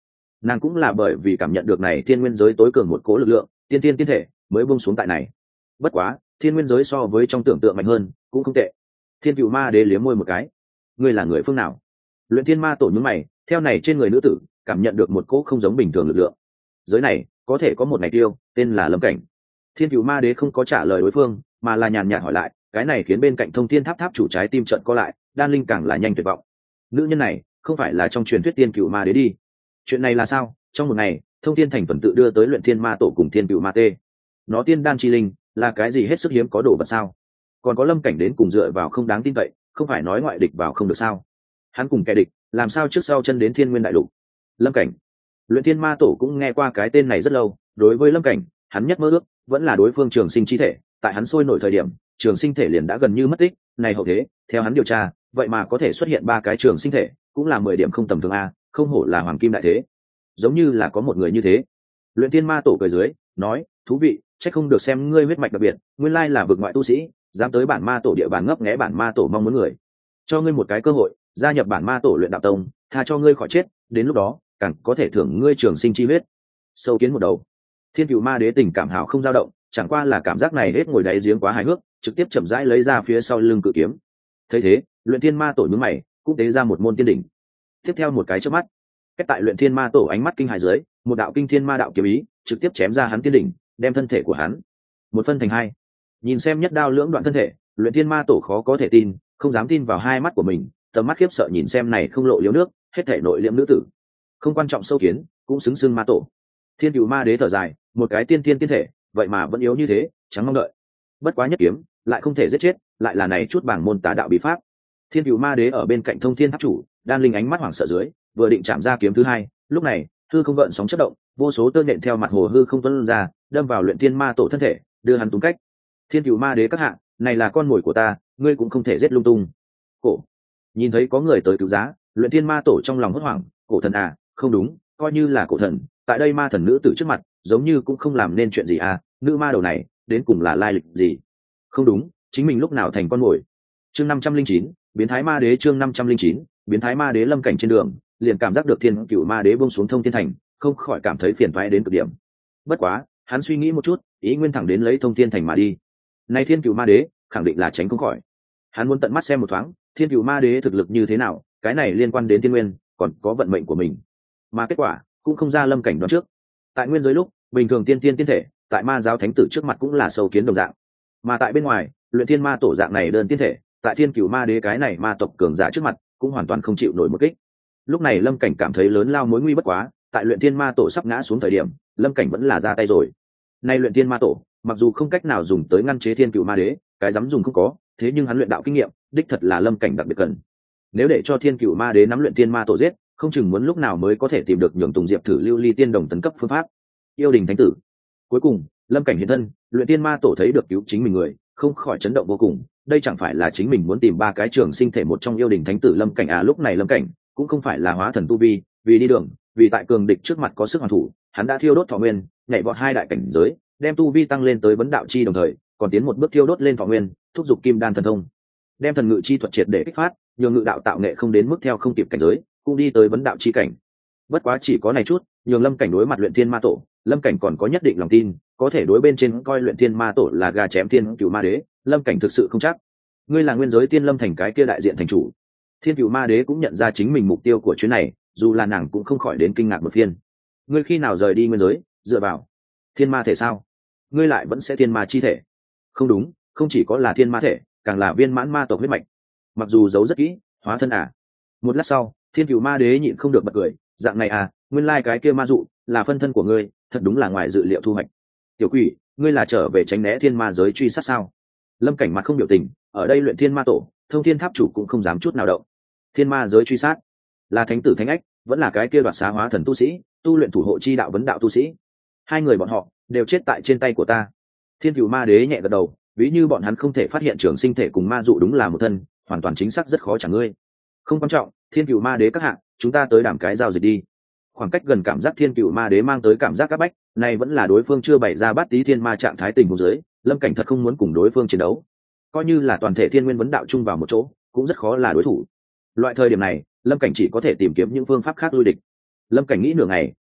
nàng cũng là bởi vì cảm nhận được này thiên nguyên giới tối cường một cố lực lượng tiên tiên tiên thể mới buông xuống tại này. Bất quá thiên nguyên giới so với trong tưởng tượng mạnh hơn cũng không tệ. Thiên Cựu Ma Đế liếm môi một cái. Ngươi là người phương nào? Luyện Thiên Ma Tổ nhướng mày, theo này trên người nữ tử cảm nhận được một cỗ không giống bình thường lực lượng. Giới này có thể có một ngày tiêu tên là Lâm Cảnh. Thiên Cựu Ma Đế không có trả lời đối phương, mà là nhàn nhạt hỏi lại, cái này khiến bên cạnh Thông Thiên Tháp Tháp chủ trái tim trận co lại, đan linh càng là nhanh tuyệt vọng. Nữ nhân này không phải là trong truyền thuyết Thiên Cựu Ma Đế đi? Chuyện này là sao? Trong một ngày, Thông Thiên Thành tuần tự đưa tới Luyện Thiên Ma Tổ cùng Thiên Cựu Ma Tê. Nó tiên đan chi linh, là cái gì hết sức hiếm có đồ vật sao? Còn có Lâm Cảnh đến cùng dựa vào không đáng tin cậy, không phải nói ngoại địch vào không được sao? Hắn cùng kẻ địch, làm sao trước sau chân đến Thiên Nguyên Đại Lục? Lâm Cảnh, Luyện Thiên Ma Tổ cũng nghe qua cái tên này rất lâu, đối với Lâm Cảnh, hắn nhất mơ ước vẫn là đối phương Trường Sinh chi thể, tại hắn sôi nổi thời điểm, Trường Sinh thể liền đã gần như mất tích, này hậu thế, theo hắn điều tra, vậy mà có thể xuất hiện ba cái Trường Sinh thể, cũng là mười điểm không tầm thường a, không hổ là hoàng kim đại thế. Giống như là có một người như thế. Luyện Thiên Ma Tổ cười dưới, nói, thú vị, chắc không được xem ngươi huyết mạch đặc biệt, nguyên lai là vực ngoại tu sĩ, dám tới bản ma tổ địa bàn ngấp nghé bản ma tổ mong muốn người. Cho ngươi một cái cơ hội, gia nhập bản ma tổ luyện đạo tông, tha cho ngươi khỏi chết, đến lúc đó, càng có thể thưởng ngươi trường sinh chi huyết. Sâu kiến một đầu. Thiên Cựu Ma Đế tình cảm hảo không dao động, chẳng qua là cảm giác này hết ngồi đáy giếng quá hài hước, trực tiếp chậm rãi lấy ra phía sau lưng cự kiếm. Thấy thế, Luyện Thiên Ma Tổ nhướng mày, cũng tế ra một môn tiên đỉnh. Tiếp theo một cái chớp mắt, cách tại Luyện Thiên Ma Tổ ánh mắt kinh hãi dưới, một đạo kinh thiên ma đạo kiếm ý trực tiếp chém ra hắn tiên đỉnh, đem thân thể của hắn một phân thành hai. Nhìn xem nhất đao lưỡng đoạn thân thể, Luyện Thiên Ma Tổ khó có thể tin, không dám tin vào hai mắt của mình, tầm mắt khiếp sợ nhìn xem này không lộ liếu nước, hết thể nội liễm nữ tử. Không quan trọng sâu kiến, cũng xứng xưng ma tổ. Thiên Cựu Ma Đế thở dài, một cái tiên tiên tiên thể, vậy mà vẫn yếu như thế, chẳng mong đợi. Bất quá nhất kiếm, lại không thể giết chết, lại là này chút bảng môn tà đạo bí pháp. Thiên Cựu Ma Đế ở bên cạnh Thông Thiên Tháp chủ, đan linh ánh mắt hoảng sợ dưới, vừa định chạm ra kiếm thứ hai, lúc này, hư không gợn sóng chớp động, vô số tơ nhện theo mặt hồ hư không tuôn ra, đâm vào Luyện Thiên Ma Tổ thân thể, đưa hắn túng cách. Thiên Cựu Ma Đế các hạ, này là con mồi của ta, ngươi cũng không thể giết lung tung. Cổ, nhìn thấy có người tới cứu giá, Luyện Thiên Ma Tổ trong lòng hốt hoảng, cổ thần à, không đúng, coi như là cổ thần, tại đây ma thần nữ tử trước mặt, giống như cũng không làm nên chuyện gì à, nữ ma đầu này, đến cùng là lai lịch gì? Không đúng, chính mình lúc nào thành con mồi? Chương năm trăm linh chín, biến thái ma đế chương năm trăm linh chín, biến thái ma đế Lâm Cảnh trên đường, liền cảm giác được Thiên Cựu Ma Đế buông xuống Thông Thiên Thành, không khỏi cảm thấy phiền toái đến cực điểm. Bất quá, hắn suy nghĩ một chút, ý nguyên thẳng đến lấy Thông Thiên Thành mà đi. Nay Thiên Cựu Ma Đế, khẳng định là tránh không khỏi. Hắn muốn tận mắt xem một thoáng, Thiên Cựu Ma Đế thực lực như thế nào, cái này liên quan đến thiên nguyên, còn có vận mệnh của mình. Mà kết quả, cũng không ra Lâm Cảnh đoán trước. Tại nguyên giới lúc, bình thường tiên tiên tiên thể, tại ma giáo thánh tử trước mặt cũng là sâu kiến đồng dạng. Mà tại bên ngoài, Luyện Thiên Ma Tổ dạng này đơn tiên thể, tại Thiên Cựu Ma Đế cái này ma tộc cường giả trước mặt, cũng hoàn toàn không chịu nổi một kích. Lúc này Lâm Cảnh cảm thấy lớn lao mối nguy bất quá, tại Luyện Thiên Ma Tổ sắp ngã xuống thời điểm, Lâm Cảnh vẫn là ra tay rồi. Nay Luyện Thiên Ma Tổ, mặc dù không cách nào dùng tới ngăn chế Thiên Cựu Ma Đế, cái dám dùng không có, thế nhưng hắn luyện đạo kinh nghiệm, đích thật là Lâm Cảnh đặc biệt cần. Nếu để cho Thiên Cựu Ma Đế nắm Luyện Thiên Ma Tổ giết, không chừng muốn lúc nào mới có thể tìm được nhường Tùng Diệp thử lưu ly tiên đồng tấn cấp phương pháp. Yêu đình thánh tử. Cuối cùng, Lâm Cảnh hiện thân, Luyện Thiên Ma Tổ thấy được cứu chính mình người, không khỏi chấn động vô cùng. Đây chẳng phải là chính mình muốn tìm ba cái trường sinh thể một trong yêu đình thánh tử Lâm Cảnh à? Lúc này Lâm Cảnh cũng không phải là hóa thần tu vi, vì đi đường, vì tại cường địch trước mặt có sức hoàn thủ, hắn đã thiêu đốt thọ nguyên, nhảy vọt hai đại cảnh giới, đem tu vi tăng lên tới vấn đạo chi đồng thời, còn tiến một bước thiêu đốt lên thọ nguyên, thúc giục kim đan thần thông, đem thần ngự chi thuật triệt để kích phát, nhường ngự đạo tạo nghệ không đến mức theo không kịp cảnh giới, cũng đi tới vấn đạo chi cảnh. Bất quá chỉ có này chút, nhường Lâm Cảnh đối mặt Luyện Thiên Ma Tổ, Lâm Cảnh còn có nhất định lòng tin, có thể đối bên trên coi Luyện Thiên Ma Tổ là gà chém Thiên Cựu Ma Đế, Lâm Cảnh thực sự không chắc. Ngươi là nguyên giới tiên lâm thành cái kia đại diện thành chủ. Thiên Cựu Ma Đế cũng nhận ra chính mình mục tiêu của chuyến này, dù là nàng cũng không khỏi đến kinh ngạc một phiên. Ngươi khi nào rời đi nguyên giới, dựa vào thiên ma thể sao? Ngươi lại vẫn sẽ thiên ma chi thể? Không đúng, không chỉ có là thiên ma thể, càng là viên mãn ma tộc huyết mạch. Mặc dù giấu rất kỹ, hóa thân à? Một lát sau, Thiên Cựu Ma Đế nhịn không được bật cười, dạng này à, nguyên lai cái kia ma dụ là phân thân của ngươi, thật đúng là ngoài dự liệu thu hoạch. Tiểu quỷ, ngươi là trở về tránh né thiên ma giới truy sát sao? Lâm Cảnh mặt không biểu tình, ở đây Luyện Thiên Ma Tổ, Thông Thiên Tháp chủ cũng không dám chút nào động. Thiên ma giới truy sát, là thánh tử thánh ách, vẫn là cái kia đoạt xá hóa thần tu sĩ, tu luyện thủ hộ chi đạo vấn đạo tu sĩ. Hai người bọn họ đều chết tại trên tay của ta. Thiên Cựu Ma Đế nhẹ gật đầu, ví như bọn hắn không thể phát hiện trường sinh thể cùng ma dụ đúng là một thân, hoàn toàn chính xác rất khó chẳng ngươi. Không quan trọng, Thiên Cựu Ma Đế các hạ, chúng ta tới đảm cái giao dịch đi. Khoảng cách gần cảm giác Thiên Cựu Ma Đế mang tới cảm giác các bách, này vẫn là đối phương chưa bày ra bát tí thiên ma trạng thái tình huống dưới, Lâm Cảnh thật không muốn cùng đối phương chiến đấu. Coi như là toàn thể thiên nguyên vấn đạo chung vào một chỗ, cũng rất khó là đối thủ. Loại thời điểm này, Lâm Cảnh chỉ có thể tìm kiếm những phương pháp khác lui địch. Lâm Cảnh nghĩ nửa ngày,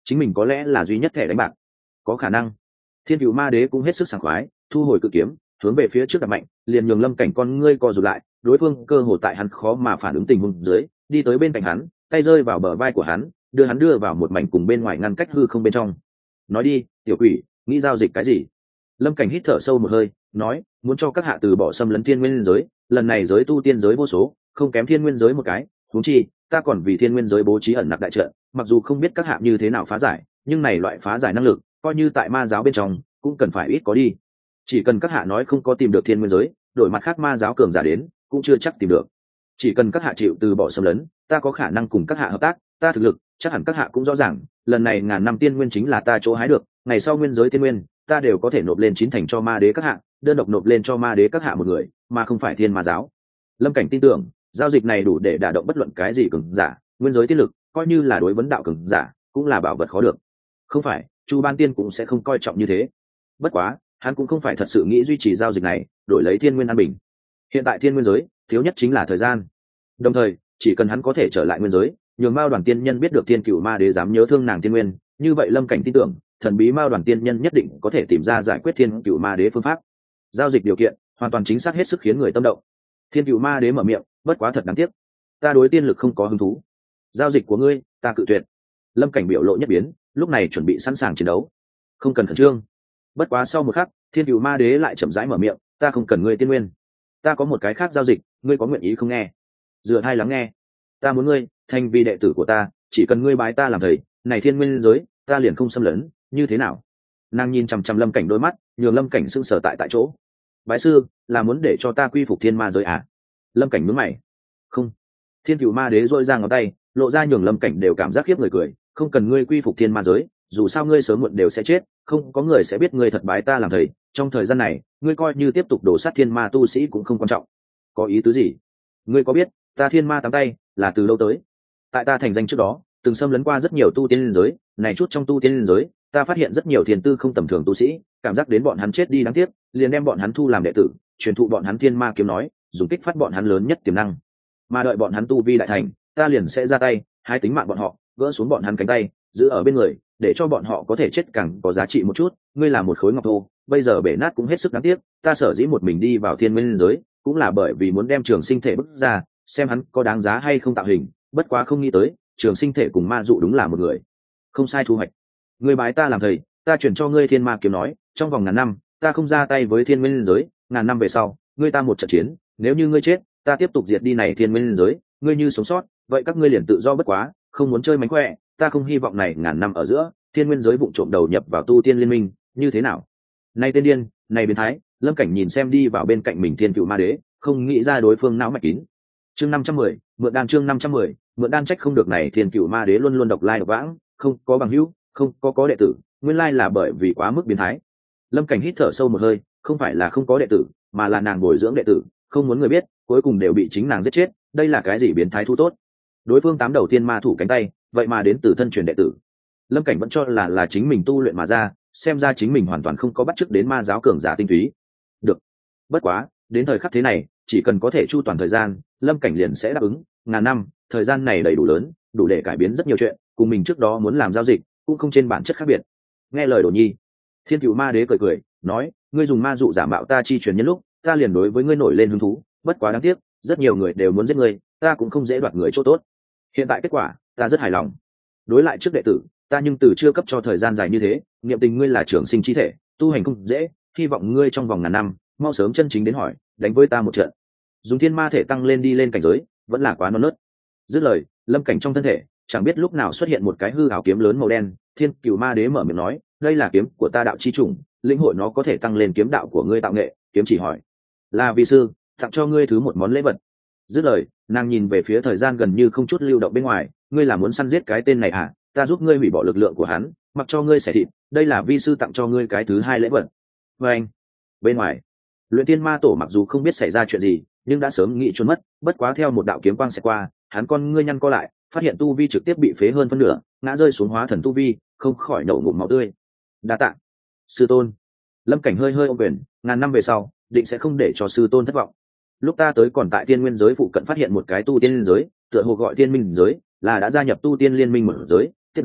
chính mình có lẽ là duy nhất thẻ đánh bạc. Có khả năng. Thiên Cửu Ma Đế cũng hết sức sảng khoái, thu hồi cự kiếm, hướng về phía trước đập mạnh, liền nhường Lâm Cảnh con ngươi co rụt lại, đối phương cơ hồ tại hắn khó mà phản ứng tình huống dưới, đi tới bên cạnh hắn, tay rơi vào bờ vai của hắn, đưa hắn đưa vào một mảnh cùng bên ngoài ngăn cách hư không bên trong. Nói đi, tiểu quỷ, nghĩ giao dịch cái gì? Lâm Cảnh hít thở sâu một hơi, nói, muốn cho các hạ từ bỏ xâm lấn thiên nguyên giới, lần này giới tu tiên giới vô số, không kém thiên nguyên giới một cái, huống chi, ta còn vì thiên nguyên giới bố trí ẩn nặc đại trận, mặc dù không biết các hạ như thế nào phá giải, nhưng này loại phá giải năng lực, coi như tại ma giáo bên trong, cũng cần phải ít có đi. Chỉ cần các hạ nói không có tìm được thiên nguyên giới, đổi mặt khác ma giáo cường giả đến, cũng chưa chắc tìm được. Chỉ cần các hạ chịu từ bỏ xâm lấn, ta có khả năng cùng các hạ hợp tác, ta thực lực, chắc hẳn các hạ cũng rõ ràng, lần này ngàn năm tiên nguyên chính là ta chỗ hái được, ngày sau nguyên giới tiên nguyên, ta đều có thể nộp lên chín thành cho ma đế các hạ, đơn độc nộp lên cho ma đế các hạ một người, mà không phải thiên ma giáo. Lâm Cảnh tin tưởng, giao dịch này đủ để đả động bất luận cái gì cường giả, nguyên giới tiên lực, coi như là đối vấn đạo cường giả, cũng là bảo vật khó được. Không phải, Chu Ban Tiên cũng sẽ không coi trọng như thế. Bất quá, hắn cũng không phải thật sự nghĩ duy trì giao dịch này, đổi lấy thiên nguyên an bình. Hiện tại thiên nguyên giới, thiếu nhất chính là thời gian. Đồng thời, chỉ cần hắn có thể trở lại nguyên giới, nhường Mao Đoàn Tiên Nhân biết được Thiên Cửu Ma Đế dám nhớ thương nàng tiên nguyên, như vậy Lâm Cảnh tin tưởng, thần bí Mao Đoàn Tiên Nhân nhất định có thể tìm ra giải quyết Thiên Cửu Ma Đế phương pháp. Giao dịch điều kiện, hoàn toàn chính xác hết sức khiến người tâm động. Thiên Cửu Ma Đế mở miệng, bất quá thật đáng tiếc, ta đối tiên lực không có hứng thú. Giao dịch của ngươi, ta cự tuyệt. Lâm Cảnh biểu lộ nhất biến, lúc này chuẩn bị sẵn sàng chiến đấu. Không cần khẩn trương. Bất quá sau một khắc, Thiên Cửu Ma Đế lại chậm rãi mở miệng, ta không cần ngươi tiên nguyên, ta có một cái khác giao dịch, ngươi có nguyện ý không nghe? Dựa hai lắng nghe. Ta muốn ngươi thành vì đệ tử của ta, chỉ cần ngươi bái ta làm thầy, này thiên nguyên giới, ta liền không xâm lấn, như thế nào? Nàng nhìn chằm chằm Lâm Cảnh đôi mắt, nhường Lâm Cảnh sững sờ tại tại chỗ. Bái sư là muốn để cho ta quy phục thiên ma giới à? Lâm Cảnh nhướng mày. Không. Thiên Cửu Ma Đế duỗi ra ngón tay, lộ ra nhường Lâm Cảnh đều cảm giác khiếp người cười, không cần ngươi quy phục thiên ma giới, dù sao ngươi sớm muộn đều sẽ chết, không có người sẽ biết ngươi thật bái ta làm thầy, trong thời gian này, ngươi coi như tiếp tục đổ sát thiên ma tu sĩ cũng không quan trọng. Có ý tứ gì? Ngươi có biết, ta thiên ma tám tay là từ lâu tới? Tại ta thành danh trước đó, từng xâm lấn qua rất nhiều tu tiên liên giới, này chút trong tu tiên liên giới, ta phát hiện rất nhiều thiền tư không tầm thường tu sĩ, cảm giác đến bọn hắn chết đi đáng tiếc, liền đem bọn hắn thu làm đệ tử, truyền thụ bọn hắn thiên ma kiếm nói, dùng kích phát bọn hắn lớn nhất tiềm năng. Mà đợi bọn hắn tu vi đại thành, ta liền sẽ ra tay, hai tính mạng bọn họ, gỡ xuống bọn hắn cánh tay, giữ ở bên người, để cho bọn họ có thể chết càng có giá trị một chút. Ngươi là một khối ngọc thô, bây giờ bể nát cũng hết sức đáng tiếc, ta sở dĩ một mình đi vào thiên nguyên giới, cũng là bởi vì muốn đem trường sinh thể bức ra, xem hắn có đáng giá hay không tạo hình. Bất quá không nghĩ tới, trường sinh thể cùng ma dụ đúng là một người. Không sai thu hoạch. Ngươi bái ta làm thầy, ta chuyển cho ngươi thiên ma kiếm nói, trong vòng ngàn năm, ta không ra tay với thiên nguyên giới, ngàn năm về sau, ngươi ta một trận chiến, nếu như ngươi chết, ta tiếp tục diệt đi này thiên nguyên giới, ngươi như sống sót, vậy các ngươi liền tự do bất quá, không muốn chơi mánh khỏe, ta không hy vọng này ngàn năm ở giữa, thiên nguyên giới vụng trộm đầu nhập vào tu tiên liên minh, như thế nào? Này tên điên, này biến thái. Lâm Cảnh nhìn xem đi vào bên cạnh mình Thiên Cửu Ma Đế, không nghĩ ra đối phương não mạch kín. Chương năm trăm mười, mượn đan chương năm trăm mười, mượn đan trách không được này Thiên Cửu Ma Đế luôn luôn độc lai độc vãng, không có bằng hữu, không có có đệ tử, nguyên lai là bởi vì quá mức biến thái. Lâm Cảnh hít thở sâu một hơi, không phải là không có đệ tử, mà là nàng bồi dưỡng đệ tử, không muốn người biết, cuối cùng đều bị chính nàng giết chết, đây là cái gì biến thái thu tốt? Đối phương tám đầu tiên ma thủ cánh tay, vậy mà đến từ thân truyền đệ tử. Lâm Cảnh vẫn cho là là chính mình tu luyện mà ra, xem ra chính mình hoàn toàn không có bắt chước đến ma giáo cường giả tinh túy. Được. Bất quá, đến thời khắc thế này, chỉ cần có thể chu toàn thời gian, Lâm Cảnh liền sẽ đáp ứng. Ngàn năm, thời gian này đầy đủ lớn, đủ để cải biến rất nhiều chuyện, cùng mình trước đó muốn làm giao dịch, cũng không trên bản chất khác biệt. Nghe lời Đồ Nhi, Thiên Cửu Ma Đế cười cười, nói, ngươi dùng ma dụ giả mạo ta chi truyền nhân lúc, ta liền đối với ngươi nổi lên hứng thú, bất quá đáng tiếc, rất nhiều người đều muốn giết ngươi, ta cũng không dễ đoạt người chỗ tốt. Hiện tại kết quả, ta rất hài lòng. Đối lại trước đệ tử, ta nhưng từ chưa cấp cho thời gian dài như thế, niệm tình ngươi là trưởng sinh chi thể, tu hành không dễ, hy vọng ngươi trong vòng ngàn năm, mau sớm chân chính đến hỏi, đánh với ta một trận. Dùng thiên ma thể tăng lên đi lên cảnh giới, vẫn là quá non nớt. Dứt lời, Lâm Cảnh trong thân thể, chẳng biết lúc nào xuất hiện một cái hư ảo kiếm lớn màu đen, Thiên Cửu Ma Đế mở miệng nói, đây là kiếm của ta đạo chi chủng, lĩnh hội nó có thể tăng lên kiếm đạo của ngươi tạo nghệ. Kiếm chỉ hỏi, là vị sư tặng cho ngươi thứ một món lễ vật. Dứt lời, nàng nhìn về phía thời gian gần như không chút lưu động bên ngoài, ngươi là muốn săn giết cái tên này à? Ta giúp ngươi hủy bỏ lực lượng của hắn, mặc cho ngươi xẻ thịt, đây là vi sư tặng cho ngươi cái thứ hai lễ vật. Và anh, bên ngoài, Luyện Tiên Ma Tổ mặc dù không biết xảy ra chuyện gì, nhưng đã sớm nghĩ trốn mất, bất quá theo một đạo kiếm quang xẹt qua, hắn con ngươi nhăn co lại, phát hiện tu vi trực tiếp bị phế hơn phân nửa, ngã rơi xuống hóa thần tu vi, không khỏi nổ ngụm máu tươi. Đa tạ, sư tôn. Lâm Cảnh hơi hơi ôm quyền, ngàn năm về sau, định sẽ không để cho sư tôn thất vọng. Lúc ta tới còn tại tiên nguyên giới phụ cận phát hiện một cái tu tiên liên giới, tựa hồ gọi tiên minh giới, là đã gia nhập tu tiên liên minh mở giới, tiếp đó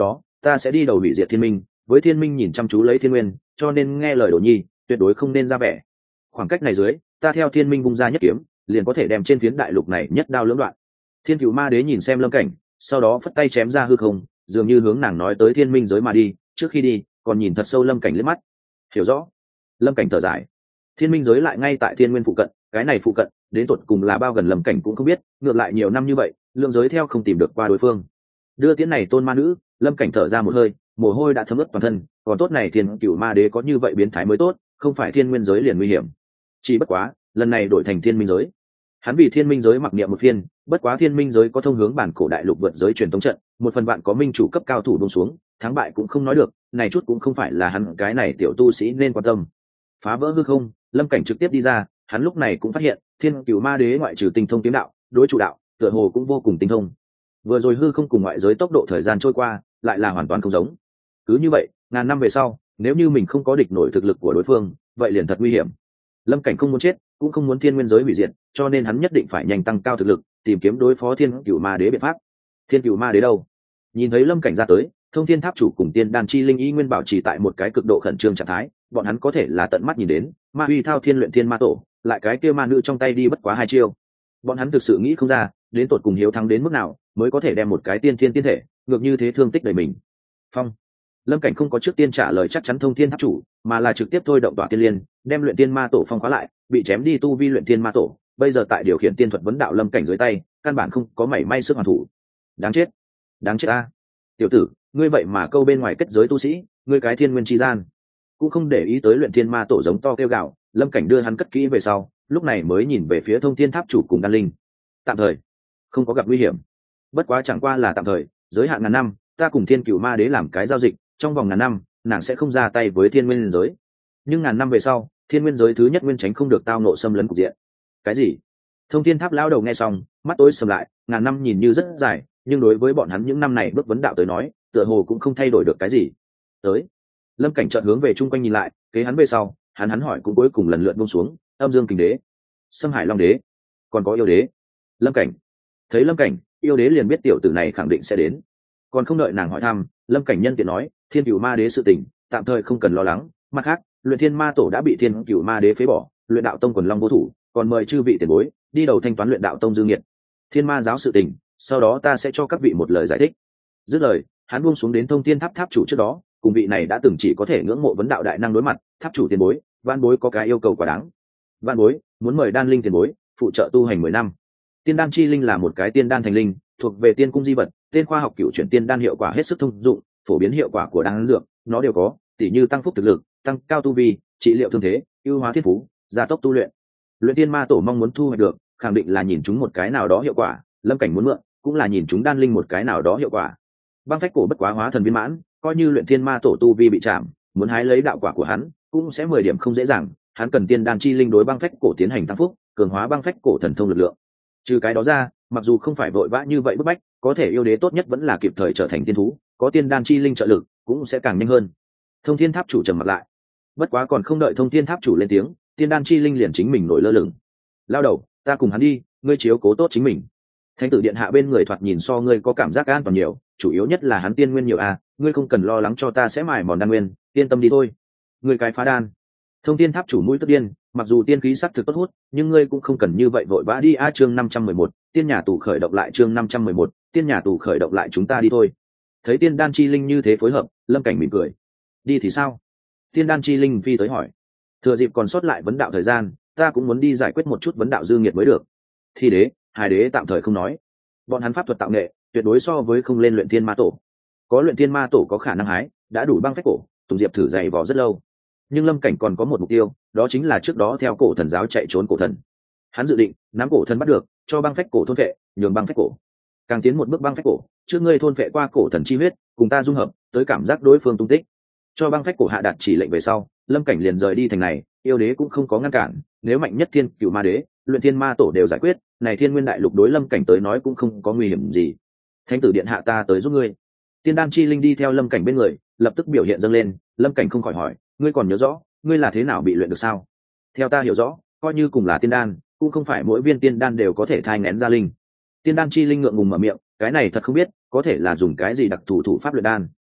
ta sẽ đi đầu hủy diệt thiên minh, với thiên minh nhìn chăm chú lấy thiên nguyên, cho nên nghe lời Đồ Nhi tuyệt đối không nên ra vẻ. Khoảng cách này dưới, ta theo thiên minh vung ra nhất kiếm, liền có thể đem trên phiến đại lục này nhất đao lưỡng đoạn. Thiên Cửu Ma Đế nhìn xem Lâm Cảnh, sau đó phất tay chém ra hư không, dường như hướng nàng nói tới thiên minh giới mà đi. Trước khi đi, còn nhìn thật sâu Lâm Cảnh liếc mắt. Hiểu rõ. Lâm Cảnh thở dài. Thiên minh giới lại ngay tại thiên nguyên phụ cận, cái này phụ cận đến tột cùng là bao gần Lâm Cảnh cũng không biết. Ngược lại nhiều năm như vậy, lượng giới theo không tìm được qua đối phương. Đưa tiễn này tôn ma nữ, Lâm Cảnh thở ra một hơi, mồ hôi đã thấm ướt toàn thân. Còn tốt này Thiên Cửu Ma Đế có như vậy biến thái mới tốt, không phải thiên nguyên giới liền nguy hiểm. Chỉ bất quá, lần này đổi thành thiên minh giới. Hắn vì thiên minh giới mặc niệm một phiên, bất quá thiên minh giới có thông hướng bản cổ đại lục vượt giới truyền tống trận, một phần bạn có minh chủ cấp cao thủ buông xuống, thắng bại cũng không nói được, này chút cũng không phải là hắn cái này tiểu tu sĩ nên quan tâm. Phá vỡ hư không, Lâm Cảnh trực tiếp đi ra, hắn lúc này cũng phát hiện, Thiên Cửu Ma Đế ngoại trừ tinh thông kiếm đạo, đối chủ đạo, tựa hồ cũng vô cùng tinh thông. Vừa rồi hư không cùng ngoại giới tốc độ thời gian trôi qua, lại là hoàn toàn không giống. Cứ như vậy, ngàn năm về sau, nếu như mình không có địch nổi thực lực của đối phương, vậy liền thật nguy hiểm. Lâm Cảnh không muốn chết, cũng không muốn thiên nguyên giới hủy diệt, cho nên hắn nhất định phải nhanh tăng cao thực lực, tìm kiếm đối phó Thiên Cửu Ma Đế biện pháp. Thiên Cửu Ma Đế đâu? Nhìn thấy Lâm Cảnh ra tới, Thông Thiên Tháp chủ cùng Tiên Đan Chi Linh y nguyên bảo trì tại một cái cực độ khẩn trương trạng thái, bọn hắn có thể là tận mắt nhìn đến, Ma Uy Thao Thiên luyện thiên ma tổ, lại cái kia ma nữ trong tay đi bất quá hai chiêu. Bọn hắn thực sự nghĩ không ra, đến tột cùng hiếu thắng đến mức nào, mới có thể đem một cái tiên thiên tiên thể, ngược như thế thương tích đầy mình. Phong. Lâm Cảnh không có trước tiên trả lời chắc chắn Thông Thiên Tháp chủ, mà là trực tiếp thôi động Tỏa Tiên Liên, đem luyện tiên ma tổ phong khóa lại, bị chém đi tu vi luyện tiên ma tổ, bây giờ tại điều khiển tiên thuật vấn đạo Lâm Cảnh dưới tay, căn bản không có mảy may sức hoàn thủ. Đáng chết, đáng chết a! Tiểu tử, ngươi vậy mà câu bên ngoài kết giới tu sĩ, ngươi cái thiên nguyên chi gian, cũng không để ý tới luyện tiên ma tổ giống to kêu gào. Lâm Cảnh đưa hắn cất kỹ về sau, lúc này mới nhìn về phía Thông Thiên Tháp chủ cùng Đan Linh. Tạm thời, không có gặp nguy hiểm. Bất quá chẳng qua là tạm thời, giới hạn ngàn năm, ta cùng Thiên Cửu Ma Đế làm cái giao dịch, trong vòng ngàn năm, nàng sẽ không ra tay với thiên nguyên giới. Nhưng ngàn năm về sau, thiên nguyên giới thứ nhất nguyên tránh không được tao nộ xâm lấn cục diện. Cái gì? Thông Thiên Tháp lão đầu nghe xong, mắt tối sầm lại, ngàn năm nhìn như rất dài, nhưng đối với bọn hắn những năm này bước vấn đạo tới nói, tựa hồ cũng không thay đổi được cái gì. Tới. Lâm Cảnh chợt hướng về chung quanh nhìn lại, kế hắn về sau, hắn hắn hỏi cũng cuối cùng lần lượt buông xuống, Âm Dương Kình Đế, Sâm Hải Long Đế, còn có Yêu Đế. Lâm Cảnh. Thấy Lâm Cảnh, Yêu Đế liền biết tiểu tử này khẳng định sẽ đến. Còn không đợi nàng hỏi thăm, Lâm Cảnh nhân tiện nói, Thiên Cửu Ma Đế sự tình, tạm thời không cần lo lắng, mặt khác, luyện thiên ma tổ đã bị Thiên Cửu Ma Đế phế bỏ, luyện đạo tông quần long vô thủ, còn mời chư vị tiền bối đi đầu thanh toán luyện đạo tông dư nghiệt. Thiên ma giáo sự tình, sau đó ta sẽ cho các vị một lời giải thích. Dứt lời, hắn buông xuống đến Thông Thiên Tháp tháp chủ trước đó, cùng vị này đã từng chỉ có thể ngưỡng mộ vấn đạo đại năng đối mặt, tháp chủ tiền bối, van bối có cái yêu cầu quá đáng. Van bối muốn mời Đan Linh tiền bối phụ trợ tu hành mười năm. Tiên đan chi linh là một cái tiên đan thành linh, thuộc về tiên cung di vật, tên khoa học cửu chuyển tiên đan hiệu quả hết sức thông dụng, phổ biến hiệu quả của đan dược, nó đều có, tỉ như tăng phúc thực lực, tăng cao tu vi, trị liệu thương thế, ưu hóa thiên phú, gia tốc tu luyện. Luyện tiên ma tổ mong muốn thu hoạch được, khẳng định là nhìn chúng một cái nào đó hiệu quả, Lâm Cảnh muốn mượn, cũng là nhìn chúng Đan Linh một cái nào đó hiệu quả. Băng phách cổ bất quá hóa thần viên mãn, coi như luyện tiên ma tổ tu vi bị chạm, muốn hái lấy đạo quả của hắn, cũng sẽ mười điểm không dễ dàng, hắn cần tiên đan chi linh đối băng phách cổ tiến hành tăng phúc, cường hóa băng phách cổ thần thông lực lượng. Trừ cái đó ra, mặc dù không phải vội vã như vậy bức bách, có thể yêu đế tốt nhất vẫn là kịp thời trở thành tiên thú, có tiên đan chi linh trợ lực, cũng sẽ càng nhanh hơn. Thông Thiên Tháp chủ trầm mặt lại. Bất quá còn không đợi Thông Thiên Tháp chủ lên tiếng, tiên đan chi linh liền chính mình nổi lơ lửng. Lao đầu, ta cùng hắn đi, ngươi chiếu cố tốt chính mình. Thánh tử điện hạ bên người thoạt nhìn so ngươi có cảm giác an toàn nhiều, chủ yếu nhất là hắn tiên nguyên nhiều à, ngươi không cần lo lắng cho ta sẽ mài mòn đan nguyên, yên tâm đi thôi. Ngươi cái phá đan. Thông Thiên Tháp chủ mũi tức điên, mặc dù tiên khí sắc thực tốt hút, nhưng ngươi cũng không cần như vậy vội vã đi a. Chương năm trăm mười một, tiên nhà tù khởi động lại. Chương năm trăm mười một, tiên nhà tù khởi động lại, chúng ta đi thôi. Thấy tiên đan chi linh như thế phối hợp, Lâm Cảnh mỉm cười. Đi thì sao? Tiên đan chi linh phi tới hỏi. Thừa dịp còn sót lại vấn đạo thời gian, ta cũng muốn đi giải quyết một chút vấn đạo dư nghiệt mới được. Thi đế, hai đế tạm thời không nói, bọn hắn pháp thuật tạo nghệ tuyệt đối so với không lên luyện thiên ma tổ. Có luyện thiên ma tổ có khả năng hái, đã đủ băng phách cổ, Tùng Diệp thử dày vò rất lâu. Nhưng Lâm Cảnh còn có một mục tiêu, đó chính là trước đó theo cổ thần giáo chạy trốn cổ thần. Hắn dự định nắm cổ thần bắt được, cho băng phách cổ thôn vệ, nhường băng phách cổ càng tiến một bước băng phách cổ, trước ngươi thôn vệ qua cổ thần chi huyết, cùng ta dung hợp, tới cảm giác đối phương tung tích. Cho băng phách cổ hạ đạt chỉ lệnh về sau, Lâm Cảnh liền rời đi thành này, yêu đế cũng không có ngăn cản, nếu mạnh nhất thiên cửu ma đế, luyện thiên ma tổ đều giải quyết, này thiên nguyên đại lục đối Lâm Cảnh tới nói cũng không có nguy hiểm gì. Thánh tử điện hạ, ta tới giúp ngươi. Tiên đan chi linh đi theo Lâm Cảnh bên người, lập tức biểu hiện dâng lên. Lâm Cảnh không khỏi hỏi, ngươi còn nhớ rõ ngươi là thế nào bị luyện được sao? Theo ta hiểu rõ, coi như cùng là tiên đan, cũng không phải mỗi viên tiên đan đều có thể thai nghén ra linh. Tiên đan chi linh ngượng ngùng mở miệng, cái này thật không biết, có thể là dùng cái gì đặc thù thủ pháp luyện đan.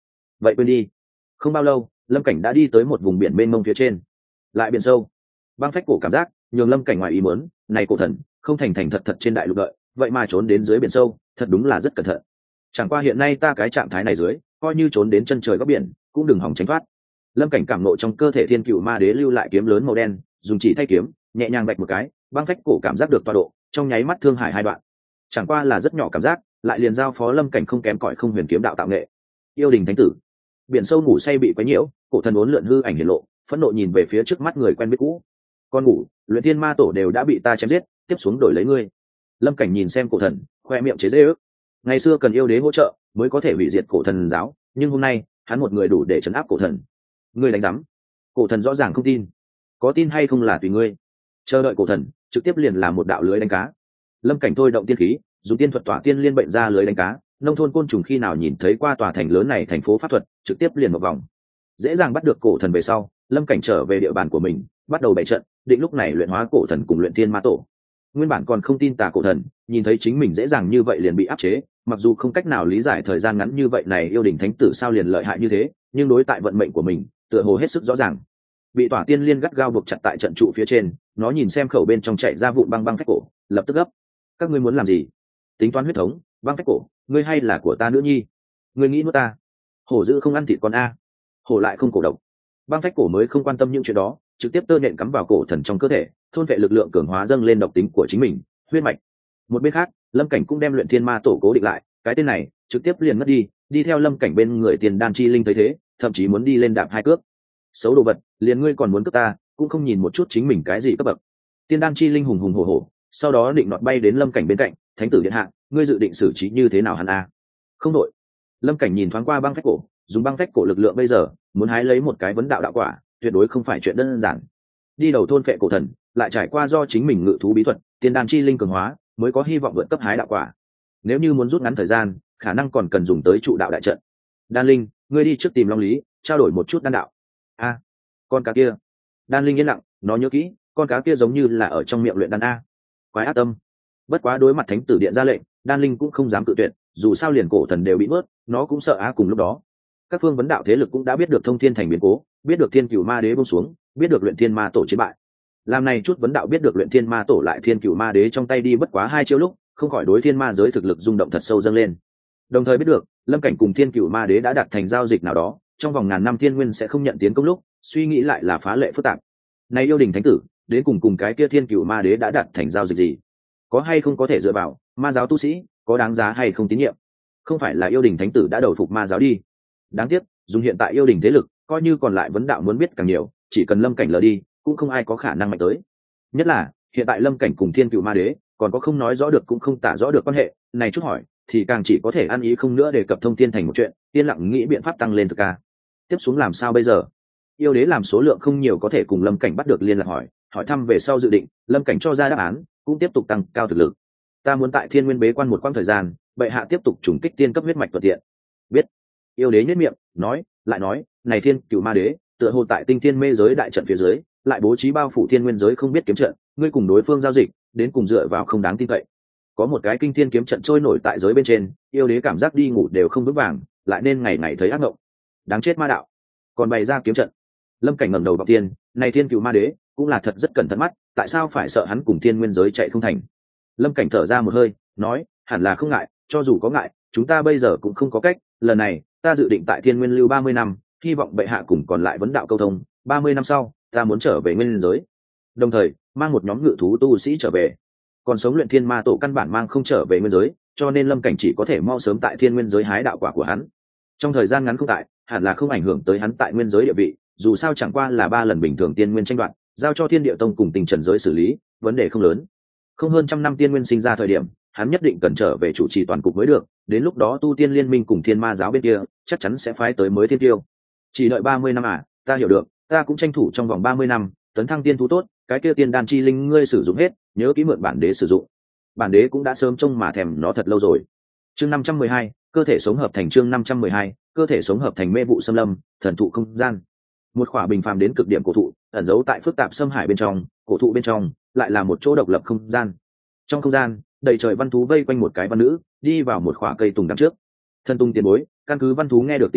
vậy quên đi. Không bao lâu lâm cảnh đã đi tới một vùng biển mênh mông phía trên, lại biển sâu. Băng phách cổ cảm giác nhường lâm cảnh ngoài ý muốn, này cổ thần không thành thành thật thật trên đại lục đợi, vậy mà trốn đến dưới biển sâu, thật đúng là rất cẩn thận. Chẳng qua hiện nay ta cái trạng thái này dưới, coi như trốn đến chân trời góc biển cũng đừng hòng tránh thoát. Lâm cảnh cảm nộ trong cơ thể thiên cựu ma đế lưu lại kiếm lớn màu đen, dùng chỉ thay kiếm nhẹ nhàng vạch một cái, băng phách cổ cảm giác được tọa độ trong nháy mắt thương hải hai đoạn. Chẳng qua là rất nhỏ cảm giác, lại liền giao phó lâm cảnh không kém cỏi không huyền kiếm đạo tạo nghệ. Yêu đình thánh tử. Biển sâu ngủ say bị quấy nhiễu, cổ thần uốn lượn hư ảnh hiển lộ, phẫn nộ nhìn về phía trước mắt người quen biết cũ. Con ngủ, luyện thiên ma tổ đều đã bị ta chém giết, tiếp xuống đổi lấy ngươi. Lâm cảnh nhìn xem cổ thần, khoe miệng chế giễu. Ngày xưa cần yêu đế hỗ trợ mới có thể hủy diệt cổ thần giáo, nhưng hôm nay hắn một người đủ để trấn áp cổ thần. Ngươi đánh giám. Cổ thần rõ ràng không tin. Có tin hay không là tùy ngươi. Chờ đợi cổ thần trực tiếp liền là một đạo lưới đánh cá. Lâm cảnh thôi động tiên khí, dùng tiên thuật tỏa tiên liên bệnh ra lưới đánh cá. Nông thôn côn trùng khi nào nhìn thấy qua tòa thành lớn này thành phố pháp thuật, trực tiếp liền một vòng dễ dàng bắt được cổ thần. Về sau lâm cảnh trở về địa bàn của mình, bắt đầu bày trận, định lúc này luyện hóa cổ thần cùng luyện thiên ma tổ. Nguyên bản còn không tin tà cổ thần, nhìn thấy chính mình dễ dàng như vậy liền bị áp chế, mặc dù không cách nào lý giải thời gian ngắn như vậy này yêu đình thánh tử sao liền lợi hại như thế, nhưng đối tại vận mệnh của mình tựa hồ hết sức rõ ràng. Bị tỏa tiên liên gắt gao buộc chặt tại trận trụ phía trên, nó nhìn xem khẩu bên trong chạy ra vụn băng băng phách cổ, lập tức gấp. Các ngươi muốn làm gì? Tính toán huyết thống, băng phách cổ, ngươi hay là của ta nữ nhi? Ngươi nghĩ nuốt ta? Hổ dữ không ăn thịt con a, hổ lại không cổ độc. Băng phách cổ mới không quan tâm những chuyện đó, trực tiếp tơ nện cắm vào cổ thần trong cơ thể, thôn vệ lực lượng cường hóa dâng lên độc tính của chính mình, huyết mạch. Một bên khác lâm cảnh cũng đem luyện thiên ma tổ cố định lại, cái tên này trực tiếp liền mất đi, đi theo lâm cảnh bên người tiền đan chi linh thấy thế, thậm chí muốn đi lên đạp hai cước. Xấu đồ vật, liền ngươi còn muốn cướp ta, cũng không nhìn một chút chính mình cái gì cấp bậc. Tiên đan chi linh hùng hùng hổ hổ, sau đó định nọt bay đến lâm cảnh bên cạnh. Thánh tử điện hạ, ngươi dự định xử trí như thế nào hắn a? Không đội. Lâm cảnh nhìn thoáng qua băng phách cổ, dùng băng phách cổ lực lượng bây giờ muốn hái lấy một cái vấn đạo đạo quả, tuyệt đối không phải chuyện đơn giản. Đi đầu thôn phệ cổ thần, lại trải qua do chính mình ngự thú bí thuật tiên đan chi linh cường hóa, mới có hy vọng vượt cấp hái đạo quả. Nếu như muốn rút ngắn thời gian, khả năng còn cần dùng tới trụ đạo đại trận. Đan linh, ngươi đi trước tìm long lý, trao đổi một chút đan đạo. A, con cá kia. Đan linh yên lặng, nó nhớ kỹ, con cá kia giống như là ở trong miệng luyện đan a. Quái ác tâm. Bất quá đối mặt thánh tử điện ra lệnh, đan linh cũng không dám cự tuyệt, dù sao liền cổ thần đều bị mất, nó cũng sợ á. Cùng lúc đó các phương vấn đạo thế lực cũng đã biết được thông thiên thành biến cố, biết được thiên cửu ma đế buông xuống, biết được luyện thiên ma tổ chiến bại. Làm này chút vấn đạo biết được luyện thiên ma tổ lại thiên cửu ma đế trong tay đi bất quá hai chiêu lúc, không khỏi đối thiên ma giới thực lực rung động thật sâu dâng lên. Đồng thời biết được lâm cảnh cùng thiên cửu ma đế đã đạt thành giao dịch nào đó, trong vòng ngàn năm thiên nguyên sẽ không nhận tiến công lúc, suy nghĩ lại là phá lệ phức tạp. Này yêu đình thánh tử đến cùng cùng cái kia thiên cửu ma đế đã đạt thành giao dịch gì? Có hay không có thể dựa vào? Ma giáo tu sĩ có đáng giá hay không tín nhiệm? Không phải là yêu đình thánh tử đã đầu phục ma giáo đi? Đáng tiếc dùng hiện tại yêu đình thế lực, coi như còn lại vấn đạo muốn biết càng nhiều, chỉ cần lâm cảnh lờ đi cũng không ai có khả năng mạnh tới. Nhất là hiện tại lâm cảnh cùng thiên cửu ma đế còn có không nói rõ được cũng không tả rõ được quan hệ này, chút hỏi thì càng chỉ có thể ăn ý không nữa đề cập thông thiên thành một chuyện, yên lặng nghĩ biện pháp tăng lên thực ca. Tiếp xuống làm sao bây giờ? Yêu đế làm số lượng không nhiều có thể cùng lâm cảnh bắt được liên lạc hỏi hỏi thăm về sau dự định, lâm cảnh cho ra đáp án cũng tiếp tục tăng cao thực lực. Ta muốn tại thiên nguyên bế quan một quãng thời gian, bệ hạ tiếp tục trùng kích tiên cấp huyết mạch thuận tiện. Biết. Yêu đế nhất miệng nói lại nói, này thiên cửu ma đế tựa hồ tại tinh thiên mê giới đại trận phía dưới lại bố trí bao phủ thiên nguyên giới không biết kiếm trận, ngươi cùng đối phương giao dịch đến cùng dựa vào không đáng tin cậy. Có một cái kinh thiên kiếm trận trôi nổi tại giới bên trên, yêu đế cảm giác đi ngủ đều không vững vàng, lại nên ngày ngày thấy ác mộng. Đáng chết ma đạo, còn bày ra kiếm trận. Lâm cảnh ngẩng đầu vào tiên, này thiên cửu ma đế cũng là thật rất cẩn thận mắt, tại sao phải sợ hắn cùng thiên nguyên giới chạy không thành? Lâm cảnh thở ra một hơi nói, hẳn là không ngại, cho dù có ngại chúng ta bây giờ cũng không có cách. Lần này ta dự định tại thiên nguyên lưu ba mươi năm, hy vọng bệ hạ cùng còn lại vấn đạo câu thông. Ba mươi năm sau ta muốn trở về nguyên giới, đồng thời mang một nhóm ngự thú tu sĩ trở về. Còn sống luyện thiên ma tổ căn bản mang không trở về nguyên giới, cho nên lâm cảnh chỉ có thể mau sớm tại thiên nguyên giới hái đạo quả của hắn. Trong thời gian ngắn không tại, hẳn là không ảnh hưởng tới hắn tại nguyên giới địa vị, dù sao chẳng qua là ba lần bình thường tiên nguyên tranh đoạt, giao cho thiên địa tông cùng tình trần giới xử lý, vấn đề không lớn. Không hơn trăm năm tiên nguyên sinh ra thời điểm, hắn nhất định cần trở về chủ trì toàn cục mới được, đến lúc đó tu tiên liên minh cùng thiên ma giáo bên kia chắc chắn sẽ phái tới mới thiên tiêu. Chỉ đợi ba mươi năm à? Ta hiểu được, ta cũng tranh thủ trong vòng ba mươi năm tấn thăng tiên thú tốt. Cái kia tiên đan chi linh ngươi sử dụng hết, nhớ kỹ mượn bản đế sử dụng. Bản đế cũng đã sớm trông mà thèm nó thật lâu rồi. Chương năm trăm mười hai, cơ thể sống hợp thành. Chương năm trăm mười hai, cơ thể sống hợp thành. Mê vụ xâm lâm, thần thụ không gian. Một khỏa bình phàm đến cực điểm cổ thụ, ẩn giấu tại phức tạp xâm hải bên trong, cổ thụ bên trong lại là một chỗ độc lập không gian. Trong không gian, đầy trời văn thú vây quanh một cái văn nữ, đi vào một khỏa cây tùng đằng trước. Thân tung tiền bối, căn cứ văn thú nghe được tình báo,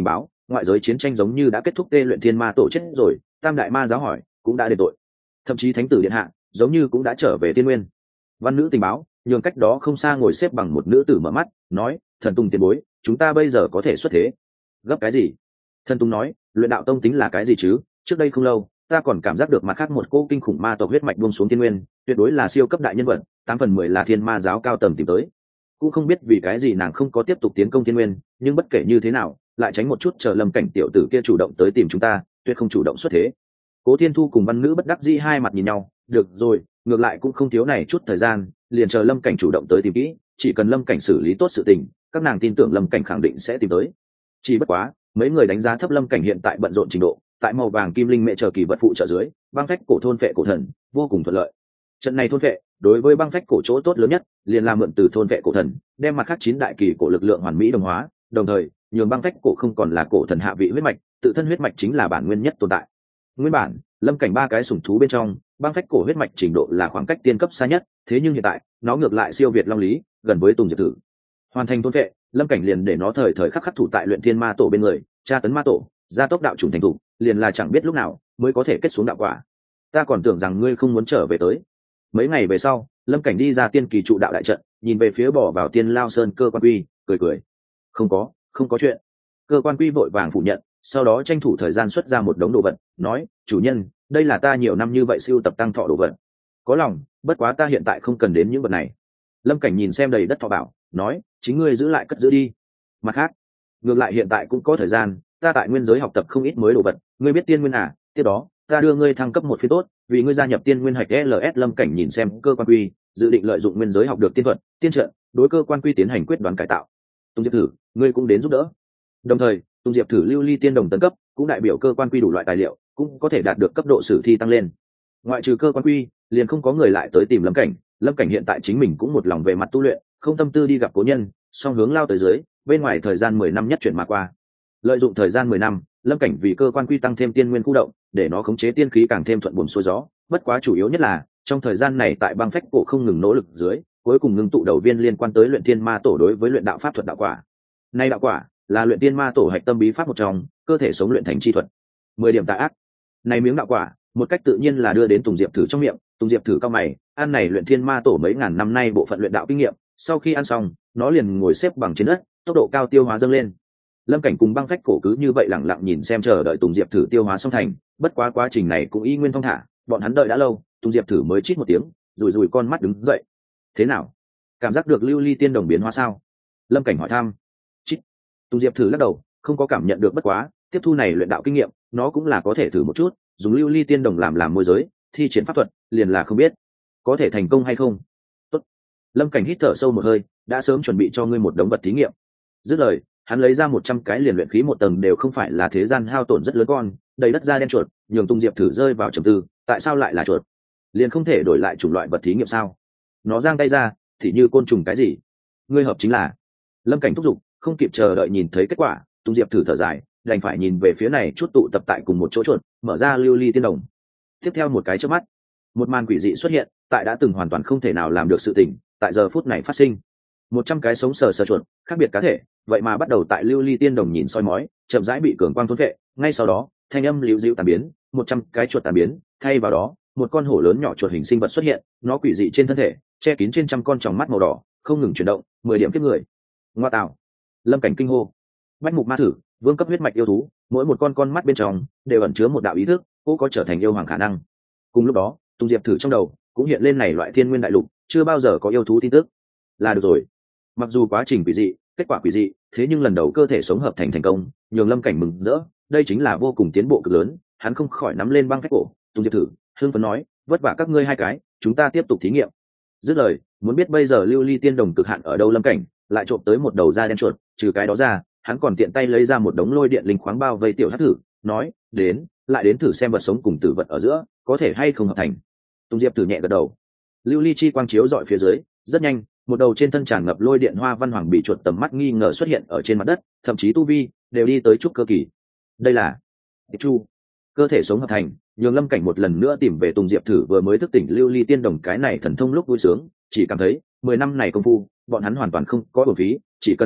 ngoại giới chiến tranh giống như đã kết thúc, tê luyện thiên ma tổ chết rồi, tam đại ma giáo hỏi cũng đã đền tội, thậm chí thánh tử điện hạ giống như cũng đã trở về tiên nguyên. Văn nữ tình báo nhường cách đó không xa ngồi xếp bằng một nữ tử mở mắt nói, thần Tùng tiền bối, chúng ta bây giờ có thể xuất thế. Gấp cái gì? Thần Tùng nói, luyện đạo tông tính là cái gì chứ, trước đây không lâu ta còn cảm giác được mặt khác một cô kinh khủng ma tộc huyết mạch buông xuống thiên nguyên, tuyệt đối là siêu cấp đại nhân vật, tám phần mười là thiên ma giáo cao tầng tìm tới. Cũng không biết vì cái gì nàng không có tiếp tục tiến công thiên nguyên, nhưng bất kể như thế nào lại tránh một chút chờ Lâm Cảnh tiểu tử kia chủ động tới tìm chúng ta, tuyệt không chủ động xuất thế. Cố Thiên Thu cùng văn nữ bất đắc dĩ hai mặt nhìn nhau, được rồi, ngược lại cũng không thiếu này chút thời gian, liền chờ Lâm Cảnh chủ động tới tìm kỹ, chỉ cần Lâm Cảnh xử lý tốt sự tình, các nàng tin tưởng Lâm Cảnh khẳng định sẽ tìm tới. Chỉ bất quá mấy người đánh giá thấp Lâm Cảnh hiện tại bận rộn trình độ, tại màu vàng kim linh mẹ chờ kỳ vật phụ trợ dưới, băng phách cổ thôn phệ cổ thần vô cùng thuận lợi. Trận này thôn phệ đối với băng phách cổ chỗ tốt lớn nhất liền là mượn từ thôn phệ cổ thần, đem mặt khác chín đại kỳ cổ lực lượng hoàn mỹ đồng hóa, đồng thời nhường băng phách cổ không còn là cổ thần hạ vị huyết mạch, tự thân huyết mạch chính là bản nguyên nhất tồn tại. Nguyên bản Lâm Cảnh ba cái sủng thú bên trong, băng phách cổ huyết mạch trình độ là khoảng cách tiên cấp xa nhất, thế nhưng hiện tại nó ngược lại siêu việt long lý, gần với Tùng Diệp Thử. Hoàn thành thôn phệ, Lâm Cảnh liền để nó thời thời khắc khắc thủ tại luyện thiên ma tổ bên người, tra tấn ma tổ, gia tốc đạo chủng thành thủ, liền là chẳng biết lúc nào mới có thể kết xuống đạo quả. Ta còn tưởng rằng ngươi không muốn trở về tới. Mấy ngày về sau, Lâm Cảnh đi ra tiên kỳ trụ đạo đại trận, nhìn về phía bỏ vào tiên lao sơn cơ quan quy, cười cười. Không có, không có chuyện. Cơ quan quy vội vàng phủ nhận, sau đó tranh thủ thời gian xuất ra một đống đồ vật, nói, chủ nhân, đây là ta nhiều năm như vậy siêu tập tăng thọ đồ vật. Có lòng, bất quá ta hiện tại không cần đến những vật này. Lâm Cảnh nhìn xem đầy đất thọ bảo, nói, chính ngươi giữ lại cất giữ đi. Mặt khác, ngược lại hiện tại cũng có thời gian, ta tại nguyên giới học tập không ít mới đồ vật, ngươi biết tiên nguyên à, tiếp đó ta đưa ngươi thăng cấp một phiên tốt, vì ngươi gia nhập tiên nguyên hạch lờ ét. Lâm Cảnh nhìn xem cơ quan quy, dự định lợi dụng nguyên giới học được tiên thuật, tiên trận, đối cơ quan quy tiến hành quyết đoán cải tạo. Tùng Diệp Thử, ngươi cũng đến giúp đỡ. Đồng thời Tùng Diệp Thử lưu ly tiên đồng tấn cấp, cũng đại biểu cơ quan quy đủ loại tài liệu, cũng có thể đạt được cấp độ sử thi tăng lên. Ngoại trừ cơ quan quy, liền không có người lại tới tìm Lâm Cảnh. Lâm Cảnh hiện tại chính mình cũng một lòng về mặt tu luyện, không tâm tư đi gặp cố nhân, song hướng lao tới dưới, bên ngoài thời gian mười năm nhất chuyển mà qua. Lợi dụng thời gian mười năm, Lâm Cảnh vì cơ quan quy tăng thêm tiên nguyên khu động, để nó khống chế tiên khí càng thêm thuận buồm xuôi gió. Bất quá chủ yếu nhất là trong thời gian này tại băng phách cổ không ngừng nỗ lực dưới, cuối cùng ngưng tụ đầu viên liên quan tới luyện thiên ma tổ đối với luyện đạo pháp thuật đạo quả. Nay đạo quả là luyện tiên ma tổ hạch tâm bí pháp một trong, cơ thể sống luyện thành chi thuật. Mười điểm tà ác. Này miếng đạo quả, một cách tự nhiên là đưa đến Tùng Diệp Thử trong miệng. Tùng Diệp Thử cao mày, ăn này luyện thiên ma tổ mấy ngàn năm nay bộ phận luyện đạo kinh nghiệm, sau khi ăn xong, nó liền ngồi xếp bằng trên đất, tốc độ cao tiêu hóa dâng lên. Lâm Cảnh cùng băng phách cổ cứ như vậy lẳng lặng nhìn xem chờ đợi Tùng Diệp Thử tiêu hóa xong thành, bất quá quá trình này cũng y nguyên thong thả, bọn hắn đợi đã lâu, Tùng Diệp Thử mới chít một tiếng, rủi rủi con mắt đứng dậy. Thế nào? Cảm giác được lưu ly tiên đồng biến hóa sao? Lâm Cảnh hỏi thăm. Chít. Tùng Diệp Thử lắc đầu, không có cảm nhận được, bất quá tiếp thu này luyện đạo kinh nghiệm, nó cũng là có thể thử một chút, dùng lưu ly tiên đồng làm làm môi giới, thi triển pháp thuật, liền là không biết có thể thành công hay không. Tốt. Lâm Cảnh hít thở sâu một hơi, đã sớm chuẩn bị cho ngươi một đống vật thí nghiệm. Dứt lời, hắn lấy ra một trăm cái liền luyện khí một tầng đều không phải là thế gian hao tổn rất lớn con, đầy đất da đen chuột, nhường Tùng Diệp Thử rơi vào trầm tư, tại sao lại là chuột? Liền không thể đổi lại chủng loại vật thí nghiệm sao? Nó giang tay ra, thì như côn trùng cái gì? Ngươi hợp chính là. Lâm Cảnh thúc giục, không kịp chờ đợi nhìn thấy kết quả, Tùng Diệp Thử thở dài, đành phải nhìn về phía này chút tụ tập tại cùng một chỗ chuột, mở ra lưu ly tiên đồng. Tiếp theo một cái chớp mắt, một màn quỷ dị xuất hiện, tại đã từng hoàn toàn không thể nào làm được sự tình, tại giờ phút này phát sinh. Một trăm cái sống sờ sờ chuột, khác biệt cá thể, vậy mà bắt đầu tại lưu ly tiên đồng nhìn soi mói, chậm rãi bị cường quang thôn vệ. Ngay sau đó, thanh âm liễu dịu tàn biến, một trăm cái chuột tàn biến, thay vào đó, một con hổ lớn nhỏ chuột hình sinh vật xuất hiện, nó quỷ dị trên thân thể, che kín trên trăm con tròng mắt màu đỏ, không ngừng chuyển động, mười điểm kiếp người. Ngoa tạo! Lâm Cảnh kinh hô. Bách mục ma thử, vương cấp huyết mạch yêu thú, mỗi một con con mắt bên trong đều ẩn chứa một đạo ý thức, cũng có trở thành yêu hoàng khả năng. Cùng lúc đó, Tùng Diệp Thử trong đầu cũng hiện lên này loại thiên nguyên đại lục, chưa bao giờ có yêu thú tin tức. Là được rồi. Mặc dù quá trình quỷ dị, kết quả quỷ dị, thế nhưng lần đầu cơ thể sống hợp thành thành công, nhường Lâm Cảnh mừng rỡ, đây chính là vô cùng tiến bộ cực lớn. Hắn không khỏi nắm lên băng phách cổ, Tùng Diệp Thử, hưng phấn nói, vất vả các ngươi hai cái, chúng ta tiếp tục thí nghiệm. Dứt lời, muốn biết bây giờ lưu ly tiên đồng cực hạn ở đâu, Lâm Cảnh lại trộm tới một đầu da đen chuột, trừ cái đó ra, hắn còn tiện tay lấy ra một đống lôi điện linh khoáng bao vây tiểu hắc thử, nói, đến, lại đến thử xem vật sống cùng tử vật ở giữa có thể hay không hợp thành. Tùng Diệp Thử nhẹ gật đầu. Lưu ly chi quang chiếu dọi phía dưới, rất nhanh, một đầu trên thân tràn ngập lôi điện hoa văn hoàng bị chuột tầm mắt nghi ngờ xuất hiện ở trên mặt đất, thậm chí tu vi đều đi tới trúc cơ kỳ. Đây là chu cơ thể sống hợp thành, nhường Lâm Cảnh một lần nữa tìm về Tùng Diệp Thử vừa mới thức tỉnh lưu ly tiên đồng cái này thần thông lúc vui sướng, chỉ cảm thấy mười năm này công phu bọn hắn hoàn toàn không có uổng phí, chỉ cần thuận lợi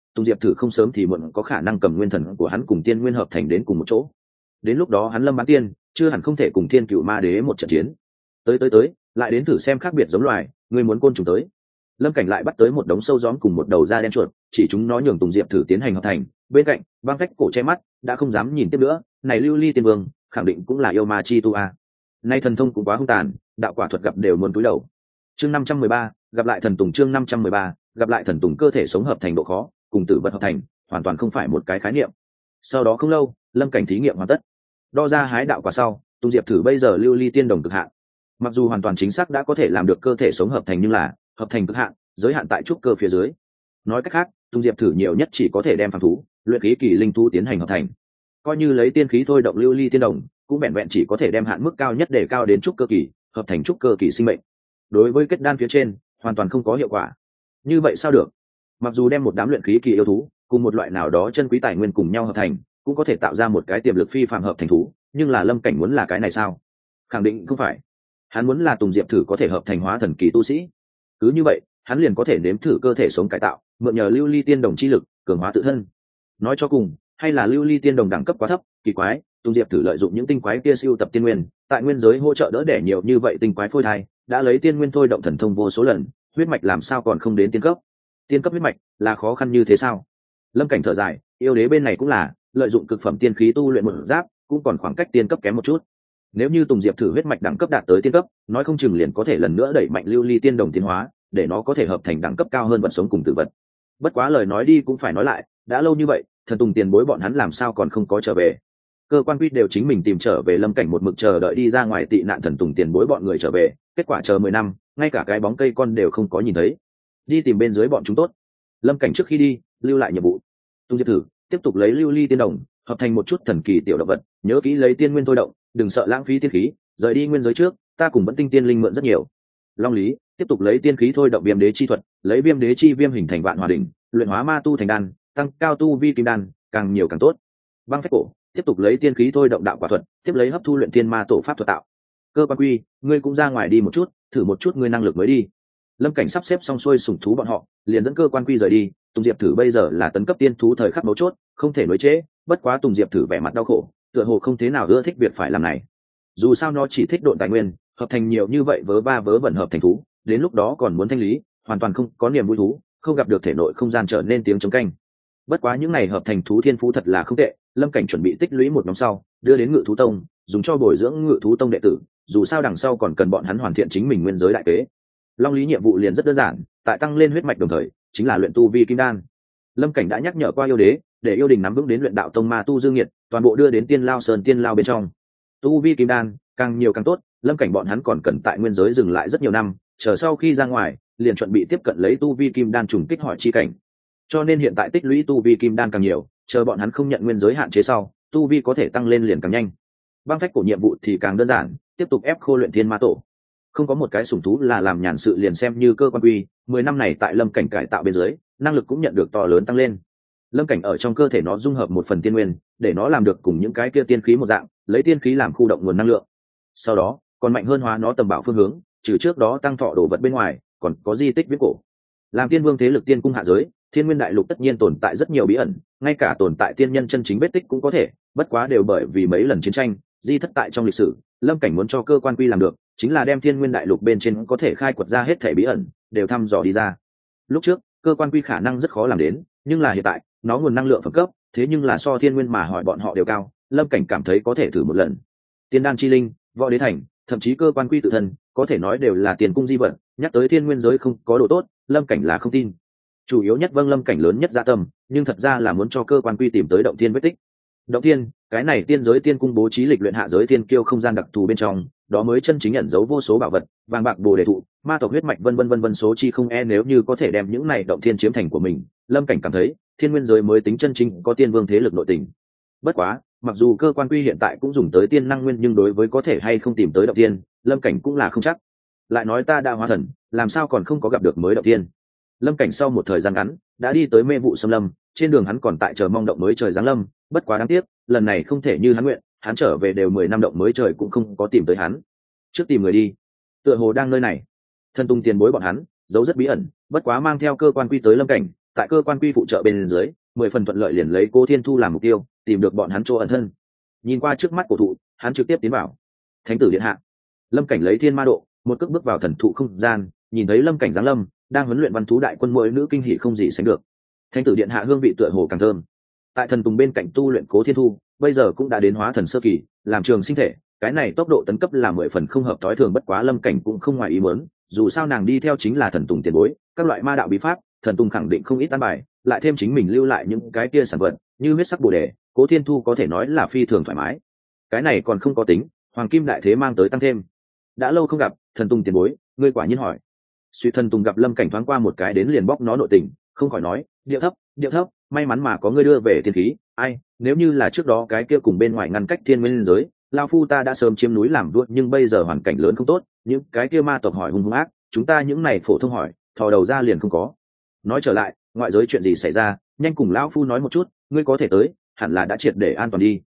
Tùng Diệp thử không sớm thì muộn có khả năng cầm nguyên thần của hắn cùng tiên nguyên hợp thành đến cùng một chỗ. Đến lúc đó hắn lâm bán tiên chưa hẳn không thể cùng thiên cựu ma đế một trận chiến. Tới tới tới, lại đến thử xem khác biệt giống loài, người muốn côn trùng tới. Lâm Cảnh lại bắt tới một đống sâu gióm cùng một đầu da đen chuột, chỉ chúng nó nhường Tùng Diệp thử tiến hành hợp thành. Bên cạnh, băng phách cổ che mắt, đã không dám nhìn tiếp nữa. Này lưu ly tiên vương, khẳng định cũng là yêu ma chi tu a. Nay thần thông cũng quá hung tàn, đạo quả thuật gặp đều muốn cúi đầu. Chương năm trăm mười ba, gặp lại thần tùng chương năm trăm mười ba, gặp lại thần tùng cơ thể sống hợp thành độ khó, cùng tử vật hợp thành, hoàn toàn không phải một cái khái niệm. Sau đó không lâu, Lâm Cảnh thí nghiệm hoàn tất. Đo ra hái đạo quả sau, Tùng Diệp thử bây giờ lưu ly tiên đồng cực hạn. Mặc dù hoàn toàn chính xác đã có thể làm được cơ thể sống hợp thành nhưng là hợp thành cực hạn, giới hạn tại trúc cơ phía dưới. Nói cách khác, Tùng Diệp thử nhiều nhất chỉ có thể đem phàm thú, luyện khí kỳ linh thú tiến hành hợp thành. Coi như lấy tiên khí thôi động lưu ly tiên đồng, cũng vẹn vẹn chỉ có thể đem hạn mức cao nhất để cao đến trúc cơ kỳ, hợp thành trúc cơ kỳ sinh mệnh. Đối với kết đan phía trên, hoàn toàn không có hiệu quả. Như vậy sao được? Mặc dù đem một đám luyện khí kỳ yêu thú cùng một loại nào đó chân quý tài nguyên cùng nhau hợp thành, cũng có thể tạo ra một cái tiềm lực phi phàm hợp thành thú, nhưng là Lâm Cảnh muốn là cái này sao? Khẳng định không phải. Hắn muốn là Tùng Diệp thử có thể hợp thành hóa thần kỳ tu sĩ. Cứ như vậy, hắn liền có thể nếm thử cơ thể sống cải tạo, mượn nhờ lưu ly tiên đồng chi lực, cường hóa tự thân. Nói cho cùng, hay là lưu ly tiên đồng đẳng cấp quá thấp, kỳ quái, Tùng Diệp thử lợi dụng những tinh quái kia siêu tập tiên nguyên, tại nguyên giới hỗ trợ đỡ đẻ nhiều như vậy tinh quái phôi thai, đã lấy tiên nguyên thôi động thần thông vô số lần, huyết mạch làm sao còn không đến tiên cấp? Tiên cấp huyết mạch là khó khăn như thế sao? Lâm Cảnh thở dài, yêu đế bên này cũng là lợi dụng cực phẩm tiên khí tu luyện một giáp, cũng còn khoảng cách tiên cấp kém một chút. Nếu như Tùng Diệp thử huyết mạch đẳng cấp đạt tới tiên cấp, nói không chừng liền có thể lần nữa đẩy mạnh lưu ly tiên đồng tiến hóa, để nó có thể hợp thành đẳng cấp cao hơn vật sống cùng tử vật. Bất quá lời nói đi cũng phải nói lại, đã lâu như vậy, thần Tùng tiền bối bọn hắn làm sao còn không có trở về? Cơ quan quy đều chính mình tìm trở về, Lâm Cảnh một mực chờ đợi đi ra ngoài tị nạn thần Tùng tiền bối bọn người trở về, kết quả chờ mười năm, ngay cả cái bóng cây con đều không có nhìn thấy. Đi tìm bên dưới bọn chúng tốt. Lâm Cảnh trước khi đi, lưu lại nhiệm vụ. Tùng Diệp thử tiếp tục lấy lưu ly tiên đồng, hợp thành một chút thần kỳ tiểu động vật, nhớ kỹ lấy tiên nguyên thôi động, đừng sợ lãng phí tiên khí, rời đi nguyên giới trước, ta cùng vẫn tinh tiên linh mượn rất nhiều. Long Lý tiếp tục lấy tiên khí thôi động viêm đế chi thuật, lấy viêm đế chi viêm hình thành vạn hòa đỉnh, luyện hóa ma tu thành đan, tăng cao tu vi kim đan, càng nhiều càng tốt. Băng phách cổ tiếp tục lấy tiên khí thôi động đạo quả thuật, tiếp lấy hấp thu luyện tiên ma tổ pháp thuật tạo. Cơ quan quy, ngươi cũng ra ngoài đi một chút, thử một chút ngươi năng lực mới đi. Lâm Cảnh sắp xếp xong xuôi sủng thú bọn họ, liền dẫn cơ quan quy rời đi. Tùng Diệp thử bây giờ là tấn cấp tiên thú thời khắc mấu chốt, không thể nối chế. Bất quá Tùng Diệp thử vẻ mặt đau khổ, tựa hồ không thế nào ưa thích việc phải làm này. Dù sao nó chỉ thích độn tài nguyên, hợp thành nhiều như vậy vớ va vớ vẩn hợp thành thú, đến lúc đó còn muốn thanh lý, hoàn toàn không có niềm vui thú, không gặp được thể nội không gian trở nên tiếng chống canh. Bất quá những này hợp thành thú thiên phú thật là không tệ, Lâm Cảnh chuẩn bị tích lũy một nhóm sau, đưa đến Ngự thú tông, dùng cho bồi dưỡng Ngự thú tông đệ tử, dù sao đằng sau còn cần bọn hắn hoàn thiện chính mình nguyên giới đại kế. Long Lý nhiệm vụ liền rất đơn giản, tại tăng lên huyết mạch đồng thời, chính là luyện tu vi kim đan. Lâm Cảnh đã nhắc nhở qua yêu đế, để yêu đình nắm vững đến luyện đạo tông ma tu dương nhiệt, toàn bộ đưa đến tiên lao sơn tiên lao bên trong. Tu vi kim đan càng nhiều càng tốt, Lâm Cảnh bọn hắn còn cần tại nguyên giới dừng lại rất nhiều năm, chờ sau khi ra ngoài, liền chuẩn bị tiếp cận lấy tu vi kim đan trùng kích hỏi chi cảnh. Cho nên hiện tại tích lũy tu vi kim đan càng nhiều, chờ bọn hắn không nhận nguyên giới hạn chế sau, tu vi có thể tăng lên liền càng nhanh. Băng phách cổ nhiệm vụ thì càng đơn giản, tiếp tục ép khô luyện thiên ma tổ. Không có một cái sủng thú là làm nhàn sự liền xem như cơ quan quy, mười năm này tại Lâm Cảnh cải tạo bên dưới, năng lực cũng nhận được to lớn tăng lên. Lâm Cảnh ở trong cơ thể nó dung hợp một phần tiên nguyên, để nó làm được cùng những cái kia tiên khí một dạng, lấy tiên khí làm khu động nguồn năng lượng. Sau đó, còn mạnh hơn hóa nó tầm bảo phương hướng, trừ trước đó tăng thọ đồ vật bên ngoài, còn có di tích viễn cổ. Làm tiên vương thế lực tiên cung hạ giới, thiên nguyên đại lục tất nhiên tồn tại rất nhiều bí ẩn, ngay cả tồn tại tiên nhân chân chính vết tích cũng có thể, bất quá đều bởi vì mấy lần chiến tranh, di thất tại trong lịch sử. Lâm Cảnh muốn cho cơ quan quy làm được, chính là đem thiên nguyên đại lục bên trên có thể khai quật ra hết thể bí ẩn, đều thăm dò đi ra. Lúc trước, cơ quan quy khả năng rất khó làm đến, nhưng là hiện tại, nó nguồn năng lượng phẩm cấp, thế nhưng là so thiên nguyên mà hỏi bọn họ đều cao, Lâm Cảnh cảm thấy có thể thử một lần. Tiên đan chi linh, võ đế thành, thậm chí cơ quan quy tự thân, có thể nói đều là tiền cung di vật, nhắc tới thiên nguyên giới không có đồ tốt, Lâm Cảnh là không tin. Chủ yếu nhất vâng Lâm Cảnh lớn nhất dạ tâm, nhưng thật ra là muốn cho cơ quan quy tìm tới động thiên vết tích. Động thiên, cái này tiên giới tiên cung bố trí lịch luyện hạ giới tiên kiêu không gian đặc thù bên trong, đó mới chân chính ẩn giấu vô số bảo vật, vàng bạc bồ đề thụ, ma tộc huyết mạch vân vân vân vân số chi không e, nếu như có thể đem những này động thiên chiếm thành của mình, Lâm Cảnh cảm thấy, thiên nguyên giới mới tính chân chính có tiên vương thế lực nội tình. Bất quá, mặc dù cơ quan quy hiện tại cũng dùng tới tiên năng nguyên, nhưng đối với có thể hay không tìm tới động thiên, Lâm Cảnh cũng là không chắc. Lại nói ta đã hóa thần, làm sao còn không có gặp được mới động thiên? Lâm Cảnh sau một thời gian ngắn đã đi tới mê vụ xâm lâm, trên đường hắn còn tại chờ mong động mới trời giáng lâm, bất quá đáng tiếc, lần này không thể như hắn nguyện, hắn trở về đều mười năm động mới trời cũng không có tìm tới hắn. Trước tìm người đi, tựa hồ đang nơi này. Thân tung tiền bối bọn hắn giấu rất bí ẩn, bất quá mang theo cơ quan quy tới Lâm Cảnh, tại cơ quan quy phụ trợ bên dưới mười phần thuận lợi liền lấy Cố Thiên Thu làm mục tiêu, tìm được bọn hắn chỗ ẩn thân. Nhìn qua trước mắt cổ thụ, hắn trực tiếp tiến vào. Thánh tử điện hạ. Lâm Cảnh lấy thiên ma độ, một cước bước vào thần thụ không gian, nhìn thấy Lâm Cảnh giáng lâm, đang huấn luyện văn thú đại quân mỗi nữ kinh hỉ không gì sánh được. Thánh tử điện hạ hương vị tựa hồ càng thơm. Tại thần tùng bên cạnh tu luyện Cố Thiên Thu, bây giờ cũng đã đến hóa thần sơ kỳ, làm trường sinh thể, cái này tốc độ tấn cấp là mười phần không hợp tối thường, bất quá Lâm Cảnh cũng không ngoài ý muốn, dù sao nàng đi theo chính là thần tùng tiền bối, các loại ma đạo bí pháp, thần tùng khẳng định không ít an bài, lại thêm chính mình lưu lại những cái kia sản vật, như huyết sắc bồ đề, Cố Thiên Thu có thể nói là phi thường thoải mái. Cái này còn không có tính, hoàng kim đại thế mang tới tăng thêm. Đã lâu không gặp, thần tùng tiền bối, ngươi quả nhiên hỏi. Suy thần tùng gặp Lâm Cảnh thoáng qua một cái đến liền bóc nó nội tình, không khỏi nói, điệu thấp, điệu thấp, may mắn mà có ngươi đưa về thiên khí, ai, nếu như là trước đó cái kia cùng bên ngoài ngăn cách thiên nguyên giới, lao phu ta đã sớm chiếm núi làm vua, nhưng bây giờ hoàn cảnh lớn không tốt, những cái kia ma tộc hỏi hung hung ác, chúng ta những này phổ thông hỏi, thò đầu ra liền không có. Nói trở lại, ngoại giới chuyện gì xảy ra, nhanh cùng lão phu nói một chút, ngươi có thể tới, hẳn là đã triệt để an toàn đi.